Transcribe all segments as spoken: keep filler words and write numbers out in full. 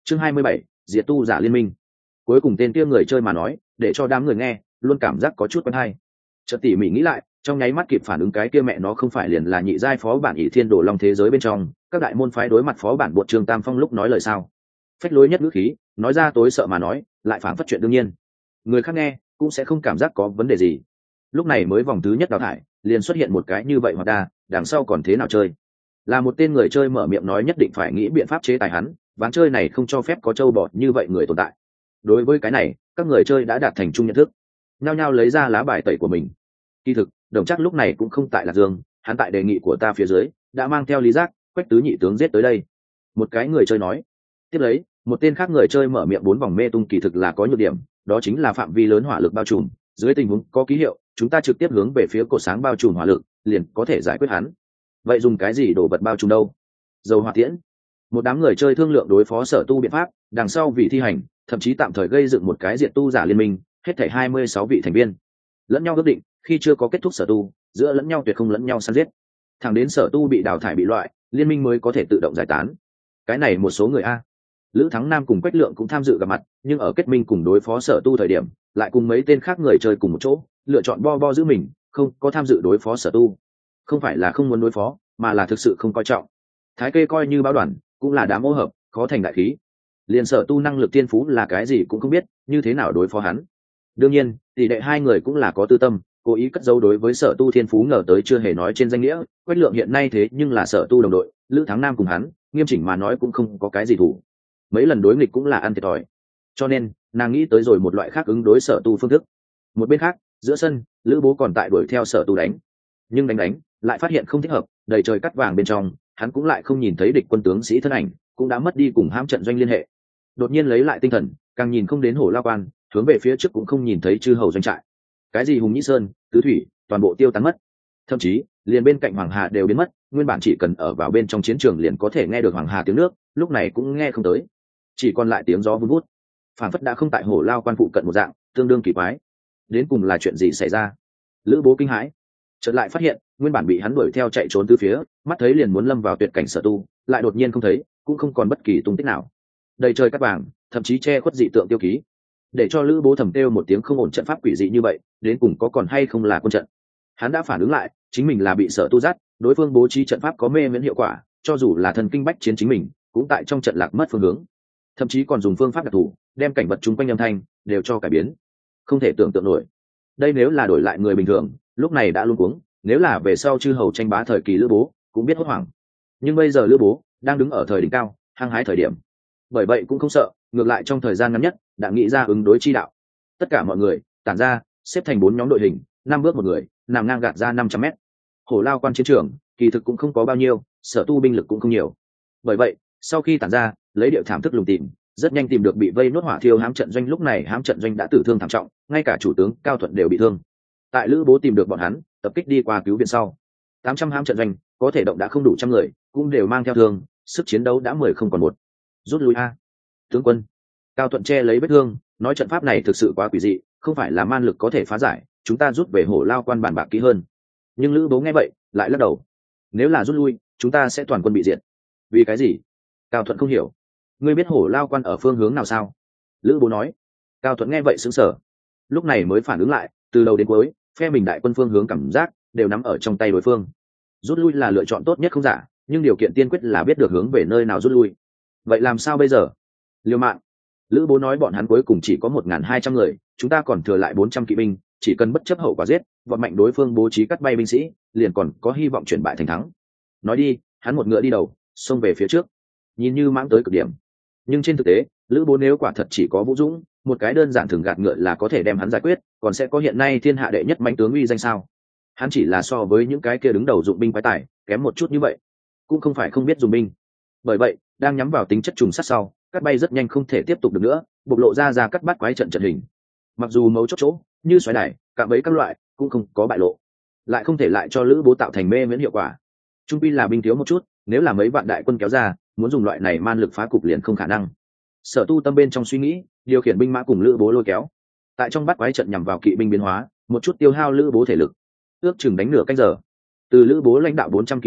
chương hai mươi bảy, diệt tu giả liên minh. Cuối cùng tên kia người chơi mà nói để cho đám người nghe luôn cảm giác có chút quen hay. Chợt tỉ mỉ nghĩ lại, trong nháy mắt kịp phản ứng cái kia mẹ nó không phải liền là nhị giai phó bản ỷ thiên đồ long thế giới bên trong các đại môn phái đối mặt phó bản bột trường tam phong lúc nói lời sao. Phách lối nhất ngữ khí nói ra tối sợ mà nói lại phản phất chuyện đương nhiên, người khác nghe cũng sẽ không cảm giác có vấn đề gì. Lúc này mới vòng thứ nhất đào thải liền xuất hiện một cái như vậy hoặc đa đằng sau còn thế nào chơi. Là một tên người chơi mở miệng nói nhất định phải nghĩ biện pháp chế tài hắn, ván chơi này không cho phép có trâu bọt như vậy người tồn tại. Đối với cái này các người chơi đã đạt thành chung nhận thức, nhao nhao lấy ra lá bài tẩy của mình. Kỳ thực đồng chắc lúc này cũng không tại Lạc Dương, hắn tại đề nghị của ta phía dưới đã mang theo Lý Giác, Quách tứ nhị tướng giết tới đây. Một cái người chơi nói. Tiếp lấy một tên khác người chơi mở miệng bốn vòng mê tung kỳ thực là có nhược điểm, đó chính là phạm vi lớn hỏa lực bao trùm, dưới tình huống có ký hiệu chúng ta trực tiếp hướng về phía cột sáng bao trùm hỏa lực liền có thể giải quyết hắn. Vậy dùng cái gì đổ vật bao trùm đâu? Dầu hỏa tiễn. Một đám người chơi thương lượng đối phó sở tu biện pháp, đằng sau vì thi hành thậm chí tạm thời gây dựng một cái diệt tu giả liên minh, hết thảy hai mươi sáu vị thành viên lẫn nhau ước định khi chưa có kết thúc sở tu giữa lẫn nhau tuyệt không lẫn nhau săn giết, thẳng đến sở tu bị đào thải bị loại liên minh mới có thể tự động giải tán. Cái này một số người a Lữ Thắng Nam cùng Quách Lượng cũng tham dự gặp mặt, nhưng ở kết minh cùng đối phó sở tu thời điểm lại cùng mấy tên khác người chơi cùng một chỗ lựa chọn bo bo giữ mình, không có tham dự đối phó sở tu. Không phải là không muốn đối phó mà là thực sự không coi trọng. Thái Kê coi như báo đoàn cũng là đám ô hợp khó thành đại khí, liền sở tu năng lực tiên phú là cái gì cũng không biết, như thế nào đối phó hắn. Đương nhiên tỷ đệ hai người cũng là có tư tâm, cố ý cất giấu đối với sở tu thiên phú ngờ tới chưa hề nói trên danh nghĩa. Quách Lượng hiện nay thế nhưng là sở tu đồng đội, Lữ Thắng Nam cùng hắn nghiêm chỉnh mà nói cũng không có cái gì thủ, mấy lần đối nghịch cũng là ăn thiệt thòi, cho nên nàng nghĩ tới rồi một loại khác ứng đối sở tu phương thức. Một bên khác giữa sân Lữ Bố còn tại đuổi theo sở tu đánh, nhưng đánh đánh lại phát hiện không thích hợp, đầy trời cắt vàng bên trong hắn cũng lại không nhìn thấy địch quân tướng sĩ thân ảnh, cũng đã mất đi cùng hãm trận doanh liên hệ. Đột nhiên lấy lại tinh thần, càng nhìn không đến Hổ Lao Quan, hướng về phía trước cũng không nhìn thấy chư hầu doanh trại, cái gì Hùng Nhĩ Sơn, Tứ Thủy toàn bộ tiêu tán mất, thậm chí liền bên cạnh Hoàng Hà đều biến mất. Nguyên bản chỉ cần ở vào bên trong chiến trường liền có thể nghe được Hoàng Hà tiếng nước, lúc này cũng nghe không tới, chỉ còn lại tiếng gió vun vút, phản phất đã không tại Hổ Lao Quan phụ cận một dạng tương đương kỳ quái. Đến cùng là chuyện gì xảy ra? Lữ Bố kinh hãi, chợt lại phát hiện nguyên bản bị hắn đuổi theo chạy trốn từ phía mắt thấy liền muốn lâm vào tuyệt cảnh sở tu lại đột nhiên không thấy, cũng không còn bất kỳ tung tích nào, đầy trời cát vàng thậm chí che khuất dị tượng tiêu ký, để cho Lữ Bố thầm kêu một tiếng không ổn. Trận pháp quỷ dị như vậy đến cùng có còn hay không là quân trận? Hắn đã phản ứng lại chính mình là bị sở tu dắt, đối phương bố trí trận pháp có mê miễn hiệu quả, cho dù là thần kinh bách chiến chính mình cũng tại trong trận lạc mất phương hướng, thậm chí còn dùng phương pháp đặc thù đem cảnh vật chung quanh âm thanh đều cho cải biến. Không thể tưởng tượng nổi, đây nếu là đổi lại người bình thường lúc này đã luống cuống, nếu là về sau chư hầu tranh bá thời kỳ Lữ Bố cũng biết hốt hoảng, nhưng bây giờ Lữ Bố đang đứng ở thời đỉnh cao hăng hái thời điểm, bởi vậy cũng không sợ, ngược lại trong thời gian ngắn nhất đã nghĩ ra ứng đối chi đạo. Tất cả mọi người tản ra, xếp thành bốn nhóm đội hình, năm bước một người, nằm ngang gạt ra năm trăm mét. Hổ Lao Quan chiến trường kỳ thực cũng không có bao nhiêu, sở tu binh lực cũng không nhiều, bởi vậy sau khi tản ra lấy điệu thảm thức lùng tìm, rất nhanh tìm được bị vây nốt hỏa thiêu hãm trận doanh. Lúc này hãm trận doanh đã tử thương thảm trọng, ngay cả chủ tướng Cao Thuận đều bị thương. Tại Lữ Bố tìm được bọn hắn tập kích đi qua cứu viện sau, tám trăm hãm trận doanh có thể động đã không đủ trăm người, cũng đều mang theo thương, sức chiến đấu đã mười không còn một. Rút lui a tướng quân. Cao Thuận che lấy vết thương nói trận pháp này thực sự quá quỷ dị, không phải là man lực có thể phá giải, chúng ta rút về Hổ Lao Quan bàn bạc kỹ hơn. Nhưng Lữ Bố nghe vậy lại lắc đầu, nếu là rút lui chúng ta sẽ toàn quân bị diệt. Vì cái gì? Cao Thuận không hiểu. Ngươi biết Hổ Lao Quan ở phương hướng nào sao? Lữ Bố nói. Cao Thuận nghe vậy sững sờ, lúc này mới phản ứng lại, từ đầu đến cuối phe mình đại quân phương hướng cảm giác đều nắm ở trong tay đối phương. Rút lui là lựa chọn tốt nhất không giả, nhưng điều kiện tiên quyết là biết được hướng về nơi nào rút lui. Vậy làm sao bây giờ? Liều mạng. Lữ Bố nói bọn hắn cuối cùng chỉ có một nghìn hai trăm người, chúng ta còn thừa lại bốn trăm kỵ binh, chỉ cần bất chấp hậu quả giết vọt mạnh đối phương bố trí cắt bay binh sĩ, liền còn có hy vọng chuyển bại thành thắng. Nói đi, hắn một ngựa đi đầu xông về phía trước, nhìn như mãng tới cực điểm, nhưng trên thực tế Lữ Bố nếu quả thật chỉ có vũ dũng, một cái đơn giản thường gạt ngựa là có thể đem hắn giải quyết, còn sẽ có hiện nay thiên hạ đệ nhất mãnh tướng uy danh sao? Hắn chỉ là so với những cái kia đứng đầu dụng binh quái tài kém một chút như vậy, cũng không phải không biết dùng binh. Bởi vậy đang nhắm vào tính chất trùng sát sau, cắt bay rất nhanh không thể tiếp tục được nữa, bộc lộ ra ra cắt bắt quái trận trận hình. Mặc dù mấu chốt chỗ như xoáy đài cạm bẫy các loại cũng không có bại lộ, lại không thể lại cho Lữ Bố tạo thành mê miễn hiệu quả. Trung pi là binh thiếu một chút, nếu là mấy vạn đại quân kéo ra muốn dùng loại này man lực phá cục liền không khả năng. Sở tu tâm bên trong suy nghĩ, điều khiển binh mã cùng Lữ Bố lôi kéo tại trong bắt quái trận nhằm vào kỵ binh biến hóa, một chút tiêu hao Lữ Bố thể lực, ước chừng đánh nửa canh giờ. Từ Lữ Bố lãnh đạo bốn trăm kỵ binh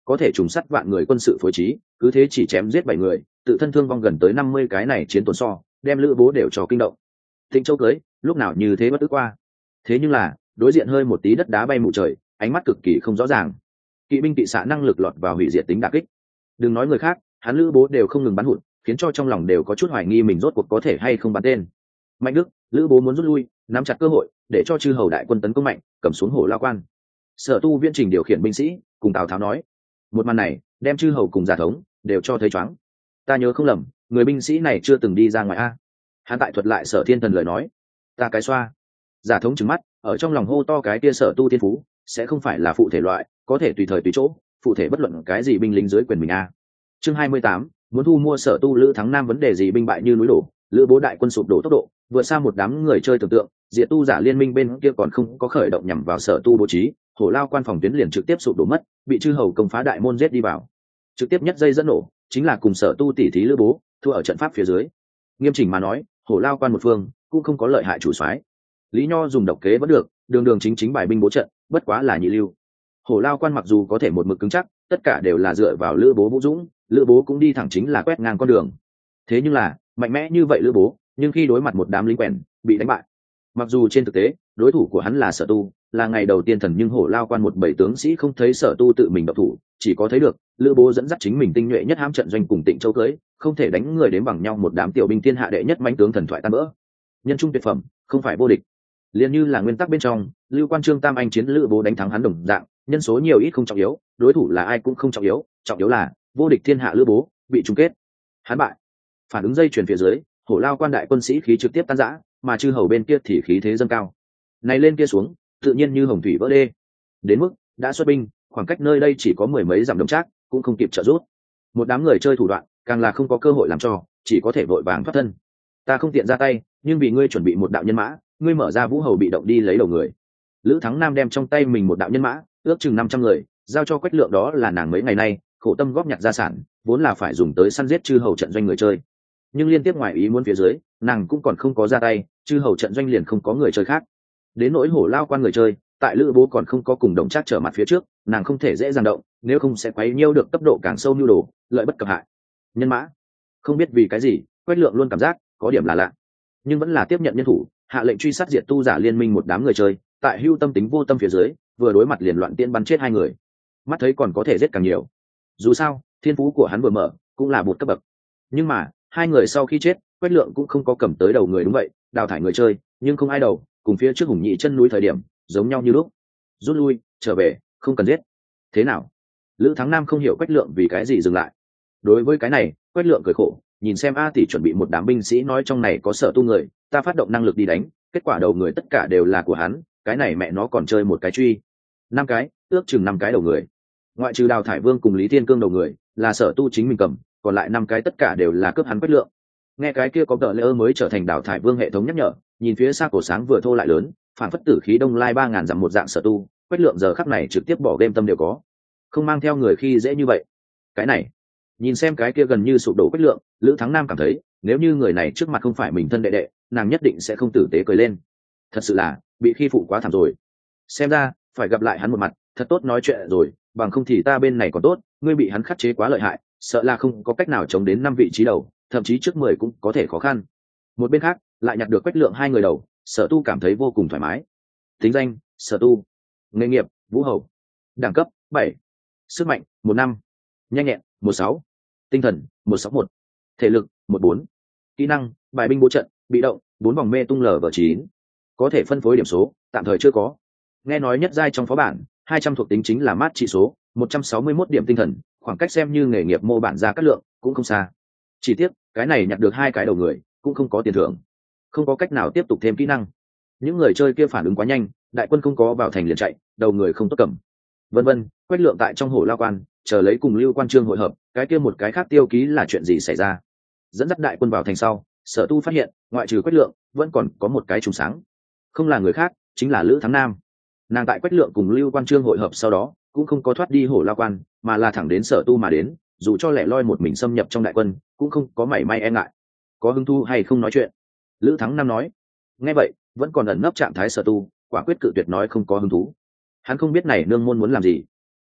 có thể trùng sắt vạn người quân sự phối trí, cứ thế chỉ chém giết bảy người, tự thân thương vong gần tới năm mươi cái này chiến tổn so, đem Lữ Bố đều cho kinh động. Tịnh Châu cưới, lúc nào như thế bất ức qua. Thế nhưng là, đối diện hơi một tí đất đá bay mù trời, ánh mắt cực kỳ không rõ ràng. Kỵ binh kỵ xạ năng lực lọt vào hủy diệt tính đả kích. Đừng nói người khác, hắn Lữ Bố đều không ngừng bắn hụt, khiến cho trong lòng đều có chút hoài nghi mình rốt cuộc có thể hay không bắn tên. Mạnh Đức, Lữ Bố muốn rút lui, nắm chặt cơ hội, để cho chư hầu đại quân tấn công mạnh, cầm xuống Hổ Lao Quan. Sở Tu Viễn Trình điều khiển binh sĩ, cùng Tào Tháo nói, một màn này, đem chư hầu cùng Giả Thống đều cho thấy choáng. Ta nhớ không lầm, người binh sĩ này chưa từng đi ra ngoài a. Hắn tại thuật lại Sở Thiên Thần lời nói, ta cái xoa. Giả Thống trừng mắt, ở trong lòng hô to cái kia Sở Tu Thiên Phú, sẽ không phải là phụ thể loại, có thể tùy thời tùy chỗ, phụ thể bất luận cái gì binh lính dưới quyền mình a. Chương hai mươi tám, muốn thu mua Sở Tu Lữ Thắng Nam vấn đề gì binh bại như núi đổ, Lữ Bố đại quân sụp đổ tốc độ, vượt xa một đám người chơi tưởng tượng, Diệt Tu Giả liên minh bên kia còn không có khởi động nhằm vào Sở Tu bố trí, Hổ Lao Quan phòng tuyến liền trực tiếp sụp đổ mất, bị chư hầu công phá đại môn giết đi vào. Trực tiếp nhất dây dẫn nổ, chính là cùng Sở Tu tỉ thí Lữ Bố, thua ở trận pháp phía dưới. Nghiêm chỉnh mà nói, Hổ Lao Quan một phương cũng không có lợi hại chủ soái. Lý Nho dùng độc kế vẫn được, đường đường chính chính bài binh bố trận, bất quá là nhị lưu. Hổ Lao Quan mặc dù có thể một mực cứng chắc, tất cả đều là dựa vào Lữ Bố vũ dũng, Lữ Bố cũng đi thẳng chính là quét ngang con đường. Thế nhưng là, mạnh mẽ như vậy Lữ Bố, nhưng khi đối mặt một đám lính quèn, bị đánh bại. Mặc dù trên thực tế, đối thủ của hắn là Sở Tu, là ngày đầu tiên thần nhưng Hổ Lao Quan một bảy tướng sĩ không thấy Sở Tu tự mình độc thủ, chỉ có thấy được Lữ Bố dẫn dắt chính mình tinh nhuệ nhất hãm trận doanh cùng Tịnh Châu cưới, không thể đánh người đến bằng nhau một đám tiểu binh thiên hạ đệ nhất mãnh tướng thần thoại tan bỡ. Nhân trung tuyệt phẩm, không phải vô địch. Liên như là nguyên tắc bên trong, Lưu Quan Trương Tam Anh chiến Lữ Bố đánh thắng hắn đồng dạng, nhân số nhiều ít không trọng yếu, đối thủ là ai cũng không trọng yếu, trọng yếu là vô địch thiên hạ Lữ Bố bị chung kết. Hắn bại. Phản ứng dây chuyền phía dưới, Hổ Lao Quan đại quân sĩ khí trực tiếp tan rã, mà chư hầu bên kia thì khí thế dâng cao. Này lên kia xuống, tự nhiên như hồng thủy vỡ đê. Đến mức đã xuất binh, khoảng cách nơi đây chỉ có mười mấy dặm đồng trác, cũng không kịp trợ giúp. Một đám người chơi thủ đoạn, càng là không có cơ hội làm cho, chỉ có thể vội vàng thoát thân. Ta không tiện ra tay, nhưng vì ngươi chuẩn bị một đạo nhân mã, ngươi mở ra vũ hầu bị động đi lấy đầu người. Lữ Thắng Nam đem trong tay mình một đạo nhân mã, ước chừng năm trăm người, giao cho Quách Lượng, đó là nàng mấy ngày nay khổ tâm góp nhặt gia sản, vốn là phải dùng tới săn giết chư hầu trận doanh người chơi. Nhưng liên tiếp ngoài ý muốn phía dưới, nàng cũng còn không có ra tay, chư hầu trận doanh liền không có người chơi khác. Đến nỗi Hổ Lao Quan người chơi, tại Lữ Bố còn không có cùng đồng trác trở mặt phía trước, nàng không thể dễ dàng động, nếu không sẽ quấy nhiêu được cấp độ càng sâu nhu đồ, lợi bất cập hại. Nhân mã, không biết vì cái gì, Quách Lượng luôn cảm giác có điểm là lạ, nhưng vẫn là tiếp nhận nhân thủ, hạ lệnh truy sát Diệt Tu Giả liên minh một đám người chơi, tại hưu tâm tính vô tâm phía dưới, vừa đối mặt liền loạn tiễn bắn chết hai người. Mắt thấy còn có thể giết càng nhiều. Dù sao, thiên phú của hắn vừa mở, cũng là một cấp bậc. Nhưng mà, hai người sau khi chết, Quách Lượng cũng không có cầm tới đầu người, đúng vậy, đào thải người chơi, nhưng không ai đầu, cùng phía trước Hùng Nhị chân núi thời điểm, giống nhau như lúc. Rút lui, trở về, không cần giết. Thế nào? Lữ Thắng Nam không hiểu Quách Lượng vì cái gì dừng lại. Đối với cái này, Quách Lượng cười khổ, nhìn xem A tỷ chuẩn bị một đám binh sĩ nói trong này có Sở Tu người, ta phát động năng lực đi đánh, kết quả đầu người tất cả đều là của hắn, cái này mẹ nó còn chơi một cái truy. Năm cái, ước chừng năm cái đầu người. Ngoại trừ Đào Thải Vương cùng Lý Thiên Cương đầu người, là Sở Tu chính mình cầm, còn lại năm cái tất cả đều là cướp hắn Quách Lượng. Nghe cái kia có tờ lễ mới trở thành Đào Thải Vương hệ thống nhắc nhở, nhìn phía xa cổ sáng vừa thô lại lớn, phản phất tử khí đông lai ba ngàn dặm một dạng Sở Tu, Quách Lượng giờ khắc này trực tiếp bỏ game tâm đều có, không mang theo người khi dễ như vậy. Cái này, nhìn xem cái kia gần như sụp đổ Quách Lượng, Lữ Thắng Nam cảm thấy, nếu như người này trước mặt không phải mình thân đệ đệ, nàng nhất định sẽ không tử tế cười lên. Thật sự là bị khi phụ quá thảm rồi. Xem ra phải gặp lại hắn một mặt, thật tốt nói chuyện rồi, bằng không thì ta bên này còn tốt, ngươi bị hắn khắc chế quá lợi hại, sợ là không có cách nào chống đến năm vị trí đầu, thậm chí trước mười cũng có thể khó khăn. Một bên khác lại nhặt được Quách Lượng hai người đầu, Sở Tu cảm thấy vô cùng thoải mái. Tính danh: Sở Tu, nghề nghiệp: Vũ Hầu, đẳng cấp: bảy, sức mạnh: một năm, nhanh nhẹn: một sáu, tinh thần: một sáu một, thể lực: một bốn, kỹ năng: bài binh bố trận, bị động: bốn vòng mê tung lv chín, có thể phân phối điểm số tạm thời chưa có. Nghe nói nhất giai trong phó bản hai trăm thuộc tính chính là mát trị số, một trăm sáu mươi mốt điểm tinh thần, khoảng cách xem như nghề nghiệp mô bản ra cát lượng cũng không xa. Chỉ tiếc cái này nhặt được hai cái đầu người cũng không có tiền thưởng, không có cách nào tiếp tục thêm kỹ năng. Những người chơi kia phản ứng quá nhanh, đại quân không có vào thành liền chạy, đầu người không tốt cầm, vân vân. Quách Lượng tại trong Hổ Lao Quan chờ lấy cùng Lưu Quan Trương hội hợp, cái kia một cái khác tiêu ký là chuyện gì xảy ra. Dẫn dắt đại quân vào thành sau, Sở Tu phát hiện ngoại trừ Quách Lượng vẫn còn có một cái trùng sáng, không là người khác, chính là Lữ Thắng Nam. Nàng tại Quách Lượng cùng Lưu Quan Trương hội hợp sau đó cũng không có thoát đi Hổ Lao Quan, mà là thẳng đến Sở Tu mà đến, dù cho lẻ loi một mình xâm nhập trong đại quân cũng không có mảy may e ngại. Có hứng thú hay không nói chuyện? Lữ Thắng Nam nói. Nghe vậy vẫn còn ẩn nấp trạng thái Sở Tu quả quyết cự tuyệt nói không có hứng thú. Hắn không biết này nương môn muốn làm gì.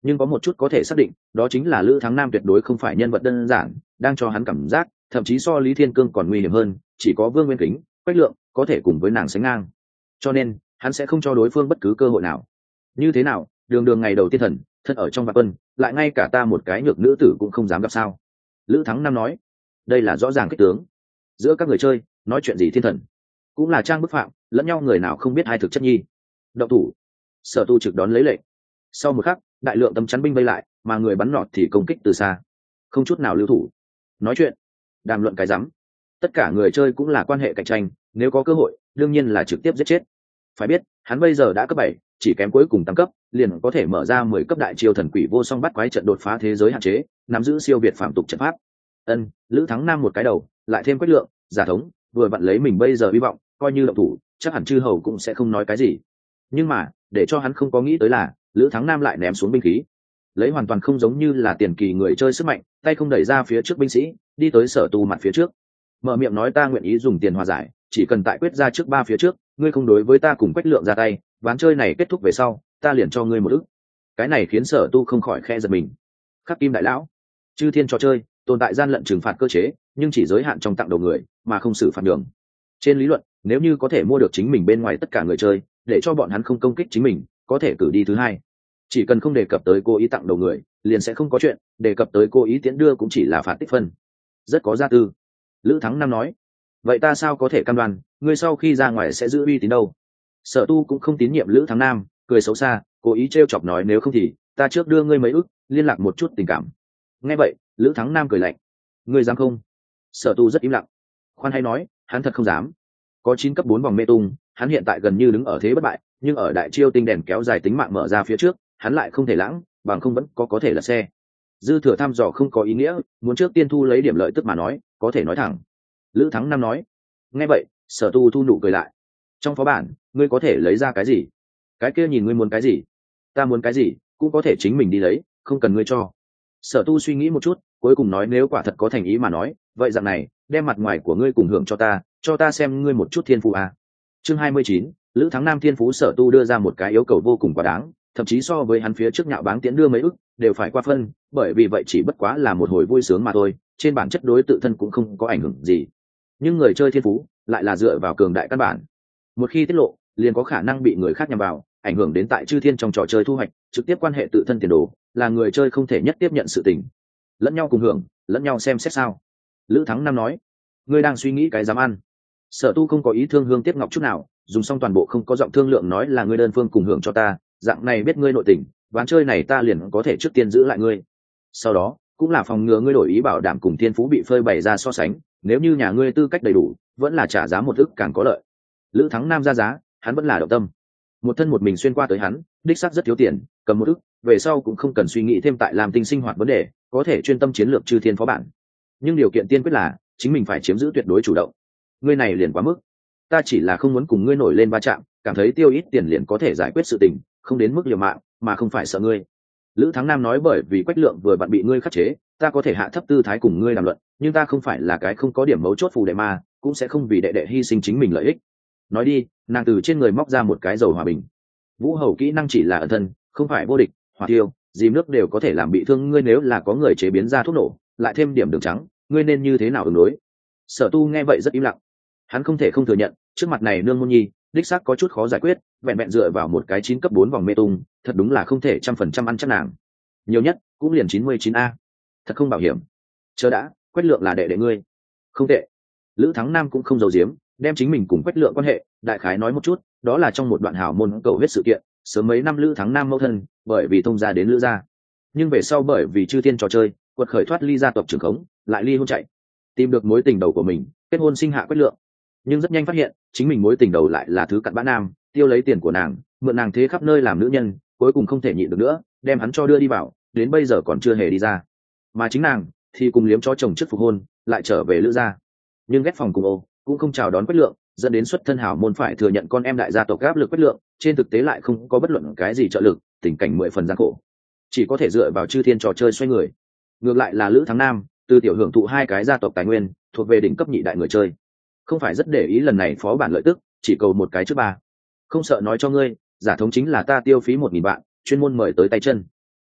nhưng có một chút có thể xác định, đó chính là Lữ Thắng Nam tuyệt đối không phải nhân vật đơn giản, đang cho hắn cảm giác thậm chí so Lý Thiên Cương còn nguy hiểm hơn, chỉ có Vương Nguyên Kính, Quách Lượng có thể cùng với nàng sánh ngang, cho nên hắn sẽ không cho đối phương bất cứ cơ hội nào. Như thế nào, đường đường ngày đầu tiên thần thân ở trong vạn quân, lại ngay cả ta một cái nhược nữ tử cũng không dám gặp sao? Lữ Thắng Nam nói, đây là rõ ràng kích tướng. Giữa các người chơi nói chuyện gì thiên thần, cũng là trang bức phạm lẫn nhau, người nào không biết hai thực chất nhi. Động thủ. Sở Tu trực đón lấy lệnh. Sau một khắc, đại lượng tấm chắn binh vây lại, mà người bắn nọt thì công kích từ xa, không chút nào lưu thủ. Nói chuyện, đàm luận cái rắm. Tất cả người chơi cũng là quan hệ cạnh tranh, nếu có cơ hội đương nhiên là trực tiếp giết chết. Phải biết hắn bây giờ đã cấp bảy, chỉ kém cuối cùng tăng cấp liền có thể mở ra mười cấp đại chiêu thần quỷ vô song bắt quái trận, đột phá thế giới hạn chế, nắm giữ siêu việt phạm tục trận pháp. Ân, Lữ Thắng Nam một cái đầu, lại thêm Quách Lượng, Giả Thống, vừa vặn lấy mình bây giờ hy vọng, coi như động thủ chắc hẳn chư hầu cũng sẽ không nói cái gì. Nhưng mà để cho hắn không có nghĩ tới là Lữ Thắng Nam lại ném xuống binh khí, lấy hoàn toàn không giống như là tiền kỳ người chơi sức mạnh, tay không đẩy ra phía trước binh sĩ, đi tới Sở Tu mặt phía trước, mở miệng nói ta nguyện ý dùng tiền hòa giải, chỉ cần tại quyết ra trước ba phía trước ngươi không đối với ta cùng Quách Lượng ra tay, ván chơi này kết thúc về sau ta liền cho ngươi một ức. Cái này khiến Sở Tu không khỏi khe giật mình. Khắc Kim đại lão, chư thiên trò chơi tồn tại gian lận trừng phạt cơ chế, nhưng chỉ giới hạn trong tặng đầu người mà không xử phạt đường. Trên lý luận, nếu như có thể mua được chính mình bên ngoài tất cả người chơi, để cho bọn hắn không công kích chính mình, có thể cử đi thứ hai. Chỉ cần không đề cập tới cố ý tặng đầu người, liền sẽ không có chuyện, đề cập tới cố ý tiễn đưa cũng chỉ là phạt tích phân. Rất có gia tư. Lữ Thắng Nam nói, vậy ta sao có thể cam đoan ngươi sau khi ra ngoài sẽ giữ uy tín đâu? Sở Tu cũng không tín nhiệm Lữ Thắng Nam, cười xấu xa, cố ý trêu chọc nói nếu không thì ta trước đưa ngươi mấy ức, liên lạc một chút tình cảm. Nghe vậy, Lữ Thắng Nam cười lạnh, ngươi dám không? Sở Tu rất im lặng. Khoan hay nói, hắn thật không dám. Có chín cấp bốn vòng mê tung, hắn hiện tại gần như đứng ở thế bất bại, nhưng ở đại chiêu tinh đèn kéo dài tính mạng mở ra phía trước, hắn lại không thể lãng, bằng không vẫn có có thể là xe. Dư thừa thăm dò không có ý nghĩa, muốn trước tiên thu lấy điểm lợi tức mà nói, có thể nói thẳng. Lữ Thắng Nam nói. Nghe vậy, Sở Tu thu nụ cười lại. Trong phó bản, ngươi có thể lấy ra cái gì? Cái kia nhìn ngươi muốn cái gì? Ta muốn cái gì, cũng có thể chính mình đi lấy, không cần ngươi cho. Sở Tu suy nghĩ một chút, cuối cùng nói nếu quả thật có thành ý mà nói, vậy dạng này, đem mặt ngoài của ngươi cùng hưởng cho ta, cho ta xem ngươi một chút thiên phú à. Chương hai mươi chín, Lữ Thắng Nam thiên phú. Sở Tu đưa ra một cái yêu cầu vô cùng quá đáng, thậm chí so với hắn phía trước nhạo báng tiễn đưa mấy ức, đều phải qua phân, bởi vì vậy chỉ bất quá là một hồi vui sướng mà thôi, trên bản chất đối tự thân cũng không có ảnh hưởng gì. Nhưng người chơi thiên phú lại là dựa vào cường đại căn bản, một khi tiết lộ, liền có khả năng bị người khác nhằm vào, ảnh hưởng đến tại chư thiên trong trò chơi thu hoạch, trực tiếp quan hệ tự thân tiền đồ, là người chơi không thể nhất tiếp nhận sự tình. Lẫn nhau cùng hưởng, lẫn nhau xem xét sao? Lữ Thắng Nam nói. Ngươi đang suy nghĩ cái dám ăn? Sở Tu không có ý thương hương tiếc ngọc chút nào, dùng xong toàn bộ không có giọng thương lượng nói là ngươi đơn phương cùng hưởng cho ta, dạng này biết ngươi nội tình, ván chơi này ta liền có thể trước tiên giữ lại ngươi. Sau đó cũng là phòng ngừa ngươi đổi ý, bảo đảm cùng thiên phú bị phơi bày ra so sánh, nếu như nhà ngươi tư cách đầy đủ, vẫn là trả giá một ức càng có lợi. Lữ Thắng Nam ra giá, hắn vẫn là động tâm. Một thân một mình xuyên qua tới hắn, đích xác rất thiếu tiền, cầm một ức, về sau cũng không cần suy nghĩ thêm tại làm tinh sinh hoạt vấn đề, có thể chuyên tâm chiến lược chư thiên phó bản. Nhưng điều kiện tiên quyết là chính mình phải chiếm giữ tuyệt đối chủ động. Ngươi này liền quá mức, ta chỉ là không muốn cùng ngươi nổi lên va chạm, cảm thấy tiêu ít tiền liền có thể giải quyết sự tình, không đến mức liều mạng, mà không phải sợ ngươi. Lữ Thắng Nam nói bởi vì Quách Lượng vừa vặn bị ngươi khắc chế, ta có thể hạ thấp tư thái cùng ngươi đàm luận, nhưng ta không phải là cái không có điểm mấu chốt phù đệ ma, cũng sẽ không vì đệ đệ hy sinh chính mình lợi ích. Nói đi, nàng từ trên người móc ra một cái dầu hòa bình. Vũ hầu kỹ năng chỉ là ẩn thân, không phải vô địch, hỏa tiêu, dìm nước đều có thể làm bị thương ngươi, nếu là có người chế biến ra thuốc nổ, lại thêm điểm đường trắng, ngươi nên như thế nào ứng đối? Sở Tu nghe vậy rất im lặng. Hắn không thể không thừa nhận, trước mặt này nương môn nhi, đích xác có chút khó giải quyết, vẹn vẹn dựa vào một cái chín cấp bốn vòng mê tung, thật đúng là không thể trăm phần trăm ăn chắc nàng. Nhiều nhất cũng liền chín mươi chín a, thật không bảo hiểm. Chờ đã, Quách Lượng là đệ đệ ngươi. Không tệ. Lữ Thắng Nam cũng không giấu giếm, đem chính mình cùng Quách Lượng quan hệ đại khái nói một chút, đó là trong một đoạn hảo môn cầu huyết sự kiện, sớm mấy năm Lữ Thắng Nam mẫu thân bởi vì thông gia đến Lữ gia, nhưng về sau bởi vì chư thiên trò chơi quật khởi thoát ly gia tộc trưởng khống, lại ly hôn chạy, tìm được mối tình đầu của mình, kết hôn sinh hạ Quách Lượng. Nhưng rất nhanh phát hiện chính mình mối tình đầu lại là thứ cặn bã nam, tiêu lấy tiền của nàng, mượn nàng thế khắp nơi làm nữ nhân, cuối cùng không thể nhịn được nữa, đem hắn cho đưa đi vào, đến bây giờ còn chưa hề đi ra. Mà chính nàng thì cùng liếm cho chồng trước phục hôn, lại trở về Lữ gia, nhưng ghét phòng cùng ô, cũng không chào đón Quách Lượng, dẫn đến xuất thân hảo môn phải thừa nhận con em đại gia tộc áp lực Quách Lượng, trên thực tế lại không có bất luận cái gì trợ lực, tình cảnh mười phần gian khổ, chỉ có thể dựa vào chư thiên trò chơi xoay người. Ngược lại là Lữ Thắng Nam, từ tiểu hưởng thụ hai cái gia tộc tài nguyên, thuộc về đỉnh cấp nhị đại người chơi, không phải rất để ý lần này phó bản lợi tức, chỉ cầu một cái trước ba. Không sợ nói cho ngươi, Giả Thống chính là ta tiêu phí một nghìn vạn, chuyên môn mời tới tay chân.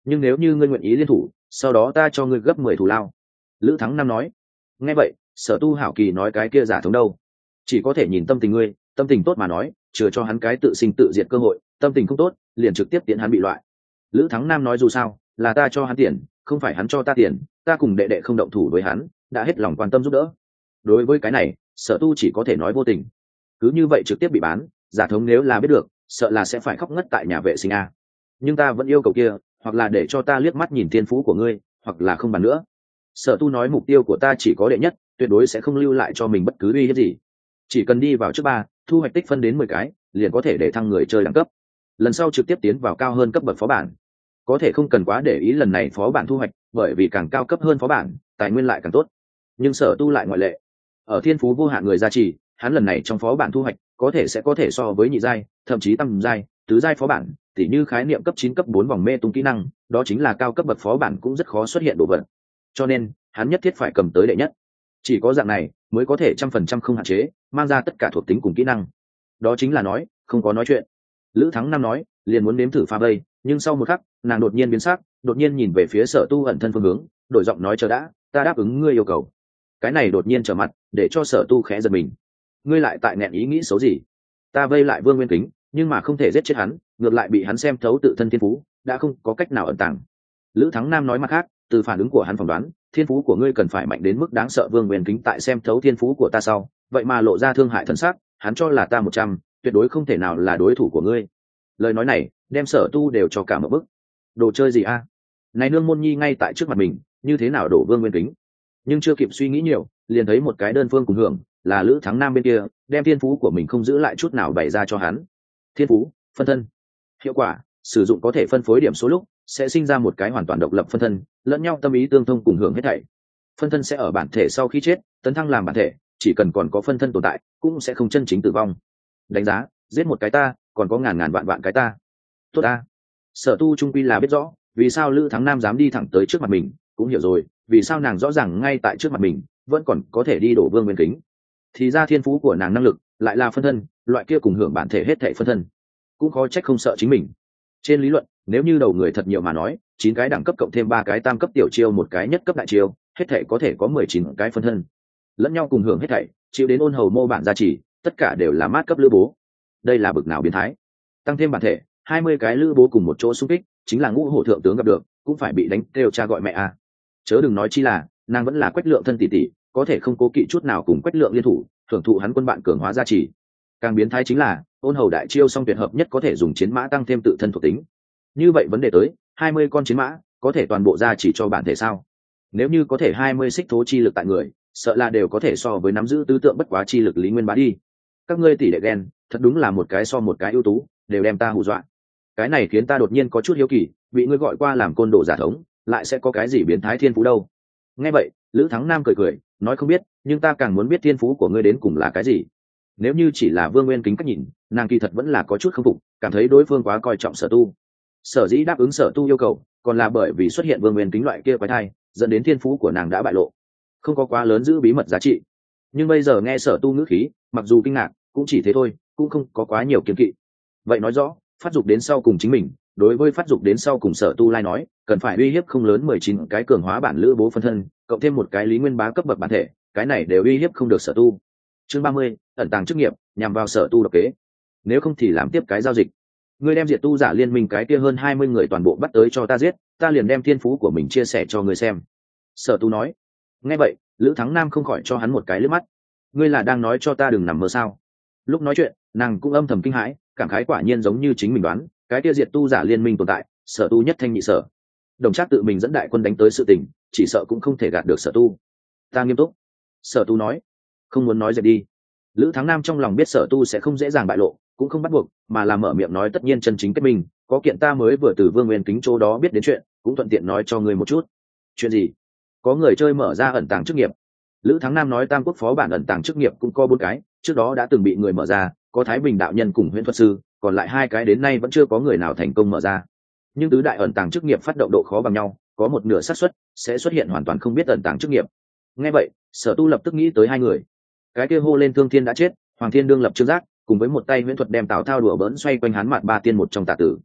nhưng nếu như ngươi nguyện ý liên thủ, sau đó ta cho ngươi gấp mười thù lao. Lữ Thắng Nam nói. Nghe vậy, Sở Tu hảo kỳ nói cái kia giả thống đâu, chỉ có thể nhìn tâm tình ngươi, tâm tình tốt mà nói chừa cho hắn cái tự sinh tự diệt cơ hội, tâm tình không tốt liền trực tiếp tiễn hắn bị loại. Lữ Thắng Nam nói dù sao là ta cho hắn tiền, không phải hắn cho ta tiền, ta cùng đệ đệ không động thủ với hắn, đã hết lòng quan tâm giúp đỡ. Đối với cái này, Sở Tu chỉ có thể nói vô tình. Cứ như vậy trực tiếp bị bán, giả thống nếu là biết được, sợ là sẽ phải khóc ngất tại nhà vệ sinh a. Nhưng ta vẫn yêu cầu kia, hoặc là để cho ta liếc mắt nhìn thiên phú của ngươi, hoặc là không bàn nữa. Sở Tu nói mục tiêu của ta chỉ có đệ nhất, tuyệt đối sẽ không lưu lại cho mình bất cứ uy hiếp gì. Chỉ cần đi vào trước ba, thu hoạch tích phân đến mười cái, liền có thể để thăng người chơi đẳng cấp. Lần sau trực tiếp tiến vào cao hơn cấp bậc phó bản. Có thể không cần quá để ý lần này phó bản thu hoạch, bởi vì càng cao cấp hơn phó bản, tài nguyên lại càng tốt. Nhưng Sở Tu lại ngoại lệ. Ở thiên phú vô hạn người gia trì, hắn lần này trong phó bản thu hoạch, có thể sẽ có thể so với nhị giai, thậm chí tăng giai, tứ giai phó bản, tỉ như khái niệm cấp chín cấp bốn vòng mê tung kỹ năng, đó chính là cao cấp bậc phó bản cũng rất khó xuất hiện đồ vật. Cho nên, hắn nhất thiết phải cầm tới đệ nhất. Chỉ có dạng này mới có thể trăm phần trăm không hạn chế, mang ra tất cả thuộc tính cùng kỹ năng. Đó chính là nói, không có nói chuyện. Lữ Thắng Nam nói, liền muốn nếm thử pha vây, nhưng sau một khắc, nàng đột nhiên biến sắc, đột nhiên nhìn về phía Sở Tu ẩn thân phương hướng, đổi giọng nói chờ đã, ta đáp ứng ngươi yêu cầu. Cái này đột nhiên trở mặt, để cho Sở Tu khẽ giật mình. Ngươi lại tại nghẹn ý nghĩ xấu gì? Ta vây lại Vương Nguyên Kính, nhưng mà không thể giết chết hắn, ngược lại bị hắn xem thấu tự thân thiên phú, đã không có cách nào ẩn tàng. Lữ Thắng Nam nói mặt khác, từ phản ứng của hắn phỏng đoán, thiên phú của ngươi cần phải mạnh đến mức đáng sợ. Vương Nguyên Kính tại xem thấu thiên phú của ta sau, vậy mà lộ ra thương hại thần sắc, hắn cho là ta một trăm, tuyệt đối không thể nào là đối thủ của ngươi. Lời nói này, đem Sở Tu đều cho cả một bức. Đồ chơi gì a? Này nương môn nhi ngay tại trước mặt mình, như thế nào đổ Vương Nguyên Kính? Nhưng chưa kịp suy nghĩ nhiều, liền thấy một cái đơn phương cùng hưởng, là Lữ Thắng Nam bên kia, đem thiên phú của mình không giữ lại chút nào bày ra cho hắn. Thiên phú, phân thân. Hiệu quả, sử dụng có thể phân phối điểm số lúc, sẽ sinh ra một cái hoàn toàn độc lập phân thân, lẫn nhau tâm ý tương thông cùng hưởng hết thảy. Phân thân sẽ ở bản thể sau khi chết, tấn thăng làm bản thể, chỉ cần còn có phân thân tồn tại, cũng sẽ không chân chính tử vong. Đánh giá, giết một cái ta, còn có ngàn ngàn vạn vạn cái ta. Tốt a. Sở Tu trung quy là biết rõ, vì sao Lữ Thắng Nam dám đi thẳng tới trước mặt mình, cũng hiểu rồi, vì sao nàng rõ ràng ngay tại trước mặt mình, vẫn còn có thể đi đổ Vương Nguyên Kính. Thì ra thiên phú của nàng năng lực, lại là phân thân, loại kia cùng hưởng bản thể hết thảy phân thân. Cũng khó trách không sợ chính mình. Trên lý luận, nếu như đầu người thật nhiều mà nói, chín cái đẳng cấp cộng thêm ba cái tam cấp tiểu chiêu, một cái nhất cấp đại chiêu, hết thảy có thể có mười chín cái phân thân. Lẫn nhau cùng hưởng hết thảy, chịu đến ôn hầu mô bản gia trì, tất cả đều là mát cấp lữ bố. Đây là bực nào biến thái. Tăng thêm bản thể, hai mươi cái lữ bố cùng một chỗ xung kích, chính là ngũ hổ thượng tướng gặp được, cũng phải bị đánh kêu cha gọi mẹ à. Chớ đừng nói chi là, nàng vẫn là Quách Lượng thân tỷ tỷ, có thể không cố kỵ chút nào cùng Quách Lượng liên thủ, thưởng thụ hắn quân bạn cường hóa gia trì. Càng biến thái chính là, ôn hầu đại chiêu song tuyệt hợp nhất có thể dùng chiến mã tăng thêm tự thân thuộc tính. Như vậy vấn đề tới, hai mươi con chiến mã có thể toàn bộ gia chỉ cho bản thể sao? Nếu như có thể hai mươi xích thố chi lực tại người, sợ là đều có thể so với nắm giữ tứ tượng bất quá chi lực Lý Nguyên Bá đi. Các ngươi tỷ đệ ghen, thật đúng là một cái so một cái ưu tú, đều đem ta hù dọa. Cái này khiến ta đột nhiên có chút hiếu kỳ, bị ngươi gọi qua làm côn đồ giả thống, lại sẽ có cái gì biến thái thiên phú đâu? Nghe vậy, Lữ Thắng Nam cười cười, nói không biết, nhưng ta càng muốn biết thiên phú của ngươi đến cùng là cái gì. Nếu như chỉ là Vương Nguyên Kính cách nhìn, nàng kỳ thật vẫn là có chút không phục, cảm thấy đối phương quá coi trọng Sở Tu. Sở dĩ đáp ứng Sở Tu yêu cầu, còn là bởi vì xuất hiện Vương Nguyên Kính loại kia quái thai, dẫn đến thiên phú của nàng đã bại lộ, không có quá lớn giữ bí mật giá trị. Nhưng bây giờ nghe Sở Tu ngữ khí, mặc dù kinh ngạc, cũng chỉ thế thôi, cũng không có quá nhiều kiêng kỵ. Vậy nói rõ, phát dục đến sau cùng chính mình, đối với phát dục đến sau cùng Sở Tu lai nói, cần phải uy hiếp không lớn mười chín cái cường hóa bản lữ bố phân thân, cộng thêm một cái Lý Nguyên Bá cấp bậc bản thể, cái này đều uy hiếp không được Sở Tu. Chương ba mươi, ẩn tàng chức nghiệp, nhằm vào Sở Tu độc kế. Nếu không thì làm tiếp cái giao dịch. Ngươi đem diệt tu giả liên minh cái kia hơn hai mươi người toàn bộ bắt tới cho ta giết, ta liền đem thiên phú của mình chia sẻ cho ngươi xem. Sở Tu nói. Nghe vậy, Lữ Thắng Nam không khỏi cho hắn một cái liếc mắt. Ngươi là đang nói cho ta đừng nằm mơ sao? Lúc nói chuyện, nàng cũng âm thầm kinh hãi, cảm khái quả nhiên giống như chính mình đoán, cái kia diệt tu giả liên minh tồn tại, Sở Tu nhất thanh nhị sở. Đồng Trác tự mình dẫn đại quân đánh tới sự tình, chỉ sợ cũng không thể gạt được Sở Tu. Ta nghiêm túc. Sở Tu nói. Không muốn nói dẹp đi. Lữ Thắng Nam trong lòng biết Sở Tu sẽ không dễ dàng bại lộ, cũng không bắt buộc, mà là mở miệng nói tất nhiên chân chính kết minh, có kiện ta mới vừa từ Vương Nguyên Kính chỗ đó biết đến chuyện, cũng thuận tiện nói cho ngươi một chút. Chuyện gì? Có người chơi mở ra ẩn tàng chức nghiệp. Lữ Thắng Nam nói Tam Quốc phó bản ẩn tàng chức nghiệp cũng có bốn cái, trước đó đã từng bị người mở ra, có Thái Bình đạo nhân cùng Huyễn thuật sư, còn lại hai cái đến nay vẫn chưa có người nào thành công mở ra. Nhưng tứ đại ẩn tàng chức nghiệp phát động độ khó bằng nhau, có một nửa xác suất sẽ xuất hiện hoàn toàn không biết ẩn tàng chức nghiệp. Nghe vậy, Sở Tu lập tức nghĩ tới hai người. Cái kia hô lên Thương Thiên đã chết, Hoàng Thiên đương lập Trương Giác, cùng với một tay huyễn thuật đem Tào Thao đùa bỡn xoay quanh hắn mặt ba tiên một trong tà tử.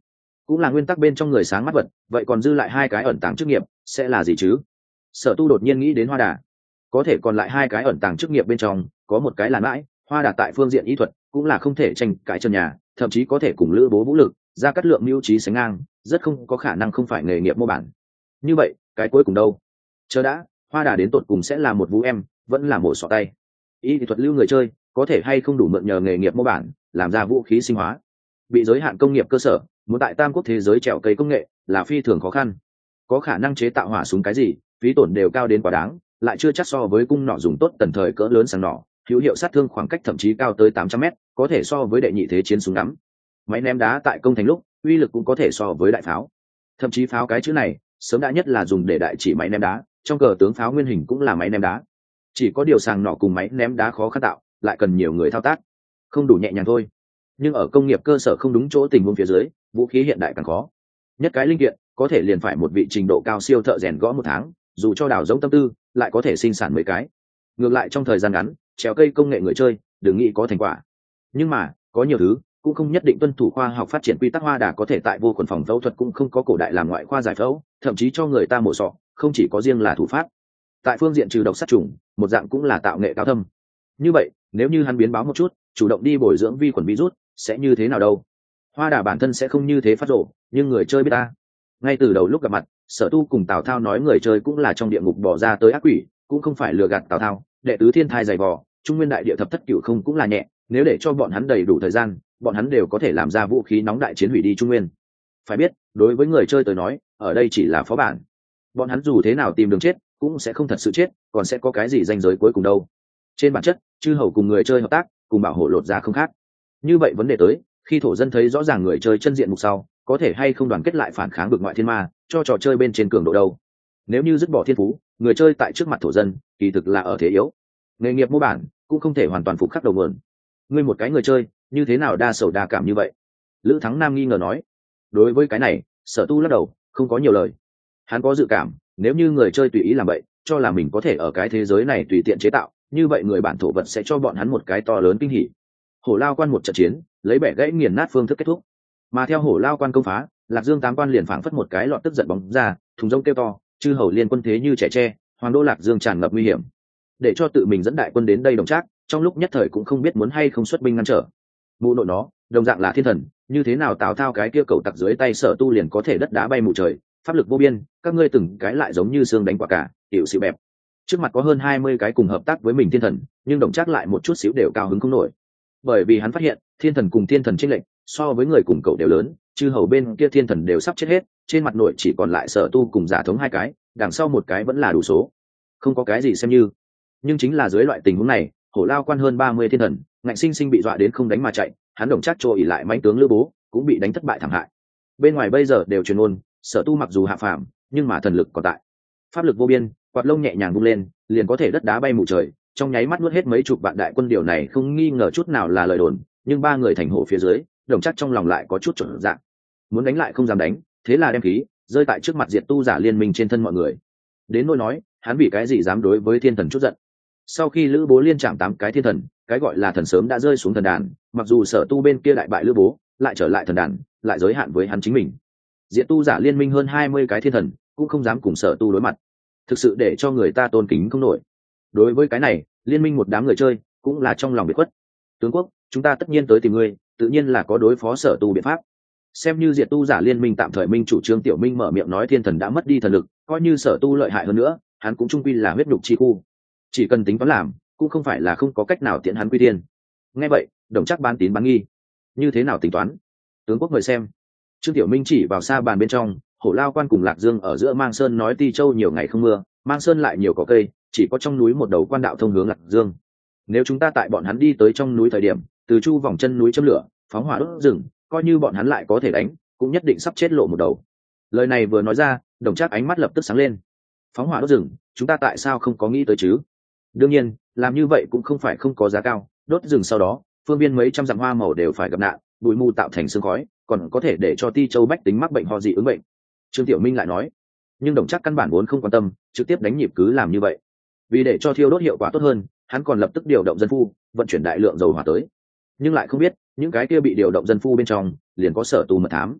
cũng là nguyên tắc bên trong người sáng mắt vật, vậy còn dư lại hai cái ẩn tàng chức nghiệp sẽ là gì chứ? Sở Tu đột nhiên nghĩ đến Hoa Đà. Có thể còn lại hai cái ẩn tàng chức nghiệp bên trong có một cái là mãi Hoa Đà tại phương diện y thuật cũng là không thể tranh cãi chân nhà, thậm chí có thể cùng Lữ Bố vũ lực ra cắt lượng mưu trí sánh ngang, rất không có khả năng không phải nghề nghiệp mô bản. Như vậy cái cuối cùng đâu? Chờ đã, Hoa Đà đến tột cùng sẽ là một vũ em vẫn là mổ xỏ tay? Y thuật lưu người chơi có thể hay không đủ mượn nhờ nghề nghiệp mô bản làm ra vũ khí sinh hóa? Bị giới hạn công nghiệp cơ sở, muốn tại tam quốc thế giới trèo cây công nghệ là phi thường khó khăn. Có khả năng chế tạo hỏa súng cái gì, phí tổn đều cao đến quá đáng, lại chưa chắc so với cung nỏ dùng tốt tần thời cỡ lớn sáng nỏ, hữu hiệu sát thương khoảng cách thậm chí cao tới tám trăm mét, có thể so với đệ nhị thế chiến súng ngắm. Máy ném đá tại công thành lúc, uy lực cũng có thể so với đại pháo. Thậm chí pháo cái chữ này, sớm đã nhất là dùng để đại chỉ máy ném đá, trong cờ tướng pháo nguyên hình cũng là máy ném đá. Chỉ có điều sàng nỏ cùng máy ném đá khó khăn tạo, lại cần nhiều người thao tác, không đủ nhẹ nhàng thôi. Nhưng ở công nghiệp cơ sở không đúng chỗ tình huống phía dưới, vũ khí hiện đại càng khó. Nhất cái linh kiện có thể liền phải một vị trình độ cao siêu thợ rèn gõ một tháng, dù cho đào giống tâm tư lại có thể sinh sản mấy cái. Ngược lại trong thời gian ngắn trèo cây công nghệ người chơi đừng nghĩ có thành quả. Nhưng mà có nhiều thứ cũng không nhất định tuân thủ khoa học phát triển quy tắc. Hoa Đà có thể tại vô khuẩn phòng phẫu thuật cũng không có cổ đại làm ngoại khoa giải phẫu, thậm chí cho người ta mổ sọ không chỉ có riêng là thủ pháp, tại phương diện trừ độc sát trùng một dạng cũng là tạo nghệ cao thâm. Như vậy nếu như hắn biến báo một chút, chủ động đi bồi dưỡng vi khuẩn virus sẽ như thế nào đâu? Hoa Đà bản thân sẽ không như thế phát rộ, nhưng người chơi biết ta. Ngay từ đầu lúc gặp mặt, Sở Tu cùng Tào Thao nói người chơi cũng là trong địa ngục bỏ ra tới ác quỷ, cũng không phải lừa gạt Tào Thao. Đệ tứ thiên thai dày vò, trung nguyên đại địa thập thất cửu không cũng là nhẹ, nếu để cho bọn hắn đầy đủ thời gian, bọn hắn đều có thể làm ra vũ khí nóng đại chiến hủy đi trung nguyên. Phải biết, đối với người chơi tới nói, ở đây chỉ là phó bản. Bọn hắn dù thế nào tìm đường chết, cũng sẽ không thật sự chết, còn sẽ có cái gì ranh giới cuối cùng đâu. Trên bản chất, chư hầu cùng người chơi hợp tác, cùng bảo hộ lột ra không khác. Như vậy vấn đề tới, khi thổ dân thấy rõ ràng người chơi chân diện mục sau, có thể hay không đoàn kết lại phản kháng vực ngoại thiên ma, cho trò chơi bên trên cường độ đâu? Nếu như dứt bỏ thiên phú, người chơi tại trước mặt thổ dân, kỳ thực là ở thế yếu. Nghề nghiệp mô bản cũng không thể hoàn toàn phục khắc đầu nguồn. Ngươi một cái người chơi, như thế nào đa sầu đa cảm như vậy? Lữ Thắng Nam nghi ngờ nói. Đối với cái này, Sở Tu lắc đầu, không có nhiều lời. Hắn có dự cảm, nếu như người chơi tùy ý làm vậy, cho là mình có thể ở cái thế giới này tùy tiện chế tạo, như vậy người bản thổ vật sẽ cho bọn hắn một cái to lớn kinh hỉ. Hổ Lao Quan một trận chiến, lấy bẻ gãy nghiền nát phương thức kết thúc. Mà theo Hổ Lao Quan công phá, Lạc Dương tám quan liền phảng phất một cái lọt tức giận bóng ra, thùng rông kêu to, chư hầu liên quân thế như trẻ tre, hoàng đô Lạc Dương tràn ngập nguy hiểm. Để cho tự mình dẫn đại quân đến đây đồng trác, trong lúc nhất thời cũng không biết muốn hay không xuất binh ngăn trở. Mụ nội nó, đồng dạng là thiên thần, như thế nào Tào Thao cái kia cầu tặc dưới tay Sở Tu liền có thể đất đá bay mù trời, pháp lực vô biên, các ngươi từng cái lại giống như xương đánh quả cả, tiểu xỉu bẹp. Trước mặt có hơn hai mươi cái cùng hợp tác với mình thiên thần, nhưng đồng trác lại một chút xíu đều cao hứng không nổi. Bởi vì hắn phát hiện, thiên thần cùng thiên thần chênh lệch, so với người cùng cậu đều lớn, chư hầu bên kia thiên thần đều sắp chết hết, trên mặt nội chỉ còn lại Sở Tu cùng Giả Thống hai cái, đằng sau một cái vẫn là đủ số. Không có cái gì xem như. Nhưng chính là dưới loại tình huống này, Hổ Lao Quan hơn ba mươi thiên thần, ngạnh sinh sinh bị dọa đến không đánh mà chạy, hắn đồng chắc trôi ỉ lại mãnh tướng Lữ Bố, cũng bị đánh thất bại thảm hại. Bên ngoài bây giờ đều truyền ôn, Sở Tu mặc dù hạ phàm, nhưng mà thần lực còn tại. Pháp lực vô biên, quạt lông nhẹ nhàng vung lên, liền có thể đất đá bay mù trời, trong nháy mắt nuốt hết mấy chục vạn đại quân. Điều này không nghi ngờ chút nào là lời đồn, nhưng ba người thành hổ phía dưới, đồng chắc trong lòng lại có chút chuẩn dạng. Muốn đánh lại không dám đánh, thế là đem khí rơi tại trước mặt diệt tu giả liên minh trên thân mọi người. Đến nỗi nói, hắn vì cái gì dám đối với thiên thần chút giận. Sau khi Lữ Bố liên chạm tám cái thiên thần, cái gọi là thần sớm đã rơi xuống thần đàn, mặc dù Sở Tu bên kia đại bại Lữ Bố, lại trở lại thần đàn, lại giới hạn với hắn chính mình. Diệt tu giả liên minh hơn hai mươi cái thiên thần, cũng không dám cùng Sở Tu đối mặt. Thực sự để cho người ta tôn kính không nổi. Đối với cái này, liên minh một đám người chơi cũng là trong lòng biệt khuất. Tướng quốc, chúng ta tất nhiên tới tìm ngươi, tự nhiên là có đối phó Sở Tu biện pháp. Xem như diệt tu giả liên minh tạm thời minh chủ Trương Tiểu Minh mở miệng nói thiên thần đã mất đi thần lực, coi như Sở Tu lợi hại hơn nữa, hắn cũng trung quy là huyết nhục chi khu. Chỉ cần tính toán làm, cũng không phải là không có cách nào tiện hắn quy tiên. Nghe vậy, đồng chắc bán tín bán nghi. Như thế nào tính toán? Tướng quốc mời xem. Trương Tiểu Minh chỉ vào xa bàn bên trong, Hổ Lao Quan cùng Lạc Dương ở giữa Mang Sơn nói Ti Châu nhiều ngày không mưa, Mang Sơn lại nhiều có cây, chỉ có trong núi một đầu quan đạo thông hướng Lạc Dương. Nếu chúng ta tại bọn hắn đi tới trong núi thời điểm, từ chu vòng chân núi châm lửa, phóng hỏa đốt rừng, coi như bọn hắn lại có thể đánh, cũng nhất định sắp chết lộ một đầu. Lời này vừa nói ra, đồng chắc ánh mắt lập tức sáng lên. Phóng hỏa đốt rừng, chúng ta tại sao không có nghĩ tới chứ? Đương nhiên, làm như vậy cũng không phải không có giá cao, đốt rừng sau đó, phương viên mấy trăm dặm hoa màu đều phải gặp nạn, bụi mù tạo thành sương khói, còn có thể để cho Ti Châu bách tính mắc bệnh ho dị ứng bệnh. Trương Tiểu Minh lại nói, nhưng đồng chắc căn bản vốn không quan tâm, trực tiếp đánh nhịp cứ làm như vậy. Vì để cho thiêu đốt hiệu quả tốt hơn, hắn còn lập tức điều động dân phu, vận chuyển đại lượng dầu hỏa tới. Nhưng lại không biết, những cái kia bị điều động dân phu bên trong, liền có Sở Tu mật thám.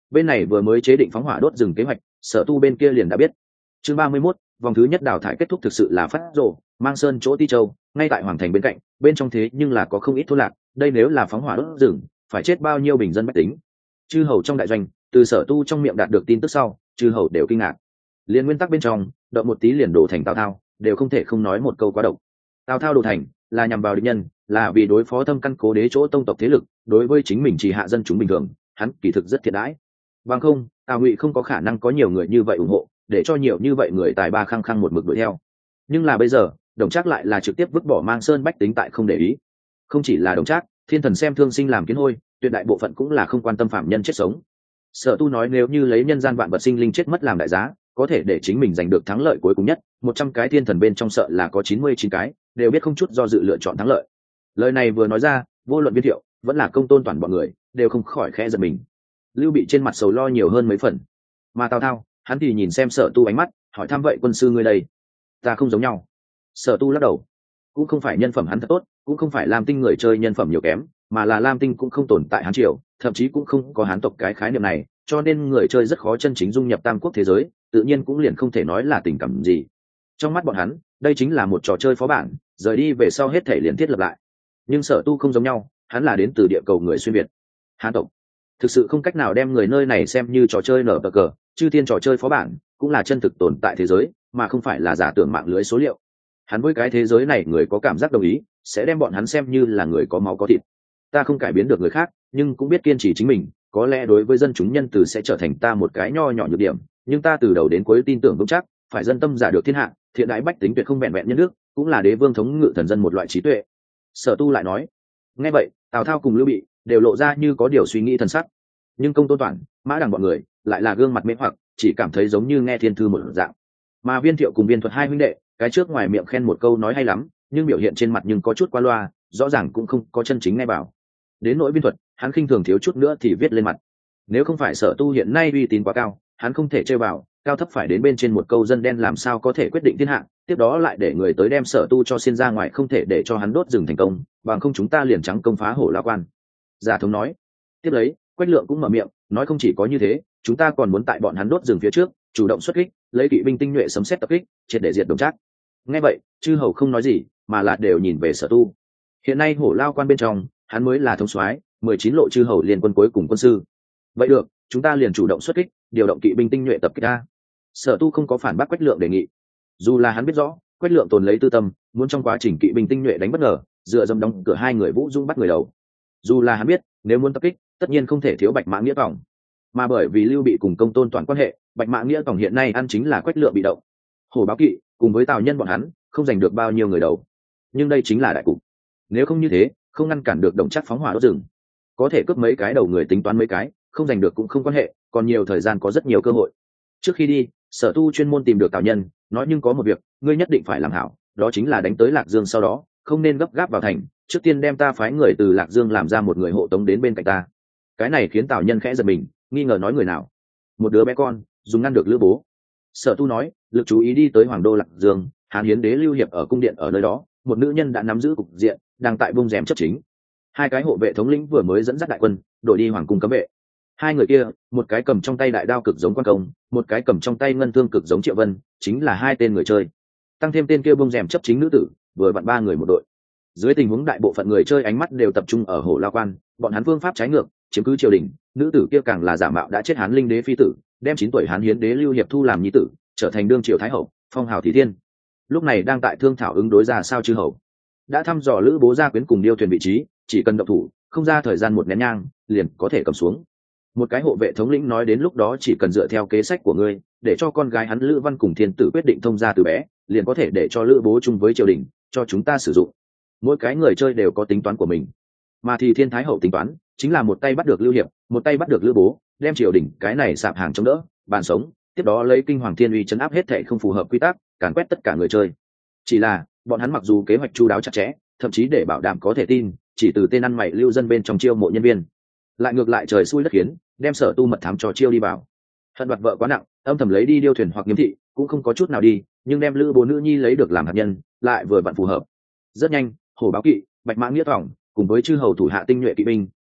bên này vừa mới chế định phóng hỏa đốt rừng kế hoạch, Sở Tu bên kia liền đã biết. Chương ba mươi mốt, vòng thứ nhất đào thải kết thúc thực sự là phát rồ, Mang Sơn chỗ Ti Châu, ngay tại hoàng thành bên cạnh, bên trong thế nhưng là có không ít thôn lạc, đây nếu là phóng hỏa đốt rừng, phải chết bao nhiêu bình dân bách tính. Chư hầu trong đại doanh, từ Sở Tu trong miệng đạt được tin tức sau, chư hầu đều kinh ngạc. Liên nguyên tắc bên trong, động một tí liền đổ thành Tào Thao, đều không thể không nói một câu quá độc. Tào Thao đổ thành, là nhằm vào địch nhân, là vì đối phó thâm căn cố đế chỗ tông tộc thế lực, đối với chính mình chỉ hạ dân chúng bình thường, hắn kỳ thực rất thiện đãi. Bằng không, Tào Ngụy không có khả năng có nhiều người như vậy ủng hộ, để cho nhiều như vậy người tài ba khăng khăng một mực đuổi theo. Nhưng là bây giờ, Đồng Trác lại là trực tiếp vứt bỏ Mang Sơn bách tính tại không để ý. Không chỉ là Đồng Trác, Thiên Thần xem thương sinh làm kiến hôi, tuyệt đại bộ phận cũng là không quan tâm phạm nhân chết sống. Sở Tu nói nếu như lấy nhân gian vạn vật sinh linh chết mất làm đại giá, có thể để chính mình giành được thắng lợi cuối cùng nhất, một trăm cái thiên thần bên trong sợ là có chín mươi chín cái đều biết không chút do dự lựa chọn thắng lợi. Lời này vừa nói ra, vô luận Viên Thiệu vẫn là Công Tôn toàn bọn người đều không khỏi khẽ giật mình. Lưu Bị trên mặt sầu lo nhiều hơn mấy phần, mà Tào Thao, hắn thì nhìn xem Sở Tu ánh mắt, hỏi thăm vậy quân sư ngươi đây, ta không giống nhau. Sở Tu lắc đầu, cũng không phải nhân phẩm hắn thật tốt, cũng không phải Lam Tinh người chơi nhân phẩm nhiều kém, mà là Lam Tinh cũng không tồn tại Hán triều, thậm chí cũng không có Hán tộc cái khái niệm này, cho nên người chơi rất khó chân chính dung nhập tam quốc thế giới, tự nhiên cũng liền không thể nói là tình cảm gì. Trong mắt bọn hắn, đây chính là một trò chơi phó bản, rời đi về sau hết thể liền thiết lập lại. Nhưng Sở Tu không giống nhau, hắn là đến từ địa cầu người xuyên việt, Hán tộc, thực sự không cách nào đem người nơi này xem như trò chơi nở bờ cờ, chư thiên trò chơi phó bản cũng là chân thực tồn tại thế giới, mà không phải là giả tưởng mạng lưới số liệu. Hắn với cái thế giới này người có cảm giác đồng ý, sẽ đem bọn hắn xem như là người có máu có thịt. Ta không cải biến được người khác, nhưng cũng biết kiên trì chính mình, có lẽ đối với dân chúng nhân từ sẽ trở thành ta một cái nho nhỏ nhược điểm, nhưng ta từ đầu đến cuối tin tưởng vững chắc, phải dân tâm giả được thiên hạ, thiện đãi bách tính tuyệt không vẹn vẹn nhân đức, cũng là đế vương thống ngự thần dân một loại trí tuệ. Sở Tu lại nói. Nghe vậy, Tào Thao cùng Lưu Bị đều lộ ra như có điều suy nghĩ thần sắc, nhưng Công Tôn Toản, Mã Đằng bọn người lại là gương mặt mê hoặc, chỉ cảm thấy giống như nghe thiên thư một dạng. Mà Viên Thiệu cùng Viên Thuật hai huynh đệ, cái trước ngoài miệng khen một câu nói hay lắm, nhưng biểu hiện trên mặt nhưng có chút qua loa, rõ ràng cũng không có chân chính nghe bảo. Đến nỗi Viên Thuật, hắn khinh thường thiếu chút nữa thì viết lên mặt. Nếu không phải Sở Tu hiện nay uy tín quá cao, hắn không thể chơi vào, cao thấp phải đến bên trên một câu dân đen làm sao có thể quyết định thiên hạ, tiếp đó lại để người tới đem Sở Tu cho xin ra ngoài, không thể để cho hắn đốt rừng thành công, bằng không chúng ta liền trắng công phá hổ lao quan. Giả thống nói. Tiếp lấy, Quách Lượng cũng mở miệng, nói không chỉ có như thế, chúng ta còn muốn tại bọn hắn đốt rừng phía trước, chủ động xuất kích, lấy kỵ binh tinh nhuệ sấm sét tập kích, triệt để diệt Đồng Trác. Nghe vậy, chư hầu không nói gì, mà là đều nhìn về Sở Tu. Hiện nay hổ lao quan bên trong, hắn mới là thống soái, mười chín lộ chư hầu liên quân cuối cùng quân sư. Vậy được, chúng ta liền chủ động xuất kích, điều động kỵ binh tinh nhuệ tập kích ta. Sở Tu không có phản bác Quách Lượng đề nghị, dù là hắn biết rõ Quách Lượng tồn lấy tư tâm, muốn trong quá trình kỵ binh tinh nhuệ đánh bất ngờ, dựa dẫm đóng cửa hai người Vũ Dung bắt người đầu. Dù là hắn biết, nếu muốn tập kích, tất nhiên không thể thiếu Bạch Mã Nghĩa Tòng, mà bởi vì Lưu Bị cùng Công Tôn toàn quan hệ, Bạch Mã Nghĩa Tòng hiện nay ăn chính là Quách Lượng bị động. Hổ Báo Kỵ cùng với Tào Nhân bọn hắn không giành được bao nhiêu người đầu, nhưng đây chính là đại cục. Nếu không như thế, không ngăn cản được Đồng Trác phóng hỏa đốt rừng, có thể cướp mấy cái đầu người tính toán mấy cái, không giành được cũng không quan hệ, còn nhiều thời gian có rất nhiều cơ hội. Trước khi đi, Sở Tu chuyên môn tìm được Tào Nhân, nói nhưng có một việc, ngươi nhất định phải làm hảo, đó chính là đánh tới Lạc Dương sau đó, không nên gấp gáp vào thành, trước tiên đem ta phái người từ Lạc Dương làm ra một người hộ tống đến bên cạnh ta. Cái này khiến Tào Nhân khẽ giật mình, nghi ngờ nói người nào? Một đứa bé con, dùng ngăn được Lữ Bố. Sở Tu nói, lực chú ý đi tới Hoàng đô Lạc Dương, Hán Hiến đế Lưu Hiệp ở cung điện ở nơi đó, một nữ nhân đã nắm giữ cục diện, đang tại bung rèm chấp chính. Hai cái hộ vệ thống lĩnh vừa mới dẫn dắt đại quân, đội đi hoàng cung cấm vệ. Hai người kia, một cái cầm trong tay đại đao cực giống Quan Công, một cái cầm trong tay ngân thương cực giống Triệu Vân, chính là hai tên người chơi. Tăng thêm tên kia bung rèm chấp chính nữ tử, vừa vặn ba người một đội. Dưới tình huống đại bộ phận người chơi ánh mắt đều tập trung ở Hổ Lao Quan, bọn hắn phương pháp trái ngược, chiếm cứ triều đình, nữ tử kia càng là giả mạo đã chết Hán Linh đế phi tử, đem chín tuổi Hán Hiến đế Lưu Hiệp thu làm nhi tử, trở thành đương triều thái hậu, phong hào thị thiên. Lúc này đang tại thương thảo ứng đối ra sao chư hầu. Đã thăm dò Lữ Bố gia quyến cùng điêu thuyền vị trí, chỉ cần động thủ, không ra thời gian một nén nhang, liền có thể cầm xuống. Một cái hộ vệ thống lĩnh nói đến lúc đó chỉ cần dựa theo kế sách của ngươi, để cho con gái hắn Lữ Văn cùng Thiên Tử quyết định thông gia từ bé, liền có thể để cho Lữ Bố chung với triều đình, cho chúng ta sử dụng. Mỗi cái người chơi đều có tính toán của mình, mà thì Thiên Thái hậu tính toán chính là một tay bắt được Lưu Hiệp, một tay bắt được Lữ Bố, đem triều đình cái này sạp hàng chống đỡ, bàn sống, tiếp đó lấy kinh hoàng thiên uy chấn áp hết thảy không phù hợp quy tắc, càn quét tất cả người chơi. Chỉ là bọn hắn mặc dù kế hoạch chu đáo chặt chẽ, thậm chí để bảo đảm có thể tin, chỉ từ tên ăn mày lưu dân bên trong chiêu mộ nhân viên, lại ngược lại trời xui đất khiến, đem Sở Tu mật thám trò chiêu đi vào. Hận đoạt vợ quá nặng, âm thầm lấy đi điêu thuyền hoặc Nghiêm thị, cũng không có chút nào đi, nhưng đem Lữ Bố nữ nhi lấy được làm hạt nhân, lại vừa vặn phù hợp. Rất nhanh, Hổ Báo Kỵ, Bạch Mã Nghĩa Tòng cùng với chư hầu thủ hạ tinh nhuệ kỵ binh,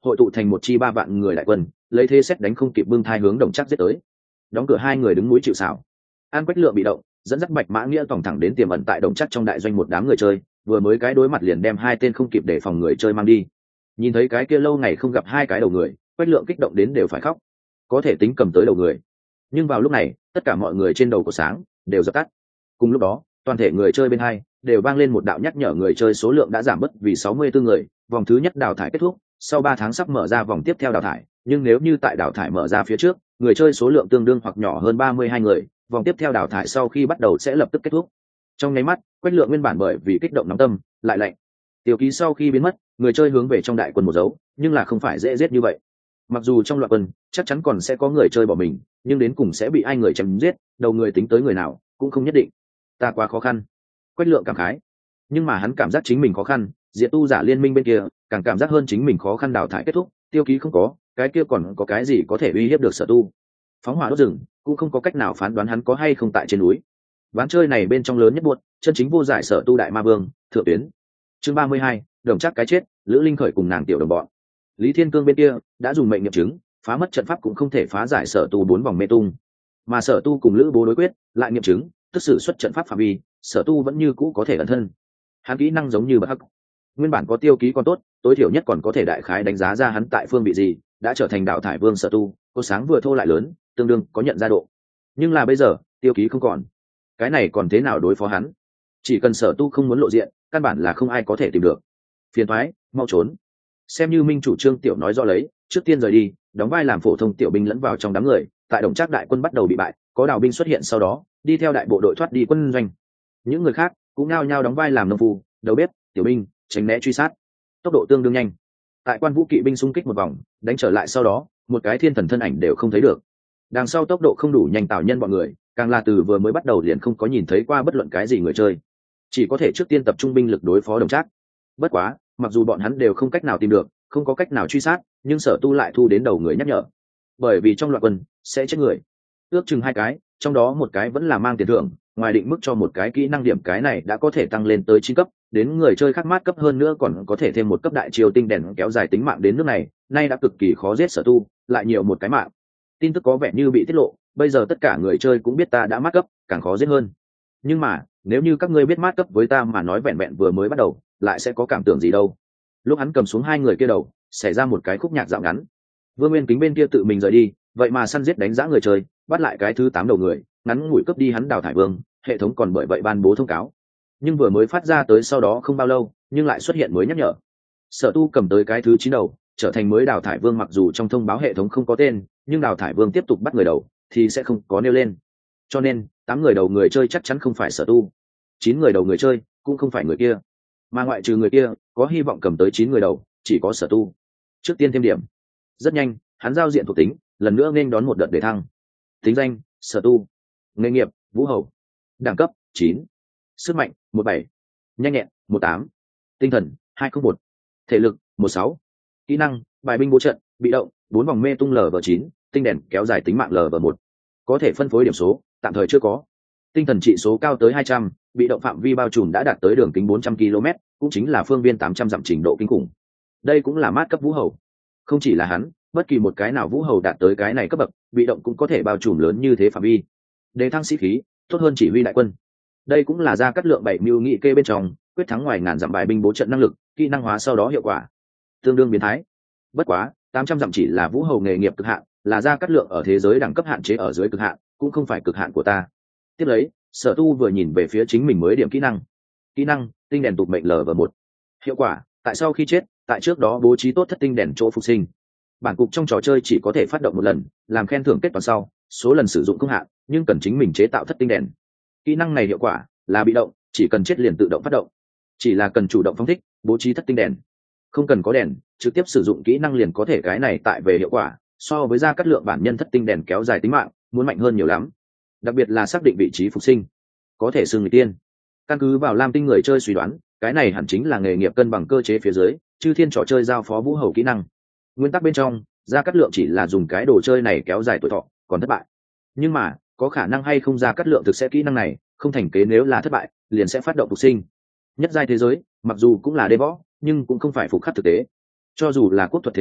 hội tụ thành một chi ba vạn người đại quân, lấy thế xét đánh không kịp bưng thai hướng Đồng Trác giết tới. Đóng cửa hai người đứng núi chịu sào. An Quách Lượng bị động, dẫn dắt Bạch Mã Nghĩa tổng thẳng đến tiềm ẩn tại Đồng Trác trong đại doanh một đám người chơi, vừa mới cái đối mặt liền đem hai tên không kịp để phòng người chơi mang đi. Nhìn thấy cái kia lâu ngày không gặp hai cái đầu người, Quách Lượng kích động đến đều phải khóc. Có thể tính cầm tới đầu người, nhưng vào lúc này, tất cả mọi người trên đầu của sáng đều dập tắt. Cùng lúc đó, toàn thể người chơi bên hai đều vang lên một đạo nhắc nhở người chơi số lượng đã giảm bớt vì sáu mươi tư người, vòng thứ nhất đào thải kết thúc, sau ba tháng sắp mở ra vòng tiếp theo đào thải, nhưng nếu như tại đào thải mở ra phía trước, người chơi số lượng tương đương hoặc nhỏ hơn ba mươi hai người, vòng tiếp theo đào thải sau khi bắt đầu sẽ lập tức kết thúc. Trong nháy mắt, Quách Lượng nguyên bản bởi vì kích động nóng tâm, lại lạnh. Tiêu ký sau khi biến mất, người chơi hướng về trong đại quân một dấu, nhưng là không phải dễ giết như vậy. Mặc dù trong loạt quân chắc chắn còn sẽ có người chơi bỏ mình, nhưng đến cùng sẽ bị ai người chém giết, đầu người tính tới người nào cũng không nhất định. Ta quá khó khăn. Quách Lượng cảm khái. Nhưng mà hắn cảm giác chính mình khó khăn, Diệt Tu Giả Liên Minh bên kia càng cảm giác hơn chính mình khó khăn đào thải kết thúc, tiêu ký không có, cái kia còn có cái gì có thể uy hiếp được Sở Tu. Phóng hỏa đốt rừng, cũng không có cách nào phán đoán hắn có hay không tại trên núi. Ván chơi này bên trong lớn nhất buốt, chân chính vô giải Sở Tu Đại Ma Vương, Thượng Tuyến. Chương ba mươi hai, Đồng Trác cái chết, Lữ Linh Khởi cùng nàng tiểu đồng bọn. Lý Thiên Cương bên kia đã dùng mệnh nghiệm chứng, phá mất trận pháp cũng không thể phá giải Sở Tu bốn vòng mê tung, mà Sở Tu cùng Lữ Bố đối quyết, lại nghiệm chứng, tức sử xuất trận pháp phạm vi, Sở Tu vẫn như cũ có thể ẩn thân. Hắn kỹ năng giống như bất hắc, nguyên bản có tiêu ký còn tốt, tối thiểu nhất còn có thể đại khái đánh giá ra hắn tại phương vị gì, đã trở thành đạo thải vương Sở Tu, cô sáng vừa thô lại lớn, tương đương có nhận ra độ. Nhưng là bây giờ, tiêu ký không còn, cái này còn thế nào đối phó hắn? Chỉ cần Sở Tu không muốn lộ diện, căn bản là không ai có thể tìm được. Phiền toái, mau trốn. Xem như Minh chủ Trương Tiểu nói rõ lấy, trước tiên rời đi, đóng vai làm phổ thông tiểu binh lẫn vào trong đám người, tại Đồng Trác đại quân bắt đầu bị bại, có đào binh xuất hiện sau đó, đi theo đại bộ đội thoát đi quân doanh. Những người khác cũng nhao nhao đóng vai làm nông phu, đầu bếp, tiểu binh, tránh né truy sát, tốc độ tương đương nhanh. Tại Quan Vũ kỵ binh xung kích một vòng, đánh trở lại sau đó, một cái thiên thần thân ảnh đều không thấy được. Đằng sau tốc độ không đủ nhanh Tào Nhân bọn người, càng là từ vừa mới bắt đầu liền không có nhìn thấy qua bất luận cái gì người chơi, chỉ có thể trước tiên tập trung binh lực đối phó Đồng Trác. Bất quá, mặc dù bọn hắn đều không cách nào tìm được, không có cách nào truy sát, nhưng Sở Tu lại thu đến đầu người nhắc nhở, bởi vì trong loạt quân sẽ chết người, ước chừng hai cái, trong đó một cái vẫn là mang tiền thưởng, ngoài định mức cho một cái kỹ năng điểm, cái này đã có thể tăng lên tới chín cấp, đến người chơi khác mát cấp hơn nữa còn có thể thêm một cấp đại chiêu tinh đèn kéo dài tính mạng đến nước này, nay đã cực kỳ khó giết Sở Tu, lại nhiều một cái mạng. Tin tức có vẻ như bị tiết lộ, bây giờ tất cả người chơi cũng biết ta đã mát cấp, càng khó giết hơn. Nhưng mà, nếu như các ngươi biết mát cấp với ta mà nói vẹn vẹn vừa mới bắt đầu, lại sẽ có cảm tưởng gì đâu. Lúc hắn cầm xuống hai người kia đầu, xảy ra một cái khúc nhạc dạo ngắn. Vương Nguyên Kính bên kia tự mình rời đi, vậy mà săn giết đánh giá người chơi, bắt lại cái thứ tám đầu người, ngắn ngủi cướp đi hắn đào thải vương, hệ thống còn bởi vậy ban bố thông cáo. Nhưng vừa mới phát ra tới sau đó không bao lâu, nhưng lại xuất hiện mới nhắc nhở. Sở Tu cầm tới cái thứ chín đầu, trở thành mới đào thải vương, mặc dù trong thông báo hệ thống không có tên, nhưng đào thải vương tiếp tục bắt người đầu thì sẽ không có nêu lên. Cho nên, tám người đầu người chơi chắc chắn không phải Sở Tu. chín người đầu người chơi cũng không phải người kia. Mà ngoại trừ người kia, có hy vọng cầm tới chín người đầu, chỉ có Sở Tu. Trước tiên thêm điểm. Rất nhanh, hắn giao diện thuộc tính, lần nữa nên đón một đợt đề thăng. Tính danh: Sở Tu. Nghề nghiệp: Vũ Hầu. Đẳng cấp: chín. Sức mạnh: mười bảy. Nhanh nhẹn: mười tám. Tinh thần: hai không một. Thể lực: mười sáu. Kỹ năng: Bài binh bố trận, bị động, bốn vòng mê tung lv chín, tinh đèn kéo dài tính mạng lv một. Có thể phân phối điểm số, tạm thời chưa có. Tinh thần trị số cao tới hai trăm, bị động phạm vi bao trùm đã đạt tới đường kính bốn trăm ki lô mét, cũng chính là phương viên tám trăm dặm, trình độ kinh khủng. Đây cũng là mát cấp Vũ Hầu. Không chỉ là hắn, bất kỳ một cái nào Vũ Hầu đạt tới cái này cấp bậc, bị động cũng có thể bao trùm lớn như thế phạm vi. Đề thăng sĩ khí, tốt hơn chỉ huy đại quân. Đây cũng là ra cắt lượng bảy mưu nghị kê bên trong, quyết thắng ngoài ngàn dặm bài binh bố trận năng lực, kỹ năng hóa sau đó hiệu quả tương đương biến thái. Bất quá, tám trăm dặm chỉ là Vũ Hầu nghề nghiệp cực hạn, là ra cắt lượng ở thế giới đẳng cấp hạn chế ở dưới cực hạn, cũng không phải cực hạn của ta. Tiếp lấy, Sở Tu vừa nhìn về phía chính mình mới điểm kỹ năng. Kỹ năng: Tinh đèn tục mệnh lv một. Hiệu quả: tại sau khi chết, tại trước đó bố trí tốt thất tinh đèn chỗ phục sinh. Bản cục trong trò chơi chỉ có thể phát động một lần, làm khen thưởng kết toàn sau, số lần sử dụng không hạn, nhưng cần chính mình chế tạo thất tinh đèn. Kỹ năng này hiệu quả là bị động, chỉ cần chết liền tự động phát động, chỉ là cần chủ động phóng thích, bố trí thất tinh đèn. Không cần có đèn, trực tiếp sử dụng kỹ năng liền có thể. Cái này tại về hiệu quả, so với ra cắt lượng bản nhân thất tinh đèn kéo dài tính mạng, muốn mạnh hơn nhiều lắm. Đặc biệt là xác định vị trí phục sinh, có thể xưng người tiên. Căn cứ vào Lam Tinh người chơi suy đoán, cái này hẳn chính là nghề nghiệp cân bằng cơ chế phía dưới, chư thiên trò chơi giao phó Vũ Hầu kỹ năng. Nguyên tắc bên trong, ra cắt lượng chỉ là dùng cái đồ chơi này kéo dài tuổi thọ, còn thất bại. Nhưng mà, có khả năng hay không ra cắt lượng thực sẽ kỹ năng này, không thành kế, nếu là thất bại, liền sẽ phát động phục sinh. Nhất giai thế giới, mặc dù cũng là đê võ, nhưng cũng không phải phục khắc thực tế. Cho dù là quốc thuật thế giới,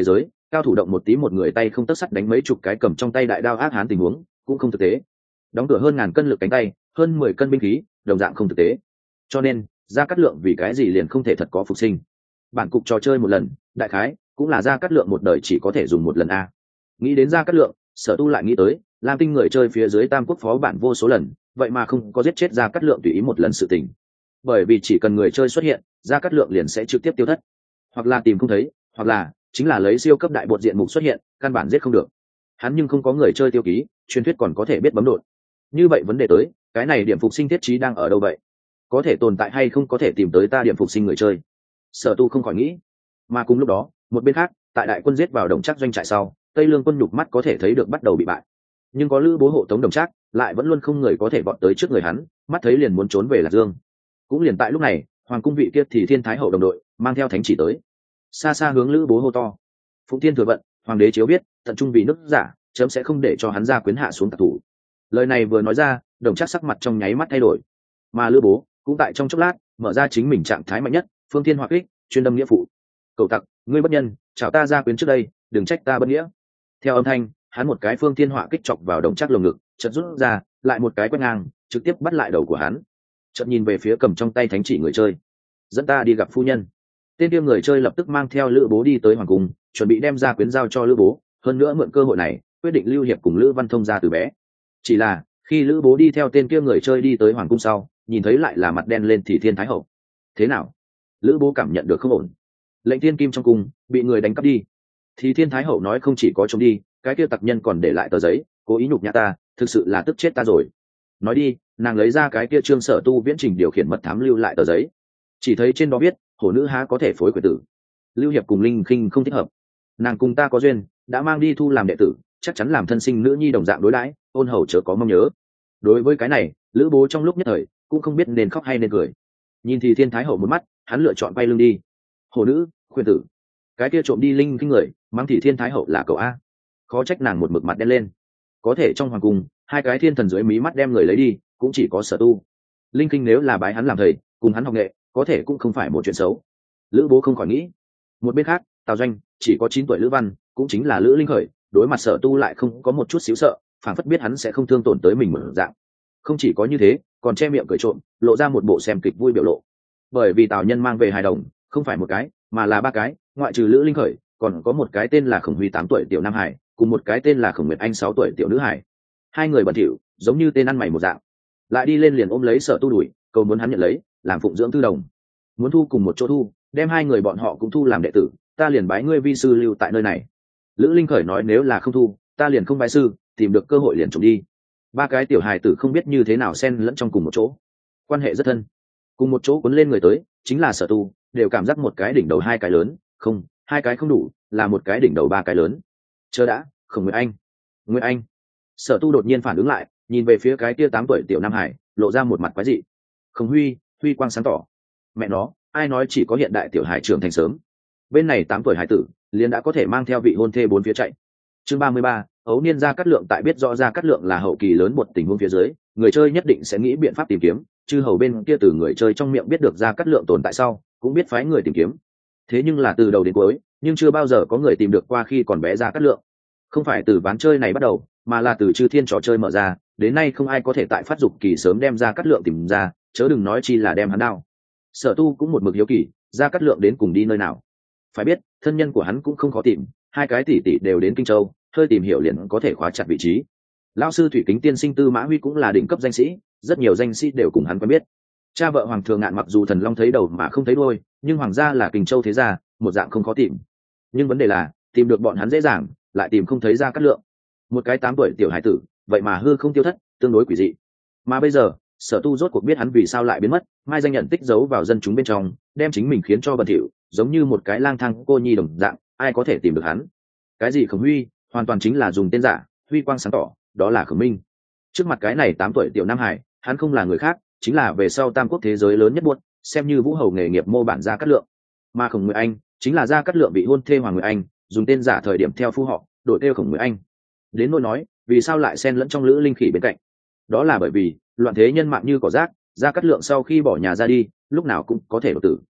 cao thủ động một tí một người tay không tất sắt đánh mấy chục cái cầm trong tay đại đao ác hán tình huống cũng không thực tế. Đóng cửa hơn ngàn cân lực cánh tay, hơn mười cân binh khí, đồng dạng không thực tế. Cho nên Gia Cát Lượng vì cái gì liền không thể thật có phục sinh. Bản cục trò chơi một lần, đại khái cũng là Gia Cát Lượng một đời chỉ có thể dùng một lần a. Nghĩ đến Gia Cát Lượng, Sở Tu lại nghĩ tới Lam Tinh người chơi phía dưới Tam Quốc phó bản vô số lần, vậy mà không có giết chết Gia Cát Lượng tùy ý một lần sự tình. Bởi vì chỉ cần người chơi xuất hiện, Gia Cát Lượng liền sẽ trực tiếp tiêu thất, hoặc là tìm không thấy, hoặc là chính là lấy siêu cấp đại bột diện mục xuất hiện, căn bản giết không được. Hắn nhưng không có người chơi tiêu ký, truyền thuyết còn có thể biết bấm đột. Như vậy vấn đề tới, cái này điểm phục sinh thiết trí đang ở đâu vậy? Có thể tồn tại hay không có thể tìm tới ta điểm phục sinh người chơi? Sở Tu không khỏi nghĩ. Mà cùng lúc đó, một bên khác, tại đại quân giết vào Đồng Trác doanh trại sau, Tây Lương quân nhục mắt có thể thấy được bắt đầu bị bại. Nhưng có Lữ Bố hộ tống Đồng Trác, lại vẫn luôn không người có thể vọt tới trước người hắn, mắt thấy liền muốn trốn về Lạc Dương. Cũng liền tại lúc này, hoàng cung vị kia thì Thiên Thái hậu đồng đội, mang theo thánh chỉ tới. Xa xa hướng Lữ Bố hô to: "Phụng Thiên thừa vận, hoàng đế chiếu biết, tận trung vì nước giả, chấm sẽ không để cho hắn ra quyến hạ xuống tặc thủ." Lời này vừa nói ra, Đồng Trác sắc mặt trong nháy mắt thay đổi. Mà Lữ Bố cũng tại trong chốc lát mở ra chính mình trạng thái mạnh nhất, Phương Thiên Hỏa Kích, chuyên đâm nghĩa phụ. "Cầu tặc, ngươi bất nhân, chào ta ra quyến trước đây, đừng trách ta bất nghĩa." Theo âm thanh, hắn một cái Phương Thiên Hỏa Kích chọc vào Đồng Trác lồng ngực, chợt rút ra, lại một cái quét ngang, trực tiếp bắt lại đầu của hắn. Chợt nhìn về phía cầm trong tay thánh chỉ người chơi: "Dẫn ta đi gặp phu nhân." Tên kia người chơi lập tức mang theo Lữ Bố đi tới hoàng cung, chuẩn bị đem ra quyến giao cho Lữ Bố, hơn nữa mượn cơ hội này quyết định lưu hiệp cùng Lữ Văn Thông ra từ bé. Chỉ là khi Lữ Bố đi theo tên kia người chơi đi tới hoàng cung sau, nhìn thấy lại là mặt đen lên thì Thiên Thái hậu. Thế nào? Lữ Bố cảm nhận được không ổn. Lệnh Thiên Kim trong cung bị người đánh cắp đi. Thì Thiên Thái hậu nói không chỉ có trốn đi, cái kia tặc nhân còn để lại tờ giấy, cố ý nhục nhã ta, thực sự là tức chết ta rồi. Nói đi, nàng lấy ra cái kia Trương Sở Tu viễn trình điều khiển mật thám lưu lại tờ giấy. Chỉ thấy trên đó viết, hổ nữ há có thể phối quyền tử. Lưu hiệp cùng Linh Khinh không thích hợp. Nàng cùng ta có duyên, đã mang đi thu làm đệ tử, chắc chắn làm thân sinh nữ nhi đồng dạng đối đãi, ôn hầu chớ có mong nhớ. Đối với cái này, Lữ Bố trong lúc nhất thời cũng không biết nên khóc hay nên cười. Nhìn thì Thiên Thái hậu một mắt, hắn lựa chọn bay lưng đi. Hổ nữ, khuyên tử, cái kia trộm đi Linh Khinh người, mang thì Thiên Thái hậu là cậu a. Khó trách nàng một mực mặt đen lên. Có thể trong hoàng cung, hai cái thiên thần dưới mí mắt đem người lấy đi, cũng chỉ có Sở Tu. Linh Khinh nếu là bái hắn làm thầy, cùng hắn học nghệ, có thể cũng không phải một chuyện xấu. Lữ Bố không khỏi nghĩ. Một bên khác, Tào Doanh chỉ có chín tuổi Lữ Văn, cũng chính là Lữ Linh Khởi, đối mặt Sở Tu lại không có một chút xíu sợ, phảng phất biết hắn sẽ không thương tổn tới mình mở dạng. Không chỉ có như thế, còn che miệng cười trộm, lộ ra một bộ xem kịch vui biểu lộ. Bởi vì Tào Nhân mang về hài đồng, không phải một cái, mà là ba cái, ngoại trừ Lữ Linh Khởi, còn có một cái tên là Khổng Huy tám tuổi tiểu nam hải, cùng một cái tên là Khổng Nguyệt Anh sáu tuổi tiểu nữ hải. Hai người bẩn thỉu, giống như tên ăn mày một dạng. Lại đi lên liền ôm lấy Sở Tu đuổi, cầu muốn hắn nhận lấy, làm phụng dưỡng thư đồng. Muốn thu cùng một chỗ thu, đem hai người bọn họ cũng thu làm đệ tử, ta liền bái ngươi vi sư lưu tại nơi này. Lữ Linh Khởi nói nếu là không thu, ta liền không bái sư, tìm được cơ hội liền trộm đi. Ba cái tiểu hài tử không biết như thế nào xen lẫn trong cùng một chỗ, quan hệ rất thân. Cùng một chỗ cuốn lên người tới, chính là Sở Tu, đều cảm giác một cái đỉnh đầu hai cái lớn, không, hai cái không đủ, là một cái đỉnh đầu ba cái lớn. Chờ đã, Khổng Nguyệt Anh, Nguyệt Anh. Sở Tu đột nhiên phản ứng lại, nhìn về phía cái kia tám tuổi tiểu nam hải, lộ ra một mặt quái dị. Khổng Huy, huy quang sáng tỏ. Mẹ nó, ai nói chỉ có hiện đại tiểu hải trưởng thành sớm. Bên này tám tuổi hải tử, liền đã có thể mang theo vị hôn thê bốn phía chạy. Chương ba mươi ba, ấu niên Gia Cát Lượng tại biết rõ Gia Cát Lượng là hậu kỳ lớn một tình huống phía dưới, người chơi nhất định sẽ nghĩ biện pháp tìm kiếm, chư hầu bên kia từ người chơi trong miệng biết được Gia Cát Lượng tồn tại sau, cũng biết phái người tìm kiếm. Thế nhưng là từ đầu đến cuối, nhưng chưa bao giờ có người tìm được qua khi còn bé Gia Cát Lượng. Không phải từ ván chơi này bắt đầu, mà là từ chư thiên trò chơi mở ra, đến nay không ai có thể tại phát dục kỳ sớm đem Gia Cát Lượng tìm ra, chớ đừng nói chi là đem hắn đao. Sở Tu cũng một mực hiếu kỳ, Gia Cát Lượng đến cùng đi nơi nào. Phải biết, thân nhân của hắn cũng không khó tìm, hai cái tỷ tỷ đều đến Kinh Châu, hơi tìm hiểu liền có thể khóa chặt vị trí. Lão sư Thủy Kính tiên sinh Tư Mã Huy cũng là đỉnh cấp danh sĩ, rất nhiều danh sĩ đều cùng hắn quen biết. Cha vợ Hoàng Thường Ngạn mặc dù thần long thấy đầu mà không thấy đuôi, nhưng hoàng gia là Kinh Châu thế gia, một dạng không khó tìm. Nhưng vấn đề là, tìm được bọn hắn dễ dàng, lại tìm không thấy Gia Cát Lượng. Một cái tám tuổi tiểu hải tử, vậy mà hư không tiêu thất, tương đối quỷ dị. Mà bây giờ, Sở Tu rốt cuộc biết hắn vì sao lại biến mất, mai danh nhận tích giấu vào dân chúng bên trong, đem chính mình khiến cho bẩn thỉu, giống như một cái lang thang cô nhi đồng dạng, ai có thể tìm được hắn. Cái gì Khổng Huy, hoàn toàn chính là dùng tên giả, huy quang sáng tỏ, đó là Khổng Minh. Trước mặt cái này tám tuổi tiểu nam hải, hắn không là người khác, chính là về sau tam quốc thế giới lớn nhất buốt, xem như vũ hầu nghề nghiệp mô bản Gia Cát Lượng. Mà Khổng Nguyệt Anh, chính là Gia Cát Lượng bị hôn thê Hoàng Nguyệt Anh, dùng tên giả thời điểm theo phu họ, đổi tên Khổng Nguyệt Anh. Đến nỗi nói, vì sao lại xen lẫn trong Lữ Linh Khỉ bên cạnh? Đó là bởi vì loạn thế nhân mạng như cỏ rác, Gia Cát Lượng sau khi bỏ nhà ra đi, lúc nào cũng có thể đột tử.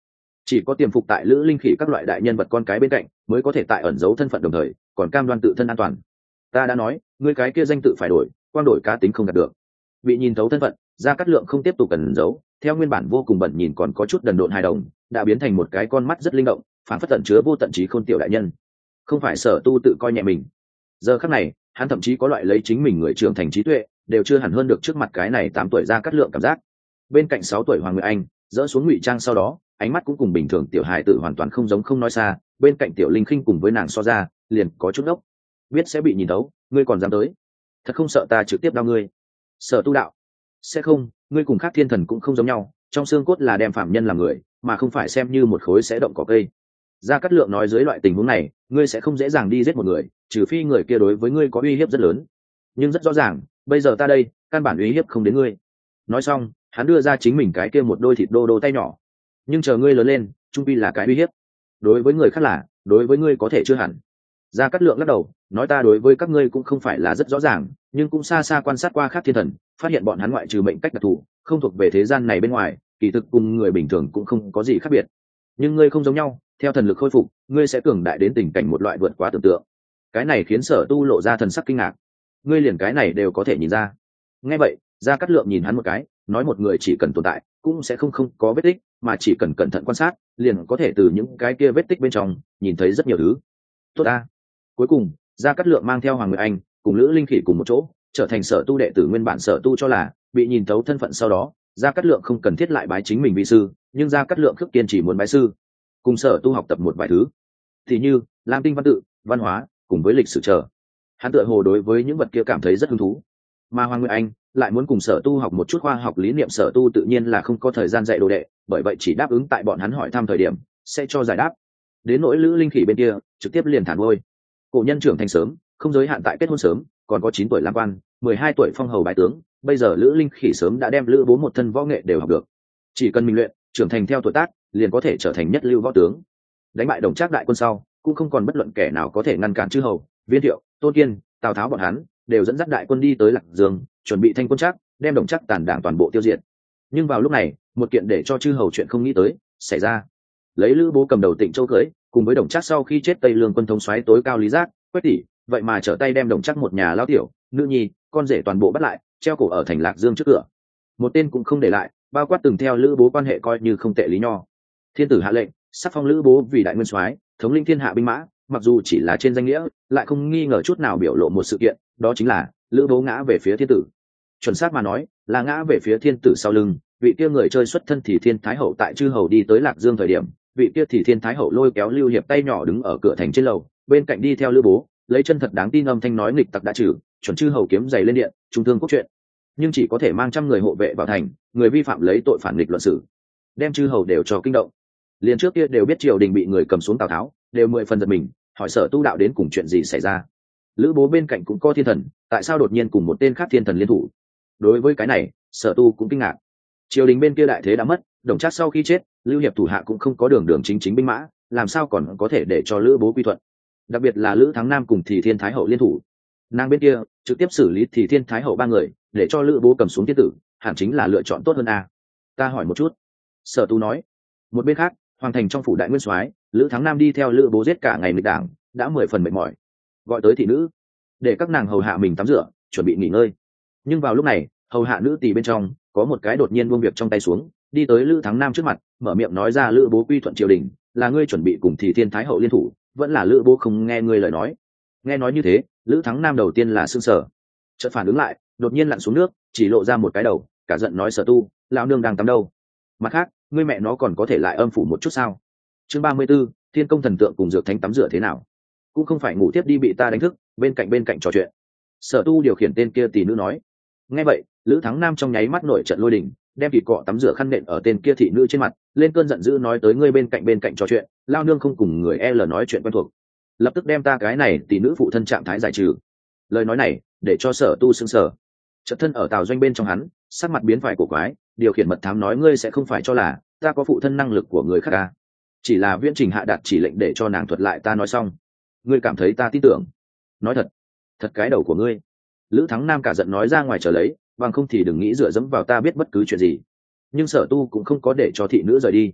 chỉ có tiềm phục tại lữ linh khỉ các loại đại nhân vật con cái bên cạnh mới có thể tại ẩn giấu thân phận đồng thời còn cam đoan tự thân an toàn. Ta đã nói ngươi cái kia danh tự phải đổi, quang đổi cá tính không đạt được. Bị nhìn thấu thân phận, Gia Cát Lượng không tiếp tục cần giấu, theo nguyên bản vô cùng bẩn nhìn còn có chút đần độn hài đồng, đã biến thành một cái con mắt rất linh động, phản phất tận chứa vô tận trí khôn tiểu đại nhân. Không phải Sở Tu tự coi nhẹ mình, giờ khắc này hắn thậm chí có loại lấy chính mình người trưởng thành trí tuệ đều chưa hẳn hơn được trước mặt cái này tám tuổi Gia Cát Lượng cảm giác. Bên cạnh sáu tuổi Hoàng Nguyệt Anh dỡ xuống ngụy trang sau đó, ánh mắt cũng cùng bình thường tiểu hài tử hoàn toàn không giống không nói xa, bên cạnh tiểu Linh Khinh cùng với nàng so ra, liền có chút ốc. Biết sẽ bị nhìn thấu, ngươi còn dám tới? Thật không sợ ta trực tiếp đao ngươi? Sở Tu đạo: sẽ không, ngươi cùng khác thiên thần cũng không giống nhau, trong xương cốt là đem phạm nhân làm người, mà không phải xem như một khối sẽ động cỏ cây. Gia Cát Lượng nói dưới loại tình huống này, ngươi sẽ không dễ dàng đi giết một người, trừ phi người kia đối với ngươi có uy hiếp rất lớn. Nhưng rất rõ ràng, bây giờ ta đây, căn bản uy hiếp không đến ngươi. Nói xong, hắn đưa ra chính mình cái kia một đôi thịt đô đô tay nhỏ. Nhưng chờ ngươi lớn lên, trung pi là cái uy hiếp. Đối với người khác là, đối với ngươi có thể chưa hẳn. Gia Cát Lượng lắc đầu, nói ta đối với các ngươi cũng không phải là rất rõ ràng, nhưng cũng xa xa quan sát qua khác thiên thần, phát hiện bọn hắn ngoại trừ mệnh cách đặc thù, không thuộc về thế gian này bên ngoài, kỳ thực cùng người bình thường cũng không có gì khác biệt. Nhưng ngươi không giống nhau, theo thần lực khôi phục, ngươi sẽ cường đại đến tình cảnh một loại vượt quá tưởng tượng. Cái này khiến Sở Tu lộ ra thần sắc kinh ngạc. Ngươi liền cái này đều có thể nhìn ra? Nghe vậy, Gia Cát Lượng nhìn hắn một cái, nói một người chỉ cần tồn tại, cũng sẽ không không có vết tích, mà chỉ cần cẩn thận quan sát, liền có thể từ những cái kia vết tích bên trong nhìn thấy rất nhiều thứ. Tốt ta. Cuối cùng, Gia Cát Lượng mang theo Hoàng Nguyệt Anh cùng Lữ Linh Khỉ cùng một chỗ, trở thành Sở Tu đệ tử nguyên bản. Sở Tu cho là bị nhìn thấu thân phận sau đó, Gia Cát Lượng không cần thiết lại bái chính mình vi sư, nhưng Gia Cát Lượng khước kiên chỉ muốn bái sư, cùng Sở Tu học tập một vài thứ, thì như lam tinh văn tự, văn hóa cùng với lịch sử trở. Hắn tựa hồ đối với những vật kia cảm thấy rất hứng thú, mà Hoàng Nguyệt Anh lại muốn cùng Sở Tu học một chút khoa học lý niệm. Sở Tu tự nhiên là không có thời gian dạy đồ đệ, bởi vậy chỉ đáp ứng tại bọn hắn hỏi thăm thời điểm sẽ cho giải đáp. Đến nỗi Lữ Linh Khỉ bên kia, trực tiếp liền thản ngôi. Cổ nhân trưởng thành sớm, không giới hạn tại kết hôn sớm, còn có chín tuổi làm quan, mười hai tuổi phong hầu bái tướng, bây giờ Lữ Linh Khỉ sớm đã đem Lữ Bố một thân võ nghệ đều học được. Chỉ cần mình luyện, trưởng thành theo tuổi tác, liền có thể trở thành nhất lưu võ tướng. Đánh bại Đồng Trác đại quân sau, cũng không còn bất luận kẻ nào có thể ngăn cản chư hầu, Viên Thiệu, Tôn Kiên, Tào Tháo bọn hắn, đều dẫn dắt đại quân đi tới Lạc Dương, chuẩn bị thanh quân Trác, đem Đồng Trác tàn đảng toàn bộ tiêu diệt. Nhưng vào lúc này, một kiện để cho chư hầu chuyện không nghĩ tới xảy ra. Lấy Lữ Bố cầm đầu Tịnh Châu cưới, cùng với Đồng Trác sau khi chết Tây Lương quân thống soái tối cao Lý Giác, Quách Tỷ, vậy mà trở tay đem Đồng Trác một nhà lao tiểu, nữ nhi, con rể toàn bộ bắt lại, treo cổ ở thành Lạc Dương trước cửa. Một tên cũng không để lại, bao quát từng theo Lữ Bố quan hệ coi như không tệ Lý Nho. Thiên tử hạ lệnh, sắc phong Lữ Bố vì đại nguyên soái, thống lĩnh thiên hạ binh mã, mặc dù chỉ là trên danh nghĩa, lại không nghi ngờ chút nào biểu lộ một sự kiện, đó chính là Lữ Bố ngã về phía thiên tử. Chuẩn xác mà nói, là ngã về phía thiên tử sau lưng, vị kia người chơi xuất thân thì Thiên Thái Hậu tại chư hầu đi tới Lạc Dương thời điểm, vị kia thì Thiên Thái Hậu lôi kéo Lưu Hiệp tay nhỏ đứng ở cửa thành trên lầu, bên cạnh đi theo Lữ Bố, lấy chân thật đáng tin âm thanh nói nghịch tặc đã trừ, chuẩn chư hầu kiếm giày lên điện, trung thương quốc chuyện. Nhưng chỉ có thể mang trăm người hộ vệ vào thành, người vi phạm lấy tội phản nghịch luận xử, đem chư hầu đều cho kinh động. Liền trước kia đều biết triều đình bị người cầm xuống Tào Tháo, đều mười phần giật mình, hỏi Sở Tu đạo đến cùng chuyện gì xảy ra. Lữ Bố bên cạnh cũng có thiên thần, tại sao đột nhiên cùng một tên khác thiên thần liên thủ? Đối với cái này, Sở Tu cũng kinh ngạc. Triều đình bên kia đại thế đã mất, Đồng Trác sau khi chết, Lưu Hiệp thủ hạ cũng không có đường đường chính chính binh mã, làm sao còn có thể để cho Lữ Bố quy thuận? Đặc biệt là Lữ Thắng Nam cùng thì Thiên Thái Hậu liên thủ, nàng bên kia trực tiếp xử lý thì Thiên Thái Hậu ba người, để cho Lữ Bố cầm xuống thiên tử, hẳn chính là lựa chọn tốt hơn a. Ta hỏi một chút. Sở Tu nói. Một bên khác, hoàng thành trong phủ đại nguyên soái, Lữ Thắng Nam đi theo Lữ Bố giết cả ngày nghịch đảng, đã mười phần mệt mỏi, gọi tới thị nữ, để các nàng hầu hạ mình tắm rửa, chuẩn bị nghỉ ngơi. Nhưng vào lúc này, hầu hạ nữ tỳ bên trong có một cái đột nhiên buông việc trong tay xuống, đi tới Lữ Thắng Nam trước mặt, mở miệng nói ra Lữ Bố quy thuận triều đình, là ngươi chuẩn bị cùng thì Thiên Thái Hậu liên thủ, vẫn là Lữ Bố không nghe ngươi lời nói? Nghe nói như thế, Lữ Thắng Nam đầu tiên là sưng sở, chợt phản ứng lại, đột nhiên lặn xuống nước, chỉ lộ ra một cái đầu, cả giận nói Sở Tu, lão nương đang tắm đâu? Mặt khác, ngươi mẹ nó còn có thể lại âm phủ một chút sao? Chương ba mươi 34, Thiên Công thần tượng cùng dược thánh tắm rửa thế nào? Cũng không phải ngủ tiếp đi bị ta đánh thức, bên cạnh bên cạnh trò chuyện. Sở Tu điều khiển tên kia tỷ nữ nói. Nghe vậy, Lữ Thắng Nam trong nháy mắt nổi trận lôi đình, đem thịt cọ tắm rửa khăn nện ở tên kia thị nữ trên mặt, lên cơn giận dữ nói tới ngươi bên cạnh bên cạnh trò chuyện, lao nương không cùng người L nói chuyện quen thuộc, lập tức đem ta cái này tỷ nữ phụ thân trạng thái giải trừ. Lời nói này để cho Sở Tu sững sờ, chợt thân ở Tào Doanh bên trong hắn, sắc mặt biến phải cổ quái, điều khiển mật thám nói ngươi sẽ không phải cho là ta có phụ thân năng lực của người khác à? Chỉ là Viễn Trình hạ đạt chỉ lệnh để cho nàng thuật lại ta nói xong, ngươi cảm thấy ta tin tưởng? Nói thật, thật cái đầu của ngươi. Lữ Thắng Nam cả giận nói ra ngoài chờ lấy, bằng không thì đừng nghĩ dựa dẫm vào ta biết bất cứ chuyện gì. Nhưng Sở Tu cũng không có để cho thị nữ rời đi.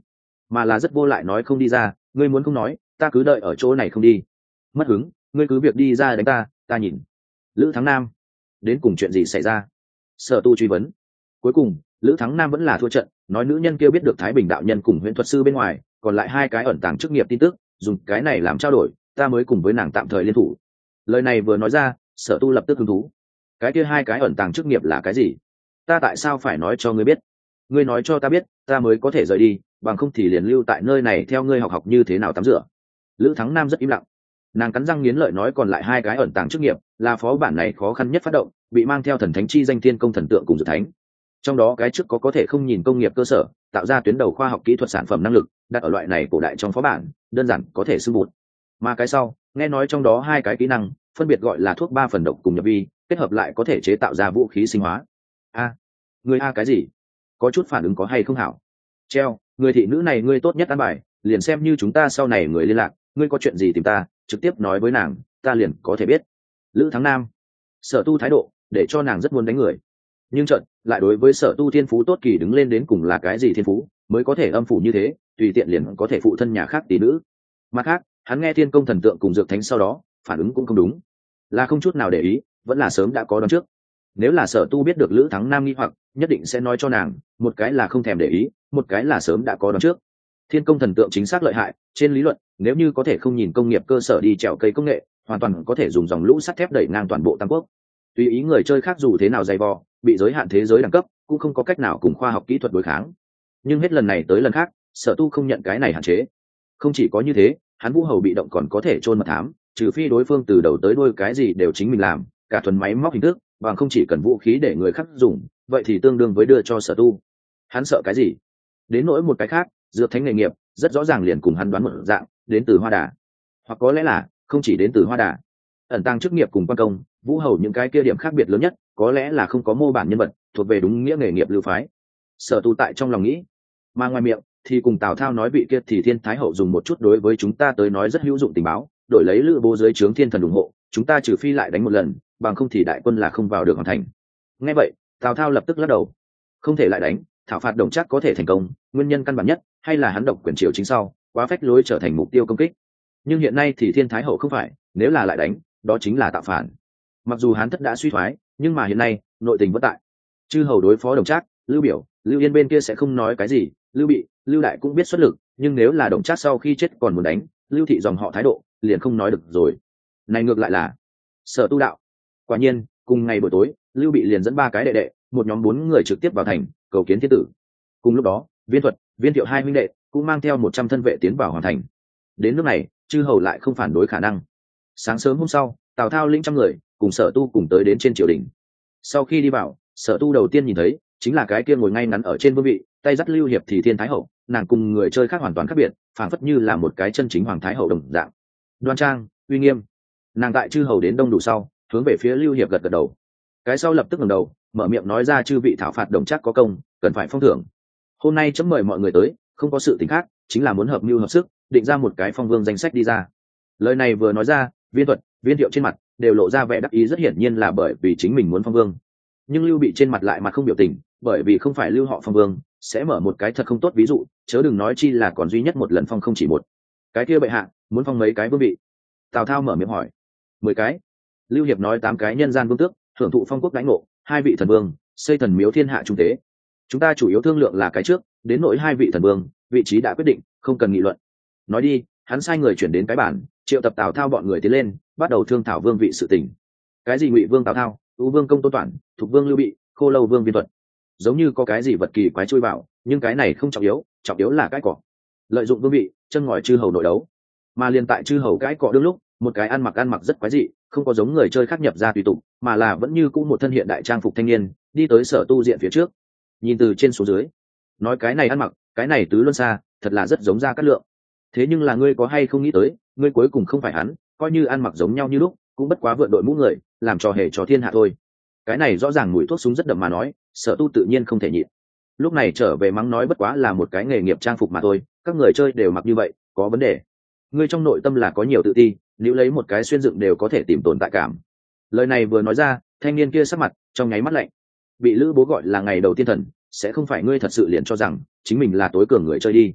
mà là rất vô lại nói không đi ra. Ngươi muốn không nói, ta cứ đợi ở chỗ này không đi. Mất hứng, ngươi cứ việc đi ra đánh ta, ta nhìn. Lữ Thắng Nam, đến cùng chuyện gì xảy ra? Sở Tu truy vấn. Cuối cùng Lữ Thắng Nam vẫn là thua trận, nói nữ nhân kia biết được Thái Bình đạo nhân cùng huyễn thuật sư bên ngoài còn lại hai cái ẩn tàng chức nghiệp tin tức, dùng cái này làm trao đổi, ta mới cùng với nàng tạm thời liên thủ. Lời này vừa nói ra, Sở Tu lập tức hứng thú. Cái kia hai cái ẩn tàng chức nghiệp là cái gì? Ta tại sao phải nói cho ngươi biết? Ngươi nói cho ta biết, ta mới có thể rời đi, bằng không thì liền lưu tại nơi này theo ngươi học học như thế nào tắm rửa. Lữ Thắng Nam rất im lặng. Nàng cắn răng nghiến lợi nói còn lại hai cái ẩn tàng chức nghiệp là phó bản này khó khăn nhất phát động, bị mang theo thần thánh chi danh thiên công thần tượng cùng dự thánh. Trong đó cái trước có có thể không nhìn công nghiệp cơ sở, tạo ra tuyến đầu khoa học kỹ thuật sản phẩm năng lực, đặt ở loại này cổ đại trong phó bản, đơn giản có thể xưng bụt. Mà cái sau, nghe nói trong đó hai cái kỹ năng, phân biệt gọi là thuốc ba phần độc cùng nhập vi, kết hợp lại có thể chế tạo ra vũ khí sinh hóa. A, người a cái gì? Có chút phản ứng có hay không hảo? Treo, người thị nữ này ngươi tốt nhất ăn bài, liền xem như chúng ta sau này người liên lạc, ngươi có chuyện gì tìm ta, trực tiếp nói với nàng, ta liền có thể biết. Lữ Thắng Nam, Sở Tu thái độ, để cho nàng rất muốn đánh người. Nhưng trận lại đối với Sở Tu thiên phú tốt kỳ đứng lên đến cùng là cái gì thiên phú, mới có thể âm phủ như thế, tùy tiện liền có thể phụ thân nhà khác tỷ nữ. Mặt khác, hắn nghe thiên công thần tượng cùng dược thánh sau đó, phản ứng cũng không đúng, là không chút nào để ý, vẫn là sớm đã có đoán trước. Nếu là Sở Tu biết được Lữ Thắng Nam nghi hoặc, nhất định sẽ nói cho nàng, một cái là không thèm để ý, một cái là sớm đã có đoán trước. Thiên công thần tượng chính xác lợi hại, trên lý luận, nếu như có thể không nhìn công nghiệp cơ sở đi trèo cây công nghệ, hoàn toàn có thể dùng dòng lũ sắt thép đẩy ngang toàn bộ Tam Quốc. Tùy ý người chơi khác dù thế nào dày vò, bị giới hạn thế giới đẳng cấp, cũng không có cách nào cùng khoa học kỹ thuật đối kháng. Nhưng hết lần này tới lần khác, Sở Tu không nhận cái này hạn chế. Không chỉ có như thế, hắn Vũ Hầu bị động còn có thể chôn mật thám, trừ phi đối phương từ đầu tới đuôi cái gì đều chính mình làm, cả thuần máy móc hình thức, bằng không chỉ cần vũ khí để người khác dùng, vậy thì tương đương với đưa cho Sở Tu. Hắn sợ cái gì? Đến nỗi một cái khác, dược thánh nghề nghiệp, rất rõ ràng liền cùng hắn đoán một dạng, đến từ Hoa Đà, hoặc có lẽ là không chỉ đến từ Hoa Đà. Ẩn tăng chức nghiệp cùng quan công, Vũ Hầu những cái kia điểm khác biệt lớn nhất, có lẽ là không có mô bản nhân vật, thuộc về đúng nghĩa nghề nghiệp lưu phái. Sở Tu tại trong lòng nghĩ, mà ngoài miệng thì cùng Tào Thao nói vị kia thì Thiên Thái Hậu dùng một chút đối với chúng ta tới nói rất hữu dụng tình báo, đổi lấy Lữ Bố dưới trướng Thiên Thần ủng hộ, chúng ta trừ phi lại đánh một lần, bằng không thì đại quân là không vào được hoàn thành. Nghe vậy, Tào Thao lập tức lắc đầu, không thể lại đánh, thảo phạt Đồng Trác có thể thành công, nguyên nhân căn bản nhất hay là hắn độc quyền triều chính sau, quá phách lối trở thành mục tiêu công kích. Nhưng hiện nay thì Thiên Thái Hậu không phải, nếu là lại đánh, đó chính là tạo phản. Mặc dù hắn thất đã suy thoái, nhưng mà hiện nay nội tình vẫn tại. Chư hầu đối phó Đồng Trác, Lưu Biểu, Lưu Yên bên kia sẽ không nói cái gì, Lưu Bị, Lưu Đại cũng biết xuất lực, nhưng nếu là Đồng Trác sau khi chết còn muốn đánh, Lưu thị dòng họ thái độ liền không nói được rồi. Này ngược lại là Sở Tu đạo. Quả nhiên, cùng ngày buổi tối, Lưu Bị liền dẫn ba cái đệ đệ, một nhóm bốn người trực tiếp vào thành cầu kiến thiên tử. Cùng lúc đó, Viên Thuật, Viên Thiệu hai huynh đệ cũng mang theo một trăm thân vệ tiến vào hoàng thành. Đến nước này, chư hầu lại không phản đối khả năng. Sáng sớm hôm sau, Tào Thao lĩnh trăm người cùng Sở Tu cùng tới đến trên triều đình. Sau khi đi vào, Sở Tu đầu tiên nhìn thấy chính là cái kia ngồi ngay ngắn ở trên vương vị, tay dắt Lưu Hiệp thì Thiên Thái Hậu, nàng cùng người chơi khác hoàn toàn khác biệt, phảng phất như là một cái chân chính hoàng thái hậu đồng dạng. Đoan trang, uy nghiêm. Nàng tại chư hầu đến đông đủ sau, hướng về phía Lưu Hiệp gật gật đầu. Cái sau lập tức ngẩng đầu, mở miệng nói ra chư vị thảo phạt Đồng Trác có công, cần phải phong thưởng. Hôm nay chấm mời mọi người tới, không có sự tình khác, chính là muốn hợp mưu hợp sức, định ra một cái phong vương danh sách đi ra. Lời này vừa nói ra, Viên Thuật, Viên Thiệu trên mặt đều lộ ra vẻ đắc ý, rất hiển nhiên là bởi vì chính mình muốn phong vương. Nhưng Lưu Bị trên mặt lại mặt không biểu tình, bởi vì không phải Lưu họ phong vương, sẽ mở một cái thật không tốt ví dụ, chớ đừng nói chi là còn duy nhất một lần phong không chỉ một. Cái kia bệ hạ, muốn phong mấy cái vương vị? Tào Thao mở miệng hỏi. Mười cái. Lưu Hiệp nói tám cái nhân gian vương tước, hưởng thụ phong quốc lãnh ngộ, hai vị thần vương, xây thần miếu thiên hạ trung tế. Chúng ta chủ yếu thương lượng là cái trước, đến nỗi hai vị thần vương, vị trí đã quyết định, không cần nghị luận. Nói đi, hắn sai người chuyển đến cái bản, triệu tập Tào Thao bọn người tiến lên, bắt đầu thương thảo vương vị sự tình. Cái gì Ngụy vương Tào Thao, U vương Công Tôn Toản, Thục vương Lưu Bị, Khô Lâu vương Viên Thuật. Giống như có cái gì vật kỳ quái chui vào, nhưng cái này không trọng yếu, trọng yếu là cái cỏ. Lợi dụng vương vị, chân ngòi chư hầu nội đấu. Mà liền tại chư hầu cái cọ đương lúc, một cái ăn mặc ăn mặc rất quái dị, không có giống người chơi khác nhập ra tùy tục, mà là vẫn như cũ một thân hiện đại trang phục thanh niên, đi tới Sở Tu diện phía trước. Nhìn từ trên xuống dưới, nói cái này ăn mặc, cái này tứ luân xa, thật là rất giống Gia Cát Lượng. Thế nhưng là ngươi có hay không nghĩ tới, ngươi cuối cùng không phải hắn, coi như ăn mặc giống nhau như lúc, cũng bất quá vượn đội mũ người, làm trò hề cho thiên hạ thôi. Cái này rõ ràng mùi thuốc súng rất đậm mà nói, Sở Tu tự nhiên không thể nhịn. Lúc này trở về mắng nói bất quá là một cái nghề nghiệp trang phục mà thôi, các người chơi đều mặc như vậy, có vấn đề. Ngươi trong nội tâm là có nhiều tự ti, nếu lấy một cái xuyên dựng đều có thể tìm tồn tại cảm. Lời này vừa nói ra, thanh niên kia sắc mặt trong nháy mắt lạnh. Bị Lữ Bố gọi là ngày đầu tiên thần, sẽ không phải ngươi thật sự liền cho rằng chính mình là tối cường người chơi đi.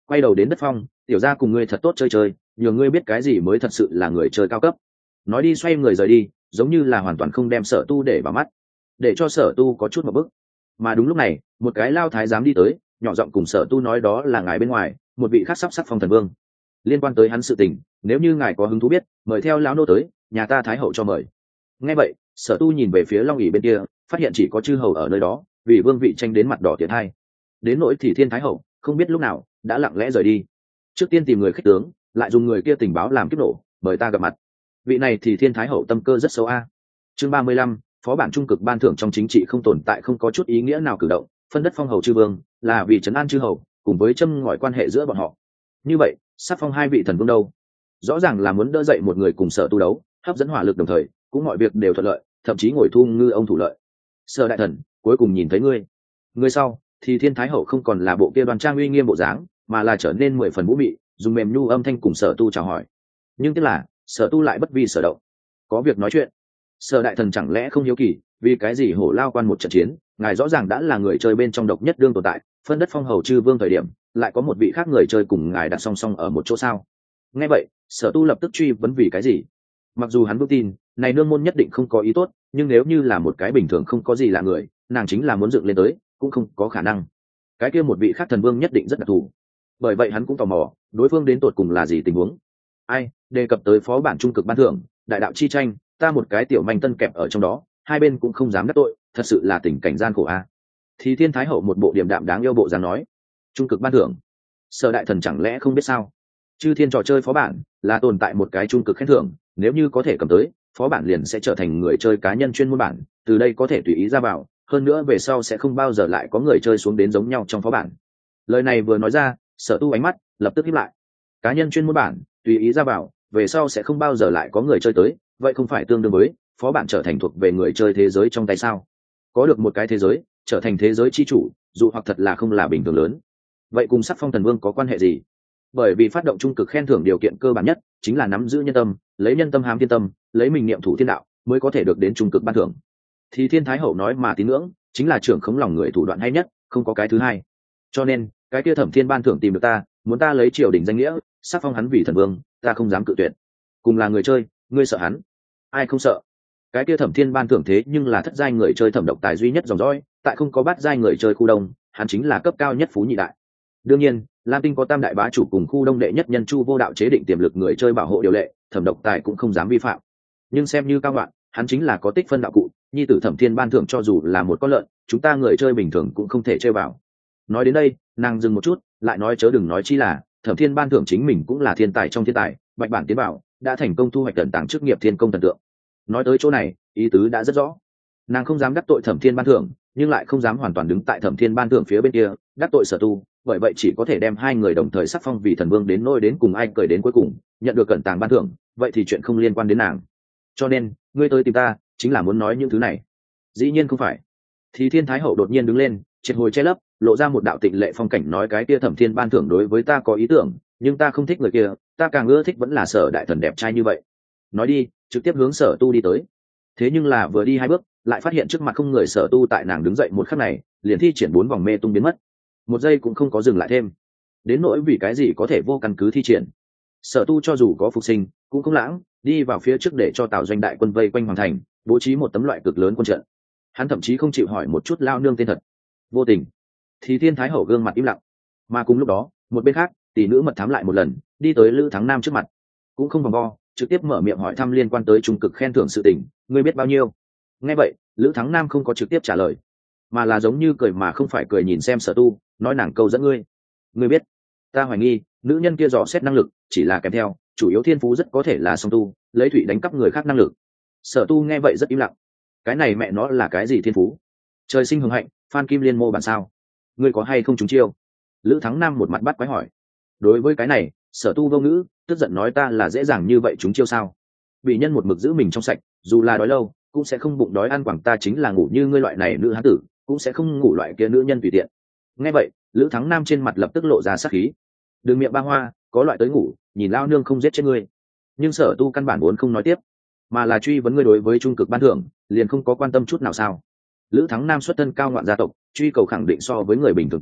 quay đầu đến Đất Phong, tiểu gia cùng ngươi thật tốt chơi chơi, nhờ ngươi biết cái gì mới thật sự là người chơi cao cấp. Nói đi xoay người rời đi, giống như là hoàn toàn không đem Sở Tu để vào mắt, để cho Sở Tu có chút một bức. Mà đúng lúc này, một cái lao thái giám đi tới, nhỏ giọng cùng Sở Tu nói đó là ngài bên ngoài, một vị khác sắp sắc phong thần vương. Liên quan tới hắn sự tình, nếu như ngài có hứng thú biết, mời theo lão nô tới, nhà ta thái hậu cho mời. Nghe vậy, Sở Tu nhìn về phía Long ỷ bên kia, phát hiện chỉ có chư hầu ở nơi đó, vì vương vị tranh đến mặt đỏ tiệt hai. Đến nỗi thì Thiên thái hậu, không biết lúc nào đã lặng lẽ rời đi. Trước tiên tìm người khích tướng, lại dùng người kia tình báo làm kiếp nổ, mời ta gặp mặt. Vị này thì Thiên thái hậu tâm cơ rất xấu a. Chương ba mươi lăm, phó bản trung cực ban thưởng trong chính trị không tồn tại không có chút ý nghĩa nào cử động, phân đất phong hầu chư vương, là vì trấn an chư hầu, cùng với châm ngòi quan hệ giữa bọn họ. Như vậy, sắp phong hai vị thần vương đâu? Rõ ràng là muốn đỡ dậy một người cùng Sở Tu đấu, hấp dẫn hỏa lực đồng thời, cũng mọi việc đều thuận lợi, thậm chí ngồi thu ngư ông thủ lợi. Sở đại thần, cuối cùng nhìn thấy ngươi. Người sau, thì Thiên thái hậu không còn là bộ kia đoan trang uy nghiêm bộ dáng, mà là trở nên mười phần vũ mị, dùng mềm nhu âm thanh cùng Sở Tu chào hỏi. Nhưng tiếc là, Sở Tu lại bất vi sở động. Có việc nói chuyện. Sở đại thần chẳng lẽ không hiếu kỳ, vì cái gì hổ lao quan một trận chiến, ngài rõ ràng đã là người chơi bên trong độc nhất đương tồn tại, phân đất phong hầu chư vương thời điểm, lại có một vị khác người chơi cùng ngài đặt song song ở một chỗ sao? Nghe vậy, Sở Tu lập tức truy vấn vì cái gì. Mặc dù hắn vững tin, này nương môn nhất định không có ý tốt, nhưng nếu như là một cái bình thường không có gì là người, nàng chính là muốn dựng lên tới, cũng không có khả năng. Cái kia một vị khác thần vương nhất định rất đặc thù. Bởi vậy hắn cũng tò mò, đối phương đến tột cùng là gì tình huống. Ai, đề cập tới phó bản trung cực ban thưởng, đại đạo chi tranh, ta một cái tiểu manh tân kẹp ở trong đó, hai bên cũng không dám đắc tội, thật sự là tình cảnh gian khổ a. Thì Thiên thái hậu một bộ điềm đạm đáng yêu bộ dáng nói, trung cực ban thưởng, Sở đại thần chẳng lẽ không biết sao? Chư thiên trò chơi phó bản là tồn tại một cái trung cực khen thưởng, nếu như có thể cầm tới, phó bản liền sẽ trở thành người chơi cá nhân chuyên môn bản, từ đây có thể tùy ý ra vào, hơn nữa về sau sẽ không bao giờ lại có người chơi xuống đến giống nhau trong phó bản. Lời này vừa nói ra, Sở Tu ánh mắt lập tức híp lại. Cá nhân chuyên môn bản, tùy ý ra vào, về sau sẽ không bao giờ lại có người chơi tới, vậy không phải tương đương với phó bản trở thành thuộc về người chơi thế giới trong tay sao? Có được một cái thế giới, trở thành thế giới chi chủ, dù hoặc thật là không là bình thường lớn. Vậy cùng sắc phong thần vương có quan hệ gì? Bởi vì phát động trung cực khen thưởng điều kiện cơ bản nhất chính là nắm giữ nhân tâm, lấy nhân tâm hám thiên tâm, lấy mình niệm thủ thiên đạo, mới có thể được đến trung cực ban thưởng. Thì Thiên thái hậu nói mà tín ngưỡng chính là trưởng khống lòng người thủ đoạn hay nhất, không có cái thứ hai. Cho nên cái kia Thẩm Thiên ban thưởng tìm được ta, muốn ta lấy triều đình danh nghĩa sắc phong hắn vì thần vương, ta không dám cự tuyệt. Cùng là người chơi, ngươi sợ hắn? Ai không sợ? Cái kia Thẩm Thiên ban thưởng thế nhưng là thất giai người chơi thẩm độc tài duy nhất dòng dõi, tại không có bát giai người chơi khu đông, hắn chính là cấp cao nhất phú nhị đại. Đương nhiên, Lam Tinh có tam đại bá chủ cùng khu đông đệ nhất nhân Chu Vô Đạo chế định tiềm lực người chơi bảo hộ điều lệ, thẩm độc tài cũng không dám vi phạm. Nhưng xem như cao đoạn, hắn chính là có tích phân đạo cụ, nhi tử Thẩm Thiên ban thưởng cho dù là một con lợn, chúng ta người chơi bình thường cũng không thể chơi vào. Nói đến đây, nàng dừng một chút, lại nói chớ đừng nói chi là, Thẩm Thiên ban thưởng chính mình cũng là thiên tài trong thiên tài, bạch bản tiến bảo, đã thành công thu hoạch tận tàng chức nghiệp thiên công thần tượng. Nói tới chỗ này, ý tứ đã rất rõ. Nàng không dám đắc tội Thẩm Thiên ban thưởng, nhưng lại không dám hoàn toàn đứng tại Thẩm Thiên ban thưởng phía bên kia, đắc tội Sở Tu, bởi vậy chỉ có thể đem hai người đồng thời sắc phong vì thần vương đến nôi đến cùng ai cười đến cuối cùng, nhận được cẩn tàng ban thưởng, vậy thì chuyện không liên quan đến nàng. Cho nên, ngươi tới tìm ta, chính là muốn nói những thứ này. Dĩ nhiên không phải. Thì Thiên thái hậu đột nhiên đứng lên, triệt hồi che lấp, lộ ra một đạo tịnh lệ phong cảnh nói cái kia Thẩm Thiên ban thưởng đối với ta có ý tưởng, nhưng ta không thích người kia, ta càng ưa thích vẫn là Sở đại thần đẹp trai như vậy. Nói đi, trực tiếp hướng Sở Tu đi tới. Thế nhưng là vừa đi hai bước, lại phát hiện trước mặt không người Sở Tu, tại nàng đứng dậy một khắc này, liền thi triển bốn vòng mê tung biến mất. Một giây cũng không có dừng lại thêm. Đến nỗi vì cái gì có thể vô căn cứ thi triển. Sở Tu cho dù có phục sinh, cũng không lãng, đi vào phía trước để cho Tào doanh đại quân vây quanh hoàng thành, bố trí một tấm loại cực lớn quân trận. Hắn thậm chí không chịu hỏi một chút lao nương tên thật. Vô tình. Thì Thiên thái hậu gương mặt im lặng. Mà cùng lúc đó, một bên khác, tỷ nữ mật thám lại một lần, đi tới Lữ Thắng Nam trước mặt, cũng không vòng vo, trực tiếp mở miệng hỏi thăm liên quan tới trung cực khen thưởng sự tình, ngươi biết bao nhiêu? Nghe vậy, Lữ Thắng Nam không có trực tiếp trả lời, mà là giống như cười mà không phải cười nhìn xem Sở Tu, nói nàng câu dẫn ngươi. Ngươi biết? Ta hoài nghi, nữ nhân kia dò xét năng lực chỉ là kèm theo, chủ yếu thiên phú rất có thể là song tu, lấy thủy đánh cắp người khác năng lực. Sở Tu nghe vậy rất im lặng. Cái này mẹ nó là cái gì thiên phú? Trời sinh hưng hạnh, Phan Kim Liên mô bản sao? Ngươi có hay không trúng chiêu? Lữ Thắng Nam một mặt bắt quái hỏi. Đối với cái này, Sở Tu vô ngữ, tức giận nói ta là dễ dàng như vậy trúng chiêu sao? Bị nhân một mực giữ mình trong sạch, dù là đói lâu, cũng sẽ không bụng đói ăn quảng, ta chính là ngủ như ngươi loại này nữ hán tử, cũng sẽ không ngủ loại kia nữ nhân tùy tiện. Nghe vậy, Lữ Thắng Nam trên mặt lập tức lộ ra sát khí. Đừng miệng ba hoa, có loại tới ngủ, nhìn lao nương không giết chết ngươi. Nhưng Sở Tu căn bản muốn không nói tiếp, mà là truy vấn ngươi đối với trung cực ban thưởng, liền không có quan tâm chút nào sao? Lữ Thắng Nam xuất thân cao ngoạn gia tộc, truy cầu khẳng định so với người bình thường cao,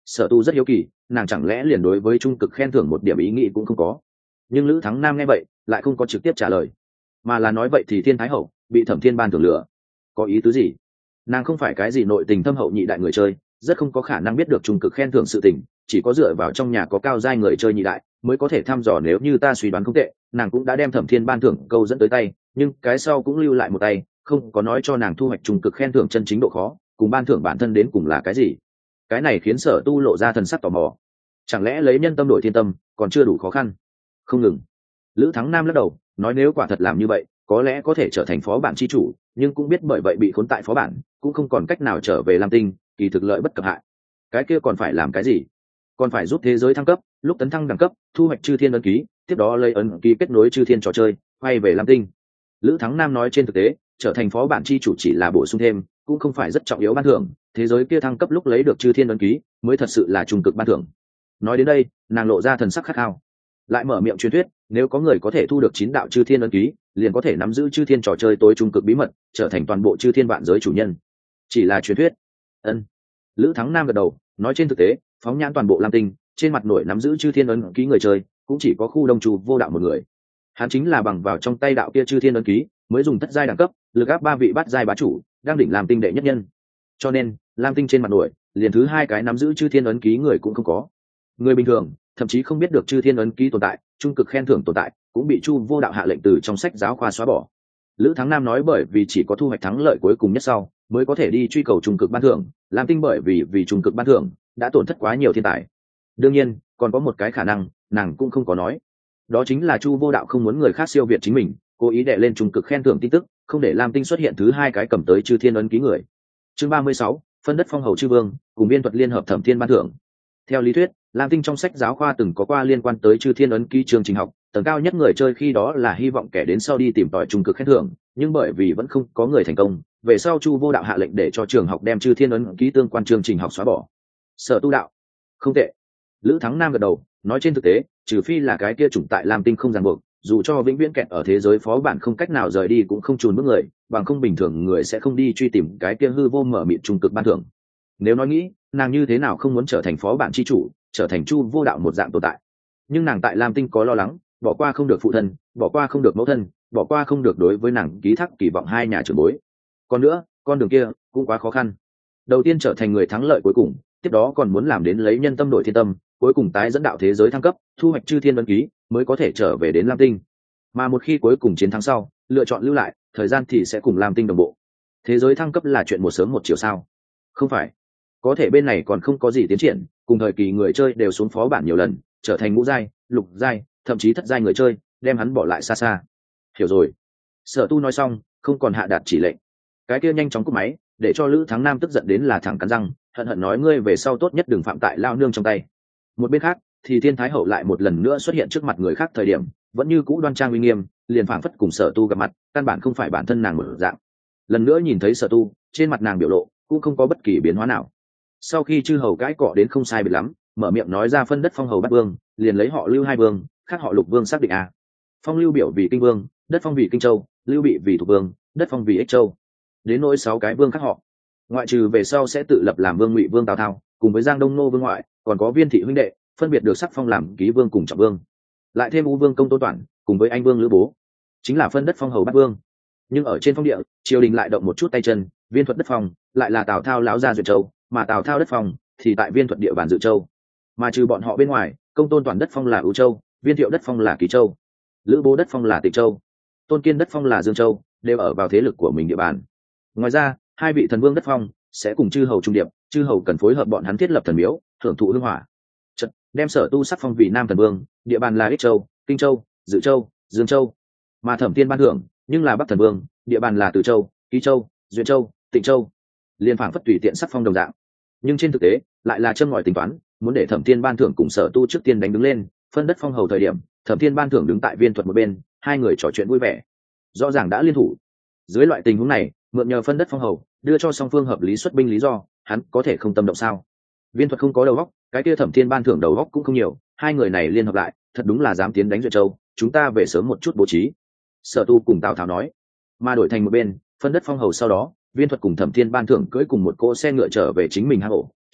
Sở Tu rất hiếu kỳ, nàng chẳng lẽ liền đối với trung cực khen thưởng một điểm ý nghĩ cũng không có. Nhưng Lữ Thắng Nam nghe vậy lại không có trực tiếp trả lời, mà là nói vậy thì thiên thái hậu bị Thẩm Thiên ban thưởng lửa, có ý tứ gì? Nàng không phải cái gì nội tình thâm hậu nhị đại người chơi, rất không có khả năng biết được trung cực khen thưởng sự tình, chỉ có dựa vào trong nhà có cao giai người chơi nhị đại mới có thể thăm dò. Nếu như ta suy đoán không tệ, nàng cũng đã đem Thẩm Thiên ban thưởng câu dẫn tới tay, nhưng cái sau cũng lưu lại một tay, không có nói cho nàng thu hoạch trung cực khen thưởng chân chính độ khó cùng ban thưởng bản thân đến cùng là cái gì. Cái này khiến Sở Tu lộ ra thần sắc tò mò, chẳng lẽ lấy nhân tâm đổi thiên tâm còn chưa đủ khó khăn? Không ngừng. Lữ Thắng Nam lắc đầu nói, nếu quả thật làm như vậy có lẽ có thể trở thành phó bản chi chủ, nhưng cũng biết bởi vậy bị khốn tại phó bản, cũng không còn cách nào trở về Lam Tinh, kỳ thực lợi bất cập hại. Cái kia còn phải làm cái gì? Còn phải giúp thế giới thăng cấp, lúc tấn thăng đẳng cấp thu hoạch chư thiên ấn ký, tiếp đó lấy ấn ký kết nối chư thiên trò chơi, quay về Lam Tinh. Lữ Thắng Nam nói trên thực tế trở thành phó bản chi chủ chỉ là bổ sung thêm, cũng không phải rất trọng yếu ban thưởng, thế giới kia thăng cấp lúc lấy được chư thiên ấn ký mới thật sự là trung cực ban thưởng. Nói đến đây nàng lộ ra thần sắc khát khao, lại mở miệng truyền thuyết, nếu có người có thể thu được chín đạo chư thiên ấn ký, liền có thể nắm giữ chư thiên trò chơi tối trung cực bí mật, trở thành toàn bộ chư thiên vạn giới chủ nhân. Chỉ là truyền thuyết? Ân. Lữ Thắng Nam gật đầu nói, trên thực tế phóng nhãn toàn bộ Lam Tinh, trên mặt nổi nắm giữ chư thiên ấn ký người chơi cũng chỉ có khu đông trù vô đạo một người. Hắn chính là bằng vào trong tay đạo kia chư thiên ấn ký mới dùng thất giai đẳng cấp lực áp ba vị bát giai bá chủ, đang đỉnh Lam Tinh đệ nhất nhân. Cho nên Lam Tinh trên mặt nổi liền thứ hai cái nắm giữ chư thiên ấn ký người cũng không có. Người bình thường thậm chí không biết được chư thiên ấn ký tồn tại, trung cực khen thưởng tồn tại, cũng bị chu vô đạo hạ lệnh từ trong sách giáo khoa xóa bỏ. Lữ Thắng Nam nói bởi vì chỉ có thu hoạch thắng lợi cuối cùng nhất sau mới có thể đi truy cầu trung cực ban thưởng, Lam Tinh bởi vì vì trung cực ban thưởng đã tổn thất quá nhiều thiên tài. Đương nhiên còn có một cái khả năng nàng cũng không có nói, đó chính là chu vô đạo không muốn người khác siêu việt chính mình, cố ý đè lên trung cực khen thưởng tin tức, không để Lam Tinh xuất hiện thứ hai cái cầm tới chư thiên ấn ký người. Chương ba mươi sáu, phân đất phong hầu chư vương cùng viên thuật liên hợp Thẩm Thiên ban thưởng. Theo lý thuyết Lam Tinh trong sách giáo khoa từng có qua liên quan tới chư thiên ấn ký chương trình học, tầng cao nhất người chơi khi đó là hy vọng kẻ đến sau đi tìm tòi trung cực khen thưởng, nhưng bởi vì vẫn không có người thành công, về sau chu vô đạo hạ lệnh để cho trường học đem chư thiên ấn ký tương quan chương trình học xóa bỏ. Sở Tu đạo không tệ. Lữ Thắng Nam gật đầu nói, trên thực tế trừ phi là cái kia chủng tại Lam Tinh không ràng buộc, dù cho vĩnh viễn kẹt ở thế giới phó bản không cách nào rời đi cũng không chùn bước người, bằng không bình thường người sẽ không đi truy tìm cái kia hư vô mở mịt trung cực ban thưởng. Nếu nói nghĩ nàng như thế nào không muốn trở thành phó bản chi chủ, trở thành chu vô đạo một dạng tồn tại, nhưng nàng tại Lam Tinh có lo lắng, bỏ qua không được phụ thân, bỏ qua không được mẫu thân, bỏ qua không được đối với nàng ký thác kỳ vọng hai nhà trưởng bối. Còn nữa con đường kia cũng quá khó khăn, đầu tiên trở thành người thắng lợi cuối cùng, tiếp đó còn muốn làm đến lấy nhân tâm đổi thiên tâm, cuối cùng tái dẫn đạo thế giới thăng cấp, thu hoạch chư thiên ấn ký mới có thể trở về đến Lam Tinh. Mà một khi cuối cùng chiến thắng sau lựa chọn lưu lại, thời gian thì sẽ cùng Lam Tinh đồng bộ. Thế giới thăng cấp là chuyện một sớm một chiều sao? Không phải. Có thể bên này còn không có gì tiến triển, cùng thời kỳ người chơi đều xuống phó bản nhiều lần, trở thành ngũ giai, lục giai, thậm chí thất giai người chơi, đem hắn bỏ lại xa xa. Hiểu rồi. Sở Tu nói xong không còn hạ đạt chỉ lệnh, cái kia nhanh chóng cúp máy, để cho Lữ Thắng Nam tức giận đến là thẳng cắn răng, hận hận nói, ngươi về sau tốt nhất đừng phạm tại lao nương trong tay. Một bên khác thì Thiên Thái Hậu lại một lần nữa xuất hiện trước mặt người khác, thời điểm vẫn như cũ đoan trang uy nghiêm, liền phảng phất cùng Sở Tu gặp mặt căn bản không phải bản thân nàng một dạng. Lần nữa nhìn thấy Sở Tu, trên mặt nàng biểu lộ cũng không có bất kỳ biến hóa nào. Sau khi chư hầu cãi cọ đến không sai biệt lắm, mở miệng nói ra phân đất phong hầu bắt vương, liền lấy họ Lưu hai vương, khác họ Lục vương xác định à. Phong Lưu biểu vì Kinh vương, đất phong vì Kinh Châu, Lưu bị vì Thục vương, đất phong vì Ích Châu. Đến nỗi sáu cái vương khác họ, ngoại trừ về sau sẽ tự lập làm vương Ngụy vương Tào Tháo, cùng với Giang Đông Nô vương ngoại, còn có Viên thị huynh đệ, phân biệt được sắc phong làm Ký vương cùng Trọng vương. Lại thêm U vương Công Tôn Toản, cùng với Anh vương Lữ Bố, chính là phân đất phong hầu bắt vương. Nhưng ở trên phong địa, triều đình lại động một chút tay chân, Viên thuật đất phong lại là Tào Tháo lão gia Duyệt Châu, mà Tào Tháo đất phong thì tại Viên thuật địa bàn Dự Châu. Mà trừ bọn họ bên ngoài, Công Tôn Toản đất phong là Ưu Châu, Viên thiệu đất phong là Ký Châu, Lữ Bố đất phong là Tịnh Châu, Tôn Kiên đất phong là Dương Châu, đều ở vào thế lực của mình địa bàn. Ngoài ra hai vị thần vương đất phong sẽ cùng chư hầu trung điệp, chư hầu cần phối hợp bọn hắn thiết lập thần miếu, thưởng thụ hương hỏa. Chật, đem Sở Tu sắc phong vì Nam thần vương, địa bàn là Ích Châu, Kinh Châu, Dự Châu, Dương Châu. Mà Thẩm Thiên ban thưởng nhưng là Bắc thần vương, địa bàn là Từ Châu, Ký Châu, Duyện Châu, Tịnh Châu. Liên phảng phất tùy tiện sắc phong đồng dạng, nhưng trên thực tế lại là châm ngòi tính toán, muốn để Thẩm Thiên ban thưởng cùng Sở Tu trước tiên đánh đứng lên, phân đất phong hầu thời điểm, Thẩm Thiên ban thưởng đứng tại Viên thuật một bên, hai người trò chuyện vui vẻ, rõ ràng đã liên thủ. Dưới loại tình huống này, mượn nhờ phân đất phong hầu, đưa cho song phương hợp lý xuất binh lý do, hắn có thể không tâm động sao? Viên thuật không có đầu óc, cái kia Thẩm Thiên ban thưởng đầu óc cũng không nhiều, hai người này liên hợp lại, thật đúng là dám tiến đánh Duyệt Châu, chúng ta về sớm một chút bố trí. Sở Tu cùng Tào Tháo nói. Mà đổi thành một bên, phân đất phong hầu sau đó, Viên thuật cùng Thẩm Thiên ban thưởng cưỡi cùng một cỗ xe ngựa trở về chính mình hang ổ,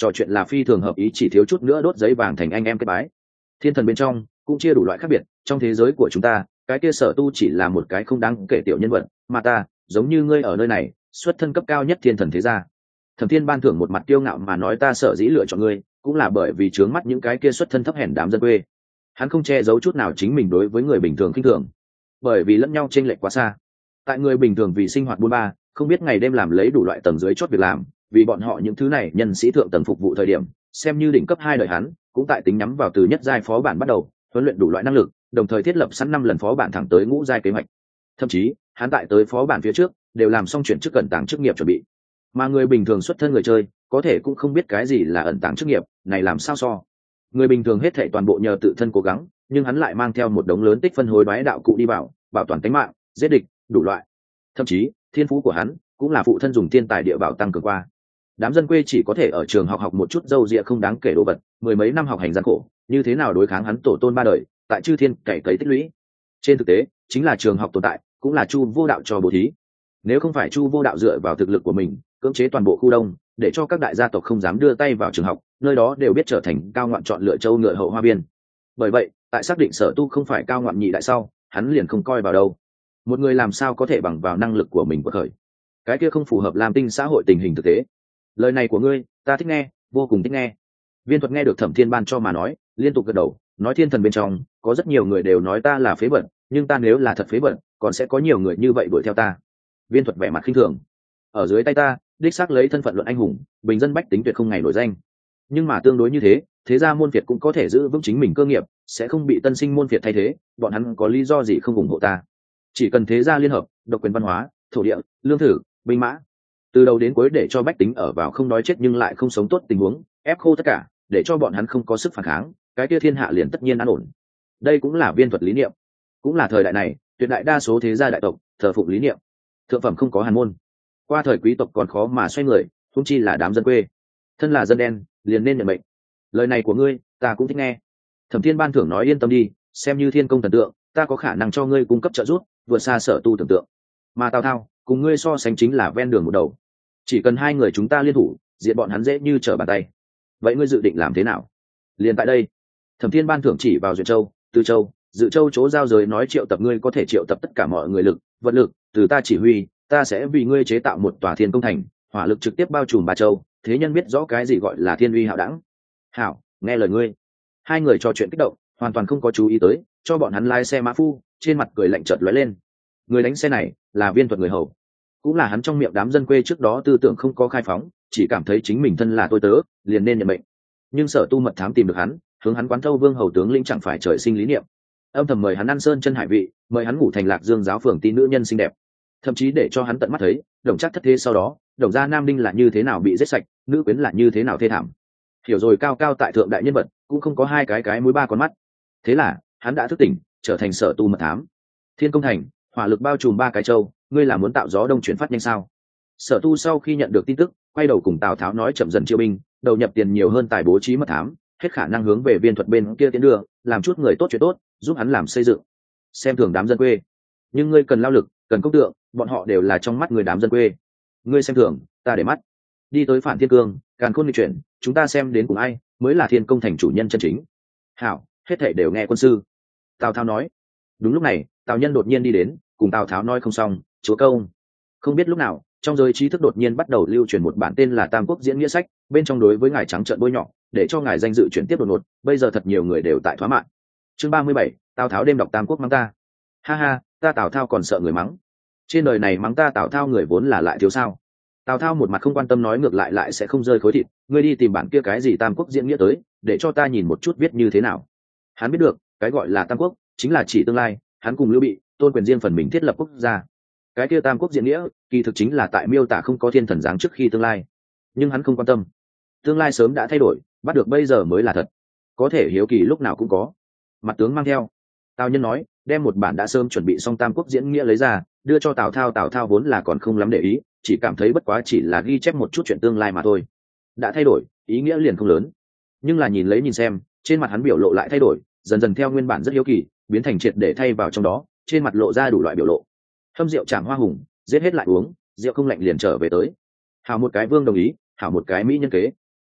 trò chuyện là phi thường hợp ý, chỉ thiếu chút nữa đốt giấy vàng thành anh em kết bái. Thiên thần bên trong cũng chia đủ loại khác biệt, trong thế giới của chúng ta cái kia Sở Tu chỉ là một cái không đáng kể tiểu nhân vật, mà ta giống như ngươi ở nơi này xuất thân cấp cao nhất thiên thần thế gia. Thẩm Thiên ban thưởng một mặt kiêu ngạo mà nói, ta sở dĩ lựa chọn ngươi cũng là bởi vì trướng mắt những cái kia xuất thân thấp hèn đám dân quê. Hắn không che giấu chút nào chính mình đối với người bình thường khinh thường, bởi vì lẫn nhau chênh lệch quá xa. Tại người bình thường vì sinh hoạt buôn ba, không biết ngày đêm làm lấy đủ loại tầng dưới chót việc làm, vì bọn họ những thứ này nhân sĩ thượng tầng phục vụ thời điểm, xem như đỉnh cấp hai đời hắn, cũng tại tính nhắm vào từ nhất giai phó bản bắt đầu, huấn luyện đủ loại năng lực, đồng thời thiết lập sẵn năm lần phó bản thẳng tới ngũ giai kế hoạch. Thậm chí, hắn tại tới phó bản phía trước, đều làm xong chuyển chức ẩn tàng chức nghiệp chuẩn bị. Mà người bình thường xuất thân người chơi, có thể cũng không biết cái gì là ẩn tàng chức nghiệp, này làm sao so. Người bình thường hết thảy toàn bộ nhờ tự thân cố gắng, nhưng hắn lại mang theo một đống lớn tích phân hối đoái đạo cụ đi vào, bảo toàn tính mạng, giết địch, đủ loại. Thậm chí, thiên phú của hắn cũng là phụ thân dùng thiên tài địa bảo tăng cường qua. Đám dân quê chỉ có thể ở trường học học một chút dâu dịa không đáng kể đồ vật, mười mấy năm học hành gian khổ, như thế nào đối kháng hắn tổ tôn ba đời, tại chư thiên cày cấy tích lũy. Trên thực tế, chính là trường học tồn tại, cũng là Chu Vô Đạo cho bố thí. Nếu không phải Chu Vô Đạo dựa vào thực lực của mình, cưỡng chế toàn bộ khu đông, để cho các đại gia tộc không dám đưa tay vào trường học, nơi đó đều biết trở thành cao ngoạn chọn lựa châu ngựa hậu hoa biên. Bởi vậy, tại xác định Sở Tu không phải cao ngoạn nhị đại sau, hắn liền không coi vào đâu. Một người làm sao có thể bằng vào năng lực của mình quật khởi? Cái kia không phù hợp làm tinh xã hội tình hình thực tế. Lời này của ngươi, ta thích nghe, vô cùng thích nghe. Viên Thuật nghe được Thẩm Thiên ban cho mà nói, liên tục gật đầu, nói thiên thần bên trong có rất nhiều người đều nói ta là phế vật, nhưng ta nếu là thật phế vật, còn sẽ có nhiều người như vậy đuổi theo ta. Viên Thuật vẻ mặt khinh thường. Ở dưới tay ta, đích xác lấy thân phận luận anh hùng, bình dân bách tính tuyệt không ngày nổi danh. Nhưng mà tương đối như thế, thế gia môn phiệt cũng có thể giữ vững chính mình cơ nghiệp, sẽ không bị tân sinh môn phiệt thay thế, bọn hắn có lý do gì không ủng hộ ta? Chỉ cần thế gia liên hợp, độc quyền văn hóa, thổ địa, lương thử, binh mã, từ đầu đến cuối để cho bách tính ở vào không đói chết nhưng lại không sống tốt tình huống, ép khô tất cả, để cho bọn hắn không có sức phản kháng, cái kia thiên hạ liền tất nhiên an ổn. Đây cũng là Viên Thuật lý niệm, cũng là thời đại này tuyệt đại đa số thế gia đại tộc thờ phụng lý niệm. Thượng phẩm không có hàn môn, qua thời quý tộc còn khó mà xoay người, huống chi là đám dân quê. Thân là dân đen, liền nên nhận mệnh. Lời này của ngươi, ta cũng thích nghe. Thẩm Thiên ban thưởng nói, yên tâm đi, xem như thiên công thần tượng, ta có khả năng cho ngươi cung cấp trợ giúp, vượt xa Sở Tu tưởng tượng. Mà Tào Thao, cùng ngươi so sánh chính là ven đường một đầu. Chỉ cần hai người chúng ta liên thủ, diệt bọn hắn dễ như trở bàn tay. Vậy ngươi dự định làm thế nào? Liền tại đây. Thẩm Thiên ban thưởng chỉ vào Duyệt Châu, Từ Châu, Dự Châu chỗ giao giới, nói triệu tập ngươi có thể triệu tập tất cả mọi người lực, vật lực, từ ta chỉ huy, ta sẽ vì ngươi chế tạo một tòa thiên công thành, hỏa lực trực tiếp bao trùm ba châu, thế nhân biết rõ cái gì gọi là thiên uy hạo đẳng. Hảo, nghe lời ngươi. Hai người trò chuyện kích động, hoàn toàn không có chú ý tới, cho bọn hắn lái xe mã phu, trên mặt cười lạnh chợt lóe lên. Người đánh xe này là Viên Thuật người hầu, cũng là hắn trong miệng đám dân quê trước đó tư tưởng không có khai phóng, chỉ cảm thấy chính mình thân là tôi tớ, liền nên nhận mệnh. Nhưng Sở Tu mật thám tìm được hắn, hướng hắn quán thâu Vương hầu tướng lĩnh chẳng phải trời sinh lý niệm, âm thầm mời hắn ăn sơn chân hải vị, mời hắn ngủ thành Lạc Dương giáo phường tí nữ nhân xinh đẹp, thậm chí để cho hắn tận mắt thấy Đồng Trác thất thế sau đó, Đồng gia Nam Đinh là như thế nào bị giết sạch, nữ quyến là như thế nào thê thảm. Hiểu rồi, cao cao tại thượng đại nhân vật cũng không có hai cái cái mũi ba con mắt. Thế là hắn đã thức tỉnh, trở thành Sở Tu mật thám. Thiên công thành, hỏa lực bao trùm ba cái châu, ngươi là muốn tạo gió đông chuyển phát nhanh sao? Sở Tu sau khi nhận được tin tức, quay đầu cùng Tào Tháo nói chậm dần chiêu binh, đầu nhập tiền nhiều hơn tài bố trí mật thám, hết khả năng hướng về Viên Thuật bên kia tiến đường, làm chút người tốt chuyện tốt, giúp hắn làm xây dựng. Xem thường đám dân quê, nhưng ngươi cần lao lực, cần công tượng, bọn họ đều là trong mắt người đám dân quê. Ngươi xem thường, ta để mắt. Đi tới Phản Thiên Cương, Càn Khôn nghịch chuyển, chúng ta xem đến cùng ai mới là thiên công thành chủ nhân chân chính. Hảo, hết thảy đều nghe quân sư. Tào Tháo nói. Đúng lúc này, Tào Nhân đột nhiên đi đến, cùng Tào Tháo nói không xong, chúa công. Không biết lúc nào, trong giới trí thức đột nhiên bắt đầu lưu truyền một bản tên là Tam Quốc diễn nghĩa sách, bên trong đối với ngài trắng trợn bôi nhọ, để cho ngài danh dự chuyển tiếp đột ngột, bây giờ thật nhiều người đều tại thoá mạng. Chương ba mươi bảy, Tào Tháo đêm đọc Tam Quốc mắng ta. Ha ha, ta Tào Tháo còn sợ người mắng. Trên đời này mắng ta Tào Tháo người vốn là lại thiếu sao? Tào Tháo một mặt không quan tâm nói, ngược lại lại sẽ không rơi khối thịt, ngươi đi tìm bản kia cái gì Tam Quốc diễn nghĩa tới, để cho ta nhìn một chút viết như thế nào. Hắn biết được, cái gọi là Tam Quốc chính là chỉ tương lai, hắn cùng Lưu Bị, Tôn Quyền riêng phần mình thiết lập quốc gia. Cái kia Tam Quốc diễn nghĩa, kỳ thực chính là tại miêu tả không có thiên thần dáng trước khi tương lai. Nhưng hắn không quan tâm, tương lai sớm đã thay đổi, bắt được bây giờ mới là thật. Có thể hiếu kỳ lúc nào cũng có. Mặt tướng mang theo. Tào Nhân nói, đem một bản đã sớm chuẩn bị xong Tam Quốc diễn nghĩa lấy ra, đưa cho Tào Tháo. Tào Tháo vốn là còn không lắm để ý, chỉ cảm thấy bất quá chỉ là ghi chép một chút chuyện tương lai mà thôi. Đã thay đổi, ý nghĩa liền không lớn. Nhưng là nhìn lấy nhìn xem, trên mặt hắn biểu lộ lại thay đổi, dần dần theo nguyên bản rất hiếu kỳ, biến thành triệt để thay vào trong đó, trên mặt lộ ra đủ loại biểu lộ. Hâm rượu chạm hoa hùng, giết hết lại uống, rượu không lạnh liền trở về tới. Hảo một cái vương đồng ý, hảo một cái mỹ nhân kế.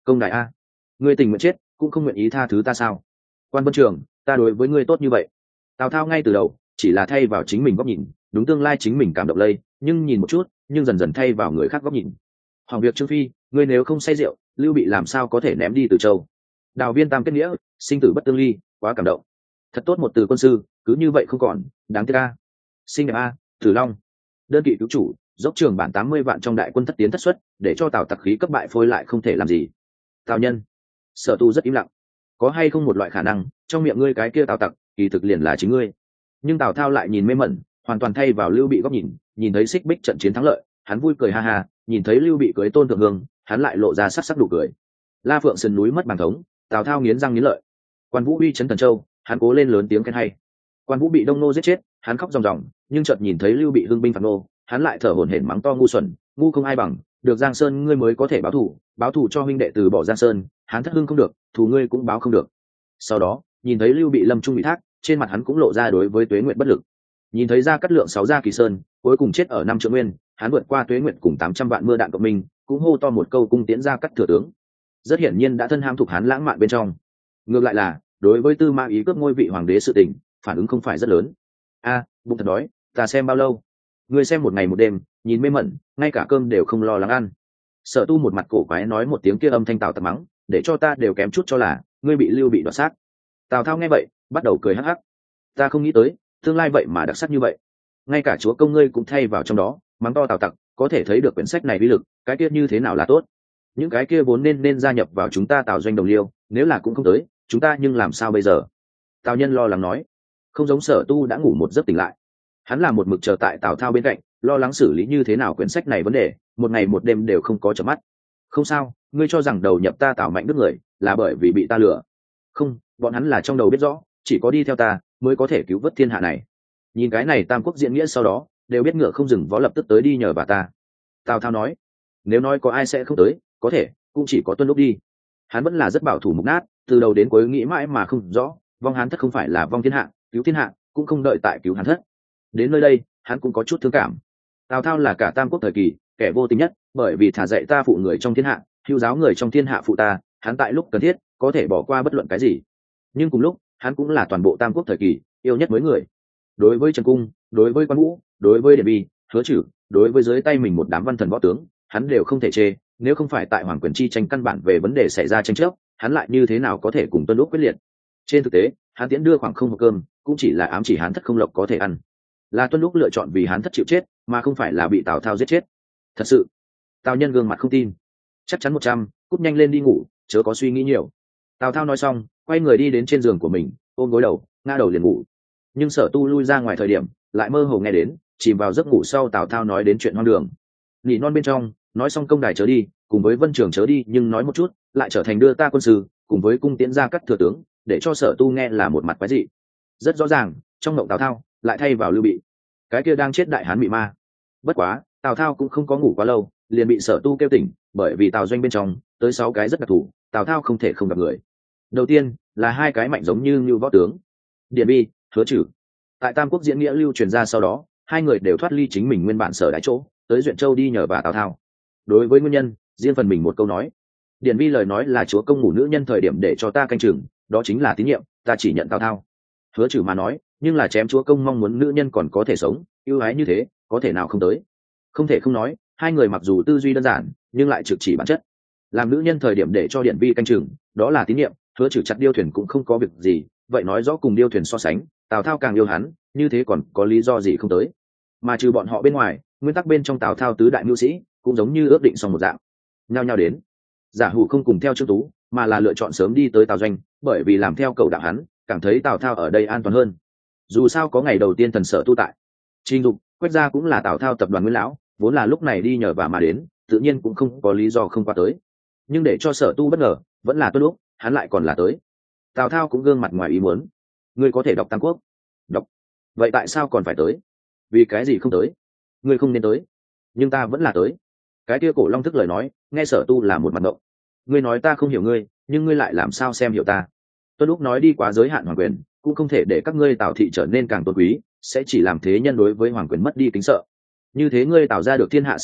công đại a, ngươi tình nguyện chết cũng không nguyện ý tha thứ ta sao? Quan Vân Trường, ta đối với ngươi tốt như vậy. Tào Thao ngay từ đầu chỉ là thay vào chính mình góc nhìn, đúng tương lai chính mình cảm động lây, nhưng nhìn một chút, nhưng dần dần thay vào người khác góc nhìn. Hoàng việc Trương Phi, ngươi nếu không say rượu, Lưu Bị làm sao có thể ném đi Từ Châu? Đào Viên tam kết nghĩa, sinh tử bất tương ly, quá cảm động. Thật tốt một từ quân sư, cứ như vậy không còn, đáng tiếc a. Sinh đẹp a, Tử Long. Đơn kỵ cứu chủ, dốc trường bản tám mươi vạn trong đại quân thất tiến thất xuất, để cho Tào Tặc khí cấp bại phôi lại không thể làm gì. Tào Nhân. Sở Tu rất im lặng. Có hay không một loại khả năng, trong miệng ngươi cái kia Tào Tặc, kỳ thực liền là chính ngươi. Nhưng Tào Thao lại nhìn mê mẩn, hoàn toàn thay vào Lưu Bị góc nhìn, nhìn thấy xích bích trận chiến thắng lợi, hắn vui cười ha ha, nhìn thấy Lưu Bị cưới Tôn Thượng Hương, hắn lại lộ ra sắc sắc đủ cười. La Phượng sườn núi mất bàn thống, Tào Thao nghiến răng nghiến lợi. Quan Vũ uy chấn Thần Châu, hắn cố lên lớn tiếng khen hay. Quan Vũ bị Đông Nô giết chết, hắn khóc ròng ròng, nhưng chợt nhìn thấy Lưu Bị hưng binh phản nô, hắn lại thở hổn hển mắng to ngu xuẩn, ngu không ai bằng, được Giang Sơn ngươi mới có thể báo thù, báo thù cho huynh đệ từ bỏ Giang Sơn, hắn thất hưng không được, thù ngươi cũng báo không được. Sau đó, nhìn thấy Lưu Bị lâm trung bị thác, trên mặt hắn cũng lộ ra đối với Tuế Nguyệt bất lực. Nhìn thấy Gia Cát Lượng sáu Gia Kỳ Sơn, cuối cùng chết ở năm Trượng Nguyên, hắn vượt qua Tuế Nguyệt cùng tám trăm vạn mưa đạn cộng minh, cũng hô to một câu cung tiễn Gia Cát thừa tướng. Rất hiển nhiên đã thân ham thuộc hắn lãng mạn bên trong. Ngược lại là, đối với Tư Mã Ý cướp ngôi vị hoàng đế sự tình, phản ứng không phải rất lớn. A, bụng thật đói, ta xem bao lâu? Ngươi xem một ngày một đêm, nhìn mê mẩn, ngay cả cơm đều không lo lắng ăn. Sở Tu một mặt cổ quái nói một tiếng kia âm thanh Tào Tặc mắng, để cho ta đều kém chút cho là ngươi bị Lưu Bị đoạt xác. Tào Thao nghe vậy, bắt đầu cười hắc hắc. Ta không nghĩ tới, tương lai vậy mà đặc sắc như vậy. Ngay cả chúa công ngươi cũng thay vào trong đó, mắng to Tào Tặc, có thể thấy được quyển sách này uy lực, cái kia như thế nào là tốt. Những cái kia vốn nên nên gia nhập vào chúng ta Tào doanh đồng liêu, nếu là cũng không tới, chúng ta nhưng làm sao bây giờ? Tào Nhân lo lắng nói. Không giống Sở Tu đã ngủ một giấc tỉnh lại. Hắn là một mực chờ tại Tào Thao bên cạnh, lo lắng xử lý như thế nào quyển sách này vấn đề, một ngày một đêm đều không có chợp mắt. Không sao, ngươi cho rằng đầu nhập ta Tào Mạnh Đức người là bởi vì bị ta lừa. Không, bọn hắn là trong đầu biết rõ, chỉ có đi theo ta mới có thể cứu vớt thiên hạ này. Nhìn cái này Tam Quốc diễn nghĩa sau đó, đều biết ngựa không dừng vó lập tức tới đi nhờ bà ta. Tào Thao nói, nếu nói có ai sẽ không tới, có thể cũng chỉ có Tuân Lúc đi. Hắn vẫn là rất bảo thủ mục nát, từ đầu đến cuối nghĩ mãi mà không rõ, vong hắn thất không phải là vong thiên hạ, cứu thiên hạ cũng không đợi tại cứu hắn thất. Đến nơi đây, hắn cũng có chút thương cảm. Tào Thao là cả Tam Quốc thời kỳ kẻ vô tình nhất, bởi vì thả dạy ta phụ người trong thiên hạ, hưu giáo người trong thiên hạ phụ ta, hắn tại lúc cần thiết có thể bỏ qua bất luận cái gì. Nhưng cùng lúc, hắn cũng là toàn bộ Tam Quốc thời kỳ yêu nhất với người. Đối với Trần Cung, đối với Quan Vũ, đối với Điền Bi, Hứa Trử, đối với dưới tay mình một đám văn thần võ tướng, hắn đều không thể chê. Nếu không phải tại hoàng quyền chi tranh căn bản về vấn đề xảy ra tranh chấp, hắn lại như thế nào có thể cùng Tuân Lúc quyết liệt? Trên thực tế, hắn tiễn đưa khoảng không hộp cơm, cũng chỉ là ám chỉ hắn thất không lộc có thể ăn. Là Tuân Lúc lựa chọn vì hắn thất chịu chết, mà không phải là bị Tào Thao giết chết. Thật sự, Tào Nhân gương mặt không tin. Chắc chắn một trăm, cúp nhanh lên đi ngủ, chớ có suy nghĩ nhiều. Tào Thao nói xong, quay người đi đến trên giường của mình, ôm gối đầu, ngã đầu liền ngủ. Nhưng Sở Tu lui ra ngoài thời điểm, lại mơ hồ nghe đến, chìm vào giấc ngủ sau Tào Thao nói đến chuyện hoang đường. Nỉ non bên trong, nói xong công đài chớ đi, cùng với Vân Trường chớ đi, nhưng nói một chút, lại trở thành đưa ta quân sư, cùng với cung tiễn Gia Cát thừa tướng, để cho Sở Tu nghe là một mặt quái dị. Rất rõ ràng, trong mộng Tào Thao lại thay vào Lưu Bị, cái kia đang chết đại hán bị ma. Bất quá, Tào Thao cũng không có ngủ quá lâu, liền bị Sở Tu kêu tỉnh, bởi vì Tào doanh bên trong tới sáu cái rất đặc thù, Tào Thao không thể không gặp người. Đầu tiên là hai cái mạnh giống như như võ tướng, Điền Bi, Hứa Trử. Tại Tam Quốc diễn nghĩa lưu truyền ra sau đó, hai người đều thoát ly chính mình nguyên bản sở đại chỗ, tới Duyện Châu đi nhờ bà Tào Thao. Đối với nguyên nhân, riêng phần mình một câu nói. Điền Bi lời nói là chúa công ngủ nữ nhân thời điểm để cho ta canh chừng, đó chính là tín nhiệm, ta chỉ nhận Tào Thao. Hứa Trử mà nói, nhưng là chém chúa công mong muốn nữ nhân còn có thể sống, ưu ái như thế, có thể nào không tới. Không thể không nói, hai người mặc dù tư duy đơn giản, nhưng lại trực chỉ bản chất. Làm nữ nhân thời điểm để cho Điền Bi canh chừng, đó là tín nhiệm. Hứa Trử chặt điêu thuyền cũng không có việc gì, vậy nói rõ cùng điêu thuyền so sánh, Tào Thao càng yêu hắn, như thế còn có lý do gì không tới. Mà trừ bọn họ bên ngoài, nguyên tắc bên trong Tào Thao tứ đại mưu sĩ cũng giống như ước định xong một dạng, nhao nhao đến. Giả Hủ không cùng theo Trương Tú, mà là lựa chọn sớm đi tới Tào doanh, bởi vì làm theo cầu đạo hắn, cảm thấy Tào Thao ở đây an toàn hơn. Dù sao có ngày đầu tiên thần Sở Tu tại. Trình Dục, Quách gia cũng là Tào Thao tập đoàn nguyên lão, vốn là lúc này đi nhờ và mà đến, tự nhiên cũng không có lý do không qua tới. Nhưng để cho Sở Tu bất ngờ, vẫn là Tuân Lúc, hắn lại còn là tới. Tào Thao cũng gương mặt ngoài ý muốn. Ngươi có thể đọc Tam Quốc? Đọc. Vậy tại sao còn phải tới? Vì cái gì không tới? Ngươi không nên tới. Nhưng ta vẫn là tới. Cái kia Cổ Long Thức lời nói, nghe Sở Tu là một mặt ngộng. Ngươi nói ta không hiểu ngươi, nhưng ngươi lại làm sao xem hiểu ta? Tuân Lúc nói đi quá giới hạn hoàng quyền, cũng không thể để các ngươi Tào thị trở nên càng tôn quý, sẽ chỉ làm thế nhân đối với hoàng quyền mất đi kính sợ. Như thế ngươi Tào ra được thiên hạ sau đó,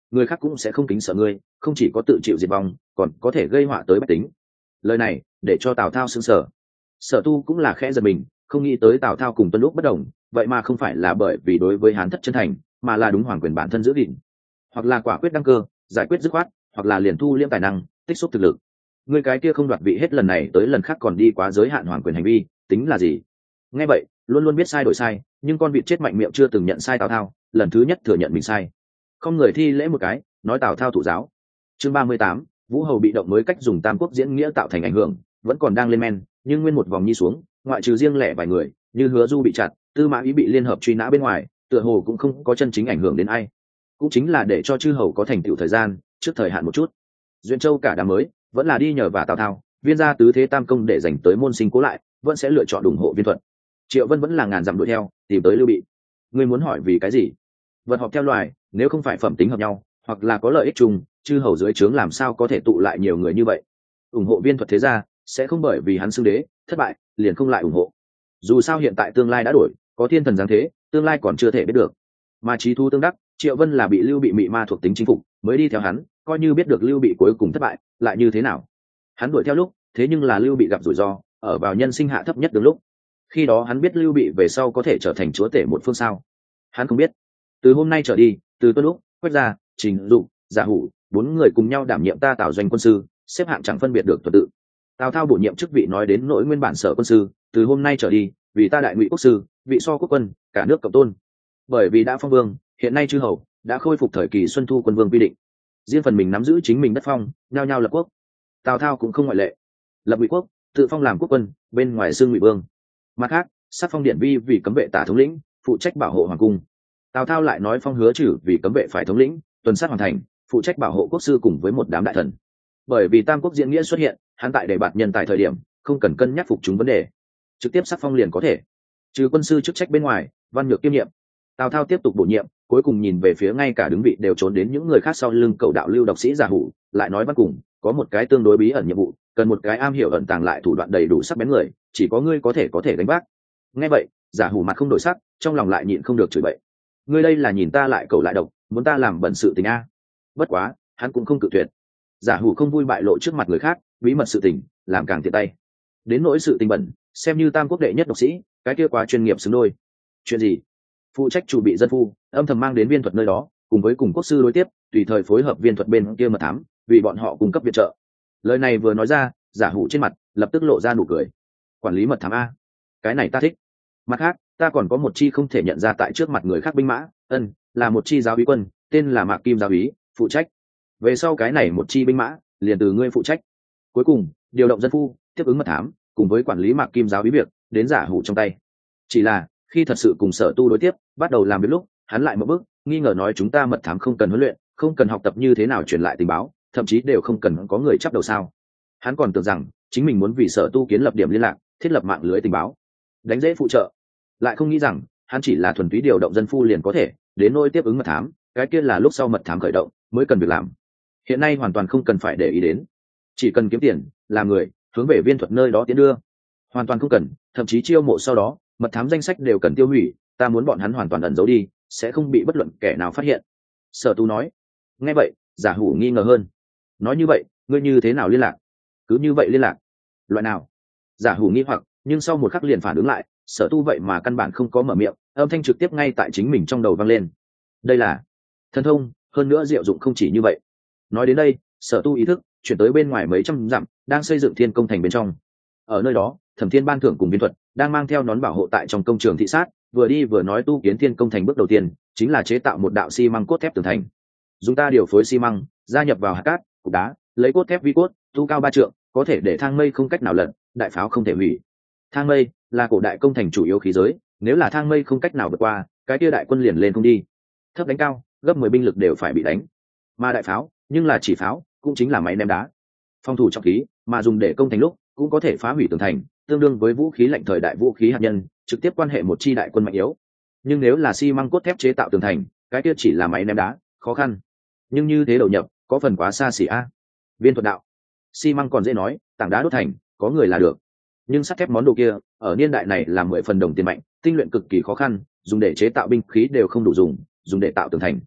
người khác cũng sẽ không kính sợ ngươi, không chỉ có tự chịu diệt vong, còn có thể gây họa tới bách tính. Lời này để cho Tào Thao sững sờ. Sở Tu cũng là khẽ giật mình, không nghĩ tới Tào Thao cùng Tuân Lúc bất đồng, vậy mà không phải là bởi vì đối với Hán thất chân thành, mà là đúng hoàng quyền bản thân giữ gìn, hoặc là quả quyết đăng cơ, giải quyết dứt khoát, hoặc là liền thu liễm tài năng, tích xúc thực lực. Người cái kia không đoạt vị hết lần này tới lần khác còn đi quá giới hạn hoàng quyền hành vi, tính là gì? Nghe vậy, luôn luôn biết sai đổi sai, nhưng con vịt chết mạnh miệng chưa từng nhận sai Tào Thao, lần thứ nhất thừa nhận mình sai. Không người thi lễ một cái, nói Tào Thao thụ giáo. Chương ba mươi tám, Vũ Hầu bị động mới cách dùng tam quốc diễn nghĩa tạo thành ảnh hưởng, vẫn còn đang lên men, nhưng nguyên một vòng nhi xuống, ngoại trừ riêng lẻ vài người, như Hứa Du bị chặt, Tư Mã Ý bị liên hợp truy nã bên ngoài, tựa hồ cũng không có chân chính ảnh hưởng đến ai. Cũng chính là để cho chư hầu có thành tựu thời gian, trước thời hạn một chút. Duyện Châu cả đám mới, vẫn là đi nhờ vào Tào Thao, viên gia tứ thế tam công để dành tới môn sinh cố lại, vẫn sẽ lựa chọn ủng hộ Viên Thuận. Triệu Vân vẫn là ngàn dặm đuổi theo, tìm tới Lưu Bị. Ngươi muốn hỏi vì cái gì? Vật họp theo loài, nếu không phải phẩm tính hợp nhau, hoặc là có lợi ích chung, chư hầu dưới trướng làm sao có thể tụ lại nhiều người như vậy? Ủng hộ Viên Thuật thế gia, sẽ không bởi vì hắn xưng đế, thất bại, liền không lại ủng hộ. Dù sao hiện tại tương lai đã đổi, có thiên thần giáng thế, tương lai còn chưa thể biết được. Mà trí thu tương đắc, Triệu Vân là bị Lưu Bị mị ma thuộc tính chính phục, mới đi theo hắn, coi như biết được Lưu Bị cuối cùng thất bại, lại như thế nào? Hắn đuổi theo lúc, thế nhưng là Lưu Bị gặp rủi ro, ở vào nhân sinh hạ thấp nhất đường lúc. Khi đó hắn biết Lưu Bị về sau có thể trở thành chúa tể một phương sao? Hắn không biết. Từ hôm nay trở đi, từ Tuân Lúc, Quách Gia, Trình Dụ, Giả Hủ, bốn người cùng nhau đảm nhiệm ta Tào doanh quân sư, xếp hạng chẳng phân biệt được tuần tự. Tào Thao bổ nhiệm chức vị nói đến nỗi nguyên bản sở quân sư, từ hôm nay trở đi, vì ta đại ngụy quốc sư, vị so quốc quân, cả nước cộng tôn. Bởi vì đã phong vương, hiện nay chư hầu đã khôi phục thời kỳ xuân thu quân vương quy định, riêng phần mình nắm giữ chính mình đất phong, nhao nhao lập quốc. Tào Thao cũng không ngoại lệ, lập ngụy quốc, tự phong làm quốc quân, bên ngoài xương ngụy vương. Mặt khác, sắc phong điện vi vì cấm vệ tả thống lĩnh, phụ trách bảo hộ hoàng cung. Tào Thao lại nói phong Hứa Trử vì cấm vệ phải thống lĩnh, tuần sát hoàn thành, phụ trách bảo hộ quốc sư cùng với một đám đại thần. Bởi vì tam quốc diễn nghĩa xuất hiện, hắn tại đề bạt nhân tài thời điểm không cần cân nhắc phục chúng vấn đề, trực tiếp sắc phong liền có thể. Trừ quân sư chức trách bên ngoài, văn nhược kiêm nhiệm. Tào Thao tiếp tục bổ nhiệm, cuối cùng nhìn về phía ngay cả đứng vị đều trốn đến những người khác sau lưng cầu đạo lưu độc sĩ Giả Hủ, lại nói văn cùng có một cái tương đối bí ẩn nhiệm vụ, cần một cái am hiểu ẩn tàng lại thủ đoạn đầy đủ sắc bén người, chỉ có ngươi có thể có thể đánh vác. Nghe vậy, Giả Hủ mặt không đổi sắc, trong lòng lại nhịn không được chửi bậy. Ngươi đây là nhìn ta lại cầu lại độc, muốn ta làm bẩn sự tình a? Bất quá, hắn cũng không cự tuyệt. Giả Hủ không vui bại lộ trước mặt người khác, bí mật sự tình, làm càng thiệt tay. Đến nỗi sự tình bẩn, xem như tam quốc đệ nhất độc sĩ, cái kia quá chuyên nghiệp xứng đôi. Chuyện gì? Phụ trách chủ bị dân phu, âm thầm mang đến Viên Thuật nơi đó, cùng với cùng quốc sư đối tiếp, tùy thời phối hợp Viên Thuật bên kia mật thám, vì bọn họ cung cấp viện trợ. Lời này vừa nói ra, Giả Hủ trên mặt lập tức lộ ra nụ cười. Quản lý mật thám a, cái này ta thích. Mặt khác, ta còn có một chi không thể nhận ra tại trước mặt người khác binh mã, ân, là một chi giáo úy quân, tên là Mạc Kim giáo úy, phụ trách. Về sau cái này một chi binh mã, liền từ ngươi phụ trách. Cuối cùng, điều động dân phu, tiếp ứng mật thám, cùng với quản lý Mạc Kim giáo úy việc, đến Giả Hủ trong tay. Chỉ là, khi thật sự cùng Sở Tu đối tiếp, bắt đầu làm việc lúc, hắn lại một bước, nghi ngờ nói chúng ta mật thám không cần huấn luyện, không cần học tập như thế nào truyền lại tình báo, thậm chí đều không cần có người chấp đầu sao? Hắn còn tưởng rằng chính mình muốn vì Sở Tu kiến lập điểm liên lạc, thiết lập mạng lưới tình báo, đánh dễ phụ trợ, lại không nghĩ rằng hắn chỉ là thuần túy điều động dân phu liền có thể đến nôi tiếp ứng mật thám, cái kia là lúc sau mật thám khởi động mới cần việc làm. Hiện nay hoàn toàn không cần phải để ý đến, chỉ cần kiếm tiền, làm người, hướng về Viên Thuật nơi đó tiến đưa, hoàn toàn không cần, thậm chí chiêu mộ sau đó mật thám danh sách đều cần tiêu hủy, ta muốn bọn hắn hoàn toàn ẩn giấu đi, sẽ không bị bất luận kẻ nào phát hiện. Sở Tu nói. Nghe vậy, Giả Hủ nghi ngờ hơn. Nói như vậy, ngươi như thế nào liên lạc? Cứ như vậy liên lạc? Loại nào? Giả Hủ nghi hoặc, nhưng sau một khắc liền phản ứng lại, Sở Tu vậy mà căn bản không có mở miệng, âm thanh trực tiếp ngay tại chính mình trong đầu vang lên. Đây là thần thông, hơn nữa diệu dụng không chỉ như vậy. Nói đến đây, Sở Tu ý thức chuyển tới bên ngoài mấy trăm dặm, đang xây dựng Thiên Công thành bên trong. Ở nơi đó, Thẩm Thiên Ban thưởng cùng Viên Thuật đang mang theo nón bảo hộ tại trong công trường thị sát, vừa đi vừa nói tu kiến Thiên Công thành bước đầu tiên chính là chế tạo một đạo xi măng cốt thép tường thành. Dùng ta điều phối xi măng gia nhập vào hạt cát, cục đá, lấy cốt thép vi cốt, tu cao ba trượng, có thể để thang mây không cách nào lật, đại pháo không thể hủy. Thang mây là cổ đại công thành chủ yếu khí giới, nếu là thang mây không cách nào vượt qua, cái kia đại quân liền lên không đi. Thấp đánh cao, gấp mười binh lực đều phải bị đánh. Mà đại pháo, nhưng là chỉ pháo, cũng chính là máy ném đá. Phòng thủ trọng khí, mà dùng để công thành lúc, cũng có thể phá hủy tường thành, tương đương với vũ khí lạnh thời đại vũ khí hạt nhân, trực tiếp quan hệ một chi đại quân mạnh yếu. Nhưng nếu là xi măng cốt thép chế tạo tường thành, cái kia chỉ là máy ném đá, khó khăn. Nhưng như thế đầu nhập, có phần quá xa xỉ a. Viên Thuật đạo. Xi măng còn dễ nói, tảng đá đốt thành, có người là được. Nhưng sắt thép món đồ kia, ở niên đại này là mười phần đồng tiền mạnh, tinh luyện cực kỳ khó khăn, dùng để chế tạo binh khí đều không đủ dùng, dùng để tạo tường thành.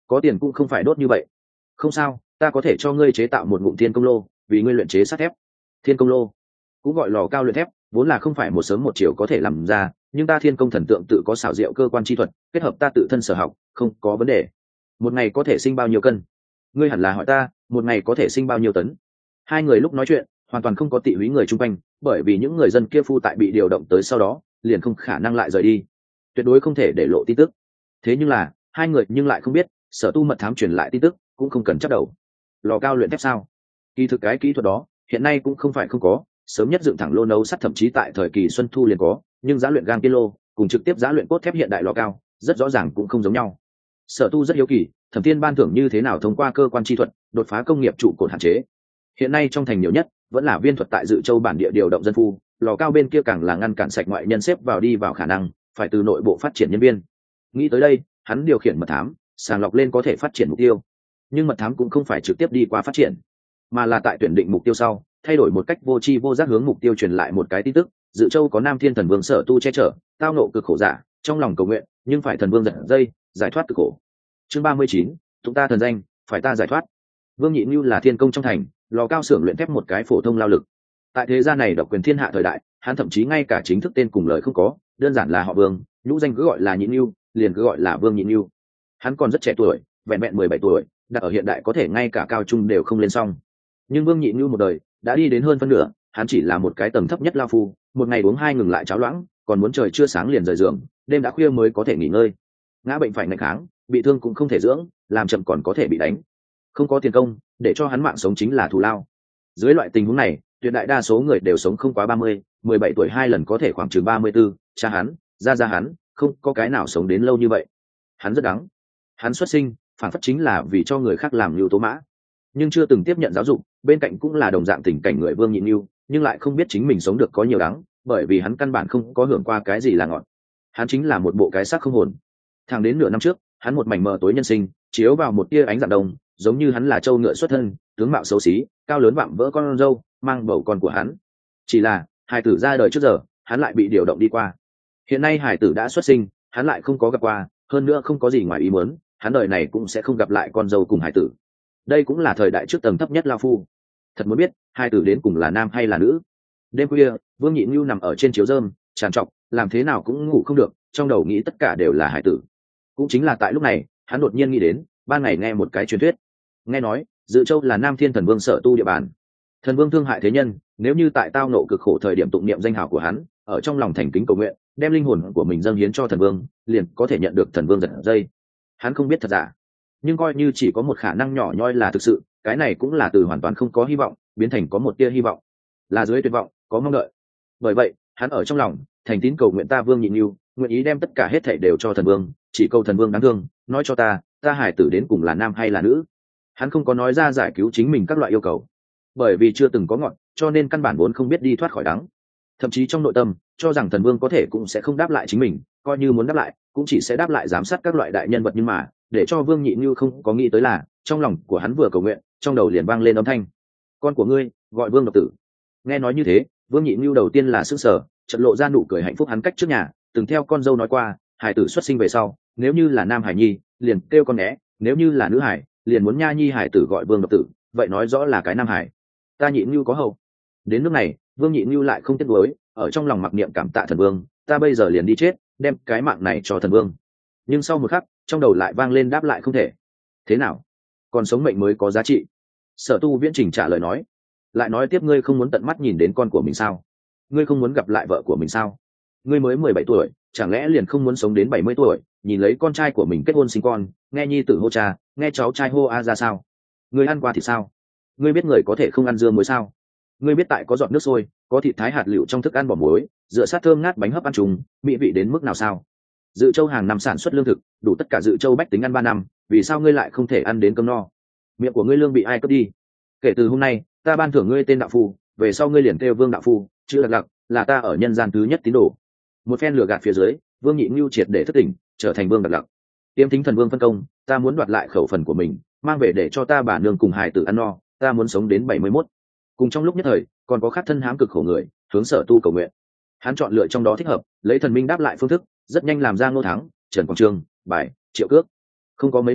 có tiền cũng không phải đốt như vậy. Không sao, ta có thể cho ngươi chế tạo một ngụm thiên công lô, vì ngươi luyện chế sắt thép. Thiên công lô cũng gọi lò cao luyện thép, vốn là không phải một sớm một chiều có thể làm ra, nhưng ta thiên công thần tượng tự có xảo diệu cơ quan chi thuật, kết hợp ta tự thân sở học, không có vấn đề. Một ngày có thể sinh bao nhiêu cân? Ngươi hẳn là hỏi ta, một ngày có thể sinh bao nhiêu tấn? Hai người lúc nói chuyện hoàn toàn không có tị húy người chung quanh, bởi vì những người dân kia phu tại bị điều động tới sau đó liền không khả năng lại rời đi, tuyệt đối không thể để lộ tin tức. Thế nhưng là hai người nhưng lại không biết Sở Tu mật thám truyền lại tin tức cũng không cần chắc đầu. Lò cao luyện thép sao? Kỳ thực cái kỹ thuật đó hiện nay cũng không phải không có, sớm nhất dựng thẳng lô nấu sắt thậm chí tại thời kỳ Xuân Thu liền có, nhưng giá luyện gang tiên lô cùng trực tiếp giá luyện cốt thép hiện đại lò cao rất rõ ràng cũng không giống nhau. Sở Tu rất hiếu kỳ, Thẩm Thiên ban thưởng như thế nào thông qua cơ quan chi thuật đột phá công nghiệp trụ cột hạn chế. Hiện nay trong thành nhiều nhất vẫn là viên thuật tại Dự Châu bản địa điều động dân phu, lò cao bên kia càng là ngăn cản sạch ngoại nhân xếp vào đi vào khả năng, phải từ nội bộ phát triển nhân viên. Nghĩ tới đây, hắn điều khiển mật thám sàng lọc lên có thể phát triển mục tiêu, nhưng mật thám cũng không phải trực tiếp đi qua phát triển, mà là tại tuyển định mục tiêu sau thay đổi một cách vô tri vô giác hướng mục tiêu truyền lại một cái tin tức. Dự Châu có Nam Thiên Thần Vương Sở Tu che chở, tao nộ cực khổ giả, trong lòng cầu nguyện nhưng phải thần vương giật dây giải thoát cực khổ. Chương ba mươi chín, chúng ta thần danh phải ta giải thoát. Vương Nhị Nưu là thiên công trong thành, lò cao xưởng luyện thép một cái phổ thông lao lực. Tại thế gian này độc quyền thiên hạ thời đại, hắn thậm chí ngay cả chính thức tên cùng lời không có, đơn giản là họ Vương, nhũ danh cứ gọi là Nhị Nưu, liền cứ gọi là Vương Nhị Nưu. Hắn còn rất trẻ tuổi, vẹn vẹn mười bảy tuổi, đặt ở hiện đại có thể ngay cả cao trung đều không lên xong. Nhưng Vương Nhị Nưu một đời đã đi đến hơn phân nửa, hắn chỉ là một cái tầng thấp nhất lao phu, một ngày uống hai ngừng lại cháo loãng, còn muốn trời chưa sáng liền rời giường, đêm đã khuya mới có thể nghỉ ngơi. Ngã bệnh phải ngày kháng, bị thương cũng không thể dưỡng, làm chậm còn có thể bị đánh. Không có tiền công, để cho hắn mạng sống chính là thù lao. Dưới loại tình huống này, tuyệt đại đa số người đều sống không quá ba mươi, mười bảy tuổi hai lần có thể khoảng chừng ba mươi tư, cha hắn, gia gia hắn, không có cái nào sống đến lâu như vậy. Hắn rất đắng. Hắn xuất sinh, phản phất chính là vì cho người khác làm lưu tố mã, nhưng chưa từng tiếp nhận giáo dục, bên cạnh cũng là đồng dạng tình cảnh người Vương Nhị Nưu, nhưng lại không biết chính mình sống được có nhiều đắng, bởi vì hắn căn bản không có hưởng qua cái gì là ngọt. Hắn chính là một bộ cái xác không hồn. Thẳng đến nửa năm trước, hắn một mảnh mờ tối nhân sinh, chiếu vào một tia ánh dạng đông, giống như hắn là trâu ngựa xuất thân, tướng mạo xấu xí, cao lớn vạm vỡ con râu, mang bầu con của hắn. Chỉ là hài tử ra đời trước giờ, hắn lại bị điều động đi qua. Hiện nay hài tử đã xuất sinh, hắn lại không có gặp qua, hơn nữa không có gì ngoài ý muốn, hắn đời này cũng sẽ không gặp lại con dâu cùng hài tử. Đây cũng là thời đại trước tầng thấp nhất lao phu. Thật muốn biết hai tử đến cùng là nam hay là nữ. Đêm khuya, Vương Nhị Nưu nằm ở trên chiếu rơm tràn trọc, làm thế nào cũng ngủ không được, trong đầu nghĩ tất cả đều là hải tử. Cũng chính là tại lúc này, hắn đột nhiên nghĩ đến ban ngày nghe một cái truyền thuyết. Nghe nói Dự Châu là Nam Thiên Thần Vương Sở Tu địa bàn, thần vương thương hại thế nhân, nếu như tại tao nộ cực khổ thời điểm tụng niệm danh hào của hắn, ở trong lòng thành kính cầu nguyện, đem linh hồn của mình dâng hiến cho thần vương, liền có thể nhận được thần vương giật dây. Hắn không biết thật giả, nhưng coi như chỉ có một khả năng nhỏ nhoi là thực sự, cái này cũng là từ hoàn toàn không có hy vọng biến thành có một tia hy vọng, là dưới tuyệt vọng có mong đợi. Bởi vậy hắn ở trong lòng thành tín cầu nguyện ta Vương Nhị Nưu nguyện ý đem tất cả hết thảy đều cho thần vương, chỉ cầu thần vương đáng thương nói cho ta, ta hải tử đến cùng là nam hay là nữ. Hắn không có nói ra giải cứu chính mình các loại yêu cầu, bởi vì chưa từng có ngọn, cho nên căn bản vốn không biết đi thoát khỏi đắng. Thậm chí trong nội tâm cho rằng thần vương có thể cũng sẽ không đáp lại chính mình, coi như muốn đáp lại cũng chỉ sẽ đáp lại giám sát các loại đại nhân vật. Nhưng mà để cho Vương Nhị Nưu không có nghĩ tới là, trong lòng của hắn vừa cầu nguyện, trong đầu liền vang lên âm thanh: con của ngươi gọi Vương Độc Tử. Nghe nói như thế, Vương Nhị Nưu đầu tiên là sững sờ, chợt lộ ra nụ cười hạnh phúc. Hắn cách trước nhà từng theo con dâu nói qua, hải tử xuất sinh về sau, nếu như là nam hải nhi liền kêu con né, nếu như là nữ hải liền muốn nha nhi hải tử gọi Vương Độc Tử, vậy nói rõ là cái nam hải. Ta Nhị Nưu có hậu. Đến nước này, Vương Nhị Nưu lại không tiếc nuối, ở trong lòng mặc niệm cảm tạ thần vương, ta bây giờ liền đi chết, đem cái mạng này cho thần vương. Nhưng sau một khắc, trong đầu lại vang lên đáp lại không thể. Thế nào? Còn sống mệnh mới có giá trị. Sở Tu Viễn Trình trả lời nói. Lại nói tiếp, ngươi không muốn tận mắt nhìn đến con của mình sao? Ngươi không muốn gặp lại vợ của mình sao? Ngươi mới mười bảy tuổi, chẳng lẽ liền không muốn sống đến bảy mươi tuổi, nhìn lấy con trai của mình kết hôn sinh con, nghe nhi tử hô cha, nghe cháu trai hô a ra sao? Ngươi ăn qua thì sao? Ngươi biết người có thể không ăn dưa muối sao? Ngươi biết tại có giọt nước sôi, có thịt thái hạt lựu trong thức ăn bỏ muối, dựa sát thơm ngát bánh hấp ăn trùng, mỹ vị đến mức nào sao? Dự Châu hàng năm sản xuất lương thực, đủ tất cả Dự Châu bách tính ăn ba năm, vì sao ngươi lại không thể ăn đến cơm no? Miệng của ngươi lương bị ai cướp đi? Kể từ hôm nay, ta ban thưởng ngươi tên đạo phu, về sau ngươi liền kêu Vương đạo phu, chữ Lạc Lạc, là ta ở nhân gian thứ nhất tín đồ. Một phen lừa gạt phía dưới, Vương Nhị Nưu triệt để thất tỉnh, trở thành Vương Lạc Lạc. Tiêm thính thần vương phân công, ta muốn đoạt lại khẩu phần của mình, mang về để cho ta bà nương cùng hài tử ăn no, ta muốn sống đến bảy mươi mốt. Cùng trong lúc nhất thời, còn có khác thân hãm cực khổ người, hướng Sở Tu cầu nguyện. Hắn chọn lựa trong đó thích hợp, lấy thần minh đáp lại phương thức, rất nhanh làm ra Ngô Thắng, Trần Quang Trương, Bài, Triệu Cước. Không có mấy ngày,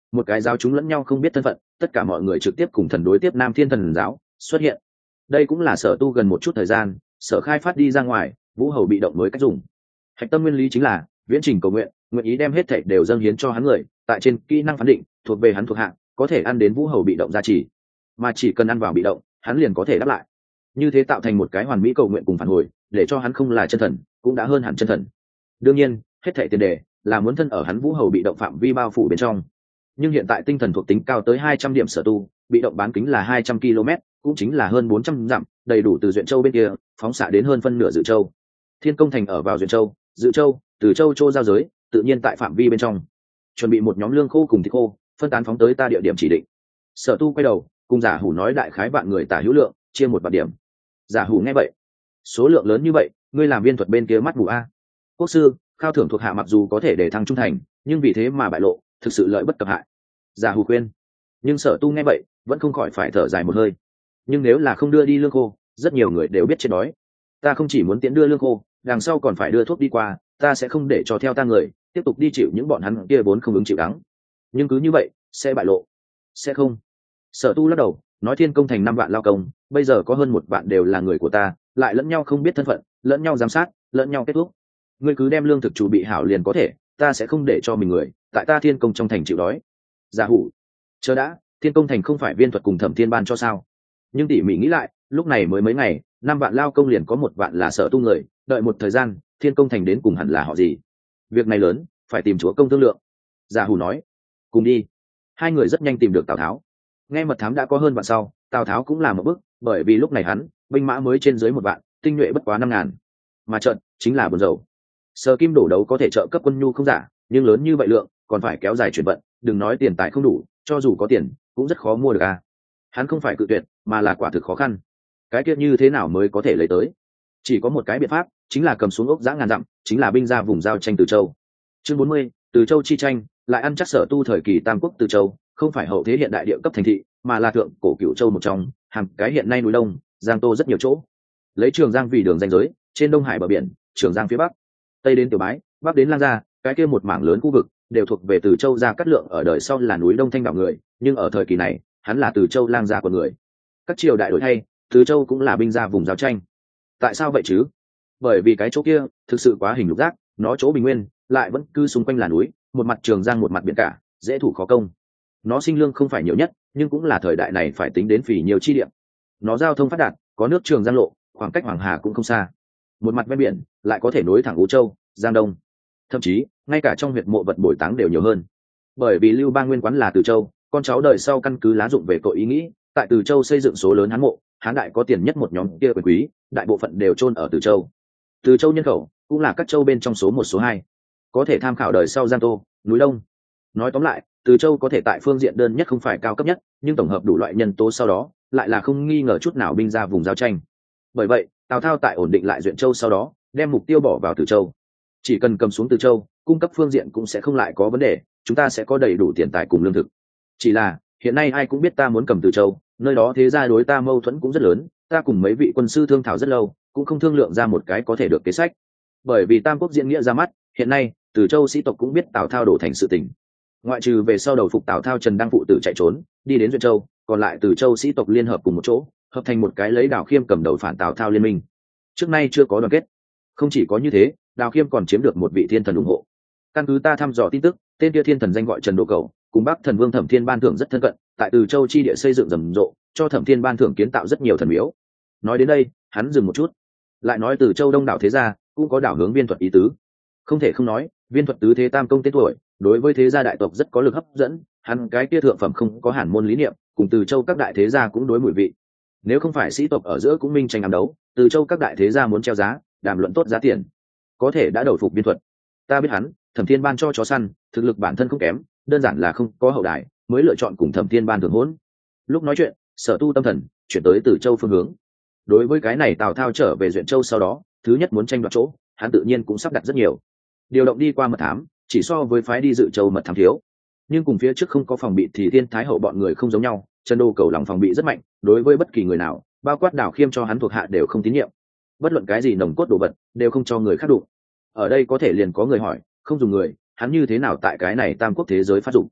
một cái giáo chúng lẫn nhau không biết thân phận, tất cả mọi người trực tiếp cùng thần đối tiếp Nam Thiên Thần giáo xuất hiện. Đây cũng là Sở Tu gần một chút thời gian Sở khai phát đi ra ngoài Vũ Hầu bị động mới cách dùng. Hạch tâm nguyên lý chính là viễn trình cầu nguyện, nguyện ý đem hết thảy đều dâng hiến cho hắn người, tại trên kỹ năng phán định thuộc về hắn thuộc hạng, có thể ăn đến Vũ Hầu bị động gia trì, mà chỉ cần ăn vào bị động hắn liền có thể đáp lại. Như thế tạo thành một cái hoàn mỹ cầu nguyện cùng phản hồi, để cho hắn không là chân thần cũng đã hơn hẳn chân thần. Đương nhiên hết thảy tiền đề là muốn thân ở hắn Vũ Hầu bị động phạm vi bao phủ bên trong. Nhưng hiện tại tinh thần thuộc tính cao tới hai trăm điểm Sở Tu, bị động bán kính là hai trăm ki lô mét, cũng chính là hơn bốn trăm dặm, đầy đủ từ Duyện Châu bên kia phóng xạ đến hơn phân nửa Dự Châu. Thiên Công Thành ở vào Duyện Châu, Dự Châu, Từ Châu Châu giao giới, tự nhiên tại phạm vi bên trong. Chuẩn bị một nhóm lương khô cùng thịt khô, phân tán phóng tới ta địa điểm chỉ định. Sở Tu quay đầu, cùng Giả Hủ nói đại khái vạn người tả hữu lượng, chia một vạn điểm. Giả Hủ nghe vậy, số lượng lớn như vậy, ngươi làm viên thuật bên kia mắt mù a. Quốc sư, khao thưởng thuộc hạ mặc dù có thể để thăng trung thành, nhưng vì thế mà bại lộ, thực sự lợi bất cập hại. Giả Hủ khuyên. Nhưng Sở Tu nghe vậy, vẫn không khỏi phải thở dài một hơi. Nhưng nếu là không đưa đi lương khô, rất nhiều người đều biết chết đói. Ta không chỉ muốn tiễn đưa lương khô, đằng sau còn phải đưa thuốc đi qua, ta sẽ không để cho theo ta người tiếp tục đi chịu những bọn hắn kia vốn không ứng chịu đắng. Nhưng cứ như vậy sẽ bại lộ. Sẽ không. Sở Tu lắc đầu nói, Thiên Công Thành năm vạn lao công, bây giờ có hơn một vạn đều là người của ta, lại lẫn nhau không biết thân phận, lẫn nhau giám sát, lẫn nhau kết thúc. Ngươi cứ đem lương thực chủ bị hảo liền có thể, ta sẽ không để cho mình người tại ta Thiên Công trong thành chịu đói. Giả Hủ, chờ đã, Thiên Công Thành không phải viên thuật cùng Thẩm Thiên ban cho sao? Nhưng tỉ mỉ nghĩ lại, lúc này mới mấy ngày, năm vạn lao công liền có một vạn là Sở Tu người, đợi một thời gian, Thiên Công Thành đến cùng hẳn là họ gì? Việc này lớn, phải tìm chúa công thương lượng. Giả Hủ nói, cùng đi. Hai người rất nhanh tìm được Tào Tháo. Nghe mật thám đã có hơn vạn sau, Tào Tháo cũng làm một bước, bởi vì lúc này hắn binh mã mới trên dưới một vạn, tinh nhuệ bất quá năm ngàn, mà trận chính là buồn dầu. Sở Kim đổ đấu có thể trợ cấp quân nhu không giả, nhưng lớn như vậy lượng còn phải kéo dài chuyển vận, đừng nói tiền tài không đủ, cho dù có tiền cũng rất khó mua được à. Hắn không phải cự tuyệt, mà là quả thực khó khăn. Cái kia như thế nào mới có thể lấy tới? Chỉ có một cái biện pháp, chính là cầm xuống ốc giã ngàn dặm, chính là binh ra vùng giao tranh Từ Châu. Chương bốn mươi, Từ Châu chi tranh, lại ăn chắc Sở Tu thời kỳ Tam Quốc Từ Châu, không phải hậu thế hiện đại địa cấp thành thị, mà là thượng cổ Cửu Châu một trong, hàng cái hiện nay núi Đông, Giang Tô rất nhiều chỗ. Lấy Trường Giang vì đường ranh giới, trên Đông Hải bờ biển, Trường Giang phía bắc, tây đến Tiểu Bái, bắc đến Lang Gia, cái kia một mảng lớn khu vực đều thuộc về Từ Châu Gia Cát Lượng ở đời sau là núi Đông Thanh đạo người, nhưng ở thời kỳ này, hắn là Từ Châu Lang Gia của người. Các triều đại đổi thay, Từ Châu cũng là binh ra vùng giao tranh. Tại sao vậy chứ? Bởi vì cái chỗ kia thực sự quá hình lục giác, nó chỗ bình nguyên lại vẫn cứ xung quanh là núi, một mặt Trường Giang một mặt biển cả, dễ thủ khó công. Nó sinh lương không phải nhiều nhất, nhưng cũng là thời đại này phải tính đến phỉ nhiều chi địa. Nó giao thông phát đạt, có nước Trường Giang lộ, khoảng cách Hoàng Hà cũng không xa. Một mặt ven biển lại có thể nối thẳng Ú Châu, Giang Đông. Thậm chí ngay cả trong huyệt mộ vật bồi táng đều nhiều hơn. Bởi vì Lưu Bang nguyên quán là Từ Châu, con cháu đời sau căn cứ lá dụng về cội ý nghĩ, tại Từ Châu xây dựng số lớn hán mộ, hán đại có tiền nhất một nhóm kia quyền quý, đại bộ phận đều chôn ở Từ Châu. Từ Châu nhân khẩu cũng là các châu bên trong số một số hai, có thể tham khảo đời sau Giang Tô, núi Đông. Nói tóm lại, Từ Châu có thể tại phương diện đơn nhất không phải cao cấp nhất, nhưng tổng hợp đủ loại nhân tố sau đó lại là không nghi ngờ chút nào binh ra vùng giao tranh. Bởi vậy Tào Tháo tại ổn định lại Duyện Châu sau đó, đem mục tiêu bỏ vào Từ Châu. Chỉ cần cầm xuống Từ Châu, cung cấp phương diện cũng sẽ không lại có vấn đề, chúng ta sẽ có đầy đủ tiền tài cùng lương thực. Chỉ là hiện nay ai cũng biết ta muốn cầm Từ Châu, nơi đó thế gia đối ta mâu thuẫn cũng rất lớn, ta cùng mấy vị quân sư thương thảo rất lâu, cũng không thương lượng ra một cái có thể được kế sách. Bởi vì Tam Quốc diễn nghĩa ra mắt, hiện nay Từ Châu sĩ tộc cũng biết Tào Tháo đổ thành sự tình. Ngoại trừ về sau đầu phục Tào Tháo Trần Đăng phụ tử chạy trốn, đi đến Duyện Châu, còn lại Từ Châu sĩ tộc liên hợp cùng một chỗ, hợp thành một cái lấy Đào Khiêm cầm đầu phản Tào Tháo liên minh. Trước nay chưa có đoàn kết. Không chỉ có như thế, Đào Khiêm còn chiếm được một vị thiên thần ủng hộ. Căn cứ ta thăm dò tin tức, tên kia thiên thần danh gọi Trần Độ Cầu, cùng Bắc Thần Vương Thẩm Thiên Ban Thưởng rất thân cận, tại Từ Châu chi địa xây dựng rầm rộ, cho Thẩm Thiên Ban Thưởng kiến tạo rất nhiều thần miếu. Nói đến đây, hắn dừng một chút, lại nói Từ Châu đông đảo thế gia cũng có đảo hướng viên thuật ý tứ. Không thể không nói, viên thuật tứ thế tam công tên tuổi, đối với thế gia đại tộc rất có lực hấp dẫn, hắn cái kia thượng phẩm không có hàn môn lý niệm, cùng Từ Châu các đại thế gia cũng đối mùi vị. Nếu không phải sĩ tộc ở giữa cũng minh tranh ám đấu, Từ Châu các đại thế gia muốn treo giá, đàm luận tốt giá tiền, có thể đã đầu phục viên thuật. Ta biết hắn, Thẩm Thiên Ban cho chó săn, thực lực bản thân không kém, đơn giản là không có hậu đài, mới lựa chọn cùng Thẩm Thiên Ban thường hỗn. Lúc nói chuyện, Sở Tu tâm thần chuyển tới Từ Châu phương hướng. Đối với cái này Tào Tháo trở về Duyện Châu sau đó, thứ nhất muốn tranh đoạt chỗ, hắn tự nhiên cũng sắp đặt rất nhiều. Điều động đi qua mật thám, chỉ so với phái đi Dự Châu mật thám thiếu, nhưng cùng phía trước không có phòng bị thì Thiên Thái Hậu bọn người không giống nhau. Trần Đô Cầu lòng phòng bị rất mạnh, đối với bất kỳ người nào, bao quát Đào Khiêm cho hắn thuộc hạ đều không tín nhiệm. Bất luận cái gì nồng cốt đồ vật đều không cho người khác đụng. Ở đây có thể liền có người hỏi, không dùng người, hắn như thế nào tại cái này tam quốc thế giới phát dụng?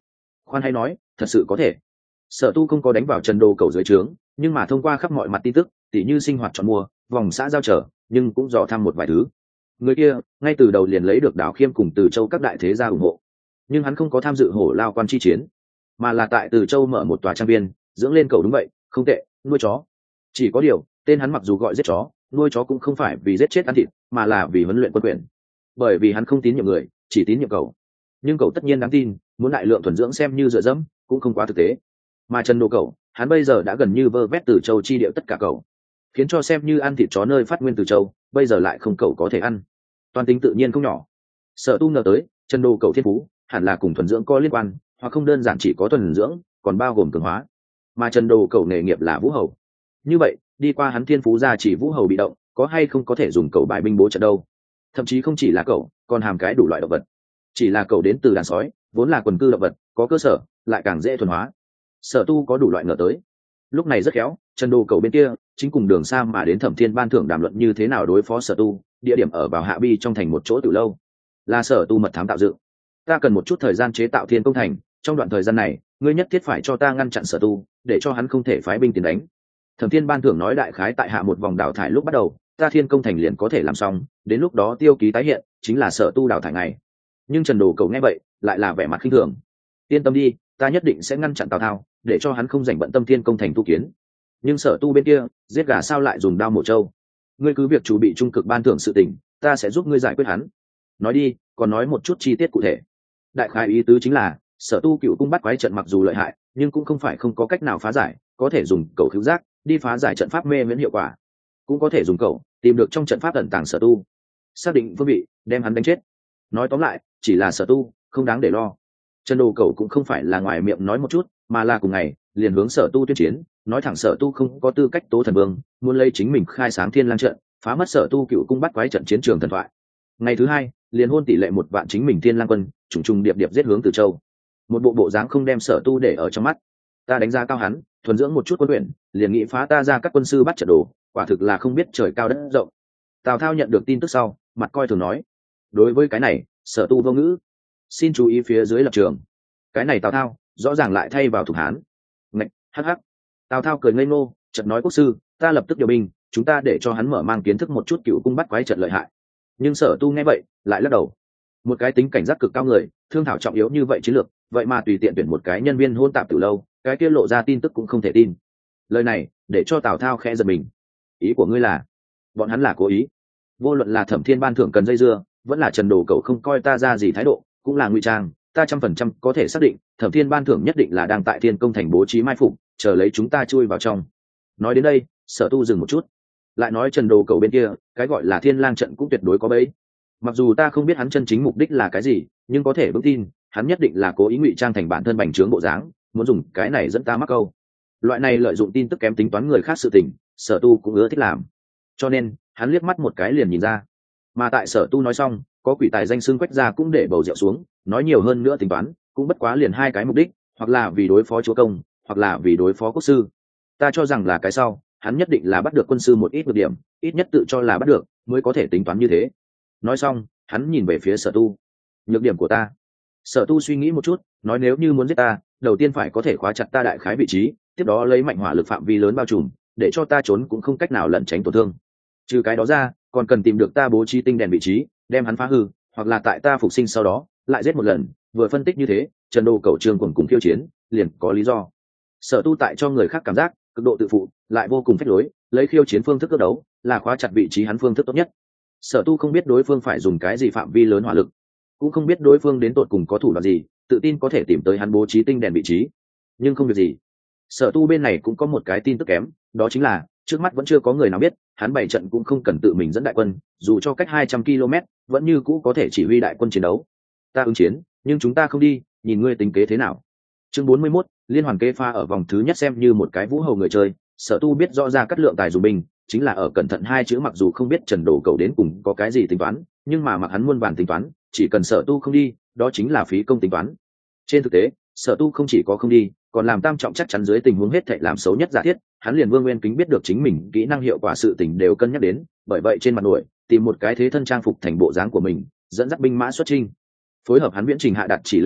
khoan hay nói thật sự có thể. Sở Tu không có đánh vào Trần Đồ Cầu dưới trướng, nhưng mà thông qua khắp mọi mặt tin tức, tỉ như sinh hoạt chọn mua, vòng xã giao trở, nhưng cũng dò thăm một vài thứ. Người kia ngay từ đầu liền lấy được Đào Khiêm cùng Từ Châu các đại thế gia ủng hộ, nhưng hắn không có tham dự hổ lao quan chi chiến, mà là tại Từ Châu mở một tòa trang viên, dưỡng lên cầu. Đúng vậy, không tệ, nuôi chó. Chỉ có điều, tên hắn mặc dù gọi giết chó, nuôi chó cũng không phải vì giết chết ăn thịt, mà là vì huấn luyện quân quyền. Bởi vì hắn không tín nhiệm người, chỉ tín nhiệm cầu. Nhưng cầu tất nhiên đáng tin, muốn đại lượng thuần dưỡng xem như dựa dẫm, cũng không quá thực tế. Mà Trần Đồ Cầu, hắn bây giờ đã gần như vơ vét Từ Châu chi điệu tất cả cầu, khiến cho xem như ăn thịt chó nơi phát nguyên Từ Châu, bây giờ lại không cầu có thể ăn. Toàn tính tự nhiên không nhỏ. Sở Tu ngờ tới, Trần Đồ Cầu thiên phú hẳn là cùng thuần dưỡng có liên quan, hoặc không đơn giản chỉ có thuần dưỡng, còn bao gồm cường hóa. Mà Trần Đồ Cầu nghề nghiệp là vũ hầu. Như vậy, đi qua hắn thiên phú ra chỉ vũ hầu bị động, có hay không có thể dùng cầu bài binh bố trận đâu? Thậm chí không chỉ là cầu, còn hàm cái đủ loại động vật. Chỉ là cầu đến từ đàn sói, vốn là quần cư động vật, có cơ sở, lại càng dễ thuần hóa. Sở Tu có đủ loại ngờ tới. Lúc này rất khéo, Trần Đồ Cầu bên kia chính cùng Đường Sa mà đến Thẩm Thiên ban thưởng đàm luận như thế nào đối phó Sở Tu, địa điểm ở vào Hạ Bi trong thành một chỗ tiểu lâu, là Sở Tu mật thám tạo dựng. Ta cần một chút thời gian chế tạo Thiên Công thành, trong đoạn thời gian này, ngươi nhất thiết phải cho ta ngăn chặn Sở Tu, để cho hắn không thể phái binh tiến đánh. Thẩm Thiên ban thưởng nói đại khái tại hạ một vòng đào thải lúc bắt đầu, ta Thiên Công thành liền có thể làm xong, đến lúc đó tiêu ký tái hiện, chính là Sở Tu đào thải ngày. Nhưng Trần Đồ Cầu nghe vậy, lại là vẻ mặt khinh thường. Yên tâm đi, ta nhất định sẽ ngăn chặn Tào Thao, để cho hắn không rảnh bận tâm Thiên Công thành tu kiến. Nhưng Sở Tu bên kia, giết gà sao lại dùng đao mổ trâu? Ngươi cứ việc chủ bị trung cực ban thưởng sự tình, ta sẽ giúp ngươi giải quyết hắn. Nói đi, còn nói một chút chi tiết cụ thể. Đại khái ý tứ chính là, Sở Tu cựu cung bắt quái trận mặc dù lợi hại, nhưng cũng không phải không có cách nào phá giải, có thể dùng cầu cứu giác đi phá giải trận pháp mê miễn hiệu quả, cũng có thể dùng cầu tìm được trong trận pháp ẩn tàng Sở Tu, xác định phương vị, đem hắn đánh chết. Nói tóm lại, chỉ là Sở Tu không đáng để lo. Trần Đồ Cầu cũng không phải là ngoài miệng nói một chút, mà là cùng ngày liền hướng Sở Tu tuyên chiến, nói thẳng Sở Tu không có tư cách tố thần vương, muốn lấy chính mình khai sáng Thiên Lang trận, phá mất Sở Tu cựu cung bắt quái trận chiến trường thần thoại. Ngày thứ hai, liền hôn tỷ lệ một vạn chính mình Thiên Lang quân, trùng trùng điệp điệp giết hướng Từ Châu. Một bộ bộ dáng không đem Sở Tu để ở trong mắt. Ta đánh giá cao hắn, thuần dưỡng một chút quân luyện, liền nghĩ phá ta ra các quân sư bắt trận đồ, quả thực là không biết trời cao đất rộng. Tào Thao nhận được tin tức sau, mặt coi thường nói: đối với cái này, Sở Tu vô ngữ. Xin chú ý phía dưới lập trường. Cái này Tào Thao, rõ ràng lại thay vào Thục Hán. Ngạch, hắc hắc. Tào Thao cười ngây ngô, chợt nói: quốc sư, ta lập tức điều binh, chúng ta để cho hắn mở mang kiến thức một chút cựu cung bắt quái trận lợi hại. Nhưng Sở Tu nghe vậy, lại lắc đầu. Một cái tính cảnh giác cực cao người, thương thảo trọng yếu như vậy chiến lược, vậy mà tùy tiện tuyển một cái nhân viên hôn tạp từ lâu, cái kia lộ ra tin tức cũng không thể tin. Lời này để cho Tào Thao khẽ giật mình. Ý của ngươi là bọn hắn là cố ý? Vô luận là Thẩm Thiên ban thưởng cần dây dưa, vẫn là Trần Đồ Cầu không coi ta ra gì thái độ, cũng là ngụy trang. Ta trăm phần trăm có thể xác định, Thẩm Thiên ban thưởng nhất định là đang tại Thiên Công thành bố trí mai phục, chờ lấy chúng ta chui vào trong. Nói đến đây, Sở Tu dừng một chút, lại nói Trần Đồ Cầu bên kia, cái gọi là Thiên Lang trận cũng tuyệt đối có bẫy. Mặc dù ta không biết hắn chân chính mục đích là cái gì, nhưng có thể vững tin, hắn nhất định là cố ý ngụy trang thành bản thân bành trướng bộ dáng, muốn dùng cái này dẫn ta mắc câu. Loại này lợi dụng tin tức kém tính toán người khác sự tình, Sở Tu cũng ưa thích làm. Cho nên, hắn liếc mắt một cái liền nhìn ra. Mà tại Sở Tu nói xong, có quỷ tài danh xưng Quách gia cũng để bầu rượu xuống, nói nhiều hơn nữa tính toán, cũng bất quá liền hai cái mục đích, hoặc là vì đối phó chúa công, hoặc là vì đối phó quốc sư. Ta cho rằng là cái sau, hắn nhất định là bắt được quân sư một ít nhược điểm, ít nhất tự cho là bắt được, mới có thể tính toán như thế. Nói xong, hắn nhìn về phía Sở Tu. Nhược điểm của ta? Sở Tu suy nghĩ một chút, nói nếu như muốn giết ta, đầu tiên phải có thể khóa chặt ta đại khái vị trí, tiếp đó lấy mạnh hỏa lực phạm vi lớn bao trùm, để cho ta trốn cũng không cách nào lẩn tránh tổn thương. Trừ cái đó ra, còn cần tìm được ta bố trí tinh đèn vị trí, đem hắn phá hư, hoặc là tại ta phục sinh sau đó, lại giết một lần. Vừa phân tích như thế, Trần Đồ Cầu Trương cùng cùng khiêu chiến, liền có lý do. Sở Tu tại cho người khác cảm giác cực độ tự phụ, lại vô cùng phách lối, lấy khiêu chiến phương thức cướp đấu, là khóa chặt vị trí hắn phương thức tốt nhất. Sở Tu không biết đối phương phải dùng cái gì phạm vi lớn hỏa lực, cũng không biết đối phương đến tột cùng có thủ đoạn gì, tự tin có thể tìm tới hắn bố trí tinh đèn vị trí. Nhưng không việc gì, Sở Tu bên này cũng có một cái tin tức kém, đó chính là trước mắt vẫn chưa có người nào biết hắn bày trận cũng không cần tự mình dẫn đại quân, dù cho cách hai trăm ki lô mét, vẫn như cũ có thể chỉ huy đại quân chiến đấu. Ta ứng chiến, nhưng chúng ta không đi, nhìn ngươi tính kế thế nào. Chương bốn mươi mốt, liên hoàn kê pha ở vòng thứ nhất xem như một cái vũ hầu người chơi, Sở Tu biết rõ ra cắt lượng tài dùng binh, chính là ở cẩn thận hai chữ, mặc dù không biết Trần Đồ Cầu đến cùng có cái gì tính toán, nhưng mà mặc hắn muôn vàn tính toán, chỉ cần Sở Tu không đi, đó chính là phí công tính toán. Trên thực tế, Sở Tu không chỉ có không đi, còn làm tam trọng chắc chắn dưới tình huống hết thảy làm xấu nhất giả thiết, hắn liền Vương Nguyên Kính biết được chính mình kỹ năng hiệu quả sự tình đều cân nhắc đến, bởi vậy trên mặt nổi, tìm một cái thế thân trang phục thành bộ dáng của mình, dẫn dắt binh mã xuất chinh. Phối hợp hắn viễn trình hạ đặt chỉ lệnh năng lực,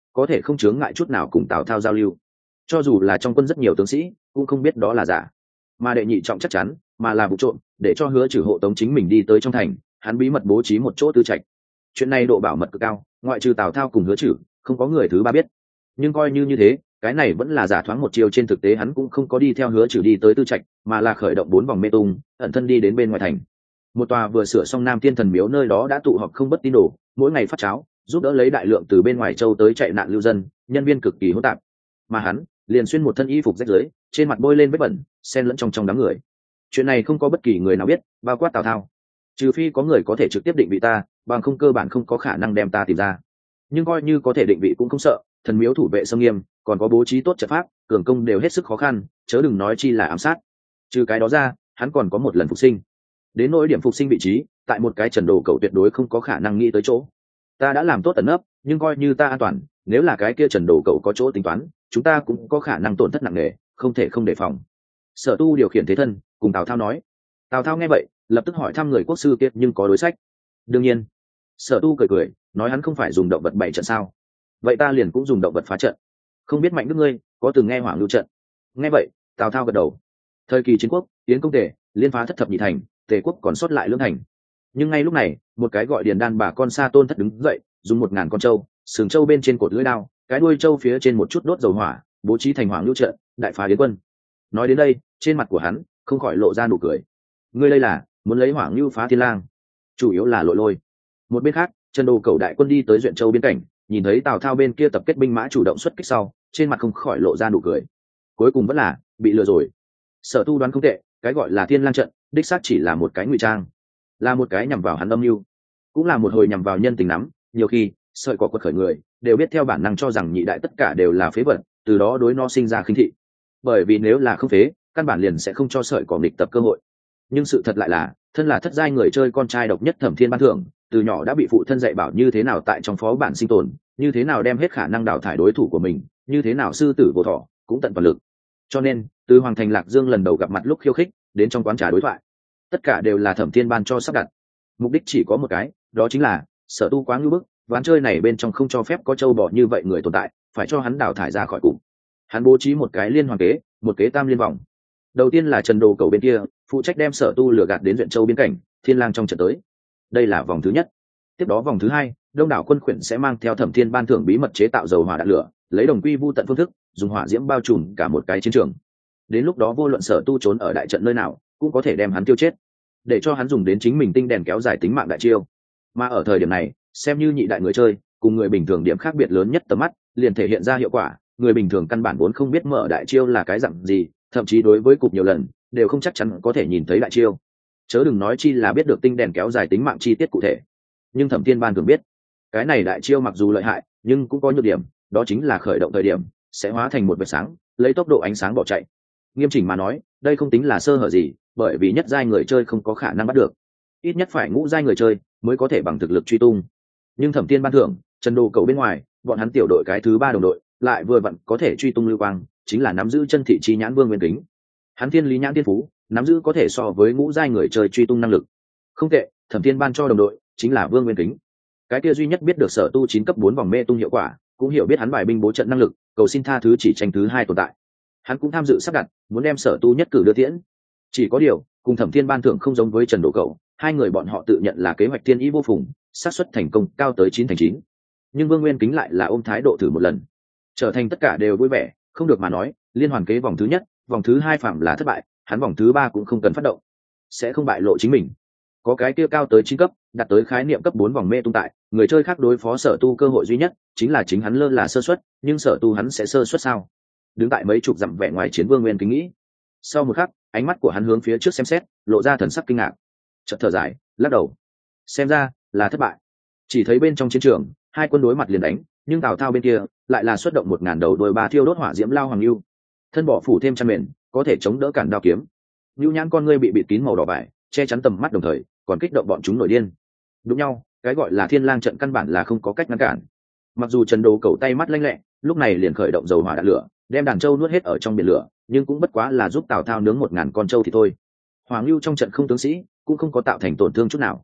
có thể không chướng ngại chút nào cùng Tào Thao giao lưu. Cho dù là trong quân rất nhiều tướng sĩ cũng không biết đó là giả, mà đệ nhị trọng chắc chắn mà là vụ trộm, để cho Hứa Trừ hộ tống chính mình đi tới trong thành, hắn bí mật bố trí một chỗ tư trạch. Chuyện này độ bảo mật cực cao, ngoại trừ Tào Thao cùng Hứa Trừ, không có người thứ ba biết. Nhưng coi như như thế, cái này vẫn là giả thoáng một chiều, trên thực tế hắn cũng không có đi theo Hứa Trừ đi tới tư trạch, mà là khởi động bốn vòng mê tung, ẩn thân đi đến bên ngoài thành. Một tòa vừa sửa xong Nam Thiên Thần Miếu nơi đó đã tụ họp không bất tín đồ, mỗi ngày phát cháo, giúp đỡ lấy đại lượng từ bên ngoài châu tới chạy nạn lưu dân, nhân viên cực kỳ hỗn tạp. Mà hắn liền xuyên một thân y phục rách rưới, trên mặt bôi lên vết bẩn, xen lẫn trong trong đám người. Chuyện này không có bất kỳ người nào biết, bao quát Tào Thao. Trừ phi có người có thể trực tiếp định vị ta, bằng không cơ bản không có khả năng đem ta tìm ra. Nhưng coi như có thể định vị cũng không sợ, thần miếu thủ vệ sông nghiêm, còn có bố trí tốt trận pháp, cường công đều hết sức khó khăn, chớ đừng nói chi là ám sát. Trừ cái đó ra, hắn còn có một lần phục sinh. Đến nỗi điểm phục sinh vị trí, tại một cái Trần Đồ Cẩu tuyệt đối không có khả năng nghĩ tới chỗ. Ta đã làm tốt tận nấp, nhưng coi như ta an toàn, nếu là cái kia Trần Đồ Cẩu có chỗ tính toán, chúng ta cũng có khả năng tổn thất nặng nề, không thể không đề phòng. Sở Tu điều khiển thế thân, cùng Tào Thao nói. Tào Thao nghe vậy, lập tức hỏi thăm người quốc sư kia nhưng có đối sách. Đương nhiên. Sở Tu cười cười, nói hắn không phải dùng động vật bảy trận sao? Vậy ta liền cũng dùng động vật phá trận. Không biết Mạnh Đức ngươi có từng nghe Hoàng Lưu trận? Nghe vậy, Tào Thao gật đầu. Thời kỳ chiến quốc, Tiến công Tề, liên phá thất thập nhị thành, Tề quốc còn sót lại lưỡng thành. Nhưng ngay lúc này, một cái gọi Điền Đan bà con Sa Tôn thất đứng dậy, dùng một ngàn con trâu, sừng trâu bên trên cột lưỡi đao, cái đuôi trâu phía trên một chút đốt dầu hỏa, bố trí thành Hoàng Lưu trận, đại phá Yến quân. Nói đến đây, trên mặt của hắn không khỏi lộ ra nụ cười. Ngươi đây là muốn lấy Hoàng Lưu phá Thiên Lang? Chủ yếu là lội lôi. Một bên khác, Trần Đồ Cẩu đại quân đi tới Duyện Châu biên cảnh, nhìn thấy Tào Thao bên kia tập kết binh mã chủ động xuất kích sau, trên mặt không khỏi lộ ra nụ cười. Cuối cùng vẫn là bị lừa rồi. Sở Tu đoán không tệ, cái gọi là Thiên Lang trận, đích xác chỉ là một cái ngụy trang, là một cái nhằm vào hắn âm mưu, cũng là một hồi nhằm vào nhân tình nắm. Nhiều khi sợi cỏ quật khởi người đều biết theo bản năng cho rằng nhị đại tất cả đều là phế vật, từ đó đối nó sinh ra khinh thị. Bởi vì nếu là không phế, căn bản liền sẽ không cho sợi cỏ nghịch tập cơ hội. Nhưng sự thật lại là, thân là thất giai người chơi con trai độc nhất Thẩm Thiên Ban Thưởng, từ nhỏ đã bị phụ thân dạy bảo như thế nào tại trong phó bản sinh tồn, như thế nào đem hết khả năng đào thải đối thủ của mình, như thế nào sư tử vô thọ cũng tận toàn lực. Cho nên từ Hoàng Thành Lạc Dương lần đầu gặp mặt lúc khiêu khích đến trong quán trà đối thoại, tất cả đều là Thẩm Thiên Ban cho sắp đặt. Mục đích chỉ có một cái, đó chính là Sở Tu quá ngưu bức, ván chơi này bên trong không cho phép có trâu bò như vậy người tồn tại, phải cho hắn đào thải ra khỏi cùng. Hắn bố trí một cái liên hoàn kế, một kế tam liên vòng. Đầu tiên là Trần Đồ Cẩu bên kia phụ trách đem Sở Tu lừa gạt đến Duyện Châu biên cảnh, Thiên Lang trong trận tới. Đây là vòng thứ nhất. Tiếp đó vòng thứ hai, đông đảo quân khuyển sẽ mang theo Thẩm Thiên Ban Thưởng bí mật chế tạo dầu hỏa đạn lửa, lấy đồng quy vu tận phương thức, dùng hỏa diễm bao trùm cả một cái chiến trường. Đến lúc đó vô luận Sở Tu trốn ở đại trận nơi nào, cũng có thể đem hắn tiêu chết, để cho hắn dùng đến chính mình tinh đèn kéo dài tính mạng đại chiêu. Mà ở thời điểm này, xem như nhị đại người chơi, cùng người bình thường điểm khác biệt lớn nhất tầm mắt, liền thể hiện ra hiệu quả. Người bình thường căn bản vốn không biết mở đại chiêu là cái dạng gì, thậm chí đối với cục nhiều lần đều không chắc chắn có thể nhìn thấy đại chiêu, chớ đừng nói chi là biết được tinh đèn kéo dài tính mạng chi tiết cụ thể. Nhưng Thẩm Thiên Ban thường biết, cái này đại chiêu mặc dù lợi hại, nhưng cũng có nhược điểm, đó chính là khởi động thời điểm sẽ hóa thành một vệt sáng, lấy tốc độ ánh sáng bỏ chạy. Nghiêm chỉnh mà nói, đây không tính là sơ hở gì, bởi vì nhất giai người chơi không có khả năng bắt được, ít nhất phải ngũ giai người chơi mới có thể bằng thực lực truy tung. Nhưng Thẩm Thiên Ban Thưởng, Trần Đồ Cẩu bên ngoài, bọn hắn tiểu đội cái thứ ba đồng đội lại vừa vặn có thể truy tung lưu quang, chính là nắm giữ chân thị chi nhãn Vương Nguyên Kính. Hắn thiên lý nhãn tiên phú, nắm giữ có thể so với ngũ giai người chơi truy tung năng lực. Không tệ, Thẩm Thiên Ban cho đồng đội chính là Vương Nguyên Kính. Cái kia duy nhất biết được Sở Tu chín cấp bốn vòng mê tung hiệu quả, cũng hiểu biết hắn bài binh bố trận năng lực, cầu xin tha thứ chỉ tranh thứ hai tồn tại. Hắn cũng tham dự sắp đặt, muốn đem Sở Tu nhất cử đưa tiễn. Chỉ có điều, cùng Thẩm Thiên Ban Thưởng không giống với Trần Đồ Cẩu, hai người bọn họ tự nhận là kế hoạch thiên ý vô phùng, xác suất thành công cao tới chín thành chín. Nhưng Vương Nguyên Kính lại là ôm thái độ thử một lần, trở thành tất cả đều vui vẻ, không được mà nói, liên hoàn kế vòng thứ nhất, vòng thứ hai phạm là thất bại, hắn vòng thứ ba cũng không cần phát động, sẽ không bại lộ chính mình. Có cái kia cao tới chín cấp, đạt tới khái niệm cấp bốn vòng mê tung tại, người chơi khác đối phó Sở Tu cơ hội duy nhất chính là chính hắn lơ là sơ suất, nhưng Sở Tu hắn sẽ sơ suất sao? Đứng tại mấy chục dặm vẻ ngoài chiến Vương Nguyên Kính nghĩ. Sau một khắc, ánh mắt của hắn hướng phía trước xem xét, lộ ra thần sắc kinh ngạc, chợt thở dài, lắc đầu. Xem ra là thất bại. Chỉ thấy bên trong chiến trường, hai quân đối mặt liền đánh, nhưng Tào Thao bên kia lại là xuất động một ngàn đầu đôi ba thiêu đốt hỏa diễm lao hoàng lưu, thân bỏ phủ thêm chăn mền, có thể chống đỡ cản đao kiếm. Nưu nhãn con ngươi bị bịt kín màu đỏ vải, che chắn tầm mắt, đồng thời còn kích động bọn chúng nổi điên. Đúng nhau, cái gọi là Thiên Lang trận căn bản là không có cách ngăn cản. Mặc dù Trần Đồ Cẩu tay mắt lanh lẹ, lúc này liền khởi động dầu hỏa đạn lửa, đem đàn trâu nuốt hết ở trong biển lửa, nhưng cũng bất quá là giúp Tào Thao nướng một ngàn con trâu thì thôi. Hoàng lưu trong trận không tướng sĩ, cũng không có tạo thành tổn thương chút nào.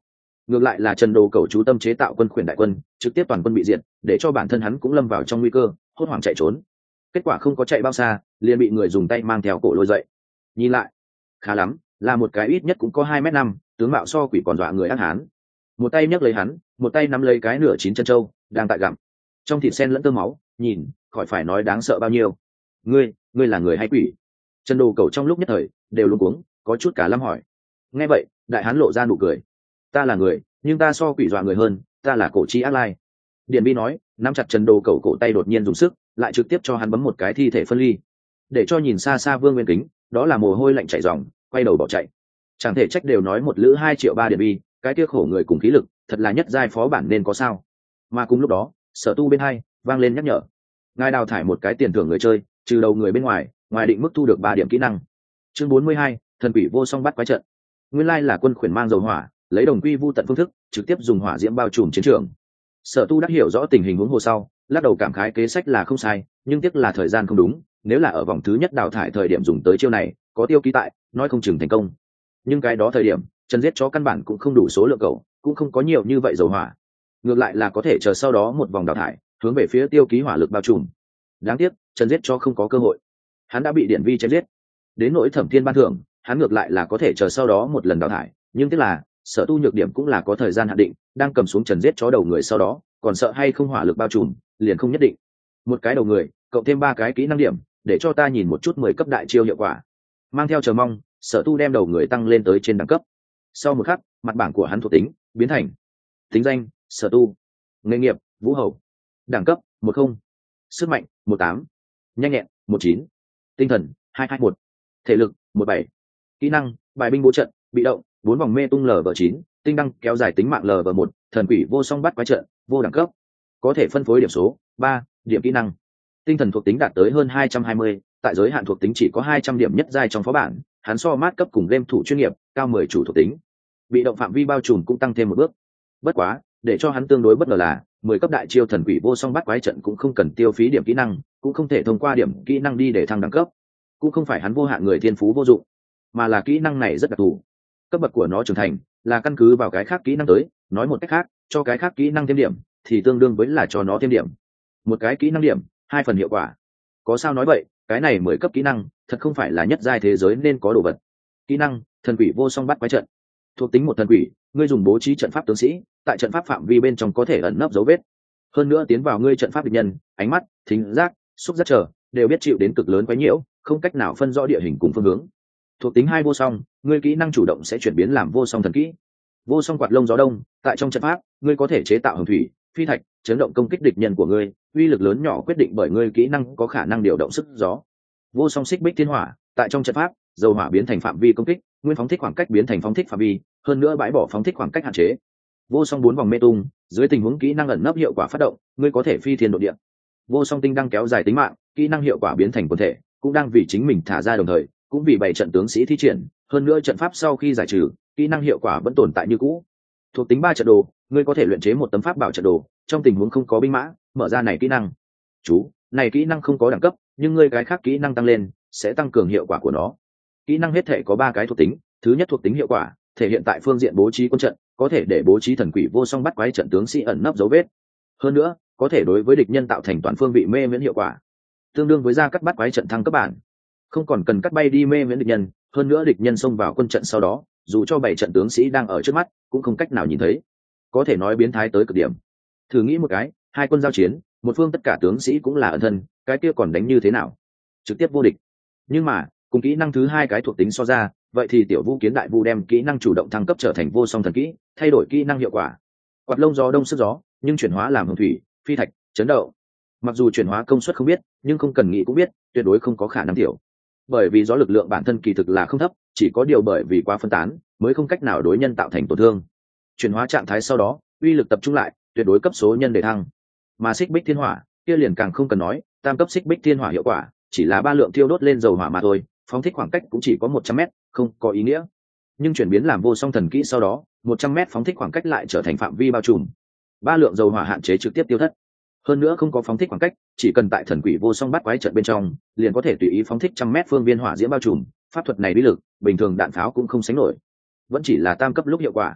Ngược lại là Trần Đồ Cẩu chú tâm chế tạo quân khuyển đại quân, trực tiếp toàn quân bị diệt, để cho bản thân hắn cũng lâm vào trong nguy cơ, hốt hoảng chạy trốn. Kết quả không có chạy bao xa, liền bị người dùng tay mang theo cổ lôi dậy. Nhìn lại, khá lắm, là một cái ít nhất cũng có hai mét năm, tướng mạo so quỷ còn dọa người ác hán. Một tay nhấc lấy hắn, một tay nắm lấy cái nửa chín chân trâu, đang tại gặm. Trong thịt sen lẫn tơ máu, nhìn, khỏi phải nói đáng sợ bao nhiêu. Ngươi, ngươi là người hay quỷ? Trần Đồ Cẩu trong lúc nhất thời đều luống cuống, có chút cả lâm hỏi. Nghe vậy, đại hán lộ ra nụ cười. Ta là người, nhưng ta so quỷ dọa người hơn, ta là cổ chi ác lai. Điền Bi nói, nắm chặt Trần Đồ Cẩu cổ tay đột nhiên dùng sức, lại trực tiếp cho hắn bấm một cái thi thể phân ly. Để cho nhìn xa xa Vương Nguyên Kính, đó là mồ hôi lạnh chảy ròng, quay đầu bỏ chạy. Chẳng thể trách đều nói một lữ hai triệu ba Điền Bi, cái kia khổ người cùng khí lực, thật là nhất giai phó bản nên có sao. Mà cùng lúc đó, Sở Tu bên hai vang lên nhắc nhở. Ngài đào thải một cái tiền thưởng người chơi, trừ đầu người bên ngoài, ngoài định mức thu được ba điểm kỹ năng. Chương bốn mươi hai, thần quỷ vô song bắt quái trận. Nguyên lai là quân khuyển mang dầu hỏa, lấy đồng quy vu tận phương thức, trực tiếp dùng hỏa diễm bao trùm chiến trường. Sở Tu đã hiểu rõ tình hình huống hồ sau, lắc đầu cảm khái kế sách là không sai, nhưng tiếc là thời gian không đúng, nếu là ở vòng thứ nhất đào thải thời điểm dùng tới chiêu này, có tiêu ký tại, nói không chừng thành công. Nhưng cái đó thời điểm, chân giết chó căn bản cũng không đủ số lượng cầu, cũng không có nhiều như vậy dầu hỏa. Ngược lại là có thể chờ sau đó một vòng đào thải, hướng về phía tiêu ký hỏa lực bao trùm. Đáng tiếc, chân giết chó không có cơ hội. Hắn đã bị Điển Vi chém giết. Đến nỗi Thẩm Thiên ban thưởng, hắn ngược lại là có thể chờ sau đó một lần đào thải, nhưng tiếc là Sở Tu nhược điểm cũng là có thời gian hạn định, đang cầm xuống trần giết chó đầu người sau đó, còn sợ hay không hỏa lực bao trùm, liền không nhất định. Một cái đầu người, cộng thêm ba cái kỹ năng điểm, để cho ta nhìn một chút mười cấp đại chiêu hiệu quả. Mang theo chờ mong, Sở Tu đem đầu người tăng lên tới trên đẳng cấp. Sau một khắc, mặt bảng của hắn thuộc tính biến thành tính danh Sở Tu, nghề nghiệp Vũ Hầu, đẳng cấp một không, sức mạnh một tám, nhanh nhẹn một chín, tinh thần hai hai một, thể lực một bảy, kỹ năng bài binh bố trận bị động bốn vòng mê tung lv chín, tinh đăng kéo dài tính mạng lv một, thần quỷ vô song bắt quái trận vô đẳng cấp, có thể phân phối điểm số ba điểm kỹ năng. Tinh thần thuộc tính đạt tới hơn hai trăm hai mươi, tại giới hạn thuộc tính chỉ có hai trăm điểm nhất giai trong phó bản, hắn so mát cấp cùng game thủ chuyên nghiệp cao mười chủ thuộc tính. Bị động phạm vi bao trùm cũng tăng thêm một bước. Bất quá, để cho hắn tương đối bất ngờ là mười cấp đại chiêu thần quỷ vô song bắt quái trận cũng không cần tiêu phí điểm kỹ năng, cũng không thể thông qua điểm kỹ năng đi để thăng đẳng cấp. Cũng không phải hắn vô hạn người thiên phú vô dụng, mà là kỹ năng này rất đặc thù. Cấp bậc của nó trưởng thành là căn cứ vào cái khác kỹ năng tới, nói một cách khác, cho cái khác kỹ năng thêm điểm thì tương đương với là cho nó thêm điểm. Một cái kỹ năng điểm, hai phần hiệu quả. Có sao nói vậy, cái này mười cấp kỹ năng thật không phải là nhất giai thế giới nên có đồ vật. Kỹ năng thần quỷ vô song bắt quái trận. Thuộc tính một thần quỷ, ngươi dùng bố trí trận pháp tướng sĩ, tại trận pháp phạm vi bên trong có thể ẩn nấp dấu vết. Hơn nữa tiến vào ngươi trận pháp địch nhân, ánh mắt, thính giác, xúc giác trở đều biết chịu đến cực lớn quấy nhiễu, không cách nào phân rõ địa hình cùng phương hướng. Thuộc tính hai vô song, ngươi kỹ năng chủ động sẽ chuyển biến làm vô song thần kỹ. Vô song quạt lông gió đông, tại trong trận pháp, ngươi có thể chế tạo hồng thủy, phi thạch, chấn động công kích địch nhân của ngươi, uy lực lớn nhỏ quyết định bởi ngươi kỹ năng có khả năng điều động sức gió. Vô song xích bích thiên hỏa, tại trong trận pháp, dầu hỏa biến thành phạm vi công kích, nguyên phóng thích khoảng cách biến thành phóng thích phạm vi, hơn nữa bãi bỏ phóng thích khoảng cách hạn chế. Vô song bốn vòng mê tung, dưới tình huống kỹ năng ẩn nấp hiệu quả phát động, ngươi có thể phi thiên độ địa. Vô song tinh đang kéo dài tính mạng, kỹ năng hiệu quả biến thành quần thể, cũng đang vì chính mình thả ra đồng thời, cũng vì bảy trận tướng sĩ thi triển, hơn nữa trận pháp sau khi giải trừ, kỹ năng hiệu quả vẫn tồn tại như cũ. Thuộc tính ba trận đồ, ngươi có thể luyện chế một tấm pháp bảo trận đồ, trong tình huống không có binh mã, mở ra này kỹ năng. Chú, này kỹ năng không có đẳng cấp, nhưng ngươi cái khác kỹ năng tăng lên, sẽ tăng cường hiệu quả của nó. Kỹ năng hết thể có ba cái thuộc tính, thứ nhất thuộc tính hiệu quả, thể hiện tại phương diện bố trí quân trận, có thể để bố trí thần quỷ vô song bắt quái trận tướng sĩ ẩn nấp dấu vết. Hơn nữa, có thể đối với địch nhân tạo thành toàn phương vị mê miễn hiệu quả, tương đương với ra cắt bắt quái trận thăng cấp bản, không còn cần cắt bay đi mê miễn địch nhân. Hơn nữa địch nhân xông vào quân trận sau đó, dù cho bảy trận tướng sĩ đang ở trước mắt, cũng không cách nào nhìn thấy, có thể nói biến thái tới cực điểm. Thử nghĩ một cái, hai quân giao chiến, một phương tất cả tướng sĩ cũng là ẩn thân, cái kia còn đánh như thế nào? Trực tiếp vô địch. Nhưng mà cùng kỹ năng thứ hai cái thuộc tính so ra, vậy thì tiểu vũ kiến đại vu đem kỹ năng chủ động thăng cấp trở thành vô song thần kỹ, thay đổi kỹ năng hiệu quả. Quạt lông gió đông sức gió, nhưng chuyển hóa làm hồng thủy, phi thạch, chấn động. Mặc dù chuyển hóa công suất không biết, nhưng không cần nghĩ cũng biết, tuyệt đối không có khả năng tiểu. Bởi vì gió lực lượng bản thân kỳ thực là không thấp, chỉ có điều bởi vì quá phân tán, mới không cách nào đối nhân tạo thành tổn thương. Chuyển hóa trạng thái sau đó, uy lực tập trung lại, tuyệt đối cấp số nhân để thăng. Mà xích bích thiên hỏa, kia liền càng không cần nói, tam cấp xích bích thiên hỏa hiệu quả, chỉ là ba lượng thiêu đốt lên dầu hỏa mà thôi, phóng thích khoảng cách cũng chỉ có một trăm mét, không có ý nghĩa. Nhưng chuyển biến làm vô song thần kỹ sau đó, một trăm mét phóng thích khoảng cách lại trở thành phạm vi bao trùm. Ba lượng dầu hỏa hạn chế trực tiếp tiêu thất. Hơn nữa không có phóng thích khoảng cách, chỉ cần tại thần quỷ vô song bắt quái trận bên trong, liền có thể tùy ý phóng thích trăm mét phương viên hỏa diễm bao trùm, pháp thuật này uy lực, bình thường đạn pháo cũng không sánh nổi. Vẫn chỉ là tam cấp lúc hiệu quả.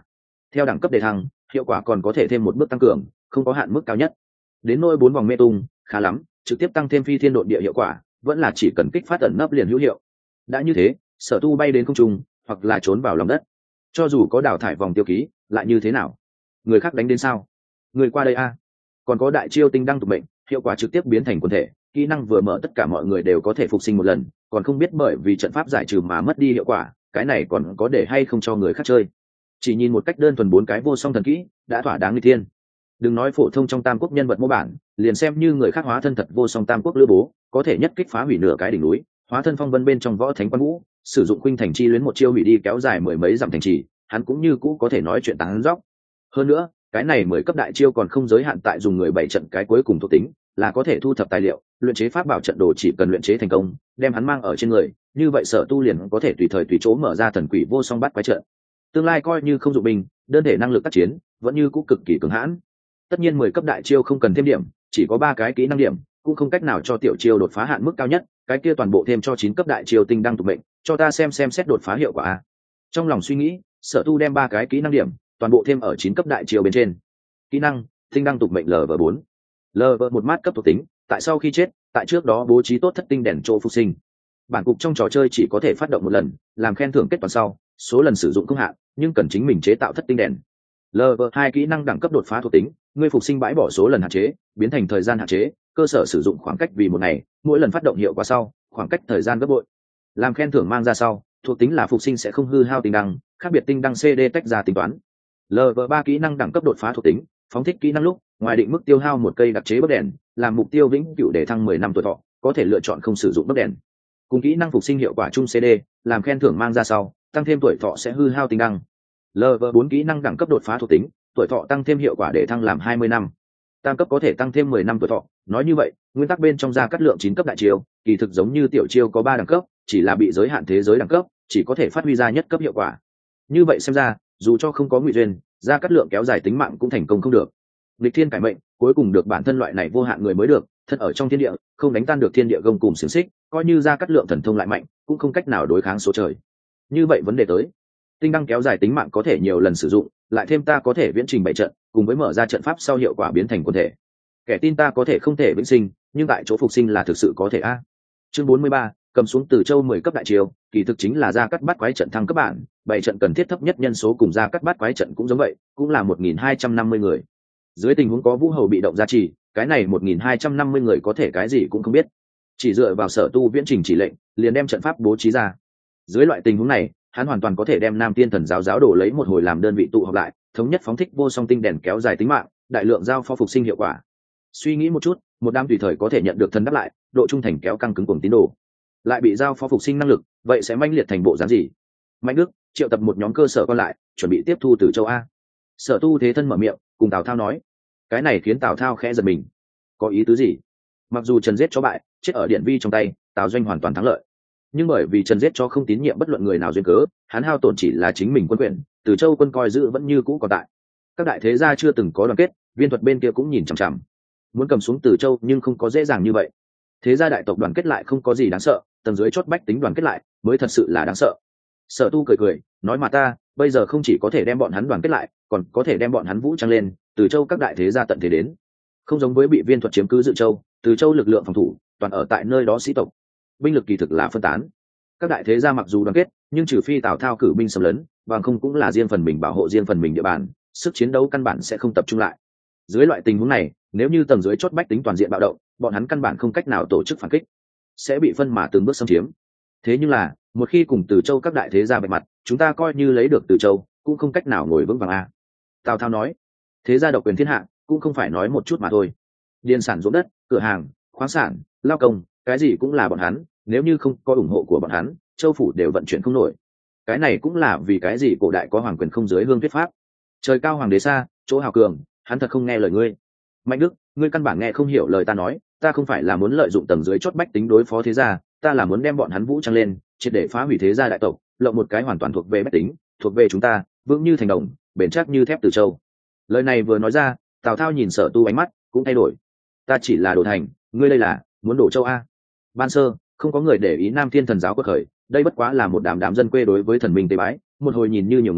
theo đẳng cấp đề thăng hiệu quả còn có thể thêm một bước tăng cường, không có hạn mức cao nhất. Đến nôi bốn vòng mê tung khá lắm, trực tiếp tăng thêm phi thiên độn địa hiệu quả, vẫn là chỉ cần kích phát ẩn nấp liền hữu hiệu. Đã như thế, Sở Tu bay đến không trung hoặc là trốn vào lòng đất, cho dù có đào thải vòng tiêu ký lại như thế nào, người khác đánh đến sao, người qua đây a. Còn có đại chiêu tinh đăng tục mệnh, hiệu quả trực tiếp biến thành quần thể, kỹ năng vừa mở tất cả mọi người đều có thể phục sinh một lần, còn không biết bởi vì trận pháp giải trừ mà mất đi hiệu quả, cái này còn có để hay không cho người khác chơi. Chỉ nhìn một cách đơn thuần bốn cái vô song thần kỹ đã thỏa đáng nghịch thiên. Đừng nói phổ thông trong tam quốc nhân vật mô bản, liền xem như người khác hóa thân thật vô song tam quốc lữ bố, có thể nhất kích phá hủy nửa cái đỉnh núi, hóa thân phong vân bên trong võ thánh quan vũ, sử dụng khuynh thành chi luyến một chiêu hủy đi kéo dài mười mấy dặm thành trì, hắn cũng như cũ có thể nói chuyện tán dóc. Hơn nữa, cái này mười cấp đại chiêu còn không giới hạn tại dùng người bảy trận cái cuối cùng thuộc tính, là có thể thu thập tài liệu, luyện chế pháp bảo trận đồ, chỉ cần luyện chế thành công, đem hắn mang ở trên người, như vậy Sở Tu liền có thể tùy thời tùy chỗ mở ra thần quỷ vô song bắt quái trận. Tương lai coi như không dụng binh, đơn thể năng lực tác chiến vẫn như cũ cực kỳ cường hãn. Tất nhiên mười cấp đại chiêu không cần thêm điểm, chỉ có ba cái kỹ năng điểm, cũng không cách nào cho tiểu chiêu đột phá hạn mức cao nhất, cái kia toàn bộ thêm cho chín cấp đại chiêu tinh đăng tục mệnh, cho ta xem xem xét đột phá hiệu quả a. Trong lòng suy nghĩ, Sở Tu đem ba cái kỹ năng điểm toàn bộ thêm ở chín cấp đại chiêu bên trên. Kỹ năng tinh đăng tục mệnh L V bốn, L V một mát cấp thuộc tính, tại sau khi chết, tại trước đó bố trí tốt thất tinh đèn chỗ phục sinh. Bản cục trong trò chơi chỉ có thể phát động một lần, làm khen thưởng kết toàn sau, số lần sử dụng không hạn, nhưng cần chính mình chế tạo thất tinh đèn. L V hai kỹ năng đẳng cấp đột phá thuộc tính, ngươi phục sinh bãi bỏ số lần hạn chế, biến thành thời gian hạn chế, cơ sở sử dụng khoảng cách vì một ngày, mỗi lần phát động hiệu quả sau, khoảng cách thời gian gấp bội. Làm khen thưởng mang ra sau, thuộc tính là phục sinh sẽ không hư hao tinh đăng, khác biệt tinh đăng C D tách ra tính toán. L V ba kỹ năng đẳng cấp đột phá thuộc tính, phóng thích kỹ năng lúc, ngoài định mức tiêu hao một cây đặc chế bấc đèn, làm mục tiêu vĩnh cửu để thăng mười năm tuổi thọ, có thể lựa chọn không sử dụng bấc đèn. Cùng kỹ năng phục sinh hiệu quả chung C D, làm khen thưởng mang ra sau, tăng thêm tuổi thọ sẽ hư hao tinh đăng. L V bốn kỹ năng đẳng cấp đột phá thuộc tính, tuổi thọ tăng thêm hiệu quả để thăng làm hai mươi năm. Tam cấp có thể tăng thêm mười năm tuổi thọ, nói như vậy, nguyên tắc bên trong ra cắt lượng chín cấp đại chiêu, kỳ thực giống như tiểu chiêu có ba đẳng cấp, chỉ là bị giới hạn thế giới đẳng cấp, chỉ có thể phát huy ra nhất cấp hiệu quả. Như vậy xem ra, dù cho không có ngụy duyên, ra cắt lượng kéo dài tính mạng cũng thành công không được. Lịch thiên cải mệnh, cuối cùng được bản thân loại này vô hạn người mới được, thân ở trong thiên địa, không đánh tan được thiên địa gông cùng xiềng xích, coi như ra cắt lượng thần thông lại mạnh, cũng không cách nào đối kháng số trời. Như vậy vấn đề tới, tinh đăng kéo dài tính mạng có thể nhiều lần sử dụng, lại thêm ta có thể viễn trình bảy trận, cùng với mở ra trận pháp sau hiệu quả biến thành quần thể. Kẻ tin ta có thể không thể vĩnh sinh, nhưng tại chỗ phục sinh là thực sự có thể a. Chương bốn mươi ba, cầm xuống Từ Châu mười cấp đại chiêu, kỳ thực chính là ra cắt bắt quái trận thăng cấp bản, bảy trận cần thiết thấp nhất nhân số cùng ra cắt bắt quái trận cũng giống vậy, cũng là một nghìn hai trăm năm mươi người. Dưới tình huống có Vũ Hầu bị động gia trì, cái này một nghìn hai trăm năm mươi người có thể cái gì cũng không biết, chỉ dựa vào Sở Tu viễn trình chỉ lệnh, liền đem trận pháp bố trí ra. Dưới loại tình huống này, hắn hoàn toàn có thể đem Nam Tiên Thần giáo giáo đổ lấy một hồi làm đơn vị tụ họp lại, thống nhất phóng thích vô song tinh đèn kéo dài tính mạng, đại lượng giao phó phục sinh hiệu quả. Suy nghĩ một chút, một đám tùy thời có thể nhận được thần đáp lại, độ trung thành kéo căng cứng cùng tín đồ, lại bị giao phó phục sinh năng lực, vậy sẽ manh liệt thành bộ dáng gì? Mạnh Đức triệu tập một nhóm cơ sở còn lại, chuẩn bị tiếp thu Từ Châu a. Sở Tu thế thân mở miệng, cùng Tào Thao nói. Cái này khiến Tào Thao khẽ giật mình. Có ý tứ gì? Mặc dù Trần giết chó bại, chết ở điện vi trong tay, Tào Doanh hoàn toàn thắng lợi, nhưng bởi vì Trần giết chó không tín nhiệm bất luận người nào duyên cớ, hắn hao tổn chỉ là chính mình quân quyền, Từ Châu quân coi giữ vẫn như cũ còn tại. Các đại thế gia chưa từng có đoàn kết, Viên Thuật bên kia cũng nhìn chằm chằm, muốn cầm xuống Từ Châu nhưng không có dễ dàng như vậy. Thế gia đại tộc đoàn kết lại không có gì đáng sợ, tầng dưới chót bách tính đoàn kết lại mới thật sự là đáng sợ. Sở Tu cười cười nói, mà ta bây giờ không chỉ có thể đem bọn hắn đoàn kết lại, còn có thể đem bọn hắn vũ trang lên. Từ Châu các đại thế gia tận thế đến, không giống với bị Viên Thuật chiếm cứ Dự Châu, Từ Châu lực lượng phòng thủ toàn ở tại nơi đó sĩ tộc, binh lực kỳ thực là phân tán. Các đại thế gia mặc dù đoàn kết, nhưng trừ phi Tào Thao cử binh xâm lấn, bằng không cũng là riêng phần mình bảo hộ riêng phần mình địa bàn, sức chiến đấu căn bản sẽ không tập trung lại. Dưới loại tình huống này, nếu như tầng dưới chót bách tính toàn diện bạo động, bọn hắn căn bản không cách nào tổ chức phản kích, sẽ bị phân mà từng bước xâm chiếm. Thế nhưng là, một khi cùng Từ Châu các đại thế gia bạch mặt, chúng ta coi như lấy được Từ Châu, cũng không cách nào ngồi vững vàng a. Tào Thao nói, thế gia độc quyền thiên hạ, cũng không phải nói một chút mà thôi. Điền sản ruộng đất, cửa hàng, khoáng sản, lao công, cái gì cũng là bọn hắn, nếu như không có ủng hộ của bọn hắn, châu phủ đều vận chuyển không nổi. Cái này cũng là vì cái gì cổ đại có hoàng quyền không dưới hương thuyết pháp. Trời cao hoàng đế xa, chỗ hào cường, hắn thật không nghe lời ngươi. Mạnh Đức, ngươi căn bản nghe không hiểu lời ta nói, ta không phải là muốn lợi dụng tầng dưới chót bách tính đối phó thế gia, ta là muốn đem bọn hắn vũ trang lên, triệt để phá hủy thế gia đại tộc, lộng một cái hoàn toàn thuộc về bách tính, thuộc về chúng ta, vững như thành đồng, bền chắc như thép Từ Châu. Lời này vừa nói ra, Tào Thao nhìn Sở Tu ánh mắt cũng thay đổi. Ta chỉ là đổ thành, ngươi đây là muốn đổ châu a? Ban sơ không có người để ý Nam Thiên Thần giáo quật khởi, đây bất quá là một đám đám dân quê đối với thần minh tế bái, một hồi nhìn như nhiều người,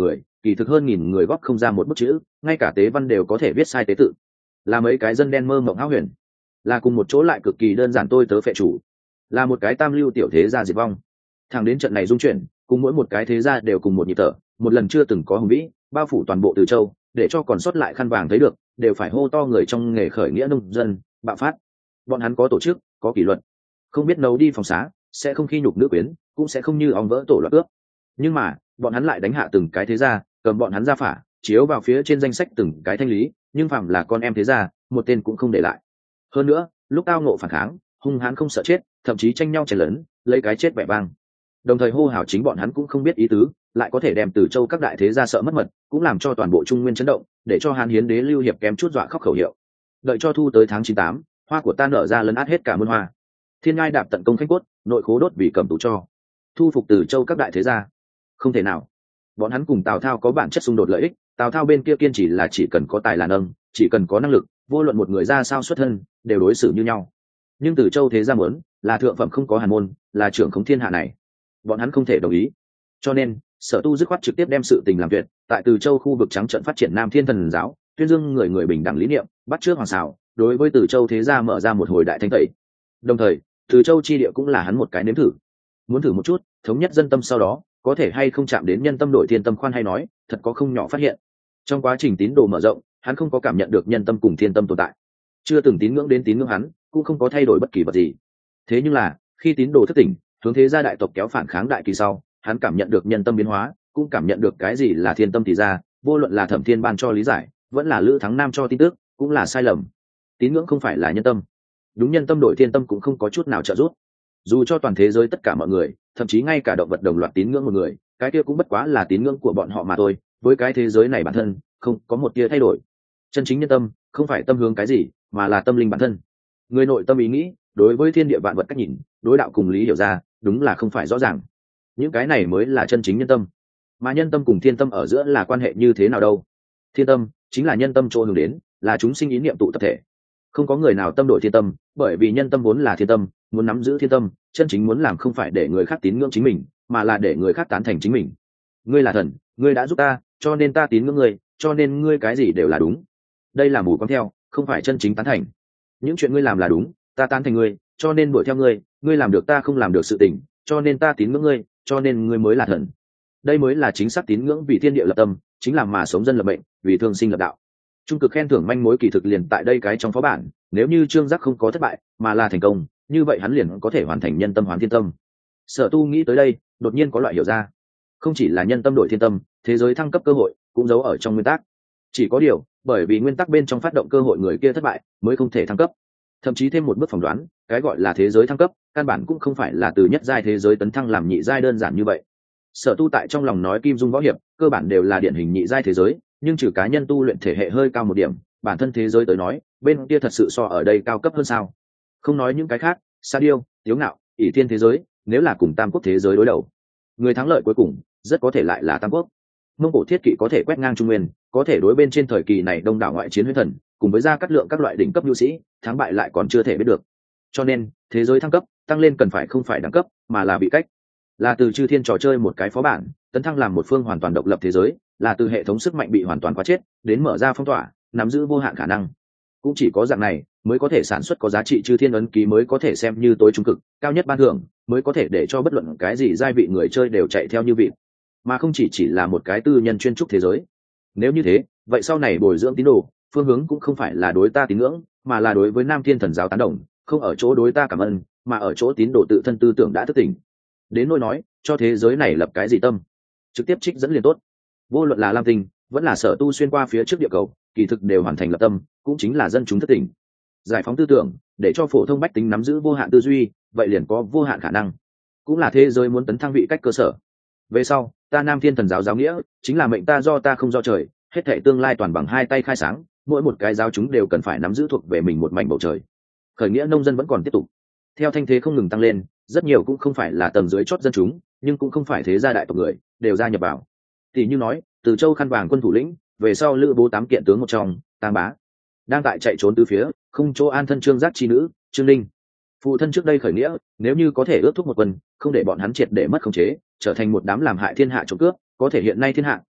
kỳ thực hơn nghìn người góp không ra một bức chữ, ngay cả tế văn đều có thể viết sai tế tự. Là mấy cái dân đen mơ mộng hão huyền, là cùng một chỗ lại cực kỳ đơn giản tôi tớ phệ chủ, là một cái tam lưu tiểu thế gia diệt vong. Thẳng đến trận này dung chuyển, cùng mỗi một cái thế gia đều cùng một nhịp thở, một lần chưa từng có hùng vĩ bao phủ toàn bộ Từ Châu, để cho còn sót lại khăn vàng thấy được, đều phải hô to người trong nghề khởi nghĩa nông dân bạo phát. Bọn hắn có tổ chức, có kỷ luật, không biết nấu đi phòng xá, sẽ không khi nhục nữ quyến, cũng sẽ không như ong vỡ tổ loạn ước. Nhưng mà bọn hắn lại đánh hạ từng cái thế gia, cầm bọn hắn ra phả, chiếu vào phía trên danh sách từng cái thanh lý, nhưng phàm là con em thế gia, một tên cũng không để lại. Hơn nữa, lúc tao ngộ phản kháng, hung hãn không sợ chết, thậm chí tranh nhau chèn lớn, lấy cái chết vẻ vang. Đồng thời hô hào chính bọn hắn cũng không biết ý tứ, lại có thể đem Từ Châu các đại thế gia sợ mất mật, cũng làm cho toàn bộ Trung Nguyên chấn động, để cho Hán Hiến đế Lưu Hiệp kém chút dọa khóc khẩu hiệu. Đợi cho thu tới tháng chín tám, hoa của ta nở ra lấn át hết cả muôn hoa. Thiên ngai đạp tận công khanh cốt, nội khố đốt vì cầm tù cho. Thu phục Từ Châu các đại thế gia. Không thể nào. Bọn hắn cùng Tào Thao có bản chất xung đột lợi ích, Tào Thao bên kia kiên chỉ là chỉ cần có tài là nâng, chỉ cần có năng lực, vô luận một người ra sao xuất thân, đều đối xử như nhau. Nhưng Từ Châu thế gia muốn là thượng phẩm không có hàn môn, là trưởng khống thiên hạ này, bọn hắn không thể đồng ý. Cho nên Sở Tu dứt khoát trực tiếp đem sự tình làm tuyệt, tại Từ Châu khu vực trắng trợn phát triển Nam Thiên Thần giáo, tuyên dương người người bình đẳng lý niệm, bắt chước hoàng xảo, đối với Từ Châu thế gia mở ra một hồi đại thanh tẩy. Đồng thời, Từ Châu chi địa cũng là hắn một cái nếm thử, muốn thử một chút thống nhất dân tâm, sau đó có thể hay không chạm đến nhân tâm đổi thiên tâm. Khoan hay nói, thật có không nhỏ phát hiện. Trong quá trình tín đồ mở rộng, hắn không có cảm nhận được nhân tâm cùng thiên tâm tồn tại, chưa từng tín ngưỡng đến tín ngưỡng hắn cũng không có thay đổi bất kỳ vật gì. Thế nhưng là khi tín đồ thất tỉnh, hướng thế gia đại tộc kéo phản kháng đại kỳ sau, hắn cảm nhận được nhân tâm biến hóa, cũng cảm nhận được cái gì là thiên tâm. Thì ra vô luận là Thẩm Thiên ban cho lý giải, vẫn là Lữ Thắng Nam cho tin tức, cũng là sai lầm. Tín ngưỡng không phải là nhân tâm, đúng nhân tâm đổi thiên tâm cũng không có chút nào trợ giúp. Dù cho toàn thế giới tất cả mọi người, thậm chí ngay cả động vật đồng loạt tín ngưỡng một người, cái kia cũng bất quá là tín ngưỡng của bọn họ mà thôi, với cái thế giới này bản thân không có một tia thay đổi. Chân chính nhân tâm không phải tâm hướng cái gì, mà là tâm linh bản thân. Người nội tâm ý nghĩ, đối với thiên địa vạn vật cách nhìn, đối đạo cùng lý hiểu ra, đúng là không phải rõ ràng. Những cái này mới là chân chính nhân tâm. Mà nhân tâm cùng thiên tâm ở giữa là quan hệ như thế nào đâu? Thiên tâm chính là nhân tâm chỗ hướng đến, là chúng sinh ý niệm tụ tập thể. Không có người nào tâm đổi thiên tâm, bởi vì nhân tâm vốn là thiên tâm, muốn nắm giữ thiên tâm, chân chính muốn làm không phải để người khác tín ngưỡng chính mình, mà là để người khác tán thành chính mình. Ngươi là thần, ngươi đã giúp ta, cho nên ta tín ngưỡng ngươi, cho nên ngươi cái gì đều là đúng. Đây là mù quáng theo, không phải chân chính tán thành. Những chuyện ngươi làm là đúng, ta tán thành ngươi, cho nên đuổi theo ngươi, ngươi làm được ta không làm được sự tình, cho nên ta tín ngưỡng ngươi, cho nên ngươi mới là thần. Đây mới là chính xác tín ngưỡng, vì thiên địa lập tâm, chính là mà sống dân lập mệnh, vì thương sinh lập đạo. Trung cực khen thưởng manh mối kỳ thực liền tại đây cái trong phó bản, nếu như Trương Giác không có thất bại, mà là thành công, như vậy hắn liền có thể hoàn thành nhân tâm hoán thiên tâm. Sở Tu nghĩ tới đây, đột nhiên có loại hiểu ra, không chỉ là nhân tâm đổi thiên tâm, thế giới thăng cấp cơ hội cũng giấu ở trong nguyên tắc. Chỉ có điều, bởi vì nguyên tắc bên trong phát động cơ hội người kia thất bại, mới không thể thăng cấp. Thậm chí thêm một bước phỏng đoán, cái gọi là thế giới thăng cấp, căn bản cũng không phải là từ nhất giai thế giới tấn thăng làm nhị giai đơn giản như vậy. Sở Tu tại trong lòng nói Kim Dung võ hiệp, cơ bản đều là điển hình nhị giai thế giới, nhưng trừ cá nhân tu luyện thể hệ hơi cao một điểm, bản thân thế giới tới nói, bên kia thật sự so ở đây cao cấp hơn sao? Không nói những cái khác, Sa Điêu, Tiếu Ngạo, ỷ thiên thế giới, nếu là cùng Tam Quốc thế giới đối đầu, người thắng lợi cuối cùng rất có thể lại là Tam Quốc. Mông Cổ thiết kỵ có thể quét ngang Trung Nguyên, có thể đối bên trên thời kỳ này đông đảo ngoại chiến huyết thần, cùng với gia cát lượng các loại đỉnh cấp nhu sĩ, thắng bại lại còn chưa thể biết được. Cho nên, thế giới thăng cấp, tăng lên cần phải không phải đẳng cấp, mà là vị cách. Là từ chư thiên trò chơi một cái phó bản, tấn thăng làm một phương hoàn toàn độc lập thế giới, là từ hệ thống sức mạnh bị hoàn toàn khóa chết, đến mở ra phong tỏa, nắm giữ vô hạn khả năng. Cũng chỉ có dạng này mới có thể sản xuất có giá trị chư thiên ấn ký, mới có thể xem như tối trung cực, cao nhất ban thưởng, mới có thể để cho bất luận cái gì giai vị người chơi đều chạy theo như vị, mà không chỉ chỉ là một cái tư nhân chuyên trúc thế giới. Nếu như thế, vậy sau này bồi dưỡng tín đồ, phương hướng cũng không phải là đối ta tín ngưỡng, mà là đối với Nam Thiên Thần giáo tán đồng, không ở chỗ đối ta cảm ơn, mà ở chỗ tín đồ tự thân tư tưởng đã thức tỉnh. Đến nỗi nói, cho thế giới này lập cái gì tâm, trực tiếp trích dẫn liền tốt. Vô luận là Lam Tinh, vẫn là Sở Tu xuyên qua phía trước địa cầu, kỳ thực đều hoàn thành lập tâm, cũng chính là dân chúng thức tỉnh, giải phóng tư tưởng, để cho phổ thông bách tính nắm giữ vô hạn tư duy, vậy liền có vô hạn khả năng, cũng là thế giới muốn tấn thăng vị cách cơ sở. Về sau, ta Nam Thiên Thần giáo giáo nghĩa chính là mệnh ta do ta không do trời, hết thảy tương lai toàn bằng hai tay khai sáng, mỗi một cái giáo chúng đều cần phải nắm giữ thuộc về mình một mảnh bầu trời. Khởi nghĩa nông dân vẫn còn tiếp tục, theo thanh thế không ngừng tăng lên, rất nhiều cũng không phải là tầng dưới chót dân chúng, nhưng cũng không phải thế gia đại tộc người, đều gia nhập vào. Tỷ như nói, Từ Châu khăn vàng quân thủ lĩnh, về sau Lữ Bố tám kiện tướng một trong, Tang Bá, đang tại chạy trốn từ phía, không chỗ an thân Trương Giác chi nữ, Trương Linh. Phụ thân trước đây khởi nghĩa, nếu như có thể ước thúc một quân, không để bọn hắn triệt để mất khống chế, trở thành một đám làm hại thiên hạ trộm cướp, có thể hiện nay thiên hạ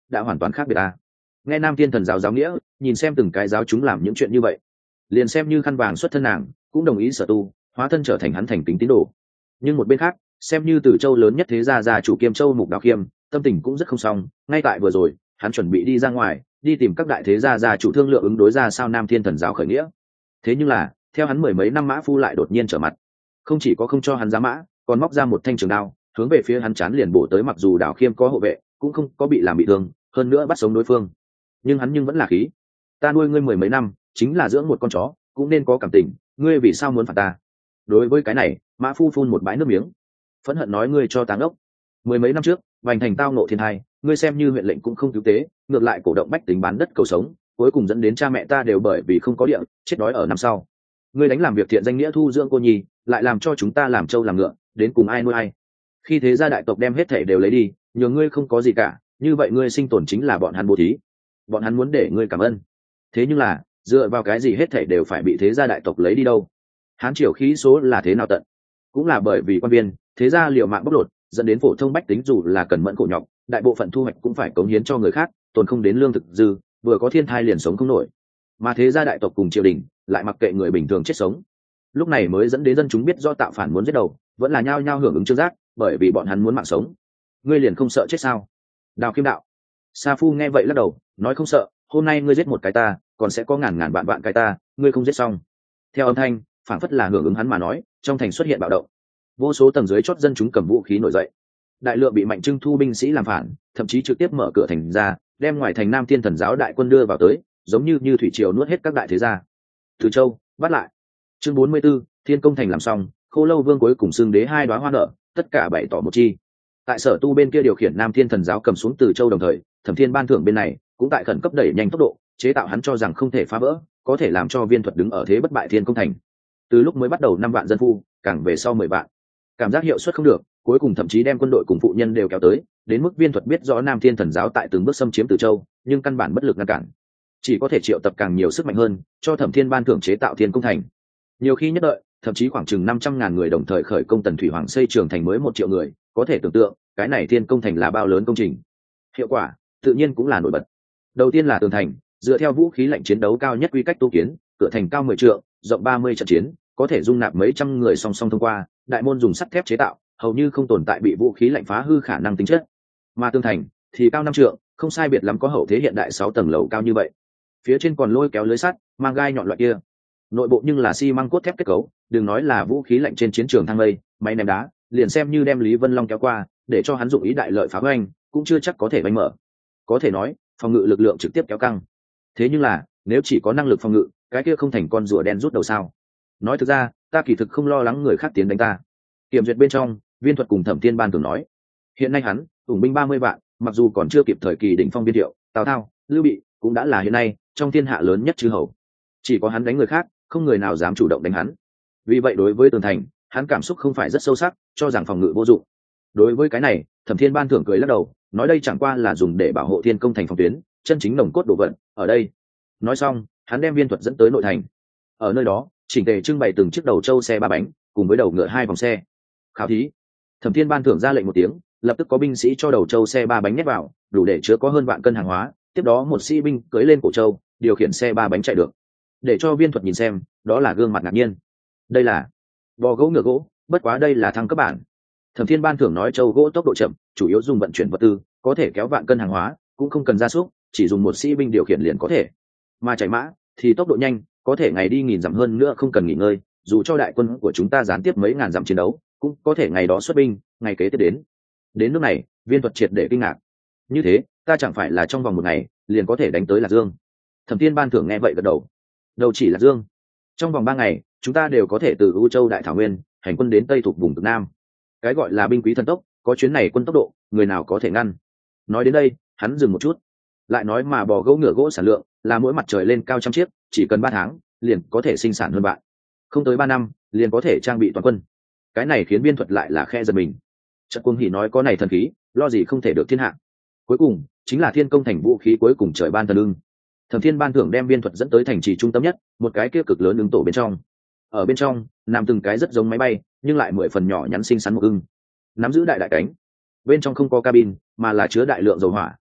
đã hoàn toàn khác biệt ta. Nghe Nam Thiên Thần giáo giáo nghĩa, nhìn xem từng cái giáo chúng làm những chuyện như vậy, liền xem như khăn vàng xuất thân nàng cũng đồng ý Sở Tu hóa thân trở thành hắn thành kính tín đồ. Nhưng một bên khác, xem như Từ Châu lớn nhất thế gia gia chủ Kiêm Châu Mục Đào Khiêm, tâm tình cũng rất không xong. Ngay tại vừa rồi, hắn chuẩn bị đi ra ngoài, đi tìm các đại thế gia gia chủ thương lượng ứng đối ra sao Nam Thiên Thần giáo khởi nghĩa. Thế nhưng là, theo hắn mười mấy năm mã phu lại đột nhiên trở mặt, không chỉ có không cho hắn giá mã, còn móc ra một thanh trường đao, hướng về phía hắn chán liền bổ tới. Mặc dù Đào Khiêm có hộ vệ, cũng không có bị làm bị thương, hơn nữa bắt sống đối phương, nhưng hắn nhưng vẫn là khí. Ta nuôi ngươi mười mấy năm, chính là dưỡng một con chó, cũng nên có cảm tình, ngươi vì sao muốn phạt ta? Đối với cái này, mã phu phun một bãi nước miếng, phẫn hận nói: ngươi cho táng ốc. Mười mấy năm trước, Vành Thành tao nộ thiên hai, ngươi xem như huyện lệnh cũng không cứu tế, ngược lại cổ động bách tính bán đất cầu sống, cuối cùng dẫn đến cha mẹ ta đều bởi vì không có địa, chết đói ở năm sau. Ngươi đánh làm việc thiện danh nghĩa thu dưỡng cô nhi, lại làm cho chúng ta làm trâu làm ngựa, đến cùng ai nuôi ai? Khi thế gia đại tộc đem hết thể đều lấy đi, nhờ ngươi không có gì cả, như vậy ngươi sinh tồn chính là bọn hắn bố thí, bọn hắn muốn để ngươi cảm ơn. Thế nhưng là, dựa vào cái gì hết thể đều phải bị thế gia đại tộc lấy đi đâu? Hán triều khí số là thế nào tận? Cũng là bởi vì quan viên, thế gia liệu mạng bóc lột, dẫn đến phổ thông bách tính dù là cần mẫn khổ nhọc, đại bộ phận thu hoạch cũng phải cống hiến cho người khác, tồn không đến lương thực dư, vừa có thiên thai liền sống không nổi. Mà thế gia đại tộc cùng triều đình lại mặc kệ người bình thường chết sống. Lúc này mới dẫn đến dân chúng biết do tạo phản muốn giết đầu, vẫn là nhao nhao hưởng ứng trương giác, bởi vì bọn hắn muốn mạng sống. Ngươi liền không sợ chết sao? Đào Khiêm đạo. Sa Phu nghe vậy lắc đầu, nói: không sợ, hôm nay ngươi giết một cái ta, còn sẽ có ngàn ngàn vạn vạn cái ta, ngươi không giết xong. Theo âm thanh, phảng phất là hưởng ứng hắn mà nói, trong thành xuất hiện bạo động, vô số tầng dưới chót dân chúng cầm vũ khí nổi dậy, đại lượng bị Mạnh Trưng thu binh sĩ làm phản, thậm chí trực tiếp mở cửa thành ra, đem ngoài thành Nam Thiên Thần giáo đại quân đưa vào tới, giống như như thủy triều nuốt hết các đại thế gia. Từ Châu bắt lại. Chương bốn mươi 44, Thiên Công thành làm xong, Khô Lâu Vương cuối cùng xưng đế hai đóa hoa nở, tất cả bảy tỏ một chi. Tại Sở Tu bên kia điều khiển Nam Thiên Thần giáo cầm xuống Từ Châu, đồng thời Thẩm Thiên Ban Thưởng bên này cũng tại khẩn cấp đẩy nhanh tốc độ, chế tạo hắn cho rằng không thể phá vỡ, có thể làm cho Viên Thuật đứng ở thế bất bại Thiên Công thành. Từ lúc mới bắt đầu năm vạn dân phu, càng về sau mười vạn, cảm giác hiệu suất không được, cuối cùng thậm chí đem quân đội cùng phụ nhân đều kéo tới, đến mức Viên Thuật biết rõ Nam Thiên Thần giáo tại từng bước xâm chiếm Từ Châu, nhưng căn bản bất lực ngăn cản, chỉ có thể triệu tập càng nhiều sức mạnh hơn, cho Thẩm Thiên Ban Thưởng chế tạo Thiên Công thành. Nhiều khi nhất đợi, thậm chí khoảng chừng năm trăm ngàn người đồng thời khởi công Tần Thủy Hoàng xây trường thành mới một triệu người, có thể tưởng tượng cái này Thiên Công thành là bao lớn công trình. Hiệu quả tự nhiên cũng là nổi bật. Đầu tiên là tường thành, dựa theo vũ khí lạnh chiến đấu cao nhất quy cách tu kiến, cửa thành cao mười trượng, rộng ba mươi trận chiến, có thể dung nạp mấy trăm người song song thông qua, đại môn dùng sắt thép chế tạo, hầu như không tồn tại bị vũ khí lạnh phá hư khả năng tính chất. Mà tường thành thì cao năm trượng, không sai biệt lắm có hậu thế hiện đại sáu tầng lầu cao như vậy. Phía trên còn lôi kéo lưới sắt, mang gai nhọn loại kia. Nội bộ nhưng là xi măng cốt thép kết cấu, đừng nói là vũ khí lạnh trên chiến trường thang lây, máy ném đá, liền xem như đem Lý Vân Long kéo qua, để cho hắn dụng ý đại lợi phá hoành, cũng chưa chắc có thể bánh mở. Có thể nói, phòng ngự lực lượng trực tiếp kéo căng. Thế nhưng là, nếu chỉ có năng lực phòng ngự, cái kia không thành con rùa đen rút đầu sao? Nói thực ra, ta kỳ thực không lo lắng người khác tiến đánh ta. Kiểm duyệt bên trong, Viên Thuật cùng Thẩm Thiên Ban Thưởng nói, hiện nay hắn ủng binh ba mươi vạn, mặc dù còn chưa kịp thời kỳ đỉnh phong Viên Thiệu, Tào Thao, Lưu Bị, cũng đã là hiện nay trong thiên hạ lớn nhất chư hầu. Chỉ có hắn đánh người khác, không người nào dám chủ động đánh hắn. Vì vậy đối với tường thành, hắn cảm xúc không phải rất sâu sắc, cho rằng phòng ngự vô dụng. Đối với cái này, Thẩm Thiên Ban Thưởng cười lắc đầu, nói đây chẳng qua là dùng để bảo hộ Thiên Công thành phòng tuyến, chân chính nồng cốt đồ vật ở đây. Nói xong, hắn đem Viên Thuật dẫn tới nội thành. Ở nơi đó, chỉnh tề trưng bày từng chiếc đầu trâu xe ba bánh, cùng với đầu ngựa hai vòng xe. Khảo thí. Thẩm Thiên Ban Thưởng ra lệnh một tiếng, lập tức có binh sĩ cho đầu trâu xe ba bánh nhét vào, đủ để chứa có hơn vạn cân hàng hóa. Tiếp đó một sĩ binh cưỡi lên cổ trâu, điều khiển xe ba bánh chạy được. Để cho Viên Thuật nhìn xem, đó là gương mặt ngạc nhiên. Đây là bò gỗ ngựa gỗ, bất quá đây là thăng cấp bản. Thẩm Thiên Ban Thưởng nói trâu gỗ tốc độ chậm, chủ yếu dùng vận chuyển vật tư, có thể kéo vạn cân hàng hóa, cũng không cần gia súc, chỉ dùng một sĩ binh điều khiển liền có thể. Mà chạy mã thì tốc độ nhanh, có thể ngày đi nghìn dặm hơn nữa không cần nghỉ ngơi, dù cho đại quân của chúng ta gián tiếp mấy ngàn dặm chiến đấu, cũng có thể ngày đó xuất binh, ngày kế tiếp đến. Đến nước này, Viên Thuật triệt để kinh ngạc. Như thế, ta chẳng phải là trong vòng một ngày liền có thể đánh tới Lạc Dương? Thẩm Thiên Ban Thưởng nghe vậy gật đầu. Đầu chỉ Lạc Dương, trong vòng ba ngày, chúng ta đều có thể từ U Châu Đại Thảo Nguyên hành quân đến Tây thuộc vùng cực Nam. Cái gọi là binh quý thần tốc, có chuyến này quân tốc độ, người nào có thể ngăn? Nói đến đây, hắn dừng một chút, lại nói mà bò gỗ ngựa gỗ sản lượng là mỗi mặt trời lên cao trăm chiếc, chỉ cần ba tháng liền có thể sinh sản hơn bạn, không tới ba năm liền có thể trang bị toàn quân. Cái này khiến Viên Thuật lại là khe giật mình. Trận Cuồng Hỉ nói có này thần khí, lo gì không thể được thiên hạ. Cuối cùng chính là Thiên Công thành vũ khí cuối cùng trời ban thần ưng. Thẩm Thiên Ban Thưởng đem Viên Thuật dẫn tới thành trì trung tâm nhất, một cái kia cực lớn ứng tổ bên trong. Ở bên trong nằm từng cái rất giống máy bay, nhưng lại mười phần nhỏ nhắn xinh xắn một ưng, nắm giữ đại đại cánh. Bên trong không có cabin, mà là chứa đại lượng dầu hỏa.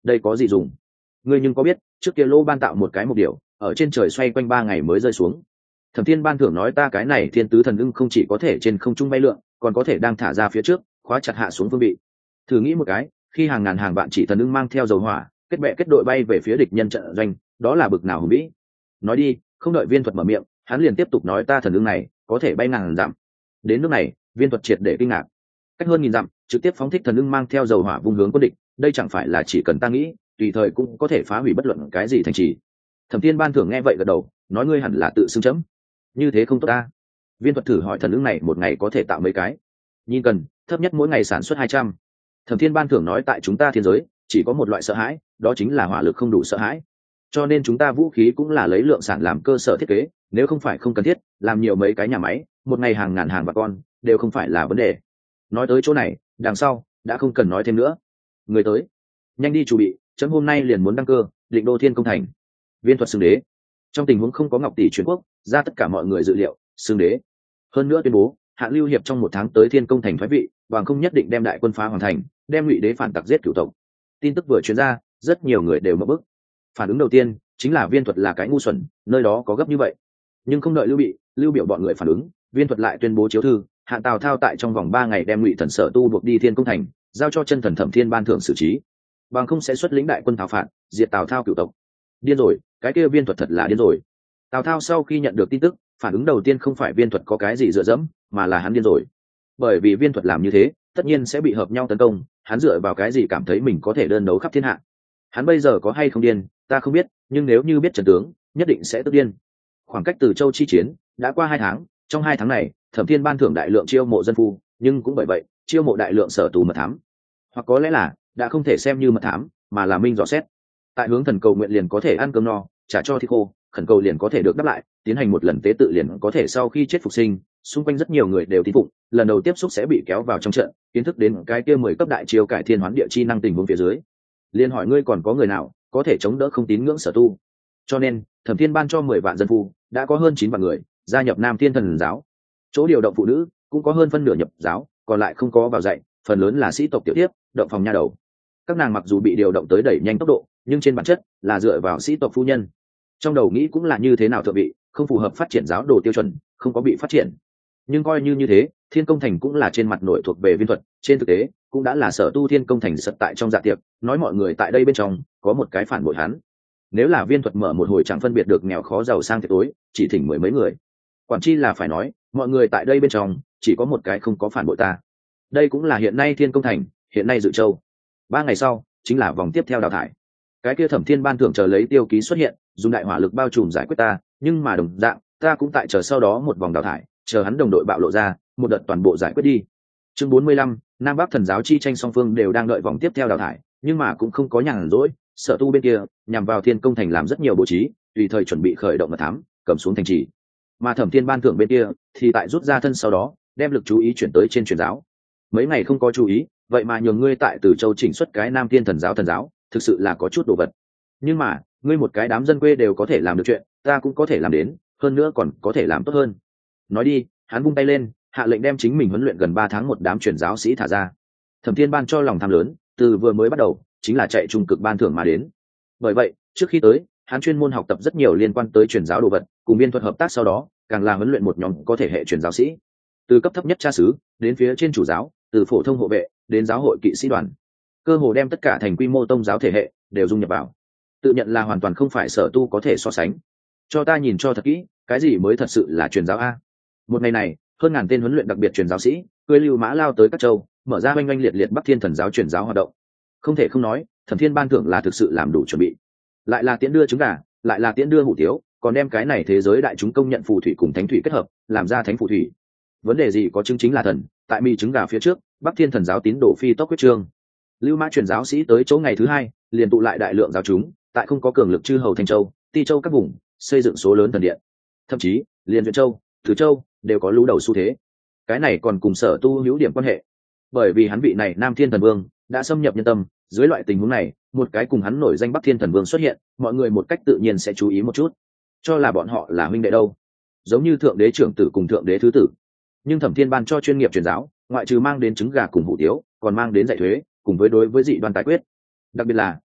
đây có gì dùng? Ngươi nhưng có biết trước kia lô ban tạo một cái mục điểu ở trên trời xoay quanh ba ngày mới rơi xuống. Thẩm Thiên Ban thưởng nói ta cái này thiên tứ thần ưng không chỉ có thể trên không trung bay lượn, còn có thể đang thả ra phía trước khóa chặt hạ xuống phương vị. Thử nghĩ một cái, khi hàng ngàn hàng vạn chỉ thần ưng mang theo dầu hỏa kết bè kết đội bay về phía địch nhân trận doanh, đó là bực nào hùng vĩ. Nói đi, không đợi Viên Thuật mở miệng, hắn liền tiếp tục nói ta thần ưng này có thể bay ngàn dặm. Đến nước này, Viên Thuật triệt để kinh ngạc. Cách hơn nghìn dặm, trực tiếp phóng thích thần ưng mang theo dầu hỏa vung hướng quân địch, đây chẳng phải là chỉ cần ta nghĩ, tùy thời cũng có thể phá hủy bất luận cái gì thành trì. Thẩm Thiên Ban thưởng nghe vậy gật đầu, nói ngươi hẳn là tự xưng chấm. Như thế không tốt ta. Viên Thuật thử hỏi thần ưng này một ngày có thể tạo mấy cái? Nhìn cần, thấp nhất mỗi ngày sản xuất hai trăm. Thẩm Thiên Ban thưởng nói tại chúng ta thiên giới chỉ có một loại sợ hãi, đó chính là hỏa lực không đủ sợ hãi. Cho nên chúng ta vũ khí cũng là lấy lượng sản làm cơ sở thiết kế, nếu không phải không cần thiết, làm nhiều mấy cái nhà máy, một ngày hàng ngàn hàng và con, đều không phải là vấn đề. Nói tới chỗ này, đằng sau đã không cần nói thêm nữa. Người tới, nhanh đi chuẩn bị, chấm hôm nay liền muốn đăng cơ, định đô thiên công thành. Viên Thuật xưng đế. Trong tình huống không có Ngọc tỷ chuyển quốc, ra tất cả mọi người dự liệu, xưng đế. Hơn nữa tuyên bố, Hạ Lưu Hiệp trong một tháng tới thiên công thành phái vị, bằng không nhất định đem đại quân phá hoàn thành, đem Ngụy đế phản tặc giết cửu tộc. Tin tức vừa truyền ra, rất nhiều người đều mở bức. Phản ứng đầu tiên chính là Viên Thuật là cái ngu xuẩn, nơi đó có gấp như vậy. Nhưng không đợi Lưu Bị, Lưu Biểu bọn người phản ứng, Viên Thuật lại tuyên bố chiếu thư, hạn Tào Thao tại trong vòng ba ngày đem Ngụy Thần Sở Tu buộc đi thiên công thành, giao cho chân thần Thẩm Thiên Ban thưởng xử trí, bằng không sẽ xuất lĩnh đại quân thảo phạt, diệt Tào Thao cửu tộc. Điên rồi, cái kia Viên Thuật thật là điên rồi. Tào Thao sau khi nhận được tin tức, phản ứng đầu tiên không phải Viên Thuật có cái gì dựa dẫm, mà là hắn điên rồi. Bởi vì Viên Thuật làm như thế, tất nhiên sẽ bị hợp nhau tấn công, hắn dựa vào cái gì cảm thấy mình có thể đơn đấu khắp thiên hạ? Hắn bây giờ có hay không điên, ta không biết, nhưng nếu như biết trận tướng, nhất định sẽ tức điên. Khoảng cách từ Châu chi chiến đã qua hai tháng, trong hai tháng này, Thẩm Thiên Ban thưởng đại lượng chiêu mộ dân phu, nhưng cũng bởi vậy, chiêu mộ đại lượng sở tù mật thám, hoặc có lẽ là đã không thể xem như mật thám, mà là minh dò xét. Tại hướng thần cầu nguyện liền có thể ăn cơm no, trả cho thịt khô, khẩn cầu liền có thể được đáp lại, tiến hành một lần tế tự liền có thể sau khi chết phục sinh. Xung quanh rất nhiều người đều tín phụng, lần đầu tiếp xúc sẽ bị kéo vào trong trận, kiến thức đến cái kia mười cấp đại chiêu cải thiên hoán địa chi năng tình huống phía dưới. Liên hỏi ngươi còn có người nào có thể chống đỡ không tín ngưỡng sở tu? Cho nên Thẩm Thiên Ban cho mười vạn dân phu, đã có hơn chín vạn người gia nhập Nam Thiên Thần giáo. Chỗ điều động phụ nữ cũng có hơn phân nửa nhập giáo, còn lại không có vào dạy, phần lớn là sĩ tộc tiểu tiếp, động phòng nha đầu. Các nàng mặc dù bị điều động tới đẩy nhanh tốc độ, nhưng trên bản chất là dựa vào sĩ tộc phu nhân. Trong đầu nghĩ cũng là như thế nào thượng vị, không phù hợp phát triển giáo đồ tiêu chuẩn, không có bị phát triển. Nhưng coi như như thế, Thiên Công Thành cũng là trên mặt nội thuộc về Viên Thuật, trên thực tế cũng đã là sở tu Thiên Công Thành sật tại trong dạ tiệc, nói mọi người tại đây bên trong có một cái phản bội hắn. Nếu là Viên Thuật mở một hồi chẳng phân biệt được nghèo khó giàu sang tiệc tối, chỉ thỉnh mười mấy người. Quản chi là phải nói, mọi người tại đây bên trong chỉ có một cái không có phản bội ta. Đây cũng là hiện nay Thiên Công Thành, hiện nay Dự Châu. Ba ngày sau chính là vòng tiếp theo đào thải. Cái kia Thẩm Thiên Ban thưởng chờ lấy tiêu ký xuất hiện, dùng đại hỏa lực bao trùm giải quyết ta, nhưng mà đồng dạng, ta cũng tại chờ sau đó một vòng đào thải, chờ hắn đồng đội bạo lộ ra, một đợt toàn bộ giải quyết đi. Chương bốn mươi lăm, Nam Bắc thần giáo chi tranh song phương đều đang đợi vòng tiếp theo đào thải, nhưng mà cũng không có nhàn rỗi, Sở Tu bên kia nhằm vào Thiên Công Thành làm rất nhiều bố trí, tùy thời chuẩn bị khởi động mật thám, cầm xuống thành trì. Mà Thẩm Thiên Ban thưởng bên kia thì tại rút ra thân sau đó, đem lực chú ý chuyển tới trên truyền giáo. Mấy ngày không có chú ý, vậy mà nhường ngươi tại Từ Châu chỉnh xuất cái Nam Thiên Thần giáo thần giáo, thực sự là có chút đồ vật. Nhưng mà, ngươi một cái đám dân quê đều có thể làm được chuyện, ta cũng có thể làm đến, hơn nữa còn có thể làm tốt hơn. Nói đi, hắn vung tay lên, hạ lệnh đem chính mình huấn luyện gần ba tháng một đám truyền giáo sĩ thả ra. Thẩm Thiên Ban cho lòng tham lớn, từ vừa mới bắt đầu chính là chạy trung cực ban thưởng mà đến. Bởi vậy, trước khi tới, hắn chuyên môn học tập rất nhiều liên quan tới truyền giáo đồ vật, cùng Viên Thuật hợp tác sau đó, càng là huấn luyện một nhóm có thể hệ truyền giáo sĩ, từ cấp thấp nhất cha xứ đến phía trên chủ giáo, từ phổ thông hộ vệ đến giáo hội kỵ sĩ đoàn, cơ hồ đem tất cả thành quy mô tông giáo thể hệ đều dung nhập vào. Tự nhận là hoàn toàn không phải Sở Tu có thể so sánh. Cho ta nhìn cho thật kỹ, cái gì mới thật sự là truyền giáo a? Một ngày này, hơn ngàn tên huấn luyện đặc biệt truyền giáo sĩ cưỡi lưu mã lao tới các châu, mở ra oanh oanh liệt liệt Bắc Thiên Thần giáo truyền giáo hoạt động. Không thể không nói, Thẩm Thiên Ban thưởng là thực sự làm đủ chuẩn bị. Lại là tiễn đưa trứng gà, lại là tiễn đưa hủ tiếu, còn đem cái này thế giới đại chúng công nhận phù thủy cùng thánh thủy kết hợp, làm ra thánh phù thủy. Vấn đề gì có chứng chính là thần, tại mì trứng gà phía trước, Bắc Thiên Thần giáo tín đồ phi tốc quyết trương. Lưu mã truyền giáo sĩ tới chỗ ngày thứ hai, liền tụ lại đại lượng giáo chúng, tại không có cường lực chư hầu Thanh Châu, Ti Châu các vùng, xây dựng số lớn thần điện. Thậm chí, liền Duyện Châu, Thứ Châu đều có lũ đầu xu thế. Cái này còn cùng Sở Tu hữu điểm quan hệ. Bởi vì hắn vị này Nam Thiên Thần Vương đã xâm nhập nhân tâm, dưới loại tình huống này, một cái cùng hắn nổi danh Bắc Thiên Thần Vương xuất hiện, mọi người một cách tự nhiên sẽ chú ý một chút, cho là bọn họ là huynh đệ đâu. Giống như thượng đế trưởng tử cùng thượng đế thứ tử. Nhưng Thẩm Thiên Ban cho chuyên nghiệp truyền giáo, ngoại trừ mang đến trứng gà cùng hủ tiếu, còn mang đến dạy thuế, cùng với đối với dị đoan tài quyết. Đặc biệt là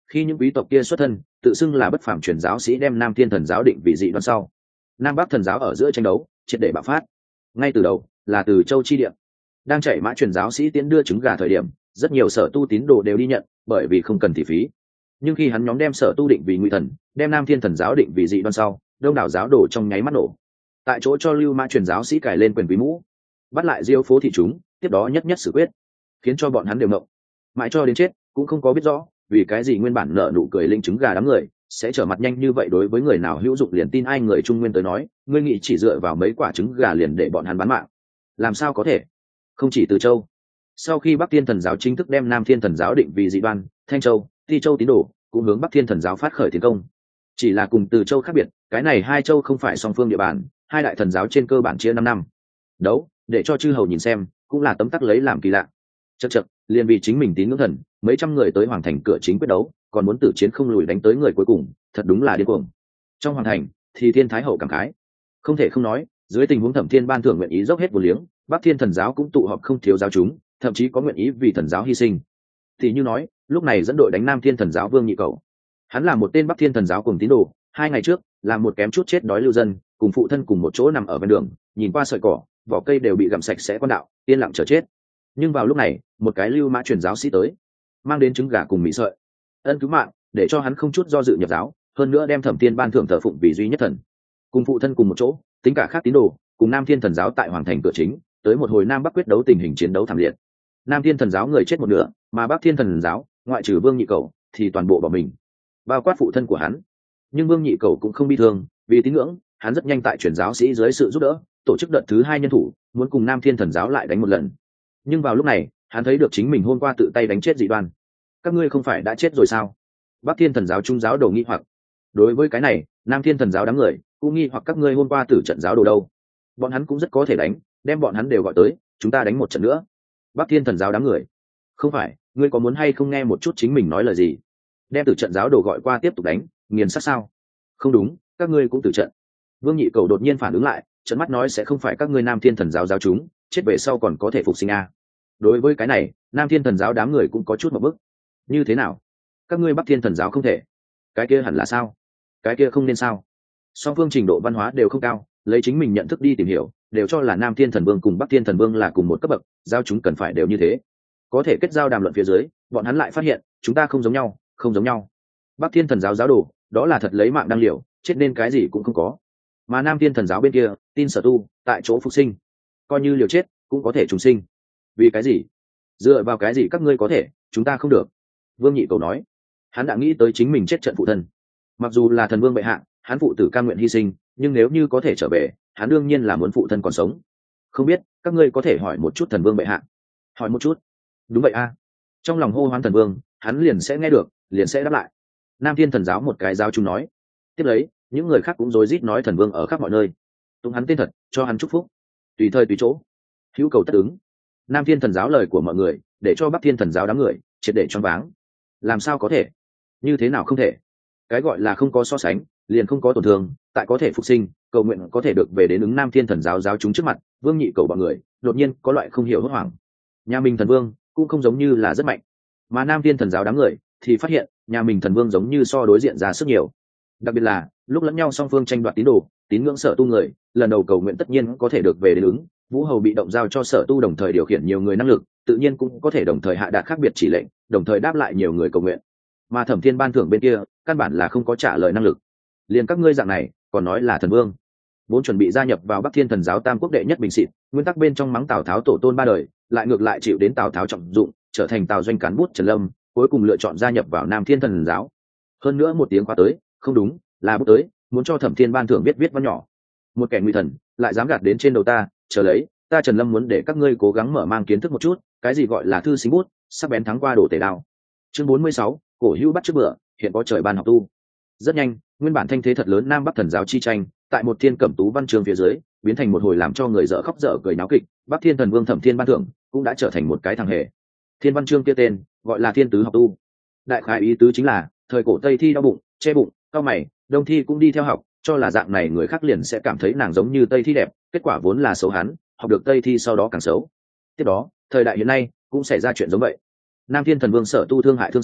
khi những quý tộc kia xuất thân tự xưng là bất phàm truyền giáo sĩ đem nam thiên thần giáo định vị dị đoan sau, nam bắc thần giáo ở giữa tranh đấu triệt để bạo phát. Ngay từ đầu là từ châu chi địa đang chạy mã truyền giáo sĩ tiến đưa trứng gà thời điểm, rất nhiều sở tu tín đồ đều đi nhận, bởi vì không cần thị phí. Nhưng khi hắn nhóm đem sở tu định vì ngụy thần, đem nam thiên thần giáo định vì dị đoan sau, đông đảo giáo đồ trong nháy mắt nổ, tại chỗ cho lưu mã truyền giáo sĩ cài lên quyền quý mũ, bắt lại diêu phố thị chúng, tiếp đó nhất nhất xử quyết, khiến cho bọn hắn đều ngộng, mãi cho đến chết cũng không có biết rõ vì cái gì nguyên bản nợ nụ cười linh trứng gà đám người sẽ trở mặt nhanh như vậy. Đối với người nào hữu dụng liền tin ai người trung nguyên tới nói, ngươi nghĩ chỉ dựa vào mấy quả trứng gà liền để bọn hắn bán mạng, làm sao có thể. Không chỉ từ châu, sau khi bắc thiên thần giáo chính thức đem nam thiên thần giáo định vì dị đoan, thanh châu, ti châu tín đồ cũng hướng bắc thiên thần giáo phát khởi tiến công. Chỉ là cùng từ châu khác biệt, cái này hai châu không phải song phương địa bàn, hai đại thần giáo trên cơ bản chia năm năm đấu, để cho chư hầu nhìn xem cũng là tấm tắc lấy làm kỳ lạ. Chật chật, liền vì chính mình tín ngưỡng thần, mấy trăm người tới hoàng thành cửa chính quyết đấu, còn muốn tử chiến không lùi đánh tới người cuối cùng, thật đúng là điên cuồng. Trong hoàng thành thì thiên thái hậu cảm khái, không thể không nói, dưới tình huống thẩm thiên ban thưởng nguyện ý dốc hết vô liếng, bắc thiên thần giáo cũng tụ họp không thiếu giáo chúng, thậm chí có nguyện ý vì thần giáo hy sinh. Thì như nói lúc này dẫn đội đánh nam thiên thần giáo vương nhị cầu, hắn là một tên bắc thiên thần giáo cùng tín đồ, hai ngày trước làm một kém chút chết đói lưu dân, cùng phụ thân cùng một chỗ nằm ở ven đường, nhìn qua sợi cỏ vỏ cây đều bị gặm sạch sẽ con đạo, yên lặng chờ chết. Nhưng vào lúc này một cái lưu mã truyền giáo sĩ tới, mang đến trứng gà cùng mì sợi, ân cứu mạng, để cho hắn không chút do dự nhập giáo, hơn nữa đem thẩm thiên ban thưởng thờ phụng vì duy nhất thần, cùng phụ thân cùng một chỗ, tính cả khác tín đồ cùng nam thiên thần giáo tại hoàng thành cửa chính tới một hồi nam bắc quyết đấu tình hình chiến đấu thảm liệt. Nam thiên thần giáo người chết một nửa, mà bắc thiên thần giáo ngoại trừ vương nhị cầu thì toàn bộ bỏ mình, bao quát phụ thân của hắn. Nhưng vương nhị cầu cũng không bi thương, vì tín ngưỡng hắn rất nhanh tại truyền giáo sĩ dưới sự giúp đỡ tổ chức đợt thứ hai nhân thủ, muốn cùng nam thiên thần giáo lại đánh một lần. Nhưng vào lúc này hắn thấy được chính mình hôm qua tự tay đánh chết dị đoan. Các ngươi không phải đã chết rồi sao? bắc thiên thần giáo trung giáo đầu nghi hoặc. Đối với cái này nam thiên thần giáo đám người cũng nghi hoặc, các ngươi hôm qua tử trận giáo đồ đâu? Bọn hắn cũng rất có thể đánh, đem bọn hắn đều gọi tới, chúng ta đánh một trận nữa. bắc thiên thần giáo đám người, không phải, ngươi có muốn hay không nghe một chút chính mình nói lời gì? Đem tử trận giáo đồ gọi qua tiếp tục đánh, nghiền sát sao? Không đúng, các ngươi cũng tử trận. Vương nhị cầu đột nhiên phản ứng lại, trận mắt nói, sẽ không phải các ngươi nam thiên thần giáo giáo chúng chết về sau còn có thể phục sinh à? Đối với cái này nam thiên thần giáo đám người cũng có chút một bức. Như thế nào? Các ngươi bắc thiên thần giáo không thể? Cái kia hẳn là sao? Cái kia không nên sao? Song phương trình độ văn hóa đều không cao, lấy chính mình nhận thức đi tìm hiểu, đều cho là nam thiên thần vương cùng bắc thiên thần vương là cùng một cấp bậc, giao chúng cần phải đều như thế. Có thể kết giao đàm luận phía dưới, bọn hắn lại phát hiện chúng ta không giống nhau, không giống nhau. Bắc thiên thần giáo giáo đồ đó là thật lấy mạng đăng liều, chết nên cái gì cũng không có, mà nam thiên thần giáo bên kia tin sở tu tại chỗ phục sinh, coi như liều chết cũng có thể trùng sinh. Vì cái gì? Dựa vào cái gì các ngươi có thể, chúng ta không được? Vương nhị cầu nói, hắn đã nghĩ tới chính mình chết trận phụ thân. Mặc dù là thần vương bệ hạ, hắn phụ tử cam nguyện hy sinh, nhưng nếu như có thể trở về, hắn đương nhiên là muốn phụ thân còn sống. Không biết các ngươi có thể hỏi một chút thần vương bệ hạ? Hỏi một chút. Đúng vậy a. Trong lòng hô hoán thần vương, hắn liền sẽ nghe được, liền sẽ đáp lại. Nam thiên thần giáo một cái giáo chúng nói. Tiếp lấy những người khác cũng rối rít nói thần vương ở khắp mọi nơi, tung hắn tên thật, cho hắn chúc phúc, tùy thời tùy chỗ, hữu cầu tất ứng. Nam thiên thần giáo lời của mọi người để cho bắc thiên thần giáo đám người triệt để choáng váng. Làm sao có thể? Như thế nào không thể? Cái gọi là không có so sánh liền không có tổn thương, tại có thể phục sinh, cầu nguyện có thể được về đến ứng nam thiên thần giáo giáo chúng trước mặt. Vương nhị cầu bọn người đột nhiên có loại không hiểu hốt hoảng. Nhà mình thần vương cũng không giống như là rất mạnh, mà nam thiên thần giáo đám người thì phát hiện nhà mình thần vương giống như so đối diện ra sức nhiều. Đặc biệt là lúc lẫn nhau song phương tranh đoạt tín đồ, tín ngưỡng sở tu người, lần đầu cầu nguyện tất nhiên có thể được về đến ứng. Vũ hầu bị động giao cho sở tu đồng thời điều khiển nhiều người năng lực, tự nhiên cũng có thể đồng thời hạ đạt khác biệt chỉ lệnh, đồng thời đáp lại nhiều người cầu nguyện. Mà thẩm thiên ban thưởng bên kia căn bản là không có trả lời năng lực, liền các ngươi dạng này còn nói là thần vương. Vốn chuẩn bị gia nhập vào bắc thiên thần giáo tam quốc đệ nhất bình xịt, nguyên tắc bên trong mắng tào tháo tổ tôn ba đời, lại ngược lại chịu đến tào tháo trọng dụng, trở thành tào doanh cán bút Trần Lâm, cuối cùng lựa chọn gia nhập vào nam thiên thần giáo. Hơn nữa một tiếng qua tới, không đúng, là bút tới, muốn cho thẩm thiên ban thưởng viết viết văn nhỏ. Một kẻ nguy thần lại dám gạt đến trên đầu ta, chờ lấy, ta Trần Lâm muốn để các ngươi cố gắng mở mang kiến thức một chút, cái gì gọi là thư sinh bút, sắc bén thắng qua đổ tể đao. Chương bốn mươi sáu, cổ hữu bắt trước bữa, hiện có trời ban học tu. Rất nhanh, nguyên bản thanh thế thật lớn nam bắc thần giáo chi tranh, tại một thiên cẩm tú văn chương phía dưới, biến thành một hồi làm cho người dở khóc dở cười náo kịch. Bắc thiên thần vương thẩm thiên ban thưởng cũng đã trở thành một cái thằng hề. Thiên văn chương kia tên gọi là thiên tứ học tu. Đại khái ý tứ chính là thời cổ tây thi đau bụng, che bụng, cao mày, đông thi cũng đi theo học, cho là dạng này người khác liền sẽ cảm thấy nàng giống như tây thi đẹp, kết quả vốn là xấu, hắn học được tây thi sau đó càng xấu. Tiếp đó thời đại hiện nay cũng xảy ra chuyện giống vậy. Nam thiên thần vương sở tu thương hại thương sinh,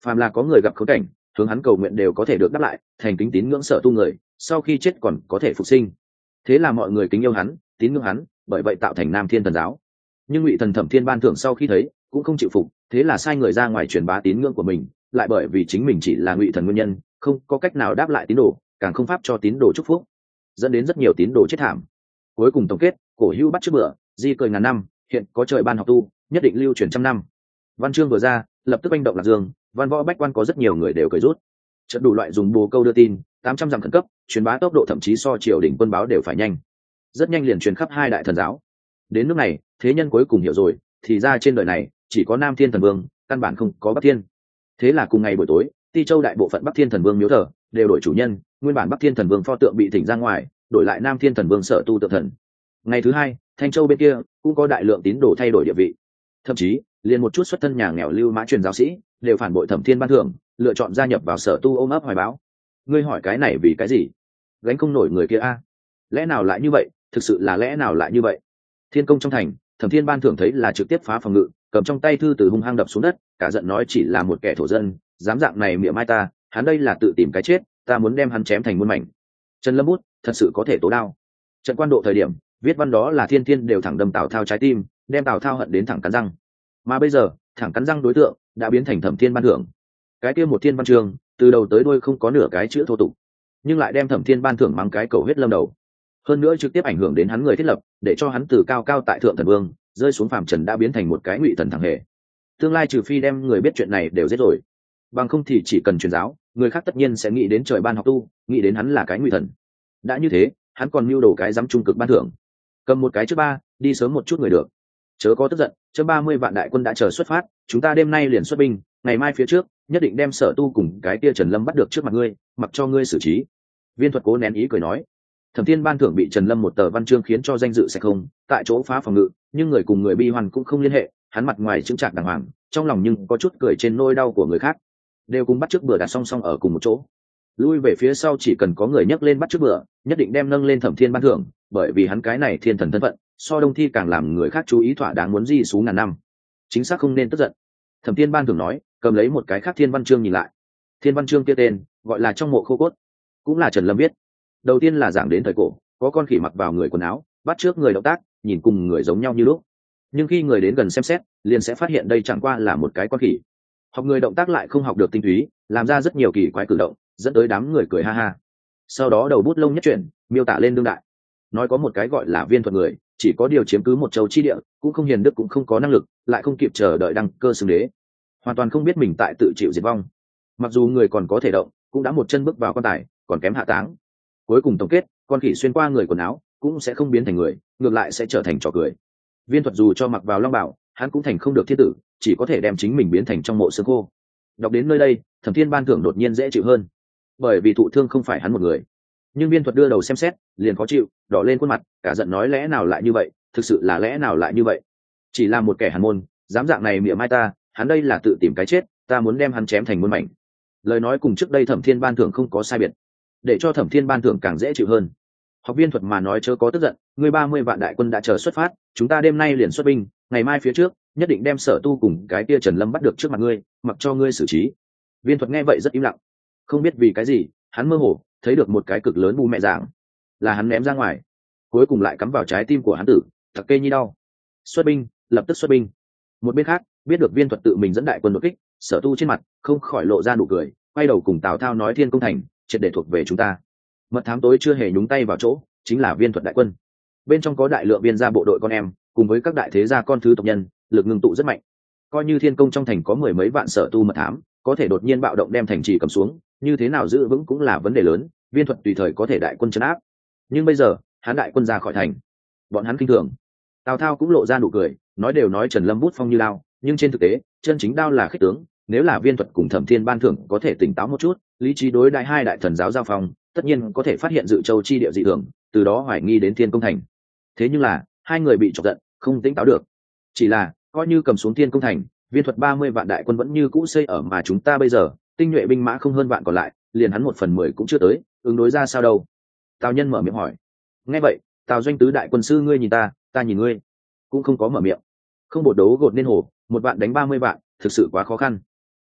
phàm là có người gặp khốn cảnh, hướng hắn cầu nguyện đều có thể được đáp lại, thành kính tín ngưỡng Sở Tu người, sau khi chết còn có thể phục sinh. Thế là mọi người kính yêu hắn, tín ngưỡng hắn, bởi vậy tạo thành Nam Thiên Thần giáo. Nhưng Ngụy Thần Thẩm Thiên Ban Thưởng sau khi thấy, cũng không chịu phục, thế là sai người ra ngoài truyền bá tín ngưỡng của mình, lại bởi vì chính mình chỉ là Ngụy Thần nguyên nhân, không có cách nào đáp lại tín đồ, càng không pháp cho tín đồ chúc phúc, dẫn đến rất nhiều tín đồ chết thảm. Cuối cùng tổng kết, cổ hưu bắt trước bữa, di cười ngàn năm, hiện có trời ban học tu, nhất định lưu truyền trăm năm. Văn chương vừa ra, lập tức manh động Lạc Dương, văn võ bách quan có rất nhiều người đều cười rút. Trận đủ loại dùng bồ câu đưa tin, tám trăm dặm khẩn cấp, truyền bá tốc độ thậm chí so triều đình quân báo đều phải nhanh. Rất nhanh liền truyền khắp hai đại thần giáo. Đến lúc này, thế nhân cuối cùng hiểu rồi, thì ra trên đời này chỉ có Nam Thiên Thần Vương, căn bản không có Bắc Thiên. Thế là cùng ngày buổi tối, Ti Châu đại bộ phận Bắc Thiên Thần Vương miếu thờ đều đổi chủ nhân, nguyên bản Bắc Thiên Thần Vương pho tượng bị thỉnh ra ngoài, đổi lại Nam Thiên Thần Vương Sở Tu tượng thần. Ngày thứ hai, Thanh Châu bên kia cũng có đại lượng tín đồ thay đổi địa vị, thậm chí liền một chút xuất thân nhà nghèo lưu mã truyền giáo sĩ đều phản bội Thẩm Thiên Ban Thưởng, lựa chọn gia nhập vào Sở Tu ôm ấp hoài báo. Ngươi hỏi cái này vì cái gì? Gánh không nổi người kia a? Lẽ nào lại như vậy? Thực sự là lẽ nào lại như vậy? Thiên công trong thành, Thẩm Thiên Ban Thưởng thấy là trực tiếp phá phòng ngự, cầm trong tay thư từ hung hăng đập xuống đất, cả giận nói chỉ là một kẻ thổ dân, dám dạng này mỉa mai ta, hắn đây là tự tìm cái chết, ta muốn đem hắn chém thành muôn mảnh. Trần Lâm bút thật sự có thể tố đao. Trận quan độ thời điểm viết văn đó là thiên thiên đều thẳng đâm Tào Thao trái tim, đem Tào Thao hận đến thẳng cắn răng. Mà bây giờ thẳng cắn răng đối tượng đã biến thành Thẩm Thiên Ban Thưởng. Cái kia một thiên văn chương từ đầu tới đuôi không có nửa cái chữ thô tục, nhưng lại đem Thẩm Thiên Ban Thưởng mắng cái cầu huyết lâm đầu. Hơn nữa trực tiếp ảnh hưởng đến hắn người thiết lập, để cho hắn từ cao cao tại thượng thần vương rơi xuống phàm trần đã biến thành một cái ngụy thần thẳng hề. Tương lai trừ phi đem người biết chuyện này đều giết rồi, bằng không thì chỉ cần truyền giáo, người khác tất nhiên sẽ nghĩ đến trời ban học tu, nghĩ đến hắn là cái ngụy thần. Đã như thế, hắn còn mưu đồ cái dám trung cực ban thưởng, cầm một cái trước ba, đi sớm một chút người được. Chớ có tức giận, chớ ba mươi vạn đại quân đã chờ xuất phát, chúng ta đêm nay liền xuất binh, ngày mai phía trước nhất định đem Sở Tu cùng cái kia Trần Lâm bắt được trước mặt ngươi, mặc cho ngươi xử trí. Viên Thuật cố nén ý cười nói. Thẩm Thiên Ban Thưởng bị Trần Lâm một tờ văn chương khiến cho danh dự sẽ không, tại chỗ phá phòng ngự, nhưng người cùng người bi hoàn cũng không liên hệ, hắn mặt ngoài chững chạc đàng hoàng, trong lòng nhưng có chút cười trên nỗi đau của người khác. Đều cùng bắt trước bữa đặt song song ở cùng một chỗ. Lui về phía sau chỉ cần có người nhấc lên bắt trước bữa, nhất định đem nâng lên Thẩm Thiên Ban Thưởng, bởi vì hắn cái này thiên thần thân phận, so Đông Thi càng làm người khác chú ý thỏa đáng muốn di xú ngàn năm. Chính xác không nên tức giận. Thẩm Thiên Ban Thưởng nói, cầm lấy một cái khác thiên văn chương nhìn lại. Thiên văn chương kia tên gọi là Trong mộ khô cốt, cũng là Trần Lâm viết. Đầu tiên là giảng đến thời cổ, có con khỉ mặc vào người quần áo, bắt trước người động tác, nhìn cùng người giống nhau như lúc. Nhưng khi người đến gần xem xét, liền sẽ phát hiện đây chẳng qua là một cái con khỉ. Học người động tác lại không học được tinh túy, làm ra rất nhiều kỳ quái cử động, dẫn tới đám người cười ha ha. Sau đó đầu bút lông nhất chuyển, miêu tả lên đương đại. Nói có một cái gọi là Viên Thuật người, chỉ có điều chiếm cứ một châu chi địa, cũng không hiền đức cũng không có năng lực, lại không kịp chờ đợi đăng cơ xưng đế, hoàn toàn không biết mình tại tự chịu diệt vong. Mặc dù người còn có thể động, cũng đã một chân bước vào quan tài, còn kém hạ táng. Cuối cùng tổng kết, con khỉ xuyên qua người quần áo cũng sẽ không biến thành người, ngược lại sẽ trở thành trò cười. Viên Thuật dù cho mặc vào long bảo, hắn cũng thành không được thiên tử, chỉ có thể đem chính mình biến thành trong mộ xương khô. Đọc đến nơi đây, Thẩm Thiên Ban Thưởng đột nhiên dễ chịu hơn, bởi vì thụ thương không phải hắn một người. Nhưng Viên Thuật đưa đầu xem xét, liền khó chịu, đỏ lên khuôn mặt, cả giận nói lẽ nào lại như vậy, thực sự là lẽ nào lại như vậy. Chỉ là một kẻ hàn môn, dám dạng này mỉa mai ta, hắn đây là tự tìm cái chết, ta muốn đem hắn chém thành muôn mảnh. Lời nói cùng trước đây Thẩm Thiên Ban Thưởng không có sai biệt, để cho Thẩm Thiên Ban Thưởng càng dễ chịu hơn. Học Viên Thuật mà nói chớ có tức giận, ngươi ba mươi vạn đại quân đã chờ xuất phát, chúng ta đêm nay liền xuất binh, ngày mai phía trước nhất định đem Sở Tu cùng cái kia Trần Lâm bắt được trước mặt ngươi, mặc cho ngươi xử trí. Viên Thuật nghe vậy rất im lặng, không biết vì cái gì, hắn mơ hồ thấy được một cái cực lớn bu mẹ dạng, là hắn ném ra ngoài, cuối cùng lại cắm vào trái tim của hắn tử, thật kê nhi đau. Xuất binh, lập tức xuất binh. Một bên khác, biết được Viên Thuật tự mình dẫn đại quân đột kích, Sở Tu trên mặt không khỏi lộ ra nụ cười, quay đầu cùng Tào Thao nói Thiên Công Thành triệt để thuộc về chúng ta. Mật thám tối chưa hề nhúng tay vào chỗ, chính là Viên Thuật đại quân. Bên trong có đại lượng viên gia bộ đội con em, cùng với các đại thế gia con thứ tộc nhân, lực ngưng tụ rất mạnh. Coi như Thiên Công trong thành có mười mấy vạn Sở Tu mật thám, có thể đột nhiên bạo động đem thành trì cầm xuống, như thế nào giữ vững cũng là vấn đề lớn. Viên Thuật tùy thời có thể đại quân trấn áp, nhưng bây giờ hắn đại quân ra khỏi thành, bọn hắn kinh thường. Tào Thao cũng lộ ra nụ cười, nói đều nói Trần Lâm bút phong như lao, nhưng trên thực tế chân chính đao là khích tướng. Nếu là Viên Thuật cùng Thẩm Thiên Ban Thưởng có thể tỉnh táo một chút, lý trí đối đại hai đại thần giáo giao phong, tất nhiên có thể phát hiện Dự Châu chi địa dị thường, từ đó hoài nghi đến Thiên Công Thành. Thế nhưng là hai người bị chọc giận, không tỉnh táo được. Chỉ là coi như cầm xuống Thiên Công Thành, Viên Thuật ba mươi vạn đại quân vẫn như cũ xây ở mà chúng ta bây giờ, tinh nhuệ binh mã không hơn vạn còn lại, liền hắn một phần mười cũng chưa tới, ứng đối ra sao đâu? Tào Nhân mở miệng hỏi. Nghe vậy, Tào Doanh tứ đại quân sư ngươi nhìn ta, ta nhìn ngươi, cũng không có mở miệng. Không bột đấu gột nên hồ, một vạn đánh ba mươi vạn, thực sự quá khó khăn.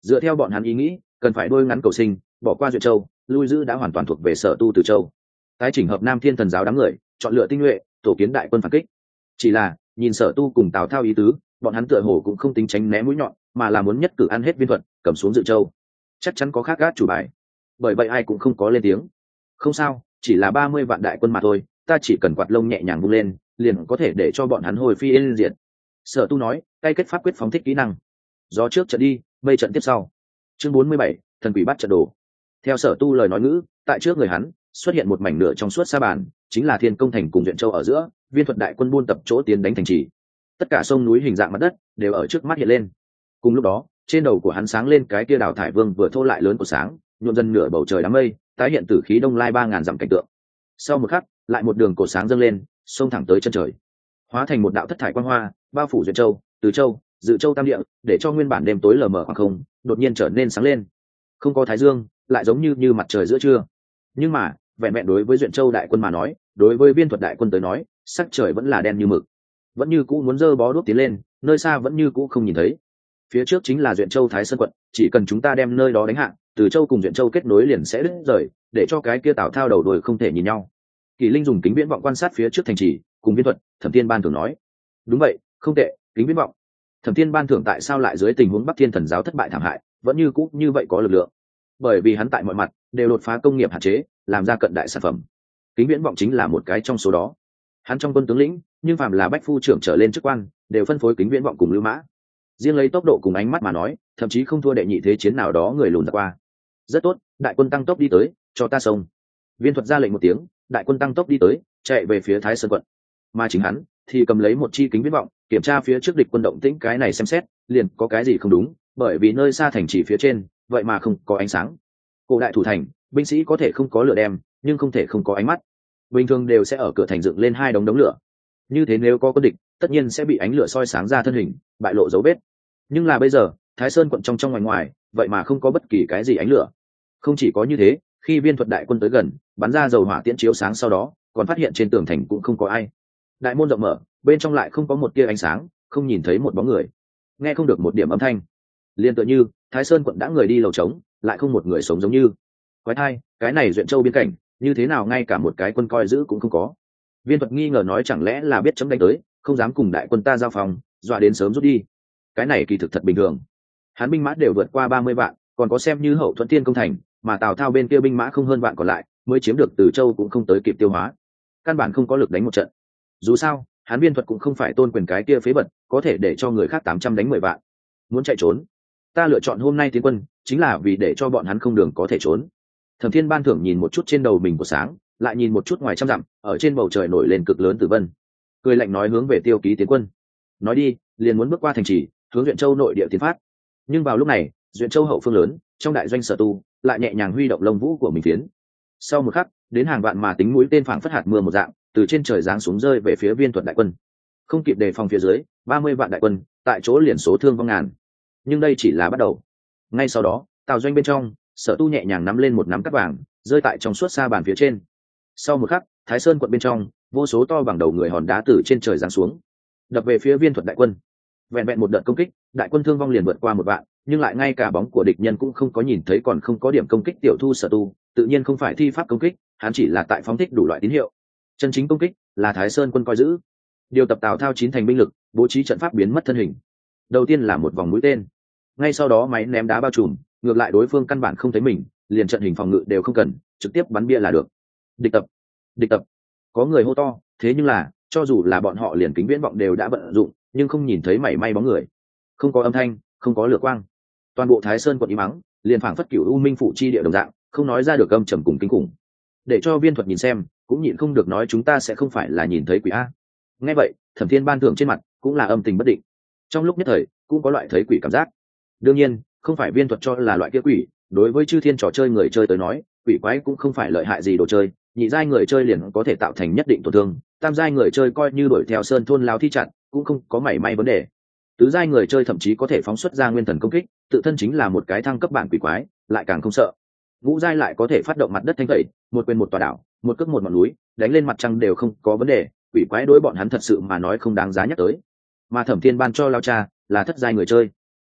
Dựa theo bọn hắn ý nghĩ, cần phải đôi ngắn cầu sinh, bỏ qua duyện châu, lui giữ đã hoàn toàn thuộc về sở tu từ châu. Tái chỉnh hợp Nam Thiên Thần giáo đám người, chọn lựa tinh nhuệ, tổ kiến đại quân phản kích. Chỉ là nhìn sở tu cùng Tào Thao ý tứ, bọn hắn tựa hồ cũng không tính tránh né mũi nhọn, mà là muốn nhất cử ăn hết Viên Thuật, cầm xuống Dự Châu. Chắc chắn có khác gác chủ bài. Bởi vậy ai cũng không có lên tiếng. Không sao, chỉ là ba mươi vạn đại quân mà thôi, ta chỉ cần quạt lông nhẹ nhàng vung lên, liền có thể để cho bọn hắn hồi phi yên diệt. Sở tu nói, tay kết pháp quyết phóng thích kỹ năng. Gió trước trận đi, mây trận tiếp sau. Chương bốn mươi bảy, thần quỷ bắt trận đồ. Theo sở tu lời nói ngữ, tại trước người hắn xuất hiện một mảnh nửa trong suốt sa bàn, chính là Thiên Công thành cùng Duyện Châu ở giữa, Viên Thuật đại quân buôn tập chỗ tiến đánh thành trì. Tất cả sông núi hình dạng mặt đất đều ở trước mắt hiện lên. Cùng lúc đó, trên đầu của hắn sáng lên cái kia đào thải vương vừa thô lại lớn của sáng, nhuộm dần nửa bầu trời đám mây, tái hiện tử khí đông lai ba ngàn dặm cảnh tượng. Sau một khắc, lại một đường cổ sáng dâng lên, xông thẳng tới chân trời, hóa thành một đạo thất thải quang hoa, bao phủ Duyện Châu, Từ Châu, Dự Châu tam địa, để cho nguyên bản đêm tối lờ mờ khoảng không đột nhiên trở nên sáng lên. Không có thái dương, lại giống như như mặt trời giữa trưa. Nhưng mà, vẹn vẹn đối với Duyện Châu đại quân mà nói, đối với Viên Thuật đại quân tới nói, sắc trời vẫn là đen như mực, vẫn như cũ muốn dơ bó đuốc tiến lên, nơi xa vẫn như cũ không nhìn thấy. Phía trước chính là Duyện Châu Thái Sơn quận, chỉ cần chúng ta đem nơi đó đánh hạ, Từ Châu cùng Duyện Châu kết nối liền sẽ đứt rời, để cho cái kia Tào Thao đầu đuôi không thể nhìn nhau. Kỳ Linh dùng kính viễn vọng quan sát phía trước thành trì, cùng Viên Thuật, Thẩm Tiên Ban thường nói: đúng vậy, không tệ, kính viễn vọng. Thẩm Tiên Ban thưởng tại sao lại dưới tình huống Bắc Thiên Thần giáo thất bại thảm hại, vẫn như cũ như vậy có lực lượng? Bởi vì hắn tại mọi mặt đều đột phá công nghiệp hạn chế, làm ra cận đại sản phẩm. Kính viễn vọng chính là một cái trong số đó. Hắn trong quân tướng lĩnh, nhưng phàm là bách phu trưởng trở lên chức quan, đều phân phối kính viễn vọng cùng lưu mã. Riêng lấy tốc độ cùng ánh mắt mà nói, thậm chí không thua đệ nhị thế chiến nào đó người lùn ra qua. Rất tốt, đại quân tăng tốc đi tới, cho ta xông. Viên Thuật ra lệnh một tiếng, đại quân tăng tốc đi tới, chạy về phía Thái Sơn quận. Mà chính hắn thì cầm lấy một chi kính viễn vọng, kiểm tra phía trước địch quân động tĩnh, cái này xem xét, liền có cái gì không đúng, bởi vì nơi xa thành trì phía trên, vậy mà không có ánh sáng. Cổ đại thủ thành, binh sĩ có thể không có lửa đem, nhưng không thể không có ánh mắt. Bình thường đều sẽ ở cửa thành dựng lên hai đống đống lửa. Như thế nếu có quân địch, tất nhiên sẽ bị ánh lửa soi sáng ra thân hình, bại lộ dấu vết. Nhưng là bây giờ, Thái Sơn quận trong trong ngoài ngoài, vậy mà không có bất kỳ cái gì ánh lửa. Không chỉ có như thế, khi Viên Thuật đại quân tới gần, bắn ra dầu hỏa tiễn chiếu sáng sau đó, còn phát hiện trên tường thành cũng không có ai. Đại môn rộng mở, bên trong lại không có một tia ánh sáng, không nhìn thấy một bóng người, nghe không được một điểm âm thanh. Liên tựa như Thái Sơn quận đã người đi lầu trống, lại không một người sống giống như. Quái thai, cái này Duyện Châu biên cảnh, như thế nào ngay cả một cái quân coi giữ cũng không có. Viên Thuật nghi ngờ nói, chẳng lẽ là biết chấm đánh tới, không dám cùng đại quân ta giao phòng, dọa đến sớm rút đi. Cái này kỳ thực thật bình thường. Hắn binh mã đều vượt qua ba mươi vạn, còn có xem như hậu thuẫn Thiên Công thành, mà Tào Thao bên kia binh mã không hơn vạn còn lại, mới chiếm được Từ Châu cũng không tới kịp tiêu hóa, căn bản không có lực đánh một trận. Dù sao, hắn Viên Thuật cũng không phải tôn quyền cái kia phế bật, có thể để cho người khác tám trăm đánh mười vạn. Muốn chạy trốn, ta lựa chọn hôm nay tiến quân, chính là vì để cho bọn hắn không đường có thể trốn. Thẩm Thiên Ban thưởng nhìn một chút trên đầu mình của sáng, lại nhìn một chút ngoài trăm dặm, ở trên bầu trời nổi lên cực lớn tử vân, cười lạnh nói hướng về Tiêu Ký tiến quân. Nói đi, liền muốn bước qua thành trì, hướng Duyện Châu nội địa tiến phát. Nhưng vào lúc này, Duyện Châu hậu phương lớn, trong đại doanh Sở Tu, lại nhẹ nhàng huy động lông vũ của mình tiến. Sau một khắc, đến hàng vạn mà tính mũi tên phảng phất hạt mưa một dạng, từ trên trời giáng xuống rơi về phía Viên Thuật đại quân. Không kịp đề phòng phía dưới, ba mươi vạn đại quân, tại chỗ liền số thương vong ngàn. Nhưng đây chỉ là bắt đầu. Ngay sau đó, tào doanh bên trong, Sở Tu nhẹ nhàng nắm lên một nắm cát vàng, rơi tại trong suốt sa bàn phía trên. Sau một khắc, Thái Sơn quận bên trong, vô số to bằng đầu người hòn đá từ trên trời giáng xuống, đập về phía Viên Thuật đại quân. Vẹn vẹn một đợt công kích, đại quân thương vong liền vượt qua một vạn, nhưng lại ngay cả bóng của địch nhân cũng không có nhìn thấy, còn không có điểm công kích tiểu thu Sở Tu, tự nhiên không phải thi pháp công kích, hắn chỉ là tại phóng thích đủ loại tín hiệu. Chân chính công kích là Thái Sơn quân coi giữ, điều tập Tào Thao chín thành binh lực, bố trí trận pháp biến mất thân hình. Đầu tiên là một vòng mũi tên, ngay sau đó máy ném đá bao trùm, ngược lại đối phương căn bản không thấy mình, liền trận hình phòng ngự đều không cần, trực tiếp bắn bia là được. Địch tập, địch tập, có người hô to, thế nhưng là cho dù là bọn họ liền kính viễn vọng đều đã vận dụng, nhưng không nhìn thấy mảy may bóng người, không có âm thanh, không có lửa quang. Toàn bộ Thái Sơn quận im mắng, liền phảng phất cửu u minh phủ chi địa đồng dạng, không nói ra được âm trầm cùng kinh khủng. Để cho Viên Thuật nhìn xem, cũng nhịn không được nói, chúng ta sẽ không phải là nhìn thấy quỷ a. Nghe vậy, Thẩm Thiên Ban thưởng trên mặt cũng là âm tình bất định, trong lúc nhất thời cũng có loại thấy quỷ cảm giác. Đương nhiên, không phải Viên Thuật cho là loại kia quỷ, đối với chư thiên trò chơi người chơi tới nói, quỷ quái cũng không phải lợi hại gì đồ chơi, nhị giai người chơi liền có thể tạo thành nhất định tổn thương, tam giai người chơi coi như đuổi theo sơn thôn lao thi chặn, cũng không có mảy may vấn đề. Tứ giai người chơi thậm chí có thể phóng xuất ra nguyên thần công kích, tự thân chính là một cái thăng cấp bản quỷ quái, lại càng không sợ. Ngũ giai lại có thể phát động mặt đất thanh tẩy, một quyền một tòa đảo, một cước một ngọn núi, đánh lên mặt trăng đều không có vấn đề, quỷ quái đối bọn hắn thật sự mà nói không đáng giá nhắc tới. Mà Thẩm Thiên Ban cho lao cha là thất giai người chơi,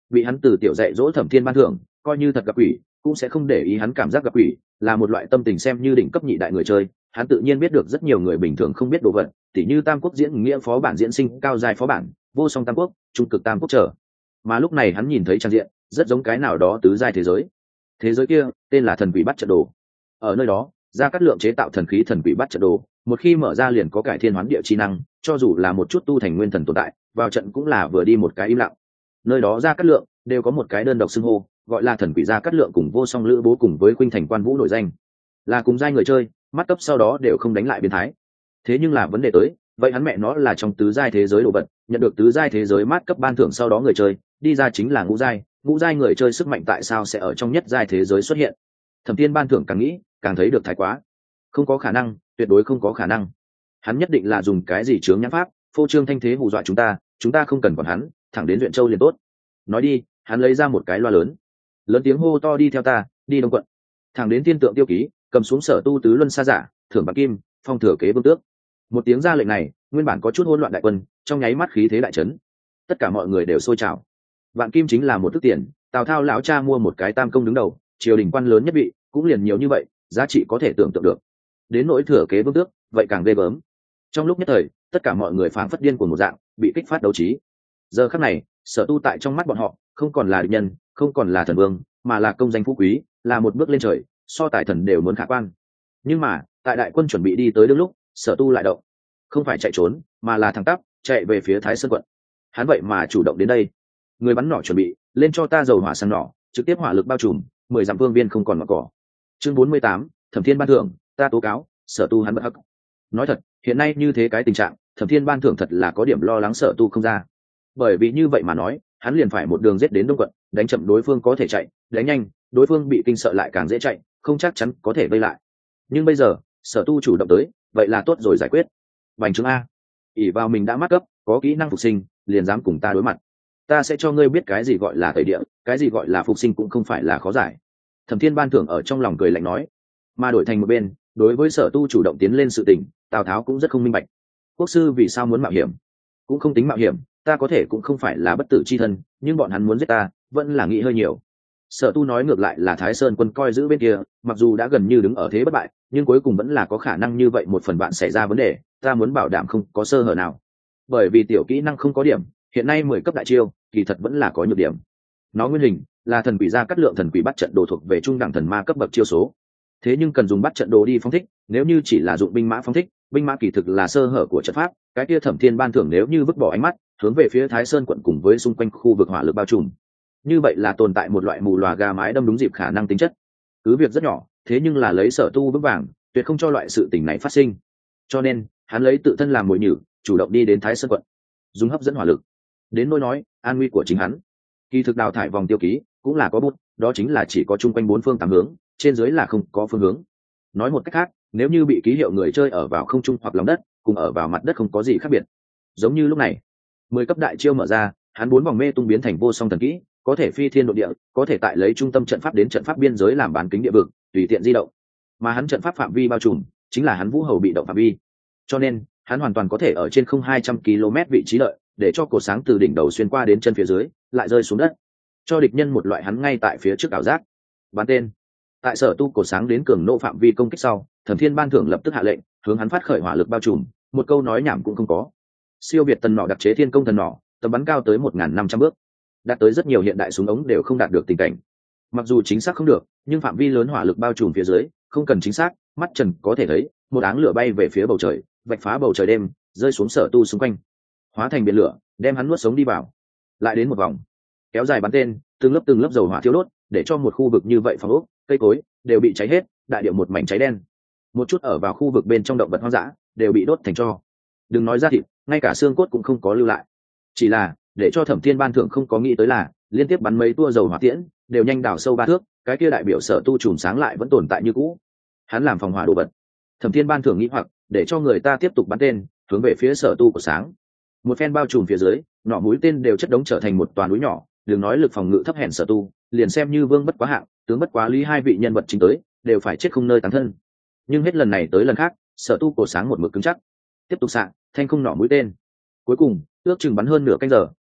bị hắn từ tiểu dạy dỗ Thẩm Thiên Ban Thưởng coi như thật gặp quỷ cũng sẽ không để ý hắn cảm giác gặp quỷ, là một loại tâm tình xem như đỉnh cấp nhị đại người chơi. Hắn tự nhiên biết được rất nhiều người bình thường không biết đồ vật, tỉ như Tam Quốc diễn nghĩa phó bản diễn sinh, cao giai phó bản, vô song Tam Quốc, trung cực Tam Quốc trở. Mà lúc này hắn nhìn thấy trang diện rất giống cái nào đó tứ giai thế giới. Thế giới kia tên là Thần Quỷ Bắt Trận Đồ. Ở nơi đó, Gia Cát Lượng chế tạo thần khí Thần Quỷ Bắt Trận Đồ, một khi mở ra liền có cải thiên hoán địa chi năng, cho dù là một chút tu thành nguyên thần tồn tại, vào trận cũng là vừa đi một cái im lặng. Nơi đó Gia Cát Lượng đều có một cái đơn độc xưng hô, gọi là Thần Quỷ Gia Cát Lượng cùng Vô Song Lữ Bố cùng với Khuynh Thành Quan Vũ nổi danh, là cùng giai người chơi, mắt cấp sau đó đều không đánh lại biến thái. Thế nhưng là vấn đề tới, vậy hắn mẹ nó là trong tứ giai thế giới đồ vật, nhận được tứ giai thế giới mát cấp ban thưởng sau đó người chơi đi ra chính là ngũ giai, ngũ giai người chơi sức mạnh tại sao sẽ ở trong nhất giai thế giới xuất hiện? Thẩm Thiên Ban Thưởng càng nghĩ càng thấy được thái quá, không có khả năng, tuyệt đối không có khả năng. Hắn nhất định là dùng cái gì chướng nhãn pháp, phô trương thanh thế hù dọa chúng ta, chúng ta không cần quản hắn, thẳng đến Duyện Châu liền tốt. Nói đi, hắn lấy ra một cái loa lớn, lớn tiếng hô to đi theo ta, đi Đông quận, thẳng đến Thiên Tượng Tiêu Ký, cầm xuống Sở Tu tứ luân sa giả, thưởng bạc kim, phong thừa kế vương tước. Một tiếng ra lệnh này, nguyên bản có chút hỗn loạn đại quân, trong nháy mắt khí thế đại chấn, tất cả mọi người đều sôi trào. Vạn kim chính là một thức tiền, Tào Thao lão cha mua một cái tam công đứng đầu, triều đình quan lớn nhất vị, cũng liền nhiều như vậy, giá trị có thể tưởng tượng được. Đến nỗi thừa kế vương tước, vậy càng ghê gớm. Trong lúc nhất thời, tất cả mọi người phảng phất điên cuồng một dạng, bị kích phát đấu trí. Giờ khắc này, Sở Tu tại trong mắt bọn họ, không còn là địch nhân, không còn là thần vương, mà là công danh phú quý, là một bước lên trời, so tài thần đều muốn khả quan. Nhưng mà, tại đại quân chuẩn bị đi tới đương lúc, Sở Tu lại động, không phải chạy trốn, mà là thẳng tắp chạy về phía Thái Sơn quận. Hắn vậy mà chủ động đến đây. Người bắn nỏ chuẩn bị, lên cho ta dầu hỏa sang nỏ, trực tiếp hỏa lực bao trùm, mười dặm vương viên không còn mặc cỏ. Chương bốn mươi tám, Thẩm Thiên Ban Thưởng, ta tố cáo, Sở Tu hắn bất hắc. Nói thật, hiện nay như thế cái tình trạng, Thẩm Thiên Ban Thưởng thật là có điểm lo lắng Sở Tu không ra. Bởi vì như vậy mà nói, hắn liền phải một đường giết đến Đông quận, đánh chậm đối phương có thể chạy, đánh nhanh, đối phương bị kinh sợ lại càng dễ chạy, không chắc chắn có thể vây lại. Nhưng bây giờ, Sở Tu chủ động tới, vậy là tốt rồi giải quyết. Bành trướng a, ỷ vào mình đã mắc cấp, có kỹ năng phục sinh, liền dám cùng ta đối mặt. Ta sẽ cho ngươi biết cái gì gọi là tẩy địa, cái gì gọi là phục sinh cũng không phải là khó giải. Thẩm Thiên Ban Thưởng ở trong lòng cười lạnh nói. Mà đổi thành một bên, đối với Sở Tu chủ động tiến lên sự tình, Tào Tháo cũng rất không minh bạch. Quốc sư vì sao muốn mạo hiểm? Cũng không tính mạo hiểm, ta có thể cũng không phải là bất tử chi thân, nhưng bọn hắn muốn giết ta, vẫn là nghĩ hơi nhiều. Sở Tu nói ngược lại là Thái Sơn quân coi giữ bên kia, mặc dù đã gần như đứng ở thế bất bại, nhưng cuối cùng vẫn là có khả năng như vậy một phần bạn xảy ra vấn đề, ta muốn bảo đảm không có sơ hở nào. Bởi vì tiểu kỹ năng không có điểm, hiện nay mười cấp đại chiêu, kỳ thật vẫn là có nhược điểm. Nó nguyên hình là thần quỷ Gia Cát Lượng thần quỷ bắt trận đồ thuộc về trung đẳng thần ma cấp bậc chiêu số. Thế nhưng cần dùng bắt trận đồ đi phóng thích, nếu như chỉ là dụng binh mã phóng thích, binh mã kỳ thực là sơ hở của trận pháp, cái kia Thẩm Thiên Ban Thưởng nếu như vứt bỏ ánh mắt, hướng về phía Thái Sơn quận cùng với xung quanh khu vực hỏa lực bao trùm, như vậy là tồn tại một loại mù lòa gà mái đâm đúng dịp khả năng tính chất. Cứ việc rất nhỏ, thế nhưng là lấy Sở Tu vững vàng, tuyệt không cho loại sự tình này phát sinh. Cho nên, hắn lấy tự thân làm mồi nhử, chủ động đi đến Thái Sơn quận, dùng hấp dẫn hỏa lực. Đến nỗi nói, an nguy của chính hắn, kỳ thực đào thải vòng tiêu ký cũng là có bút, đó chính là chỉ có chung quanh bốn phương tám hướng, trên dưới là không có phương hướng. Nói một cách khác, nếu như bị ký hiệu người chơi ở vào không trung hoặc lòng đất, cùng ở vào mặt đất không có gì khác biệt. Giống như lúc này, mười cấp đại chiêu mở ra, hắn bốn vòng mê tung biến thành vô song thần kỹ, có thể phi thiên độ địa, có thể tại lấy trung tâm trận pháp đến trận pháp biên giới làm bán kính địa vực, tùy tiện di động. Mà hắn trận pháp phạm vi bao trùm, chính là hắn vũ hầu bị động phạm vi. Cho nên, hắn hoàn toàn có thể ở trên không hai trăm ki lô mét vị trí lợi, để cho cột sáng từ đỉnh đầu xuyên qua đến chân phía dưới, lại rơi xuống đất, cho địch nhân một loại hắn ngay tại phía trước ảo giác. Bắn tên. Tại Sở Tu cột sáng đến cường nộ phạm vi công kích sau, Thẩm Thiên Ban Thưởng lập tức hạ lệnh, hướng hắn phát khởi hỏa lực bao trùm, một câu nói nhảm cũng không có. Siêu việt tần nỏ đặc chế thiên công thần nỏ, tầm bắn cao tới một nghìn năm trăm bước, đạt tới rất nhiều hiện đại súng ống đều không đạt được tình cảnh. Mặc dù chính xác không được, nhưng phạm vi lớn hỏa lực bao trùm phía dưới, không cần chính xác, mắt trần có thể thấy, một áng lửa bay về phía bầu trời, vạch phá bầu trời đêm, rơi xuống Sở Tu xung quanh, hóa thành biển lửa, đem hắn nuốt sống đi vào. Lại đến một vòng, kéo dài bắn tên, từng lớp từng lớp dầu hỏa thiêu đốt, để cho một khu vực như vậy phòng ốc, cây cối đều bị cháy hết, đại địa một mảnh cháy đen. Một chút ở vào khu vực bên trong động vật hoang dã đều bị đốt thành tro. Đừng nói ra thịt, ngay cả xương cốt cũng không có lưu lại. Chỉ là để cho Thẩm Thiên Ban Thưởng không có nghĩ tới là, liên tiếp bắn mấy tua dầu hỏa tiễn, đều nhanh đào sâu ba thước, cái kia đại biểu Sở Tu chùm sáng lại vẫn tồn tại như cũ. Hắn làm phòng hỏa đồ vật. Thẩm Thiên Ban Thưởng nghĩ hoặc, để cho người ta tiếp tục bắn tên, hướng về phía Sở Tu của sáng. Một phen bao trùm phía dưới, nỏ mũi tên đều chất đống trở thành một toàn núi nhỏ, đừng nói lực phòng ngự thấp hèn Sở Tu, liền xem như vương bất quá hạng, tướng bất quá lý hai vị nhân vật chính tới, đều phải chết không nơi tán thân. Nhưng hết lần này tới lần khác, Sở Tu cổ sáng một mực cứng chắc, tiếp tục xạ thanh không nỏ mũi tên. Cuối cùng ước chừng bắn hơn nửa canh giờ,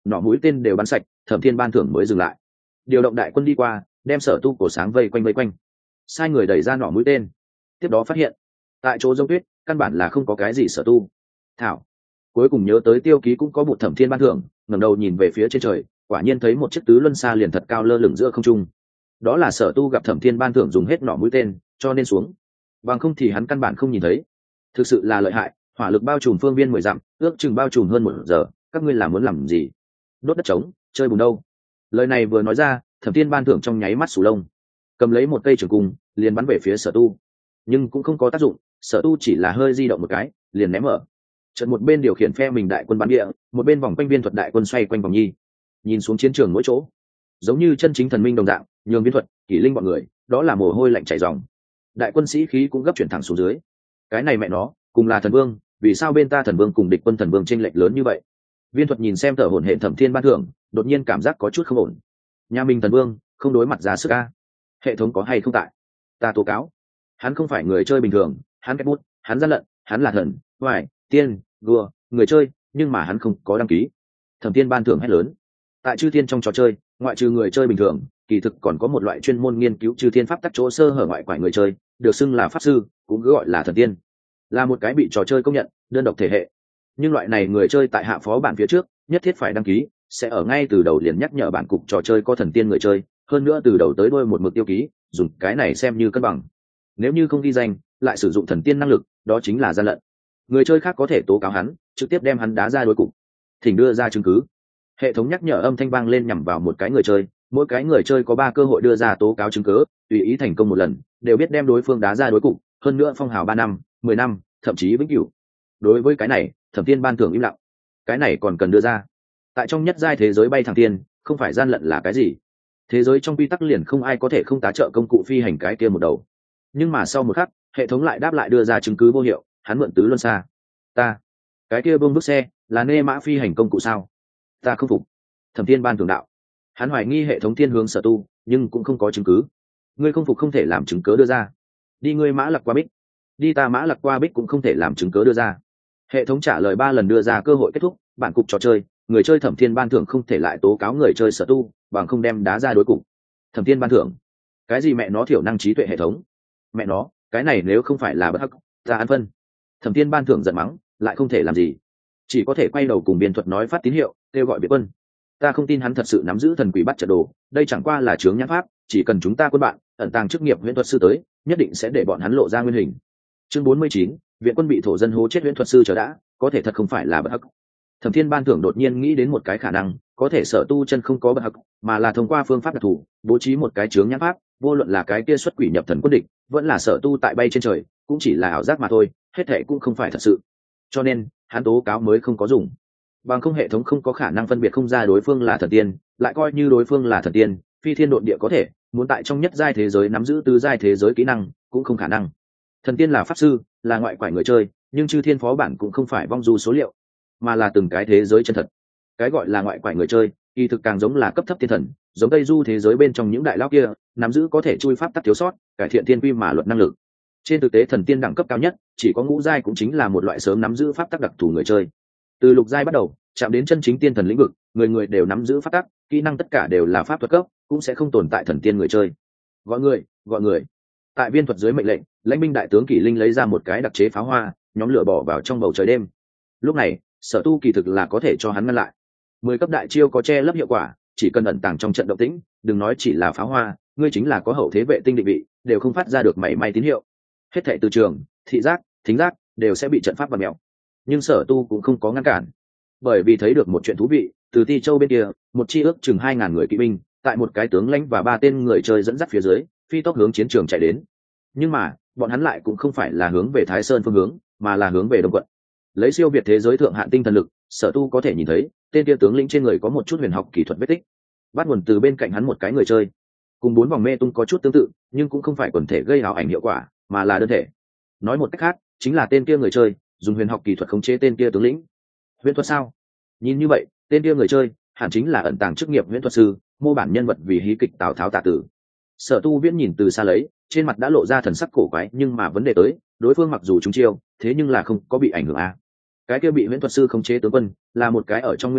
nỏ mũi tên đều bắn sạch, Thẩm Thiên ban thưởng mới dừng lại. Điều động đại quân đi qua, đem Sở Tu cổ sáng vây quanh vây quanh, sai người đẩy ra nỏ mũi tên. Tiếp đó phát hiện, tại chỗ giống tuyết, căn bản là không có cái gì Sở Tu. Thảo, cuối cùng nhớ tới tiêu ký cũng có một Thẩm Thiên ban thưởng, ngẩng đầu nhìn về phía trên trời, quả nhiên thấy một chiếc tứ luân xa liền thật cao lơ lửng giữa không trung. Đó là Sở Tu gặp Thẩm Thiên ban thưởng dùng hết nỏ mũi tên, cho nên xuống. Bằng không thì hắn căn bản không nhìn thấy. Thực sự là lợi hại, hỏa lực bao trùm phương viên mười dặm, ước chừng bao trùm hơn một giờ, các ngươi là muốn làm gì? Đốt đất trống, chơi bùn đâu? Lời này vừa nói ra, Thẩm Thiên ban thưởng trong nháy mắt sù lông, cầm lấy một cây trường cung, liền bắn về phía Sở Tu. Nhưng cũng không có tác dụng, Sở Tu chỉ là hơi di động một cái, liền ném mở. Chợt một bên điều khiển phe mình đại quân bắn địa, một bên vòng quanh viên thuật đại quân xoay quanh vòng nhi, nhìn xuống chiến trường mỗi chỗ, giống như chân chính thần minh đồng dạng, nhường viên thuật, kỷ linh bọn người, đó là mồ hôi lạnh chảy ròng. Đại quân sĩ khí cũng gấp chuyển thẳng xuống dưới. Cái này mẹ nó, cùng là thần vương, vì sao bên ta thần vương cùng địch quân thần vương chênh lệch lớn như vậy? Viên thuật nhìn xem thở hổn hển Thẩm Thiên ban thưởng, đột nhiên cảm giác có chút không ổn. Nhà mình thần vương không đối mặt ra sức a, hệ thống có hay không tại? Ta tố cáo, hắn không phải người chơi bình thường, hắn cách bút, hắn gian lận, hắn là thần, ngoại, tiên, vua, người chơi, nhưng mà hắn không có đăng ký. Thẩm Thiên ban thưởng hét lớn. Tại chư thiên trong trò chơi, ngoại trừ người chơi bình thường, kỳ thực còn có một loại chuyên môn nghiên cứu chư thiên pháp tắc chỗ sơ hở ngoại quải người chơi, được xưng là pháp sư, cũng gọi là thần tiên, là một cái bị trò chơi công nhận đơn độc thể hệ. Nhưng loại này người chơi tại hạ phó bản phía trước nhất thiết phải đăng ký, sẽ ở ngay từ đầu liền nhắc nhở bản cục trò chơi có thần tiên người chơi, hơn nữa từ đầu tới đuôi một mực tiêu ký, dùng cái này xem như cân bằng. Nếu như không ghi danh lại sử dụng thần tiên năng lực, đó chính là gian lận. Người chơi khác có thể tố cáo hắn, trực tiếp đem hắn đá ra đối cục. Thỉnh đưa ra chứng cứ. Hệ thống nhắc nhở âm thanh vang lên nhằm vào một cái người chơi, mỗi cái người chơi có ba cơ hội đưa ra tố cáo chứng cứ, tùy ý thành công một lần đều biết đem đối phương đá ra đối cục, hơn nữa phong hào ba năm mười năm thậm chí vĩnh cửu. Đối với cái này, Thẩm Thiên ban thưởng im lặng. Cái này còn cần đưa ra? Tại trong nhất giai thế giới bay thẳng tiên, không phải gian lận là cái gì? Thế giới trong quy tắc liền không ai có thể không tá trợ công cụ phi hành cái kia một đầu. Nhưng mà sau một khắc, hệ thống lại đáp lại đưa ra chứng cứ vô hiệu, hắn mượn tứ luân xa. Ta, cái kia bông bước xe là nê mã phi hành công cụ sao? Ta không phục. Thẩm Thiên ban thưởng đạo. Hắn hoài nghi hệ thống thiên hướng Sở Tu, nhưng cũng không có chứng cứ. Ngươi không phục không thể làm chứng cớ đưa ra. Đi ngươi mã lặc qua bích. Đi ta mã lặc qua bích cũng không thể làm chứng cớ đưa ra. Hệ thống trả lời ba lần đưa ra cơ hội kết thúc bản cục trò chơi, người chơi Thẩm Thiên ban thưởng không thể lại tố cáo người chơi Sở Tu, bằng không đem đá ra đối cục. Thẩm Thiên ban thưởng, cái gì mẹ nó thiểu năng trí tuệ hệ thống? Mẹ nó, cái này nếu không phải là bất hắc, ta ăn phân. Thẩm Thiên ban thưởng giận mắng, lại không thể làm gì, chỉ có thể quay đầu cùng biên thuật nói phát tín hiệu, kêu gọi biệt quân. Ta không tin hắn thật sự nắm giữ thần quỷ bắt trận đồ, đây chẳng qua là chướng nhãn pháp, chỉ cần chúng ta quân bạn ẩn tàng chức nghiệp huyễn thuật sư tới, nhất định sẽ để bọn hắn lộ ra nguyên hình. Chương bốn mươi chín, viện quân bị thổ dân hố chết huyễn thuật sư chờ đã, có thể thật không phải là bất hắc. Thẩm Thiên ban thưởng đột nhiên nghĩ đến một cái khả năng, có thể Sở Tu chân không có bất hắc, mà là thông qua phương pháp đặc thù, bố trí một cái chướng nhãn pháp, vô luận là cái kia xuất quỷ nhập thần quân địch, vẫn là Sở Tu tại bay trên trời, cũng chỉ là ảo giác mà thôi, hết thảy cũng không phải thật sự. Cho nên, hắn tố cáo mới không có dùng. Bằng không hệ thống không có khả năng phân biệt không ra đối phương là thần tiên, lại coi như đối phương là thần tiên, phi thiên độn địa có thể, muốn tại trong nhất giai thế giới nắm giữ tứ giai thế giới kỹ năng, cũng không khả năng. Thần tiên là pháp sư, là ngoại quải người chơi, nhưng chư thiên phó bản cũng không phải vong du số liệu, mà là từng cái thế giới chân thật. Cái gọi là ngoại quải người chơi, y thực càng giống là cấp thấp thiên thần, giống tây du thế giới bên trong những đại lao kia, nắm giữ có thể chui pháp tắc thiếu sót, cải thiện thiên quy mà luật năng lực. Trên thực tế thần tiên đẳng cấp cao nhất chỉ có ngũ giai, cũng chính là một loại sớm nắm giữ pháp tắc đặc thù người chơi. Từ lục giai bắt đầu chạm đến chân chính tiên thần lĩnh vực, người người đều nắm giữ pháp tắc, kỹ năng tất cả đều là pháp thuật cấp, cũng sẽ không tồn tại thần tiên người chơi. Gọi người, gọi người. Tại viên thuật dưới mệnh lệnh, lãnh binh đại tướng Kỷ Linh lấy ra một cái đặc chế pháo hoa, nhóm lửa bỏ vào trong bầu trời đêm. Lúc này, Sở Tu kỳ thực là có thể cho hắn ngăn lại. Mười cấp đại chiêu có che lấp hiệu quả, chỉ cần ẩn tàng trong trận động tĩnh, đừng nói chỉ là pháo hoa, ngươi chính là có hậu thế vệ tinh định vị, đều không phát ra được mảy may tín hiệu. Hết thảy từ trường, thị giác, thính giác đều sẽ bị trận pháp bật mèo. Nhưng Sở Tu cũng không có ngăn cản, bởi vì thấy được một chuyện thú vị. Từ Ti Châu bên kia, một chi ước chừng hai ngàn người kỵ binh, tại một cái tướng lãnh và ba tên người chơi dẫn dắt phía dưới, phi tốc hướng chiến trường chạy đến. Nhưng mà bọn hắn lại cũng không phải là hướng về Thái Sơn phương hướng, mà là hướng về Đông quận. Lấy siêu việt thế giới thượng hạn tinh thần lực, Sở Tu có thể nhìn thấy tên kia tướng lĩnh trên người có một chút huyền học kỹ thuật vết tích, bắt nguồn từ bên cạnh hắn một cái người chơi, cùng bốn vòng mê tung có chút tương tự, nhưng cũng không phải quần thể gây ảo ảnh hiệu quả, mà là đơn thể. Nói một cách khác, chính là tên kia người chơi dùng huyền học kỹ thuật khống chế tên kia tướng lĩnh. Huyền thuật sao? Nhìn như vậy, tên kia người chơi hẳn chính là ẩn tàng chức nghiệp huyền thuật sư, mô bản nhân vật vì hí kịch Tào Tháo Tạ Tử. Sở Tu Viễn nhìn từ xa lấy, trên mặt đã lộ ra thần sắc cổ quái, nhưng mà vấn đề tới, đối phương mặc dù trúng chiêu, thế nhưng là không có bị ảnh hưởng a. Cái kia bị huyền thuật sư khống chế tướng quân, là một cái ở trong nguyên tắc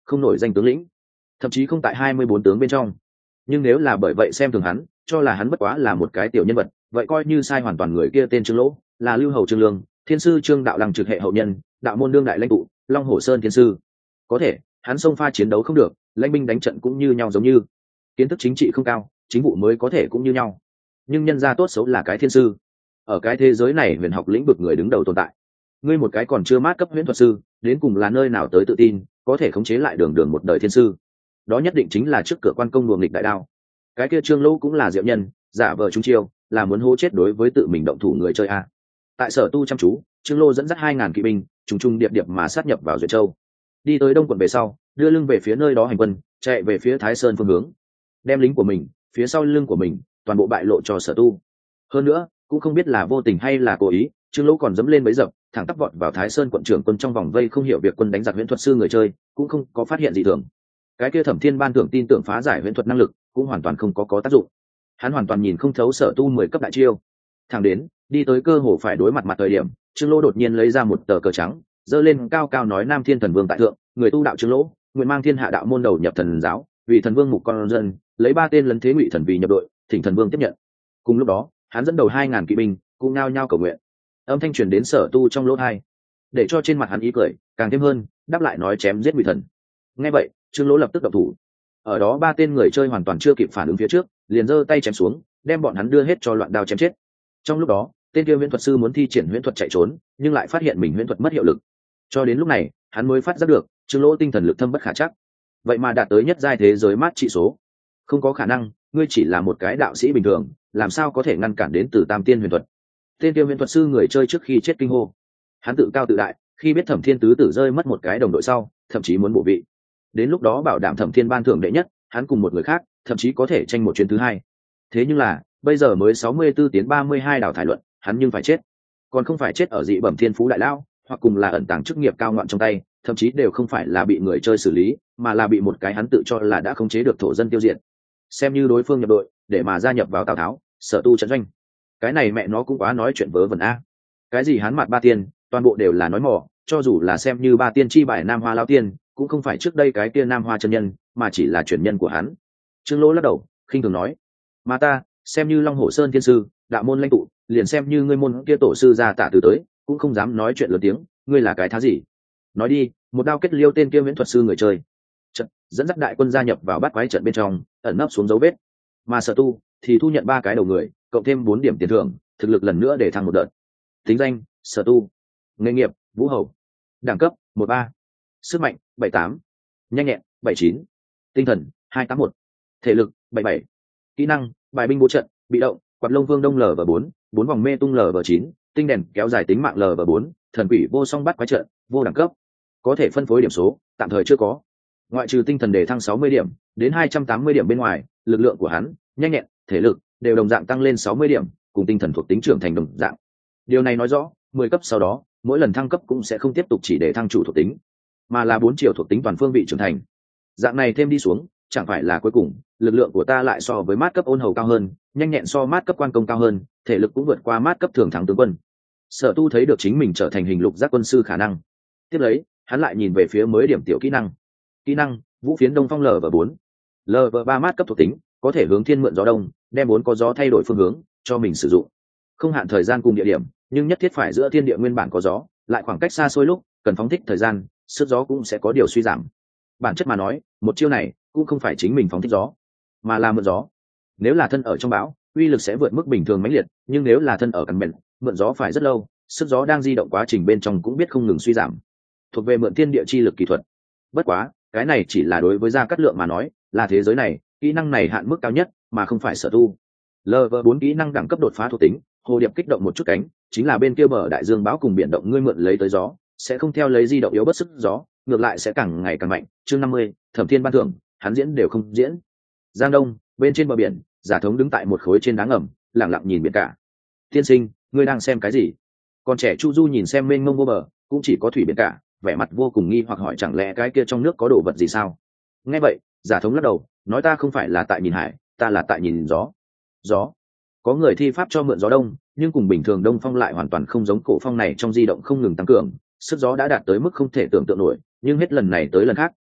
không nổi danh tướng lĩnh, thậm chí không tại hai mươi bốn tướng bên trong. Nhưng nếu là bởi vậy xem thường hắn, cho là hắn bất quá là một cái tiểu nhân vật, vậy coi như sai hoàn toàn. Người kia tên Trương Lỗ, là lưu hầu Trương Lương, thiên sư Trương đạo lăng trực hệ hậu nhân, đạo môn đương đại lãnh tụ, Long Hổ Sơn thiên sư. Có thể hắn xông pha chiến đấu không được, lãnh binh đánh trận cũng như nhau, giống như kiến thức chính trị không cao, chính vụ mới có thể cũng như nhau. Nhưng nhân gia tốt xấu là cái thiên sư, ở cái thế giới này huyền học lĩnh vực người đứng đầu tồn tại. Ngươi một cái còn chưa mát cấp huyễn thuật sư, đến cùng là nơi nào tới tự tin có thể khống chế lại đường đường một đời thiên sư? Đó nhất định chính là trước cửa quan công luồng nghịch đại đao. Cái kia Trương Lỗ cũng là diệu nhân, giả vờ trúng chiêu, là muốn hô chết đối với tự mình động thủ người chơi a. Tại Sở Tu chăm chú, Trương Lô dẫn dắt hai ngàn kỵ binh trùng trùng điệp điệp mà sát nhập vào Duyệt Châu, đi tới Đông quận về sau, đưa lưng về phía nơi đó hành quân, chạy về phía Thái Sơn phương hướng, đem lính của mình phía sau lưng của mình toàn bộ bại lộ cho Sở Tu. Hơn nữa, cũng không biết là vô tình hay là cố ý, Trương Lỗ còn dẫm lên bẫy dập, thẳng tắp vọt vào Thái Sơn quận trưởng quân trong vòng vây, không hiểu việc quân đánh giặc huyễn thuật sư người chơi, cũng không có phát hiện gì thường. Cái kia Thẩm Thiên ban thưởng tin tưởng phá giải huyễn thuật năng lực, cũng hoàn toàn không có có tác dụng. Hắn hoàn toàn nhìn không thấu Sở Tu mười cấp đại chiêu. Thẳng đến đi tới cơ hồ phải đối mặt mặt thời điểm, Trương Lỗ đột nhiên lấy ra một tờ cờ trắng, giơ lên cao cao nói: Nam Thiên Thần Vương tại thượng, người tu đạo Trương Lỗ, nguyện mang thiên hạ đạo môn đầu nhập thần giáo, vì thần vương mục con dân, lấy ba tên lấn thế Ngụy thần vì nhập đội, thỉnh thần vương tiếp nhận. Cùng lúc đó, hắn dẫn đầu hai ngàn kỵ binh cũng nao nhao cầu nguyện. Âm thanh truyền đến Sở Tu trong lỗ tai, để cho trên mặt hắn ý cười càng thêm hơn, đáp lại nói: chém giết Ngụy thần. Nghe vậy, Trương Lỗ lập tức động thủ. Ở đó ba tên người chơi hoàn toàn chưa kịp phản ứng phía trước, liền giơ tay chém xuống, đem bọn hắn đưa hết cho loạn đao chém chết. Trong lúc đó, tên kia huyễn thuật sư muốn thi triển huyễn thuật chạy trốn, nhưng lại phát hiện mình huyễn thuật mất hiệu lực. Cho đến lúc này, hắn mới phát giác được Trương Lỗ tinh thần lực thâm bất khả trắc, vậy mà đạt tới nhất giai thế giới mát trị số. Không có khả năng, ngươi chỉ là một cái đạo sĩ bình thường, làm sao có thể ngăn cản đến từ Tam Tiên huyền thuật? Tên kia huyễn thuật sư người chơi trước khi chết kinh hô. Hắn tự cao tự đại, khi biết Thẩm Thiên tứ tử rơi mất một cái đồng đội sau, thậm chí muốn bổ vị. Đến lúc đó bảo đảm Thẩm Thiên ban thưởng đệ nhất, hắn cùng một người khác, thậm chí có thể tranh một chuyến thứ hai. Thế nhưng là, bây giờ mới sáu mươi tư tiến ba mươi hai đảo thải luận, hắn nhưng phải chết. Còn không phải chết ở dị bẩm thiên phú đại lao, hoặc cùng là ẩn tàng chức nghiệp cao ngoạn trong tay, thậm chí đều không phải là bị người chơi xử lý, mà là bị một cái hắn tự cho là đã khống chế được thổ dân tiêu diệt. Xem như đối phương nhập đội, để mà gia nhập vào Tào Tháo, Sở Tu trận doanh. Cái này mẹ nó cũng quá nói chuyện vớ vẩn a. Cái gì hắn mặt ba tiên, toàn bộ đều là nói mỏ, cho dù là xem như ba tiên chi bài Nam Hoa lão tiên, cũng không phải trước đây cái kia Nam Hoa chân nhân, mà chỉ là truyền nhân của hắn. Trương Lỗ lắc đầu, khinh thường nói: "Mà ta, xem như Long Hổ Sơn thiên sư, đạo môn lãnh tụ, liền xem như ngươi môn kia tổ sư gia Tạ từ tới, cũng không dám nói chuyện lớn tiếng, ngươi là cái thá gì? Nói đi." Một đao kết liêu tên kia viễn thuật sư người chơi, trận dẫn dắt đại quân gia nhập vào bát quái trận bên trong, ẩn nấp xuống dấu vết. Mà Sở Tu thì thu nhận ba cái đầu người, cộng thêm bốn điểm tiền thưởng, thực lực lần nữa để thăng một đợt. Tính danh: Sở Tu. Nghề nghiệp: Vũ Hầu. Đẳng cấp: một ba. Sức mạnh: bảy tám. Nhanh nhẹn: bảy chín. Tinh thần: hai tám một. Thể lực: bảy bảy. Kỹ năng: bài binh bố trận, bị động, quạt lông vương đông lv bốn, bốn vòng mê tung lv chín, tinh đèn kéo dài tính mạng lv bốn, thần quỷ vô song bắt quái trận, vô đẳng cấp. Có thể phân phối điểm số, tạm thời chưa có. Ngoại trừ tinh thần đề thăng sáu mươi điểm đến hai trăm tám mươi điểm bên ngoài, lực lượng của hắn, nhanh nhẹn, thể lực đều đồng dạng tăng lên sáu mươi điểm, cùng tinh thần thuộc tính trưởng thành đồng dạng. Điều này nói rõ, mười cấp sau đó, mỗi lần thăng cấp cũng sẽ không tiếp tục chỉ để thăng chủ thuộc tính, mà là bốn chiều thuộc tính toàn phương vị trưởng thành. Dạng này thêm đi xuống, chẳng phải là cuối cùng, lực lượng của ta lại so với mát cấp ôn hầu cao hơn, nhanh nhẹn so mát cấp quan công cao hơn, thể lực cũng vượt qua mát cấp thường thắng tướng quân. Sở Tu thấy được chính mình trở thành hình lục giác quân sư khả năng. Tiếp lấy, hắn lại nhìn về phía mới điểm tiểu kỹ năng. Kỹ năng: Vũ phiến đông phong lv bốn. lv ba mát cấp thuộc tính, có thể hướng thiên mượn gió đông, đem bốn có gió thay đổi phương hướng cho mình sử dụng. Không hạn thời gian cùng địa điểm, nhưng nhất thiết phải giữa thiên địa nguyên bản có gió, lại khoảng cách xa xôi lúc cần phóng thích thời gian, sức gió cũng sẽ có điều suy giảm. Bản chất mà nói, một chiêu này cũng không phải chính mình phóng thích gió, mà là mượn gió. Nếu là thân ở trong bão, uy lực sẽ vượt mức bình thường mãnh liệt, nhưng nếu là thân ở cằn bền, mượn gió phải rất lâu, sức gió đang di động quá trình bên trong cũng biết không ngừng suy giảm. Thuộc về mượn thiên địa chi lực kỹ thuật. Bất quá, cái này chỉ là đối với Gia Cát Lượng mà nói, là thế giới này, kỹ năng này hạn mức cao nhất, mà không phải Sở Tu. lv bốn kỹ năng đẳng cấp đột phá thuộc tính, hồ điệp kích động một chút cánh, chính là bên kia bờ đại dương bão cùng biển động ngươi mượn lấy tới gió, sẽ không theo lấy di động yếu bất sức gió, ngược lại sẽ càng ngày càng mạnh. Chương năm mươi, Thẩm Thiên ban thưởng, hắn diễn đều không diễn. Giang Đông, bên trên bờ biển, Giả Thống đứng tại một khối trên đá ngầm, lặng lặng nhìn biển cả. Tiên sinh, ngươi đang xem cái gì? Con trẻ Chu Du nhìn xem mênh mông vô bờ, cũng chỉ có thủy biển cả, vẻ mặt vô cùng nghi hoặc hỏi chẳng lẽ cái kia trong nước có đồ vật gì sao? Nghe vậy, Giả Thống lắc đầu, nói ta không phải là tại nhìn hải, ta là tại nhìn gió. Gió? Có người thi pháp cho mượn gió đông, nhưng cùng bình thường đông phong lại hoàn toàn không giống, cổ phong này trong di động không ngừng tăng cường, sức gió đã đạt tới mức không thể tưởng tượng nổi, nhưng hết lần này tới lần khác,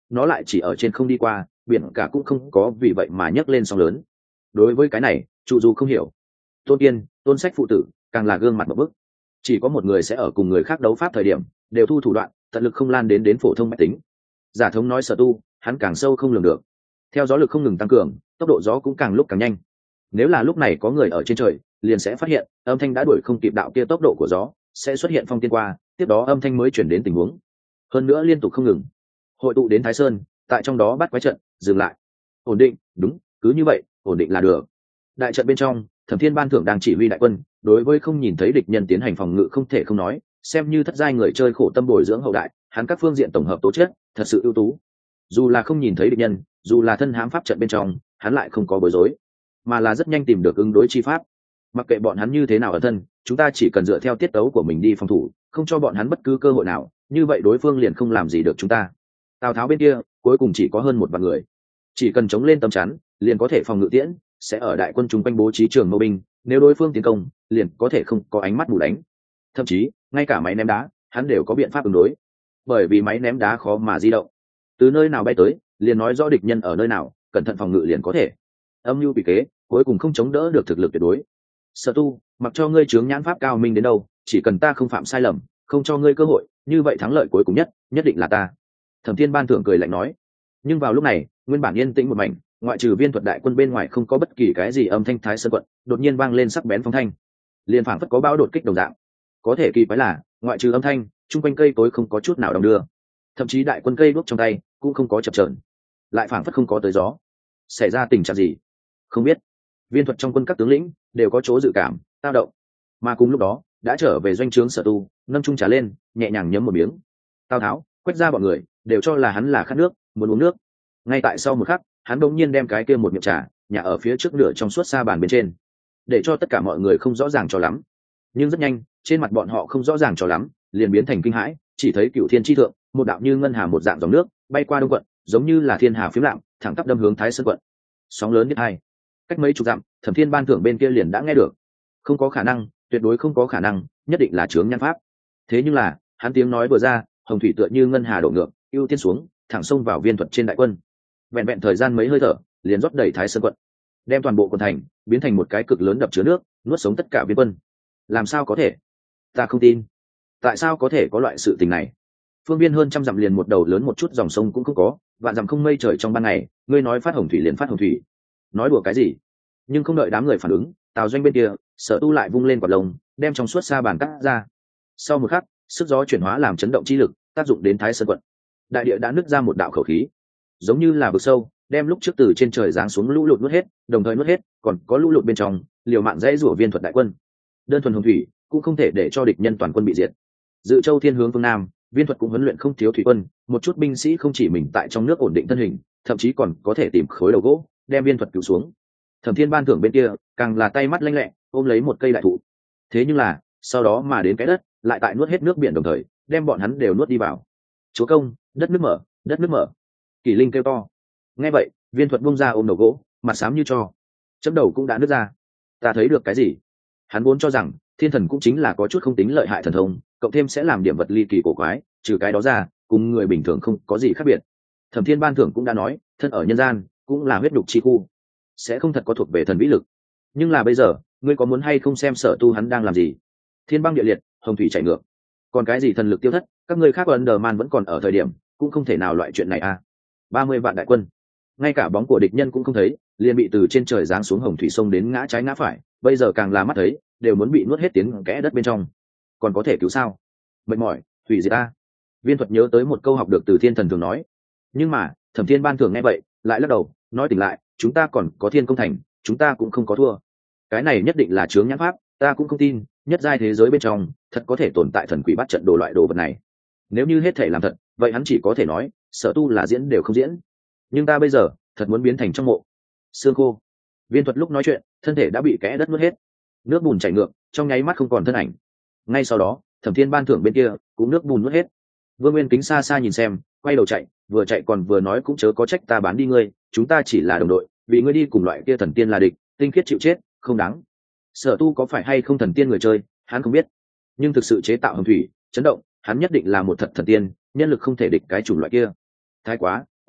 nó lại chỉ ở trên không đi qua, biển cả cũng không có vì vậy mà nhấc lên sóng lớn. Đối với cái này Chu Du không hiểu. Tôn Kiên, Tôn Sách phụ tử càng là gương mặt một bức. Chỉ có một người sẽ ở cùng người khác đấu pháp thời điểm đều thu thủ đoạn, tận lực không lan đến đến phổ thông mách tính. Giả thống nói Sở Tu, hắn càng sâu không lường được. Theo gió lực không ngừng tăng cường, tốc độ gió cũng càng lúc càng nhanh. Nếu là lúc này có người ở trên trời, liền sẽ phát hiện âm thanh đã đuổi không kịp đạo kia tốc độ của gió, sẽ xuất hiện phong tiên qua, tiếp đó âm thanh mới chuyển đến tình huống. Hơn nữa liên tục không ngừng hội tụ đến Thái Sơn, tại trong đó bắt quái trận dừng lại. Ổn định, đúng, cứ như vậy, ổn định là được. Đại trận bên trong, Thẩm Thiên Ban Thưởng đang chỉ huy đại quân, đối với không nhìn thấy địch nhân tiến hành phòng ngự không thể không nói, xem như thất giai người chơi khổ tâm bồi dưỡng hậu đại, hắn các phương diện tổng hợp tố chất thật sự ưu tú. Dù là không nhìn thấy địch nhân, dù là thân hãm pháp trận bên trong, hắn lại không có bối rối, mà là rất nhanh tìm được ứng đối chi pháp. Mặc kệ bọn hắn như thế nào ở thân, chúng ta chỉ cần dựa theo tiết tấu của mình đi phòng thủ, không cho bọn hắn bất cứ cơ hội nào, như vậy đối phương liền không làm gì được chúng ta. Tào Tháo bên kia cuối cùng chỉ có hơn một vạn người, chỉ cần chống lên tấm chắn liền có thể phòng ngự tiễn, sẽ ở đại quân chúng quanh bố trí trường mâu binh, nếu đối phương tiến công liền có thể không có ánh mắt mù đánh. Thậm chí ngay cả máy ném đá hắn đều có biện pháp ứng đối, bởi vì máy ném đá khó mà di động, từ nơi nào bay tới liền nói rõ địch nhân ở nơi nào, cẩn thận phòng ngự liền có thể. Âm mưu bị kế cuối cùng không chống đỡ được thực lực tuyệt đối. Sở Tu, mặc cho ngươi chướng nhãn pháp cao minh đến đâu, chỉ cần ta không phạm sai lầm, không cho ngươi cơ hội, như vậy thắng lợi cuối cùng nhất nhất định là ta. Thẩm Thiên Ban Thưởng cười lạnh nói. Nhưng vào lúc này nguyên bản yên tĩnh một mảnh, ngoại trừ Viên Thuật đại quân bên ngoài không có bất kỳ cái gì âm thanh. Thái Sơn quận đột nhiên vang lên sắc bén phong thanh, liền phảng phất có bão đột kích đồng dạng. Có thể kỳ quái là ngoại trừ âm thanh, chung quanh cây cối không có chút nào đồng đưa, thậm chí đại quân cây đuốc trong tay cũng không có chập chờn, lại phảng phất không có tới gió. Xảy ra tình trạng gì không biết. Viên Thuật trong quân các tướng lĩnh đều có chỗ dự cảm tao động, mà cùng lúc đó đã trở về doanh trướng Sở Tu, nâng chung trà lên nhẹ nhàng nhấm một miếng. Tào Tháo quét ra bọn người đều cho là hắn là khát nước muốn uống nước. Ngay tại sau một khắc, hắn đột nhiên đem cái kia một miệng trà nhả ở phía trước nửa trong suốt sa bàn bên trên, để cho tất cả mọi người không rõ ràng cho lắm. Nhưng rất nhanh trên mặt bọn họ không rõ ràng cho lắm liền biến thành kinh hãi, chỉ thấy cựu thiên chi thượng một đạo như ngân hà một dạng dòng nước bay qua đông quận, giống như là thiên hà phiếm lạm thẳng tắp đâm hướng Thái Sơn quận. Sóng lớn biết hai, cách mấy chục dặm Thẩm Thiên Ban Thưởng bên kia liền đã nghe được. Không có khả năng, tuyệt đối không có khả năng, nhất định là chướng nhãn pháp. Thế nhưng là hắn tiếng nói vừa ra, hồng thủy tựa như ngân hà đổ ngược ưu tiên xuống, thẳng xông vào Viên Thuật trên đại quân. Vẹn vẹn thời gian mấy hơi thở liền rót đầy Thái Sơn quận, đem toàn bộ quận thành biến thành một cái cực lớn đập chứa nước, nuốt sống tất cả viên quân. Làm sao có thể? Ta không tin. Tại sao có thể có loại sự tình này? Phương viên hơn trăm dặm liền một đầu lớn một chút dòng sông cũng không có, vạn dặm không mây trời trong ban ngày, ngươi nói phát hồng thủy liền phát hồng thủy, nói đùa cái gì? Nhưng không đợi đám người phản ứng, Tào Doanh bên kia Sở Tu lại vung lên quạt lồng, đem trong suốt sa bàn cắt ra. Sau một khắc, sức gió chuyển hóa làm chấn động chi lực, tác dụng đến Thái Sơn quận. Đại địa đã nứt ra một đạo khẩu khí, giống như là vực sâu, đem lúc trước từ trên trời giáng xuống lũ lụt nuốt hết, đồng thời nuốt hết còn có lũ lụt bên trong liều mạng dãy rủa Viên Thuật đại quân. Đơn thuần hồng thủy cũng không thể để cho địch nhân toàn quân bị diệt. Dự Châu thiên hướng phương nam, Viên Thuật cũng huấn luyện không thiếu thủy quân, một chút binh sĩ không chỉ mình tại trong nước ổn định thân hình, thậm chí còn có thể tìm khối đầu gỗ đem Viên Thuật cứu xuống. Thẩm Thiên Ban Thưởng bên kia càng là tay mắt lanh lẹ ôm lấy một cây đại thụ. Thế nhưng là sau đó mà đến cái đất lại tại nuốt hết nước biển đồng thời đem bọn hắn đều nuốt đi vào. Chúa công, đất nước mở, đất nước mở. Kỷ Linh kêu to. Nghe vậy Viên Thuật bung ra ôm đầu gỗ, mặt xám như tro. Chấm đầu cũng đã nứt ra. Ta thấy được cái gì? Hắn vốn cho rằng thiên thần cũng chính là có chút không tính lợi hại thần thông, cộng thêm sẽ làm điểm vật ly kỳ cổ quái, trừ cái đó ra cùng người bình thường không có gì khác biệt. Thẩm Thiên Ban Thưởng cũng đã nói, thân ở nhân gian cũng là huyết đục chi khu, sẽ không thật có thuộc về thần vĩ lực. Nhưng là bây giờ ngươi có muốn hay không xem Sở Tu hắn đang làm gì? Thiên băng địa liệt, hồng thủy chảy ngược, còn cái gì thần lực tiêu thất, các ngươi khác Underman vẫn còn ở thời điểm, cũng không thể nào loại chuyện này à? Ba mươi vạn đại quân, ngay cả bóng của địch nhân cũng không thấy, liền bị từ trên trời giáng xuống hồng thủy sông đến ngã trái ngã phải, bây giờ càng là mắt thấy đều muốn bị nuốt hết tiến kẽ đất bên trong, còn có thể cứu sao? Mệt mỏi, hủy diệt ta. Viên Thuật nhớ tới một câu học được từ thiên thần thường nói, nhưng mà Thẩm Thiên Ban Thưởng nghe vậy lại lắc đầu, nói tỉnh lại, chúng ta còn có Thiên Công Thành, chúng ta cũng không có thua. Cái này nhất định là chướng nhãn pháp, ta cũng không tin nhất giai thế giới bên trong thật có thể tồn tại thần quỷ bắt trận đồ loại đồ vật này. Nếu như hết thể làm thật, vậy hắn chỉ có thể nói Sở Tu là diễn đều không diễn. Nhưng ta bây giờ thật muốn biến thành trong mộ xương khô. Viên Thuật lúc nói chuyện thân thể đã bị kẽ đất nuốt hết, nước bùn chảy ngược, trong nháy mắt không còn thân ảnh. Ngay sau đó Thẩm Thiên Ban Thưởng bên kia cũng nước bùn nuốt hết. Vương Nguyên Kính xa xa nhìn xem, quay đầu chạy, vừa chạy còn vừa nói, cũng chớ có trách ta bán đi ngươi, chúng ta chỉ là đồng đội, vì ngươi đi cùng loại kia thần tiên là địch, tinh khiết chịu chết, không đáng. Sở Tu có phải hay không thần tiên người chơi, hắn không biết, nhưng thực sự chế tạo hồng thủy chấn động, hắn nhất định là một thật thần tiên, nhân lực không thể địch cái chủng loại kia. Thái quá,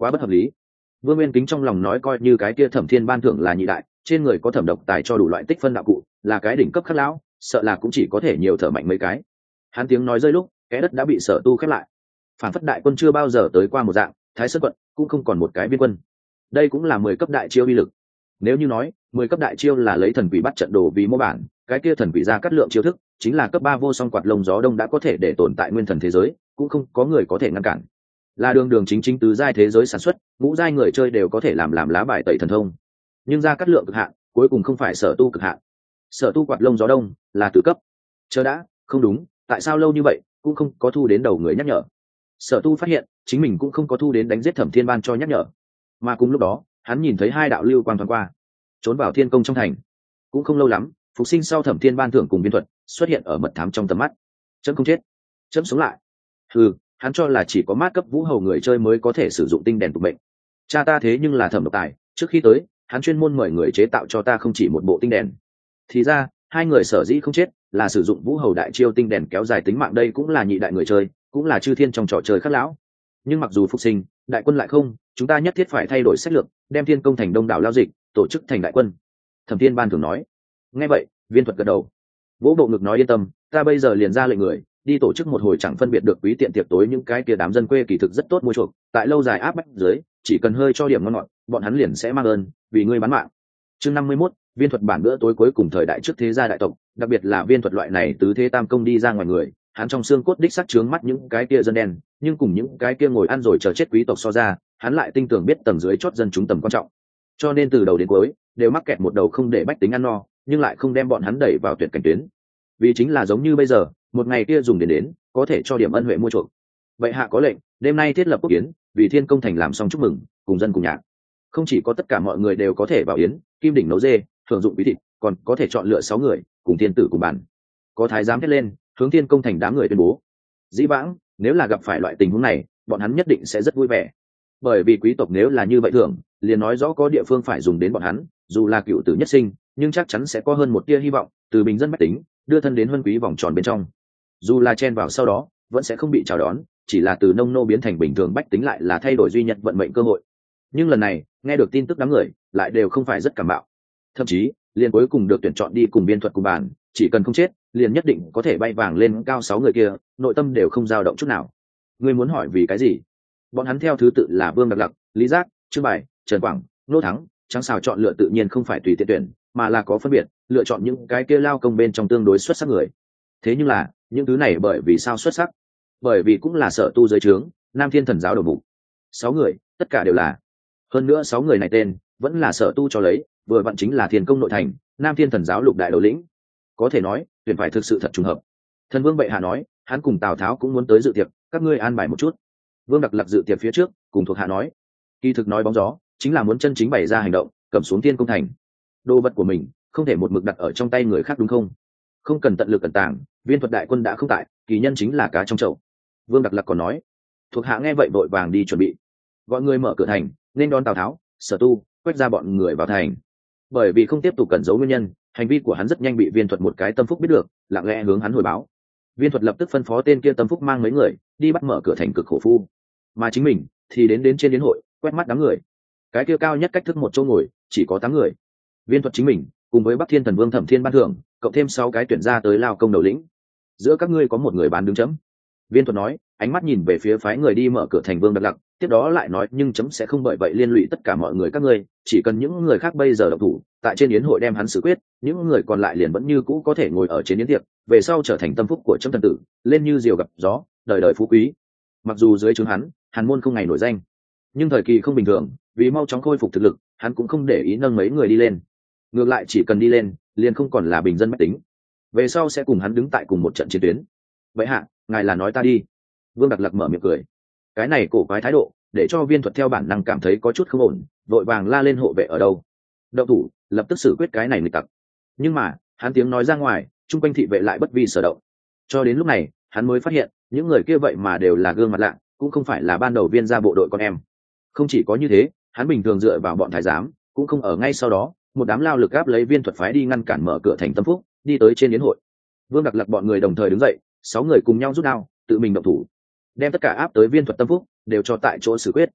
quá bất hợp lý. Vương Nguyên Kính trong lòng nói coi như cái kia Thẩm Thiên ban thưởng là nhị đại, trên người có thẩm độc tài cho đủ loại tích phân đạo cụ, là cái đỉnh cấp khắc lão, sợ là cũng chỉ có thể nhiều thở mạnh mấy cái. Hắn tiếng nói rơi lúc, cái đất đã bị Sở Tu khép lại. Phản phất đại quân chưa bao giờ tới qua một dạng, Thái Sơn quận cũng không còn một cái biên quân. Đây cũng là mười cấp đại chiêu uy lực. Nếu như nói mười cấp đại chiêu là lấy thần quỷ bắt trận đồ vì mô bản, cái kia thần quỷ ra cắt lượng chiêu thức chính là cấp ba vô song quạt lông gió đông đã có thể để tồn tại nguyên thần thế giới, cũng không có người có thể ngăn cản. Là đường đường chính chính tứ giai thế giới sản xuất, ngũ giai người chơi đều có thể làm làm lá bài tẩy thần thông. Nhưng ra cắt lượng cực hạn, cuối cùng không phải Sở Tu cực hạn. Sở Tu quạt lông gió đông là tự cấp. Chờ đã, không đúng, tại sao lâu như vậy cũng không có thu đến đầu người nhắc nhở. Sở Tu phát hiện chính mình cũng không có thu đến đánh giết Thẩm Thiên ban cho nhắc nhở, mà cùng lúc đó hắn nhìn thấy hai đạo lưu quang thoáng qua, trốn vào thiên công trong thành. Cũng không lâu lắm, phục sinh sau Thẩm Thiên ban thưởng cùng viên thuật xuất hiện ở mật thám trong tầm mắt. Chấm không chết, chấm sống lại. Ừ, hắn cho là chỉ có mát cấp vũ hầu người chơi mới có thể sử dụng tinh đèn tục mệnh. Cha ta thế nhưng là thẩm độc tài, trước khi tới hắn chuyên môn mời người chế tạo cho ta không chỉ một bộ tinh đèn. Thì ra hai người sở dĩ không chết là sử dụng vũ hầu đại chiêu tinh đèn kéo dài tính mạng. Đây cũng là nhị đại người chơi, cũng là chư thiên trong trò chơi khắc lão. Nhưng mặc dù phục sinh, đại quân lại không, chúng ta nhất thiết phải thay đổi sách lược, đem thiên công thành đông đảo lao dịch, tổ chức thành đại quân. Thẩm Thiên ban thường nói. Nghe vậy, viên thuật gật đầu, vỗ bộ ngực nói yên tâm, ta bây giờ liền ra lệnh người đi tổ chức một hồi chẳng phân biệt được quý tiện tiệc tối. Những cái kia đám dân quê kỳ thực rất tốt mua chuộc, tại lâu dài áp bách dưới, chỉ cần hơi cho điểm ngon ngọt, bọn hắn liền sẽ mang ơn vì ngươi bán mạng. Chương năm mươi mốt, viên thuật bản bữa tối cuối cùng thời đại trước thế gia đại tộc, đặc biệt là viên thuật loại này tứ thế tam công đi ra ngoài người, hắn trong xương cốt đích sắc trướng mắt những cái kia dân đen, nhưng cùng những cái kia ngồi ăn rồi chờ chết quý tộc so ra, hắn lại tinh tường biết tầng dưới chót dân chúng tầm quan trọng. Cho nên từ đầu đến cuối đều mắc kẹt một đầu không để bách tính ăn no, nhưng lại không đem bọn hắn đẩy vào tuyệt cảnh tuyến. Vì chính là giống như bây giờ, một ngày kia dùng đến đến, có thể cho điểm ân huệ mua chuộc. Vậy hạ có lệnh, đêm nay thiết lập quốc yến, vì thiên công thành làm xong chúc mừng, cùng dân cùng nhạc. Không chỉ có tất cả mọi người đều có thể vào yến, kim đỉnh nấu dê, thưởng dụng bí thịt, còn có thể chọn lựa sáu người cùng thiên tử cùng bàn. Có thái giám thét lên, hướng thiên công thành đám người tuyên bố. Dĩ vãng, nếu là gặp phải loại tình huống này, bọn hắn nhất định sẽ rất vui vẻ. Bởi vì quý tộc nếu là như vậy thường, liền nói rõ có địa phương phải dùng đến bọn hắn, dù là cựu tử nhất sinh, nhưng chắc chắn sẽ có hơn một tia hy vọng, từ bình dân bách tính đưa thân đến huân quý vòng tròn bên trong. Dù là chen vào sau đó, vẫn sẽ không bị chào đón, chỉ là từ nông nô biến thành bình thường bách tính lại là thay đổi duy nhất vận mệnh cơ hội. Nhưng lần này, nghe được tin tức đám người lại đều không phải rất cảm bạo, thậm chí liền cuối cùng được tuyển chọn đi cùng biên thuật cùng bàn, chỉ cần không chết, liền nhất định có thể bay vàng lên cao. Sáu người kia, nội tâm đều không dao động chút nào. Ngươi muốn hỏi vì cái gì? Bọn hắn theo thứ tự là Vương Đặc Lặc, Lý Giác, Trương Bài, Trần Quảng, Nô Thắng. Trắng xào chọn lựa tự nhiên không phải tùy tiện tuyển, mà là có phân biệt, lựa chọn những cái kia lao công bên trong tương đối xuất sắc người. Thế nhưng là những thứ này bởi vì sao xuất sắc? Bởi vì cũng là Sở Tu dưới trướng Nam Thiên Thần giáo đầu mục. Sáu người tất cả đều là, hơn nữa sáu người này tên vẫn là Sở Tu cho lấy, vừa vặn chính là Thiên Công nội thành Nam Thiên Thần giáo lục đại đầu lĩnh. Có thể nói tuyển phải thực sự thật trùng hợp. Thần Vương bệ hạ nói hắn cùng Tào Tháo cũng muốn tới dự tiệc, các ngươi an bài một chút. Vương Đặc Lặc dự tiệc phía trước cùng thuộc hạ nói, kỳ thực nói bóng gió chính là muốn chân chính bày ra hành động, cầm xuống Thiên Công thành. Đồ vật của mình không thể một mực đặt ở trong tay người khác, đúng không? Không cần tận lực cẩn tàng, viên thuật đại quân đã không tại, kỳ nhân chính là cá trong chậu. Vương Đặc Lặc còn nói. Thuộc hạ nghe vậy vội vàng đi chuẩn bị, gọi người mở cửa thành nên đón Tào Tháo, Sở Tu, quét ra bọn người vào thành. Bởi vì không tiếp tục cẩn giấu nguyên nhân, hành vi của hắn rất nhanh bị viên thuật một cái tâm phúc biết được, lặng lẽ hướng hắn hồi báo. Viên thuật lập tức phân phó tên kia tâm phúc mang mấy người đi bắt mở cửa thành cực khổ phu, mà chính mình thì đến đến trên yến hội quét mắt đám người. Cái kia cao nhất cách thức một chỗ ngồi chỉ có tám người. Viên thuật chính mình cùng với Bắc Thiên Thần Vương Thẩm Thiên ban thưởng, cộng thêm sáu cái tuyển ra tới lao công đầu lĩnh, giữa các ngươi có một người bán đứng chấm. Viên thuật nói, ánh mắt nhìn về phía phái người đi mở cửa thành Vương Đặc Lặc, tiếp đó lại nói, nhưng chấm sẽ không bởi vậy liên lụy tất cả mọi người các ngươi, chỉ cần những người khác bây giờ động thủ, tại trên yến hội đem hắn xử quyết, những người còn lại liền vẫn như cũ có thể ngồi ở trên yến tiệc, về sau trở thành tâm phúc của chấm thần tử, lên như diều gặp gió, đời đời phú quý. Mặc dù dưới trướng hắn, Hàn môn không ngày nổi danh, nhưng thời kỳ không bình thường, vì mau chóng khôi phục thực lực, hắn cũng không để ý nâng mấy người đi lên. Ngược lại chỉ cần đi lên, liền không còn là bình dân bách tính, về sau sẽ cùng hắn đứng tại cùng một trận chiến tuyến. Vậy hạ, ngài là nói ta đi? Vương Đặc Lặc mở miệng cười. Cái này cổ quái thái độ để cho viên thuật theo bản năng cảm thấy có chút không ổn, vội vàng la lên hộ vệ ở đâu, động thủ lập tức xử quyết cái này nghịch tặc. Nhưng mà hắn tiếng nói ra ngoài, chung quanh thị vệ lại bất vi sở động. Cho đến lúc này hắn mới phát hiện những người kia vậy mà đều là gương mặt lạ, cũng không phải là ban đầu viên ra bộ đội con em. Không chỉ có như thế, hắn bình thường dựa vào bọn thái giám cũng không ở ngay sau đó, một đám lao lực gáp lấy viên thuật phái đi ngăn cản mở cửa thành tâm phúc, đi tới trên yến hội. Vương Đặc Lặc bọn người đồng thời đứng dậy, sáu người cùng nhau rút đao tự mình động thủ, đem tất cả áp tới viên thuật tâm phúc đều cho tại chỗ xử quyết.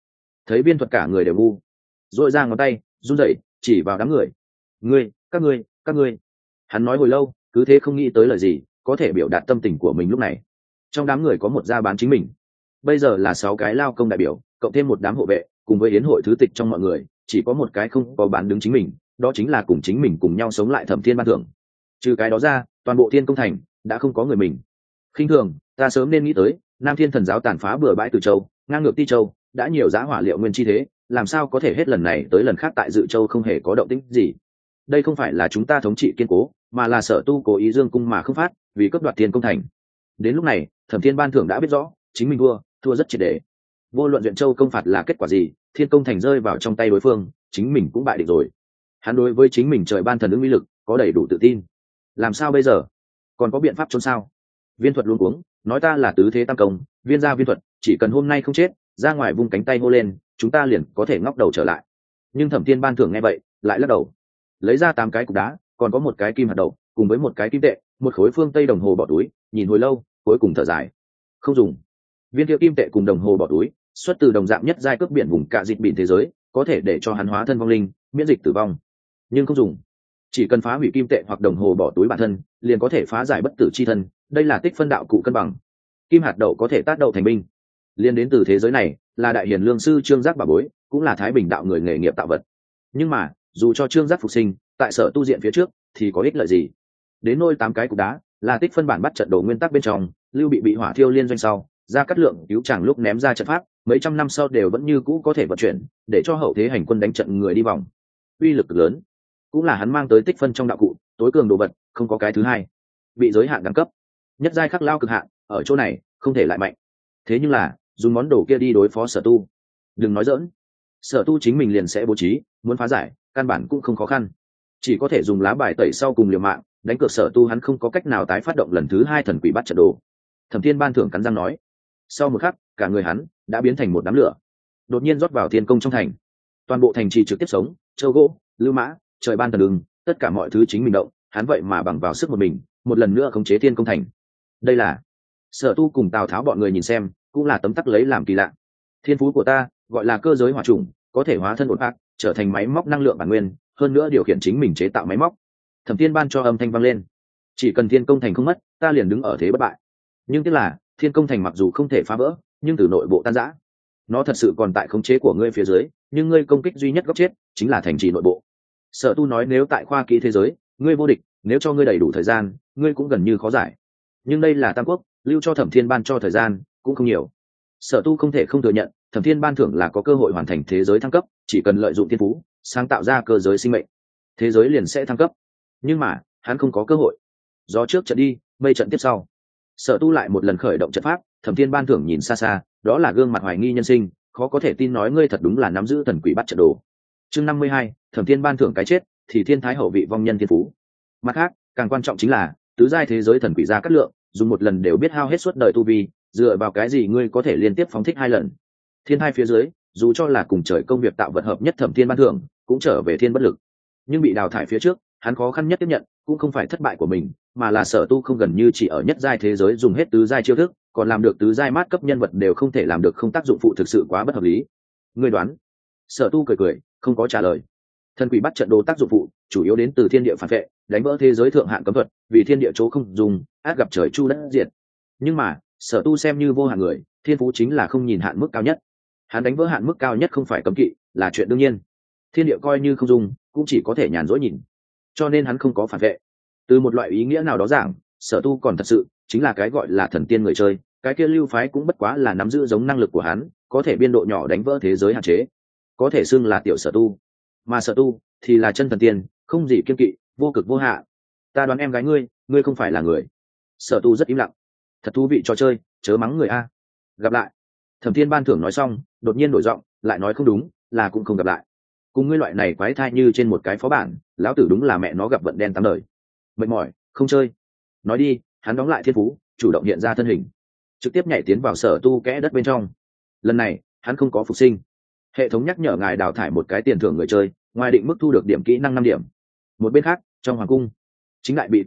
Thấy viên thuật cả người đều ngu, dội ra ngón tay run rẩy chỉ vào đám người. Ngươi, các ngươi, các ngươi. Hắn nói hồi lâu, cứ thế không nghĩ tới lời gì có thể biểu đạt tâm tình của mình lúc này. Trong đám người có một gia bán chính mình, bây giờ là sáu cái lao công đại biểu, cộng thêm một đám hộ vệ, cùng với yến hội thứ tịch trong mọi người, chỉ có một cái không có bán đứng chính mình, đó chính là cùng chính mình cùng nhau sống lại Thẩm Thiên Ban Thưởng. Trừ cái đó ra, toàn bộ Thiên Công Thành đã không có người mình. Khinh thường, ta sớm nên nghĩ tới, Nam Thiên Thần giáo tàn phá bừa bãi Từ Châu, ngang ngược Ti Châu, đã nhiều giá hỏa liệu nguyên chi thế, làm sao có thể hết lần này tới lần khác tại Dự Châu không hề có động tĩnh gì. Đây không phải là chúng ta thống trị kiên cố, mà là Sở Tu cố ý dương cung mà không phát, vì cướp đoạt Thiên Công Thành. Đến lúc này, Thẩm Thiên Ban Thưởng đã biết rõ, chính mình thua, thua rất triệt để. Vô luận Duyện Châu công phạt là kết quả gì, Thiên Công Thành rơi vào trong tay đối phương, chính mình cũng bại địch rồi. Hắn đối với chính mình trời ban thần ứng uy lực có đầy đủ tự tin. Làm sao bây giờ? Còn có biện pháp trốn sao? Viên thuật luống cuống, nói ta là tứ thế tam công, viên gia viên thuật, chỉ cần hôm nay không chết, ra ngoài vung cánh tay hô lên, chúng ta liền có thể ngóc đầu trở lại. Nhưng Thẩm Thiên Ban Thưởng nghe vậy, lại lắc đầu, lấy ra tám cái cục đá, còn có một cái kim hạt đậu, cùng với một cái kim tệ, một khối phương tây đồng hồ bỏ túi, nhìn hồi lâu, cuối cùng thở dài, không dùng. Viên kia kim tệ cùng đồng hồ bỏ túi, xuất từ đồng dạng nhất giai cướp biển vùng cả dịch biển thế giới, có thể để cho hắn hóa thân vong linh, miễn dịch tử vong, nhưng không dùng. Chỉ cần phá hủy kim tệ hoặc đồng hồ bỏ túi bản thân, liền có thể phá giải bất tử chi thân, đây là tích phân đạo cụ cân bằng. Kim hạt đậu có thể tác đậu thành binh, liên đến từ thế giới này, là đại hiền lương sư Trương Giác bà bối, cũng là thái bình đạo người nghề nghiệp tạo vật. Nhưng mà, dù cho Trương Giác phục sinh, tại Sở Tu diện phía trước, thì có ích lợi gì? Đến nôi tám cái cục đá, là tích phân bản bắt trận đồ nguyên tắc bên trong, Lưu Bị bị hỏa thiêu liên doanh sau, ra cắt lượng cứu chàng lúc ném ra trận pháp, mấy trăm năm sau đều vẫn như cũ có thể vận chuyển, để cho hậu thế hành quân đánh trận người đi vòng, uy lực lớn. Cũng là hắn mang tới tích phân trong đạo cụ, tối cường đồ vật, không có cái thứ hai. Bị giới hạn đẳng cấp, nhất giai khắc lao cực hạn, ở chỗ này không thể lại mạnh. Thế nhưng là, dùng món đồ kia đi đối phó Sở Tu, đừng nói dỡn. Sở Tu chính mình liền sẽ bố trí, muốn phá giải, căn bản cũng không khó khăn. Chỉ có thể dùng lá bài tẩy sau cùng liều mạng, đánh cược Sở Tu hắn không có cách nào tái phát động lần thứ hai thần quỷ bắt trận đồ. Thẩm Thiên Ban Thưởng cắn răng nói. Sau một khắc, cả người hắn đã biến thành một đám lửa, đột nhiên rót vào thiên công trong thành. Toàn bộ thành trì trực tiếp sống, châu gỗ, lưu mã, trời ban thần ứng, tất cả mọi thứ chính mình động, hắn vậy mà bằng vào sức một mình, một lần nữa khống chế thiên công thành. Đây là Sở Tu cùng Tào Tháo bọn người nhìn xem, cũng là tấm tắc lấy làm kỳ lạ. Thiên phú của ta, gọi là cơ giới hỏa trùng, có thể hóa thân ổn ác, trở thành máy móc năng lượng bản nguyên, hơn nữa điều khiển chính mình chế tạo máy móc. Thẩm Thiên Ban cho âm thanh vang lên. Chỉ cần thiên công thành không mất, ta liền đứng ở thế bất bại. Nhưng tiếc là, thiên công thành mặc dù không thể phá vỡ, nhưng từ nội bộ tan rã. Nó thật sự còn tại khống chế của ngươi phía dưới, nhưng ngươi công kích duy nhất góc chết chính là thành trì nội bộ. Sở Tu nói nếu tại khoa kỹ thế giới, ngươi vô địch, nếu cho ngươi đầy đủ thời gian, ngươi cũng gần như khó giải. Nhưng đây là Tam Quốc, lưu cho Thẩm Thiên Ban cho thời gian cũng không nhiều. Sở Tu không thể không thừa nhận, Thẩm Thiên Ban Thưởng là có cơ hội hoàn thành thế giới thăng cấp, chỉ cần lợi dụng thiên phú, sáng tạo ra cơ giới sinh mệnh, thế giới liền sẽ thăng cấp. Nhưng mà, hắn không có cơ hội. Gió trước trận đi, mây trận tiếp sau. Sở Tu lại một lần khởi động trận pháp, Thẩm Thiên Ban Thưởng nhìn xa xa, đó là gương mặt hoài nghi nhân sinh, khó có thể tin nói ngươi thật đúng là nắm giữ thần quỷ bắt trận đồ. Chương năm mươi hai, Thẩm Thiên Ban Thưởng cái chết, thì thiên thái hậu vị vong nhân thiên phú. Mặt khác, càng quan trọng chính là, tứ giai thế giới thần quỷ gia cát lượng, dùng một lần đều biết hao hết suốt đời tu vi, dựa vào cái gì ngươi có thể liên tiếp phóng thích hai lần? Thiên thai phía dưới, dù cho là cùng trời công việc tạo vật hợp nhất Thẩm Thiên Ban Thưởng, cũng trở về thiên bất lực. Nhưng bị đào thải phía trước, hắn khó khăn nhất tiếp nhận, cũng không phải thất bại của mình, mà là Sở Tu không gần như chỉ ở nhất giai thế giới dùng hết tứ giai chiêu thức, còn làm được tứ giai mát cấp nhân vật đều không thể làm được, không tác dụng phụ thực sự quá bất hợp lý. Ngươi đoán? Sở Tu cười cười, không có trả lời. Thần quỷ bắt trận đồ tác dụng phụ, chủ yếu đến từ thiên địa phản vệ, đánh vỡ thế giới thượng hạn cấm thuật, vì thiên địa chỗ không dùng, át gặp trời chu đất diệt. Nhưng mà, Sở Tu xem như vô hạn người, thiên phú chính là không nhìn hạn mức cao nhất. Hắn đánh vỡ hạn mức cao nhất không phải cấm kỵ, là chuyện đương nhiên. Thiên địa coi như không dùng, cũng chỉ có thể nhàn rỗi nhìn. Cho nên hắn không có phản vệ. Từ một loại ý nghĩa nào đó giảng, Sở Tu còn thật sự chính là cái gọi là thần tiên người chơi, cái kia lưu phái cũng bất quá là nắm giữ giống năng lực của hắn, có thể biên độ nhỏ đánh vỡ thế giới hạn chế, có thể xưng là tiểu Sở Tu. Mà Sở Tu thì là chân thần tiên, không gì kiêng kỵ, vô cực vô hạ. Ta đoán em gái ngươi, ngươi không phải là người. Sở Tu rất im lặng. Thật thú vị trò chơi, chớ mắng người a. Gặp lại. Thẩm Thiên Ban Thưởng nói xong, đột nhiên đổi giọng, lại nói không đúng, là cũng không gặp lại. Cùng ngươi loại này quái thai như trên một cái phó bản, lão tử đúng là mẹ nó gặp vận đen tám đời. Mệt mỏi, không chơi. Nói đi, hắn đóng lại thiên phú, chủ động hiện ra thân hình, trực tiếp nhảy tiến vào Sở Tu kẽ đất bên trong. Lần này, hắn không có phục sinh. Hệ thống nhắc nhở ngài đào thải một cái tiền thưởng người chơi, ngoài định mức thu được điểm kỹ năng năm điểm. Một bên khác, trong hoàng cung, chính lại bị cùng ngủ,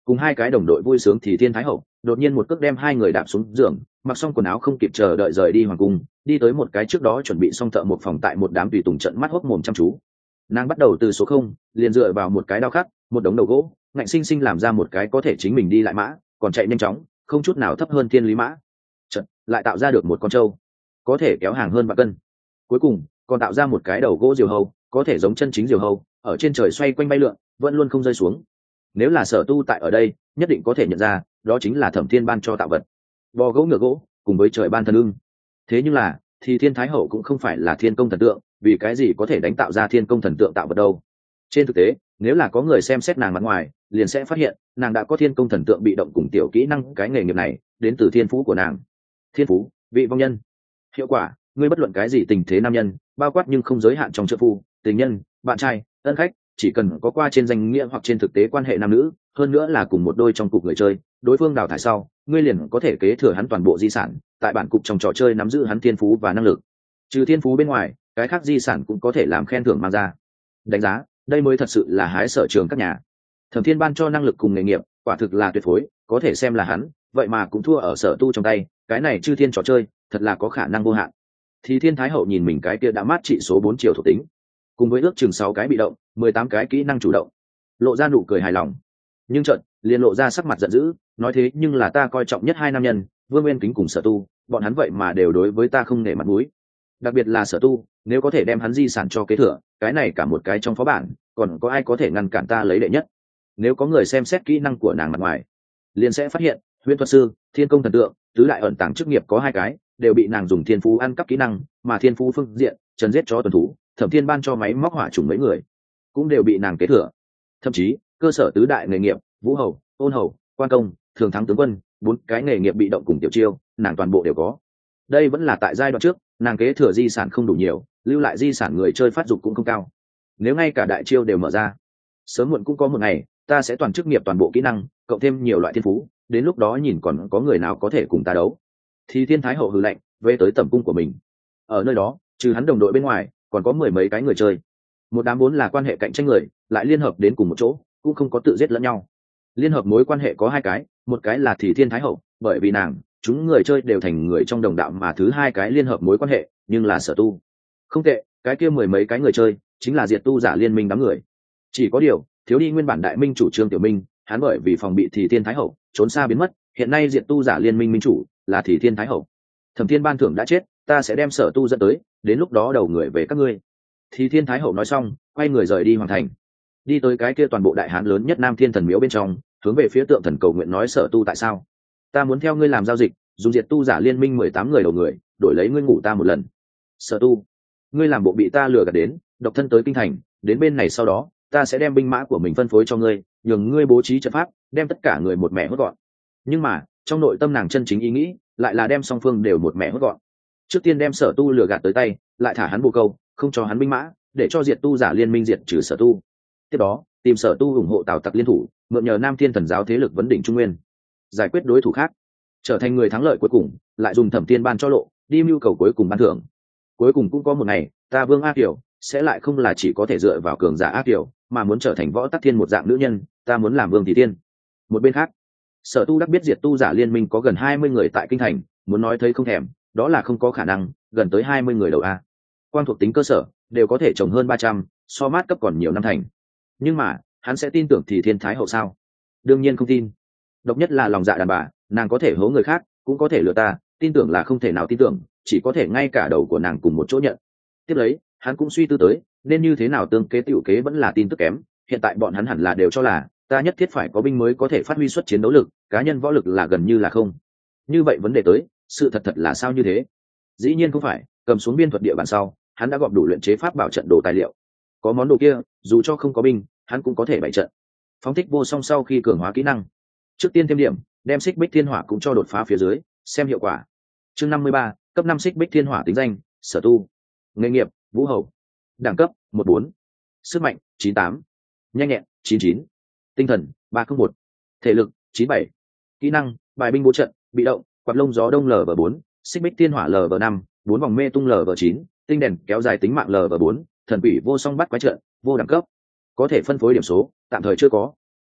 Cùng hai cái đồng đội vui sướng thì thiên thái hậu đột nhiên một cước đem hai người đạp xuống giường, mặc xong quần áo không kịp chờ đợi rời đi hoàng cung, đi tới một cái trước đó chuẩn bị xong thợ một phòng tại một đám tùy tùng trận mắt hốc mồm chăm chú. Nàng bắt đầu từ số không, liền dựa vào một cái đao khắc, một đống đầu gỗ, ngạnh sinh sinh làm ra một cái có thể chính mình đi lại mã, còn chạy nhanh chóng, không chút nào thấp hơn thiên lý mã. Chợt lại tạo ra được một con trâu, có thể kéo hàng hơn vạn cân. Cuối cùng còn tạo ra một cái đầu gỗ diều hâu, có thể giống chân chính diều hâu, ở trên trời xoay quanh bay lượn, vẫn luôn không rơi xuống. Nếu là Sở Tu tại ở đây, nhất định có thể nhận ra, đó chính là Thẩm Thiên ban cho tạo vật. Bò gỗ ngựa gỗ, cùng với trời ban thần ưng. Thế nhưng là, thì Thiên Thái Hậu cũng không phải là thiên công thần tượng, vì cái gì có thể đánh tạo ra thiên công thần tượng tạo vật đâu? Trên thực tế, nếu là có người xem xét nàng mặt ngoài, liền sẽ phát hiện, nàng đã có thiên công thần tượng bị động cùng tiểu kỹ năng, cái nghề nghiệp này đến từ thiên phú của nàng. Thiên phú, vị vong nhân. Hiệu quả, ngươi bất luận cái gì tình thế nam nhân, bao quát nhưng không giới hạn trong trợ phu, tình nhân, bạn trai, ân khách, chỉ cần có qua trên danh nghĩa hoặc trên thực tế quan hệ nam nữ, hơn nữa là cùng một đôi trong cục người chơi, đối phương đào thải sau, ngươi liền có thể kế thừa hắn toàn bộ di sản, tại bản cục trong trò chơi nắm giữ hắn thiên phú và năng lực. Trừ thiên phú bên ngoài, cái khác di sản cũng có thể làm khen thưởng mang ra. Đánh giá, đây mới thật sự là hái sở trường các nhà. Thẩm Thiên ban cho năng lực cùng nghề nghiệp, quả thực là tuyệt phối, có thể xem là hắn, vậy mà cũng thua ở Sở Tu trong tay, cái này chư thiên trò chơi, thật là có khả năng vô hạn. Thì Thiên Thái Hậu nhìn mình cái kia đã mát trị số bốn chiều thuộc tính, cùng với ước chừng sáu cái bị động, mười tám cái kỹ năng chủ động, lộ ra nụ cười hài lòng. Nhưng chợt, liền lộ ra sắc mặt giận dữ, nói thế nhưng là ta coi trọng nhất hai nam nhân, Vương Nguyên Kính cùng Sở Tu, bọn hắn vậy mà đều đối với ta không nể mặt mũi. Đặc biệt là Sở Tu, nếu có thể đem hắn di sản cho kế thừa, cái này cả một cái trong phó bản, còn có ai có thể ngăn cản ta lấy đệ nhất? Nếu có người xem xét kỹ năng của nàng mặt ngoài, liền sẽ phát hiện, Huyền thuật sư, thiên công thần tượng, tứ đại ẩn tàng chức nghiệp có hai cái, đều bị nàng dùng thiên phú ăn cắp kỹ năng, mà thiên phú phương diện, trần giết chó tuần thú, Thẩm Thiên ban cho máy móc hỏa trùng mấy người, cũng đều bị nàng kế thừa. Thậm chí, cơ sở tứ đại nghề nghiệp, vũ hầu, ôn hầu, quan công, thường thắng tướng quân, bốn cái nghề nghiệp bị động cùng tiểu chiêu, nàng toàn bộ đều có. Đây vẫn là tại giai đoạn trước, nàng kế thừa di sản không đủ nhiều, lưu lại di sản người chơi phát dục cũng không cao. Nếu ngay cả đại chiêu đều mở ra, sớm muộn cũng có một ngày, ta sẽ toàn chức nghiệp toàn bộ kỹ năng, cộng thêm nhiều loại thiên phú, đến lúc đó nhìn còn có người nào có thể cùng ta đấu. Thì Thiên Thái Hậu hừ lạnh, về tới tẩm cung của mình. Ở nơi đó, trừ hắn đồng đội bên ngoài, còn có mười mấy cái người chơi. Một đám vốn là quan hệ cạnh tranh người, lại liên hợp đến cùng một chỗ, cũng không có tự giết lẫn nhau. Liên hợp mối quan hệ có hai cái, một cái là Thì Thiên Thái Hậu, bởi vì nàng, chúng người chơi đều thành người trong đồng đạo, mà thứ hai cái liên hợp mối quan hệ, nhưng là Sở Tu. Không tệ, cái kia mười mấy cái người chơi, chính là diệt tu giả liên minh đám người. Chỉ có điều, thiếu đi nguyên bản đại minh chủ Trương Tiểu Minh, hắn bởi vì phòng bị Thì Thiên Thái Hậu, trốn xa biến mất, hiện nay diệt tu giả liên minh minh chủ là Thì Thiên Thái Hậu. Thẩm Thiên ban thưởng đã chết, ta sẽ đem Sở Tu dẫn tới, đến lúc đó đầu người về các ngươi. Thì Thiên Thái Hậu nói xong, quay người rời đi hoàng thành, đi tới cái kia toàn bộ đại hán lớn nhất Nam Thiên Thần Miếu bên trong, hướng về phía tượng thần cầu nguyện nói: Sở Tu tại sao? Ta muốn theo ngươi làm giao dịch, dùng diệt tu giả liên minh mười tám người đầu người, đổi lấy ngươi ngủ ta một lần. Sở Tu, ngươi làm bộ bị ta lừa gạt đến, độc thân tới kinh thành, đến bên này sau đó, ta sẽ đem binh mã của mình phân phối cho ngươi, nhường ngươi bố trí trận pháp, đem tất cả người một mẹ hốt gọn. Nhưng mà, trong nội tâm nàng chân chính ý nghĩ, lại là đem song phương đều một mẹ hốt gọn. Trước tiên đem Sở Tu lừa gạt tới tay, lại thả hắn bồ câu, không cho hắn binh mã, để cho diệt tu giả liên minh diệt trừ Sở Tu. Tiếp đó, tìm Sở Tu ủng hộ Tào Tặc liên thủ, mượn nhờ Nam Thiên Thần giáo thế lực vấn đỉnh Trung Nguyên, giải quyết đối thủ khác, trở thành người thắng lợi cuối cùng, lại dùng Thẩm Thiên ban cho lộ, đi mưu cầu cuối cùng ban thưởng. Cuối cùng cũng có một ngày, ta Vương A Kiều sẽ lại không là chỉ có thể dựa vào cường giả A Kiều, mà muốn trở thành Võ Tắc Thiên một dạng nữ nhân, ta muốn làm Vương Thị Tiên. Một bên khác, Sở Tu đắc biết diệt tu giả liên minh có gần hai mươi người tại kinh thành, muốn nói thấy không thèm, đó là không có khả năng, gần tới hai mươi người đầu a. Quan thuộc tính cơ sở đều có thể trồng hơn ba trăm, so mát cấp còn nhiều năm thành. Nhưng mà, hắn sẽ tin tưởng Thì Thiên Thái Hậu sao? Đương nhiên không tin. Độc nhất là lòng dạ đàn bà, nàng có thể hố người khác, cũng có thể lừa ta, tin tưởng là không thể nào tin tưởng, chỉ có thể ngay cả đầu của nàng cùng một chỗ nhận. Tiếp lấy, hắn cũng suy tư tới, nên như thế nào tương kế tiểu kế vẫn là tin tức kém, hiện tại bọn hắn hẳn là đều cho là ta nhất thiết phải có binh mới có thể phát huy xuất chiến đấu lực, cá nhân võ lực là gần như là không. Như vậy vấn đề tới, sự thật thật là sao như thế? Dĩ nhiên không phải, cầm xuống biên thuật địa bàn sau, hắn đã gọp đủ luyện chế pháp bảo trận đồ tài liệu. Có món đồ kia, dù cho không có binh, hắn cũng có thể bày trận. Phóng thích vô song sau khi cường hóa kỹ năng, trước tiên thêm điểm, đem xích bích thiên hỏa cũng cho đột phá phía dưới, xem hiệu quả. Chương năm mươi ba, cấp năm xích bích thiên hỏa tính danh, Sở Tu. Nghề nghiệp, vũ hầu. Đẳng cấp, một bốn. Sức mạnh, chín tám. Nhanh nhẹn, chín chín. Tinh thần, ba không một. Thể lực, chín bảy. Kỹ năng, bài binh bố trận, bị động, quạt lông gió đông L V bốn, xích bích thiên hỏa L V năm, bốn vòng mê tung L V chín, tinh đèn kéo dài tính mạng L V bốn, thần quỷ vô song bắt quái trận, vô đẳng cấp. Có thể phân phối điểm số, tạm thời chưa có.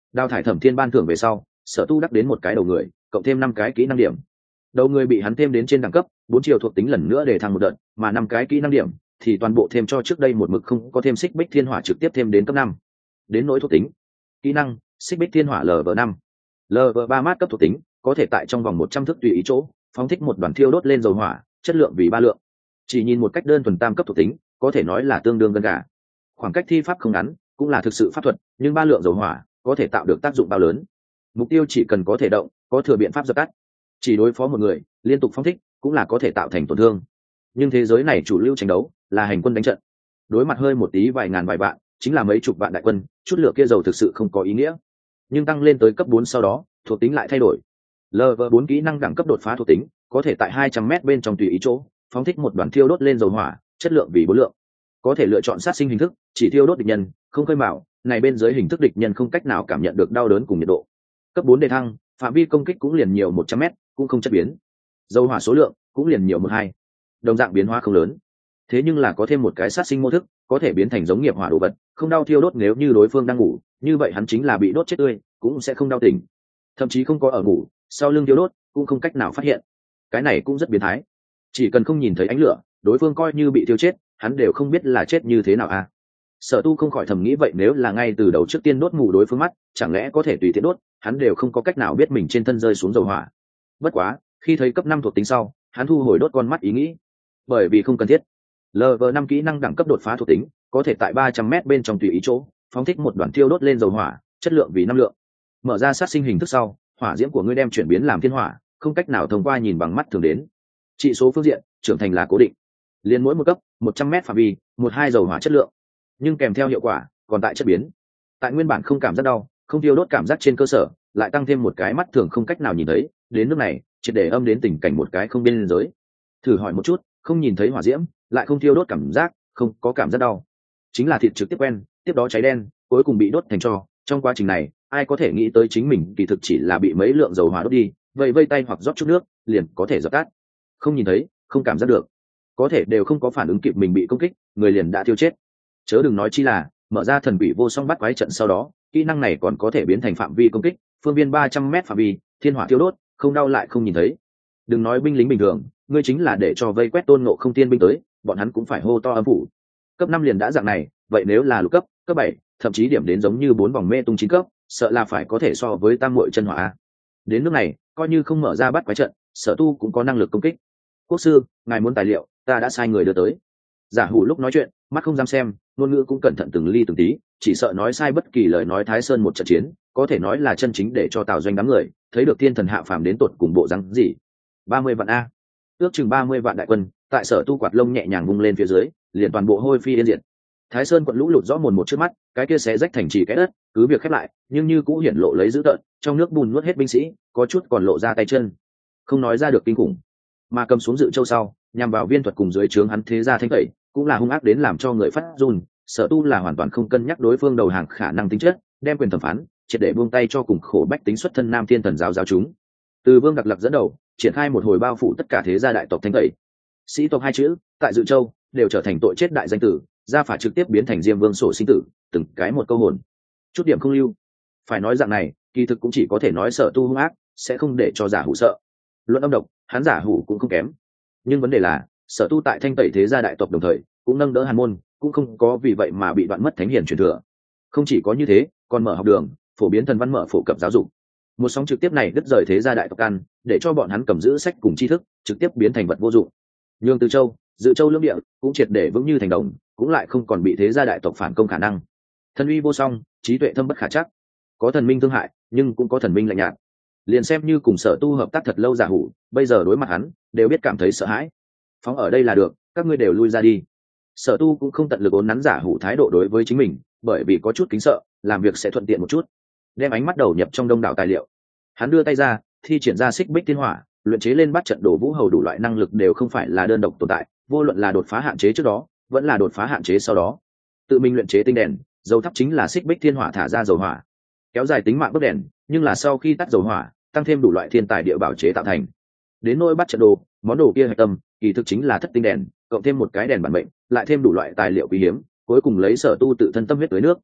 Đào thải thẩm thiên ban thưởng về sau, Sở Tu đắc đến một cái đầu người, cộng thêm năm cái kỹ năng điểm. Đầu người bị hắn thêm đến trên đẳng cấp, bốn chiều thuộc tính lần nữa để thăng một đợt, mà năm cái kỹ năng điểm thì toàn bộ thêm cho trước đây một mực không có thêm xích bích thiên hỏa trực tiếp thêm đến cấp năm. Đến nỗi thuộc tính, kỹ năng xích bích thiên hỏa lv năm, lv ba mát cấp thuộc tính, có thể tại trong vòng một trăm thước tùy ý chỗ phóng thích một đoàn thiêu đốt lên dầu hỏa, chất lượng vì ba lượng. Chỉ nhìn một cách đơn thuần tam cấp thuộc tính, có thể nói là tương đương gần cả. Khoảng cách thi pháp không ngắn, cũng là thực sự pháp thuật, nhưng ba lượng dầu hỏa có thể tạo được tác dụng bao lớn. Mục tiêu chỉ cần có thể động, có thừa biện pháp dập tắt. Chỉ đối phó một người, liên tục phóng thích, cũng là có thể tạo thành tổn thương. Nhưng thế giới này chủ lưu tranh đấu là hành quân đánh trận, đối mặt hơi một tí vài ngàn vài vạn, chính là mấy chục vạn đại quân, chút lửa kia dầu thực sự không có ý nghĩa. Nhưng tăng lên tới cấp bốn sau đó, thuộc tính lại thay đổi. lv bốn kỹ năng đẳng cấp đột phá thuộc tính, có thể tại hai trăm mét bên trong tùy ý chỗ phóng thích một đoàn thiêu đốt lên dầu hỏa, chất lượng vì bốn lượng. Có thể lựa chọn sát sinh hình thức, chỉ thiêu đốt địch nhân, không khơi mào, này bên dưới hình thức địch nhân không cách nào cảm nhận được đau đớn cùng nhiệt độ. Cấp bốn đề thăng, phạm vi công kích cũng liền nhiều một trăm mét, cũng không chất biến. Dầu hỏa số lượng cũng liền nhiều một hai. Đồng dạng biến hóa không lớn. Thế nhưng là có thêm một cái sát sinh mô thức, có thể biến thành giống nghiệp hỏa đồ vật, không đau thiêu đốt nếu như đối phương đang ngủ, như vậy hắn chính là bị đốt chết tươi, cũng sẽ không đau tỉnh. Thậm chí không có ở ngủ, sau lưng thiêu đốt, cũng không cách nào phát hiện. Cái này cũng rất biến thái. Chỉ cần không nhìn thấy ánh lửa, đối phương coi như bị thiêu chết, hắn đều không biết là chết như thế nào à. Sở Tu không khỏi thầm nghĩ vậy nếu là ngay từ đầu trước tiên đốt mù đối phương mắt, chẳng lẽ có thể tùy tiện đốt, hắn đều không có cách nào biết mình trên thân rơi xuống dầu hỏa. Bất quá, khi thấy cấp năm thuộc tính sau, hắn thu hồi đốt con mắt ý nghĩ, bởi vì không cần thiết. lv năm kỹ năng đẳng cấp đột phá thuộc tính, có thể tại ba trăm mét bên trong tùy ý chỗ phóng thích một đoàn thiêu đốt lên dầu hỏa, chất lượng vì năm lượng. Mở ra sát sinh hình thức sau, hỏa diễm của ngươi đem chuyển biến làm thiên hỏa, không cách nào thông qua nhìn bằng mắt thường đến. Trị số phương diện, trưởng thành là cố định, liên mỗi một cấp một trăm mét phạm vi, một hai dầu hỏa chất lượng, nhưng kèm theo hiệu quả còn tại chất biến. Tại nguyên bản không cảm giác đau, không tiêu đốt cảm giác trên cơ sở, lại tăng thêm một cái mắt thường không cách nào nhìn thấy, đến nước này triệt để âm đến tình cảnh một cái không biên giới. Thử hỏi một chút, không nhìn thấy hỏa diễm, lại không tiêu đốt cảm giác, không có cảm giác đau, chính là thịt trực tiếp quen, tiếp đó cháy đen, cuối cùng bị đốt thành tro. Trong quá trình này, ai có thể nghĩ tới chính mình kỳ thực chỉ là bị mấy lượng dầu hỏa đốt đi, vậy vây tay hoặc rót chút nước, liền có thể dập tắt. Không nhìn thấy, không cảm giác được, có thể đều không có phản ứng kịp mình bị công kích, người liền đã thiêu chết. Chớ đừng nói chi là mở ra thần quỷ vô song bắt quái trận sau đó, kỹ năng này còn có thể biến thành phạm vi công kích, phương viên ba trăm mét phạm vi, thiên hỏa thiêu đốt, không đau lại không nhìn thấy. Đừng nói binh lính bình thường, ngươi chính là để cho vây quét Tôn Ngộ Không tiên binh tới, bọn hắn cũng phải hô to âm phủ. Cấp năm liền đã dạng này, vậy nếu là lục cấp, cấp bảy, thậm chí điểm đến giống như bốn vòng mê tung chín cấp, sợ là phải có thể so với tam muội chân hỏa. Đến nước này, coi như không mở ra bắt quái trận, Sở Tu cũng có năng lực công kích. Quốc sư, ngài muốn tài liệu, ta đã sai người đưa tới. Giả Hủ lúc nói chuyện, mắt không dám xem, ngôn ngữ cũng cẩn thận từng ly từng tí, chỉ sợ nói sai bất kỳ lời nói Thái Sơn một trận chiến, có thể nói là chân chính để cho Tào Doanh đám người thấy được thiên thần hạ phàm đến tột cùng bộ răng gì. Ba mươi vạn a, ước chừng ba mươi vạn đại quân, tại Sở Tu quạt lông nhẹ nhàng vung lên phía dưới, liền toàn bộ hôi phi yên diệt. Thái Sơn quận lũ lụt rõ mồn một trước mắt, cái kia sẽ rách thành trì cái đất, cứ việc khép lại, nhưng như cũ hiển lộ lấy dữ tợn, trong nước bùn nuốt hết binh sĩ, có chút còn lộ ra tay chân, không nói ra được kinh khủng. Mà cầm xuống Dự Châu sau, nhằm vào viên thuật cùng dưới trướng hắn thế gia thanh tẩy, cũng là hung ác đến làm cho người phát run. Sở Tu là hoàn toàn không cân nhắc đối phương đầu hàng khả năng tính chất, đem quyền thẩm phán triệt để buông tay cho cùng khổ bách tính xuất thân Nam Thiên Thần giáo giáo chúng. Từ Vương Đặc Lạc dẫn đầu, triển khai một hồi bao phủ tất cả thế gia đại tộc thanh tẩy. Sĩ tộc hai chữ tại Dự Châu đều trở thành tội chết đại danh tử, gia phả trực tiếp biến thành Diêm Vương sổ sinh tử, từng cái một câu hồn, chút điểm không lưu. Phải nói dạng này, kỳ thực cũng chỉ có thể nói Sở Tu hung ác, sẽ không để cho Giả Hủ sợ. Luận âm độc, hắn Giả Hủ cũng không kém. Nhưng vấn đề là, Sở Tu tại thanh tẩy thế gia đại tộc đồng thời cũng nâng đỡ Hàn môn, cũng không có vì vậy mà bị đoạn mất thánh hiền truyền thừa. Không chỉ có như thế, còn mở học đường, phổ biến thần văn, mở phổ cập giáo dục. Một sóng trực tiếp này đứt rời thế gia đại tộc ăn, để cho bọn hắn cầm giữ sách cùng tri thức, trực tiếp biến thành vật vô dụng. Nhường Từ Châu, Dự Châu lưỡng địa cũng triệt để vững như thành đồng, cũng lại không còn bị thế gia đại tộc phản công khả năng. Thần uy vô song, trí tuệ thâm bất khả chắc, có thần minh thương hại, nhưng cũng có thần minh lạnh nhạt. Liền xem như cùng Sở Tu hợp tác thật lâu Giả Hủ, bây giờ đối mặt hắn đều biết cảm thấy sợ hãi. Phóng ở đây là được, các ngươi đều lui ra đi. Sở Tu cũng không tận lực ốn nắn Giả Hủ thái độ đối với chính mình, bởi vì có chút kính sợ, làm việc sẽ thuận tiện một chút. Đem ánh mắt đầu nhập trong đông đảo tài liệu, hắn đưa tay ra, thi triển ra xích bích thiên hỏa, luyện chế lên bắt trận đồ vũ hầu đủ loại năng lực đều không phải là đơn độc tồn tại, vô luận là đột phá hạn chế trước đó, vẫn là đột phá hạn chế sau đó. Tự mình luyện chế tinh đèn, dầu thắp chính là xích bích thiên hỏa thả ra dầu hỏa, kéo dài tính mạng bức đèn, nhưng là sau khi tắt dầu hỏa, tăng thêm đủ loại thiên tài địa bảo chế tạo thành. Đến nỗi bắt trận đồ, món đồ kia hạch tâm, kỳ thực chính là thất tinh đèn, cộng thêm một cái đèn bản mệnh, lại thêm đủ loại tài liệu quý hiếm, cuối cùng lấy Sở Tu tự thân tâm huyết tới nước.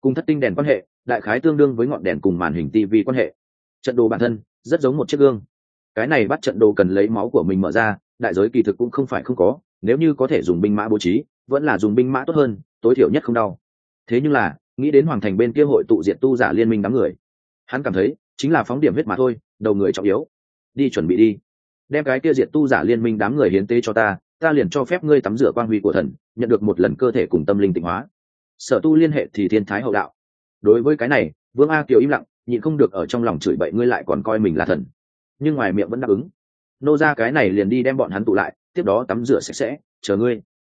cùng thất tinh đèn quan hệ đại khái tương đương với ngọn đèn cùng màn hình tivi quan hệ. Trận đồ bản thân rất giống một chiếc gương, cái này bắt trận đồ cần lấy máu của mình mở ra, đại giới kỳ thực cũng không phải không có, nếu như có thể dùng binh mã bố trí vẫn là dùng binh mã tốt hơn, tối thiểu nhất không đau. Thế nhưng là nghĩ đến hoàng thành bên kia hội tụ diệt tu giả liên minh đám người, hắn cảm thấy chính là phóng điểm huyết mà thôi, đầu người trọng yếu. Đi chuẩn bị đi, đem cái kia diệt tu giả liên minh đám người hiến tế cho ta, ta liền cho phép ngươi tắm rửa quang huy của thần, nhận được một lần cơ thể cùng tâm linh tịnh hóa. Sở Tu liên hệ thì thiên thái hậu đạo. Đối với cái này Vương A Kiều im lặng, nhịn không được ở trong lòng chửi bậy, ngươi lại còn coi mình là thần. Nhưng ngoài miệng vẫn đáp ứng. Nô ra cái này liền đi đem bọn hắn tụ lại, tiếp đó tắm rửa sạch sẽ, chờ ngươi.